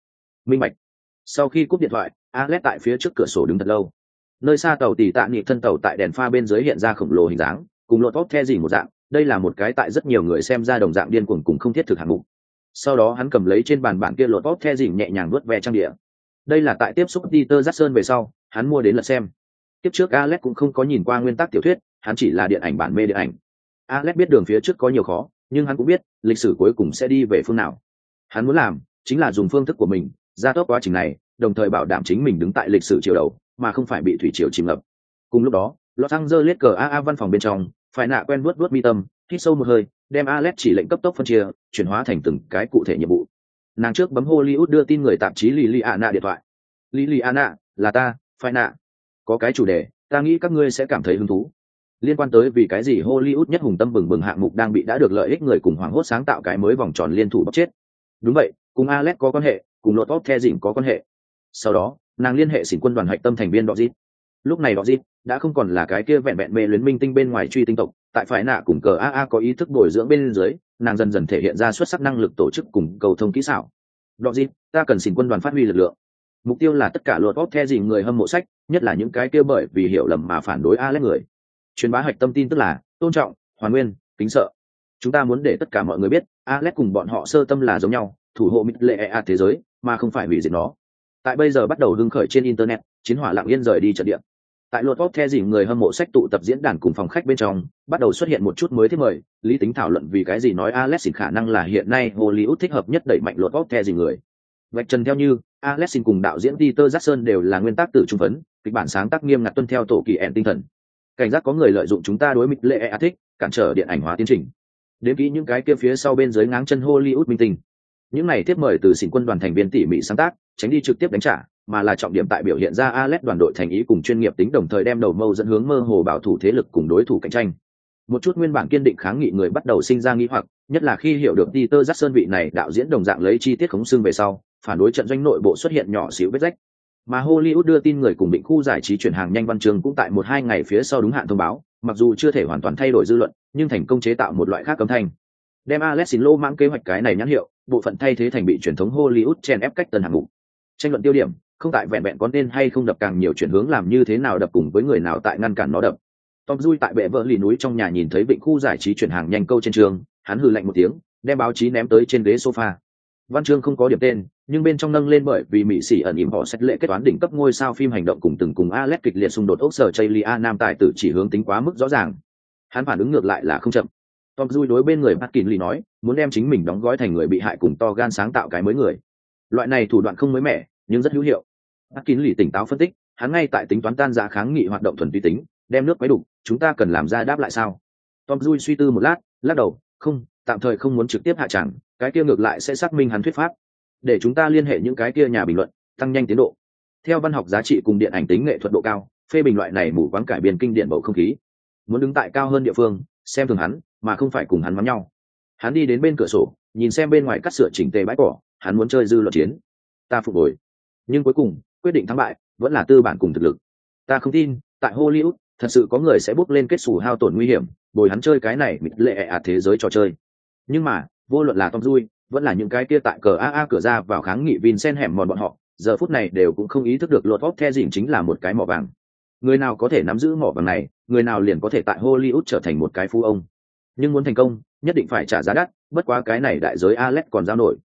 Minh bạch. Sau khi cúp điện thoại, Alex tại phía trước cửa sổ đứng thật lâu. Nơi xa tàu tỉ tạ niệm thân tàu tại đèn pha bên dưới hiện ra khổng lồ hình dáng, cùng lột vóc the gì một dạng. Đây là một cái tại rất nhiều người xem ra đồng dạng điên cuồng cùng không thiết thực hạng mục. Sau đó hắn cầm lấy trên bàn bản kia lột vóc the gì nhẹ nhàng vuốt ve trang địa. Đây là tại tiếp xúc Peter Jackson về sau, hắn mua đến lật xem. Tiếp trước Alex cũng không có nhìn qua nguyên tắc tiểu thuyết, hắn chỉ là điện ảnh bản mê điện ảnh. Alex biết đường phía trước có nhiều khó, nhưng hắn cũng biết lịch sử cuối cùng sẽ đi về phương nào. Hắn muốn làm chính là dùng phương thức của mình gia tốc quá trình này, đồng thời bảo đảm chính mình đứng tại lịch sử chiều đầu, mà không phải bị thủy triều chìm ngập. Cùng lúc đó, Los Angeles CAA văn phòng bên trong, phải nạ quen vuốt mi tâm, hít sâu một hơi, đem Alex chỉ lệnh cấp tốc phân chia, chuyển hóa thành từng cái cụ thể nhiệm vụ. Nàng trước bấm Hollywood đưa tin người tạp chí Liliana điện thoại. Liliana, là ta, phải nạ. Có cái chủ đề, ta nghĩ các ngươi sẽ cảm thấy hứng thú. Liên quan tới vì cái gì Hollywood nhất hùng tâm bừng bừng hạng mục đang bị đã được lợi ích người cùng hoảng hốt sáng tạo cái mới vòng tròn liên thủ bóc chết. Đúng vậy, cùng Alex có quan hệ, cùng lột top the dịnh có quan hệ. Sau đó, nàng liên hệ xỉn quân đoàn hạch tâm thành viên Dodit. Lúc này Dodit đã không còn là cái kia vẹn vẹn mê luyến minh tinh bên ngoài truy tinh tộc, tại phải nạ cùng cờ AA có ý thức bồi dưỡng bên dưới, nàng dần dần thể hiện ra xuất sắc năng lực tổ chức cùng cầu thông kỹ xảo. Dodit, ta cần xỉn quân đoàn phát huy lực lượng. Mục tiêu là tất cả lột top the dịnh người hâm mộ sách, nhất là những cái kia bởi vì hiểu lầm mà phản đối Alex người. Truyền bá hạch tâm tin tức là tôn trọng, hoàn nguyên, kính sợ. Chúng ta muốn để tất cả mọi người biết Alex cùng bọn họ sơ tâm là giống nhau, thủ hộ mít lệ ea thế giới mà không phải hủy diệt nó. Tại bây giờ bắt đầu hưng khởi trên internet, chiến hỏa lặng yên rời đi trận địa. Tại lột top the dịnh người hâm mộ sách tụ tập diễn đàn cùng phòng khách bên trong bắt đầu xuất hiện một chút mới thiết mời, lý tính thảo luận vì cái gì nói Alex khả năng là hiện nay Hollywood thích hợp nhất đẩy mạnh lột top the dịnh người. Vạch trần theo như Alex cùng đạo diễn Peter Jackson đều là nguyên tắc tử trung phấn, kịch bản sáng tác nghiêm ngặt tuân theo tổ kỳ ẻn tinh thần. Cảnh giác có người lợi dụng chúng ta đối mít lệ ea thích cản trở điện ảnh hóa tiến trình. Đến kỹ những cái kia phía sau bên dưới ngáng chân Hollywood minh tinh. Những này tiếp mời từ xỉn quân đoàn thành viên tỉ mỉ sáng tác, tránh đi trực tiếp đánh trả, mà là trọng điểm tại biểu hiện ra Alex đoàn đội thành ý cùng chuyên nghiệp tính, đồng thời đem đầu mâu dẫn hướng mơ hồ bảo thủ thế lực cùng đối thủ cạnh tranh. Một chút nguyên bản kiên định kháng nghị người bắt đầu sinh ra nghi hoặc, nhất là khi hiểu được Peter Jackson vị này đạo diễn đồng dạng lấy chi tiết khống xương về sau, phản đối trận doanh nội bộ xuất hiện nhỏ xíu vết rách. Mà Hollywood đưa tin người cùng định khu giải trí chuyển hàng nhanh văn chương cũng tại 1-2 ngày phía sau đúng hạn thông báo, mặc dù chưa thể hoàn toàn thay đổi dư luận, nhưng thành công chế tạo một loại khác âm thanh. Đem Alex lô mãng kế hoạch cái này nhãn hiệu, bộ phận thay thế thành bị truyền thống Hollywood chen ép cách tân hạng mục. Tranh luận tiêu điểm không tại vẹn vẹn có nên hay không đập, càng nhiều chuyển hướng làm như thế nào đập cùng với người nào tại ngăn cản nó đập. Tom Dui tại bệ vợ lì núi trong nhà nhìn thấy vịnh khu giải trí chuyển hàng nhanh câu trên trường, hắn hừ lạnh một tiếng, đem báo chí ném tới trên ghế sofa. Văn chương không có điểm tên, nhưng bên trong nâng lên bởi vì mỹ sĩ ẩn ỉm họ xét lệ kết toán đỉnh cấp ngôi sao phim hành động cùng Alex kịch liệt xung đột ốc sở Chaylia nam tài tử chỉ hướng tính quá mức rõ ràng. Hắn phản ứng ngược lại là không chậm. Tom Dui đối bên người McKinley nói, muốn đem chính mình đóng gói thành người bị hại cùng to gan sáng tạo cái mới người. Loại này thủ đoạn không mới mẻ, nhưng rất hữu hiệu. McKinley tỉnh táo phân tích, hắn ngay tại tính toán tan rã kháng nghị hoạt động thuần túy tính, đem nước quấy đục, chúng ta cần làm ra đáp lại sao? Tom Dui suy tư một lát, lắc đầu, không, tạm thời không muốn trực tiếp hạ tràng, cái kia ngược lại sẽ xác minh hắn thuyết pháp. Để chúng ta liên hệ những cái kia nhà bình luận, tăng nhanh tiến độ. Theo văn học giá trị cùng điện ảnh tính nghệ thuật độ cao, phê bình loại này mù quáng cải biên kinh điển bầu không khí. Muốn đứng tại cao hơn địa phương, xem thường hắn, mà không phải cùng hắn mắng nhau. Hắn đi đến bên cửa sổ, nhìn xem bên ngoài cắt sửa chỉnh tề bãi cỏ, hắn muốn chơi dư luận chiến. Ta phục hồi. Nhưng cuối cùng, quyết định thắng bại vẫn là tư bản cùng thực lực. Ta không tin, tại Hollywood, thật sự có người sẽ bước lên kết xù hao tổn nguy hiểm, bồi hắn chơi cái này mịt lệ thế giới trò chơi. Nhưng mà, vô luận là Tom Dui, vẫn là những cái kia tại cờ AA cửa ra vào kháng nghị Vincent hẻm mòn bọn họ, giờ phút này đều cũng không ý thức được lột vóc the dịnh chính là một cái mỏ vàng. Người nào có thể nắm giữ mỏ vàng này, người nào liền có thể tại Hollywood trở thành một cái phú ông. Nhưng muốn thành công, nhất định phải trả giá đắt, bất quá cái này đại giới Alex còn giao nổi.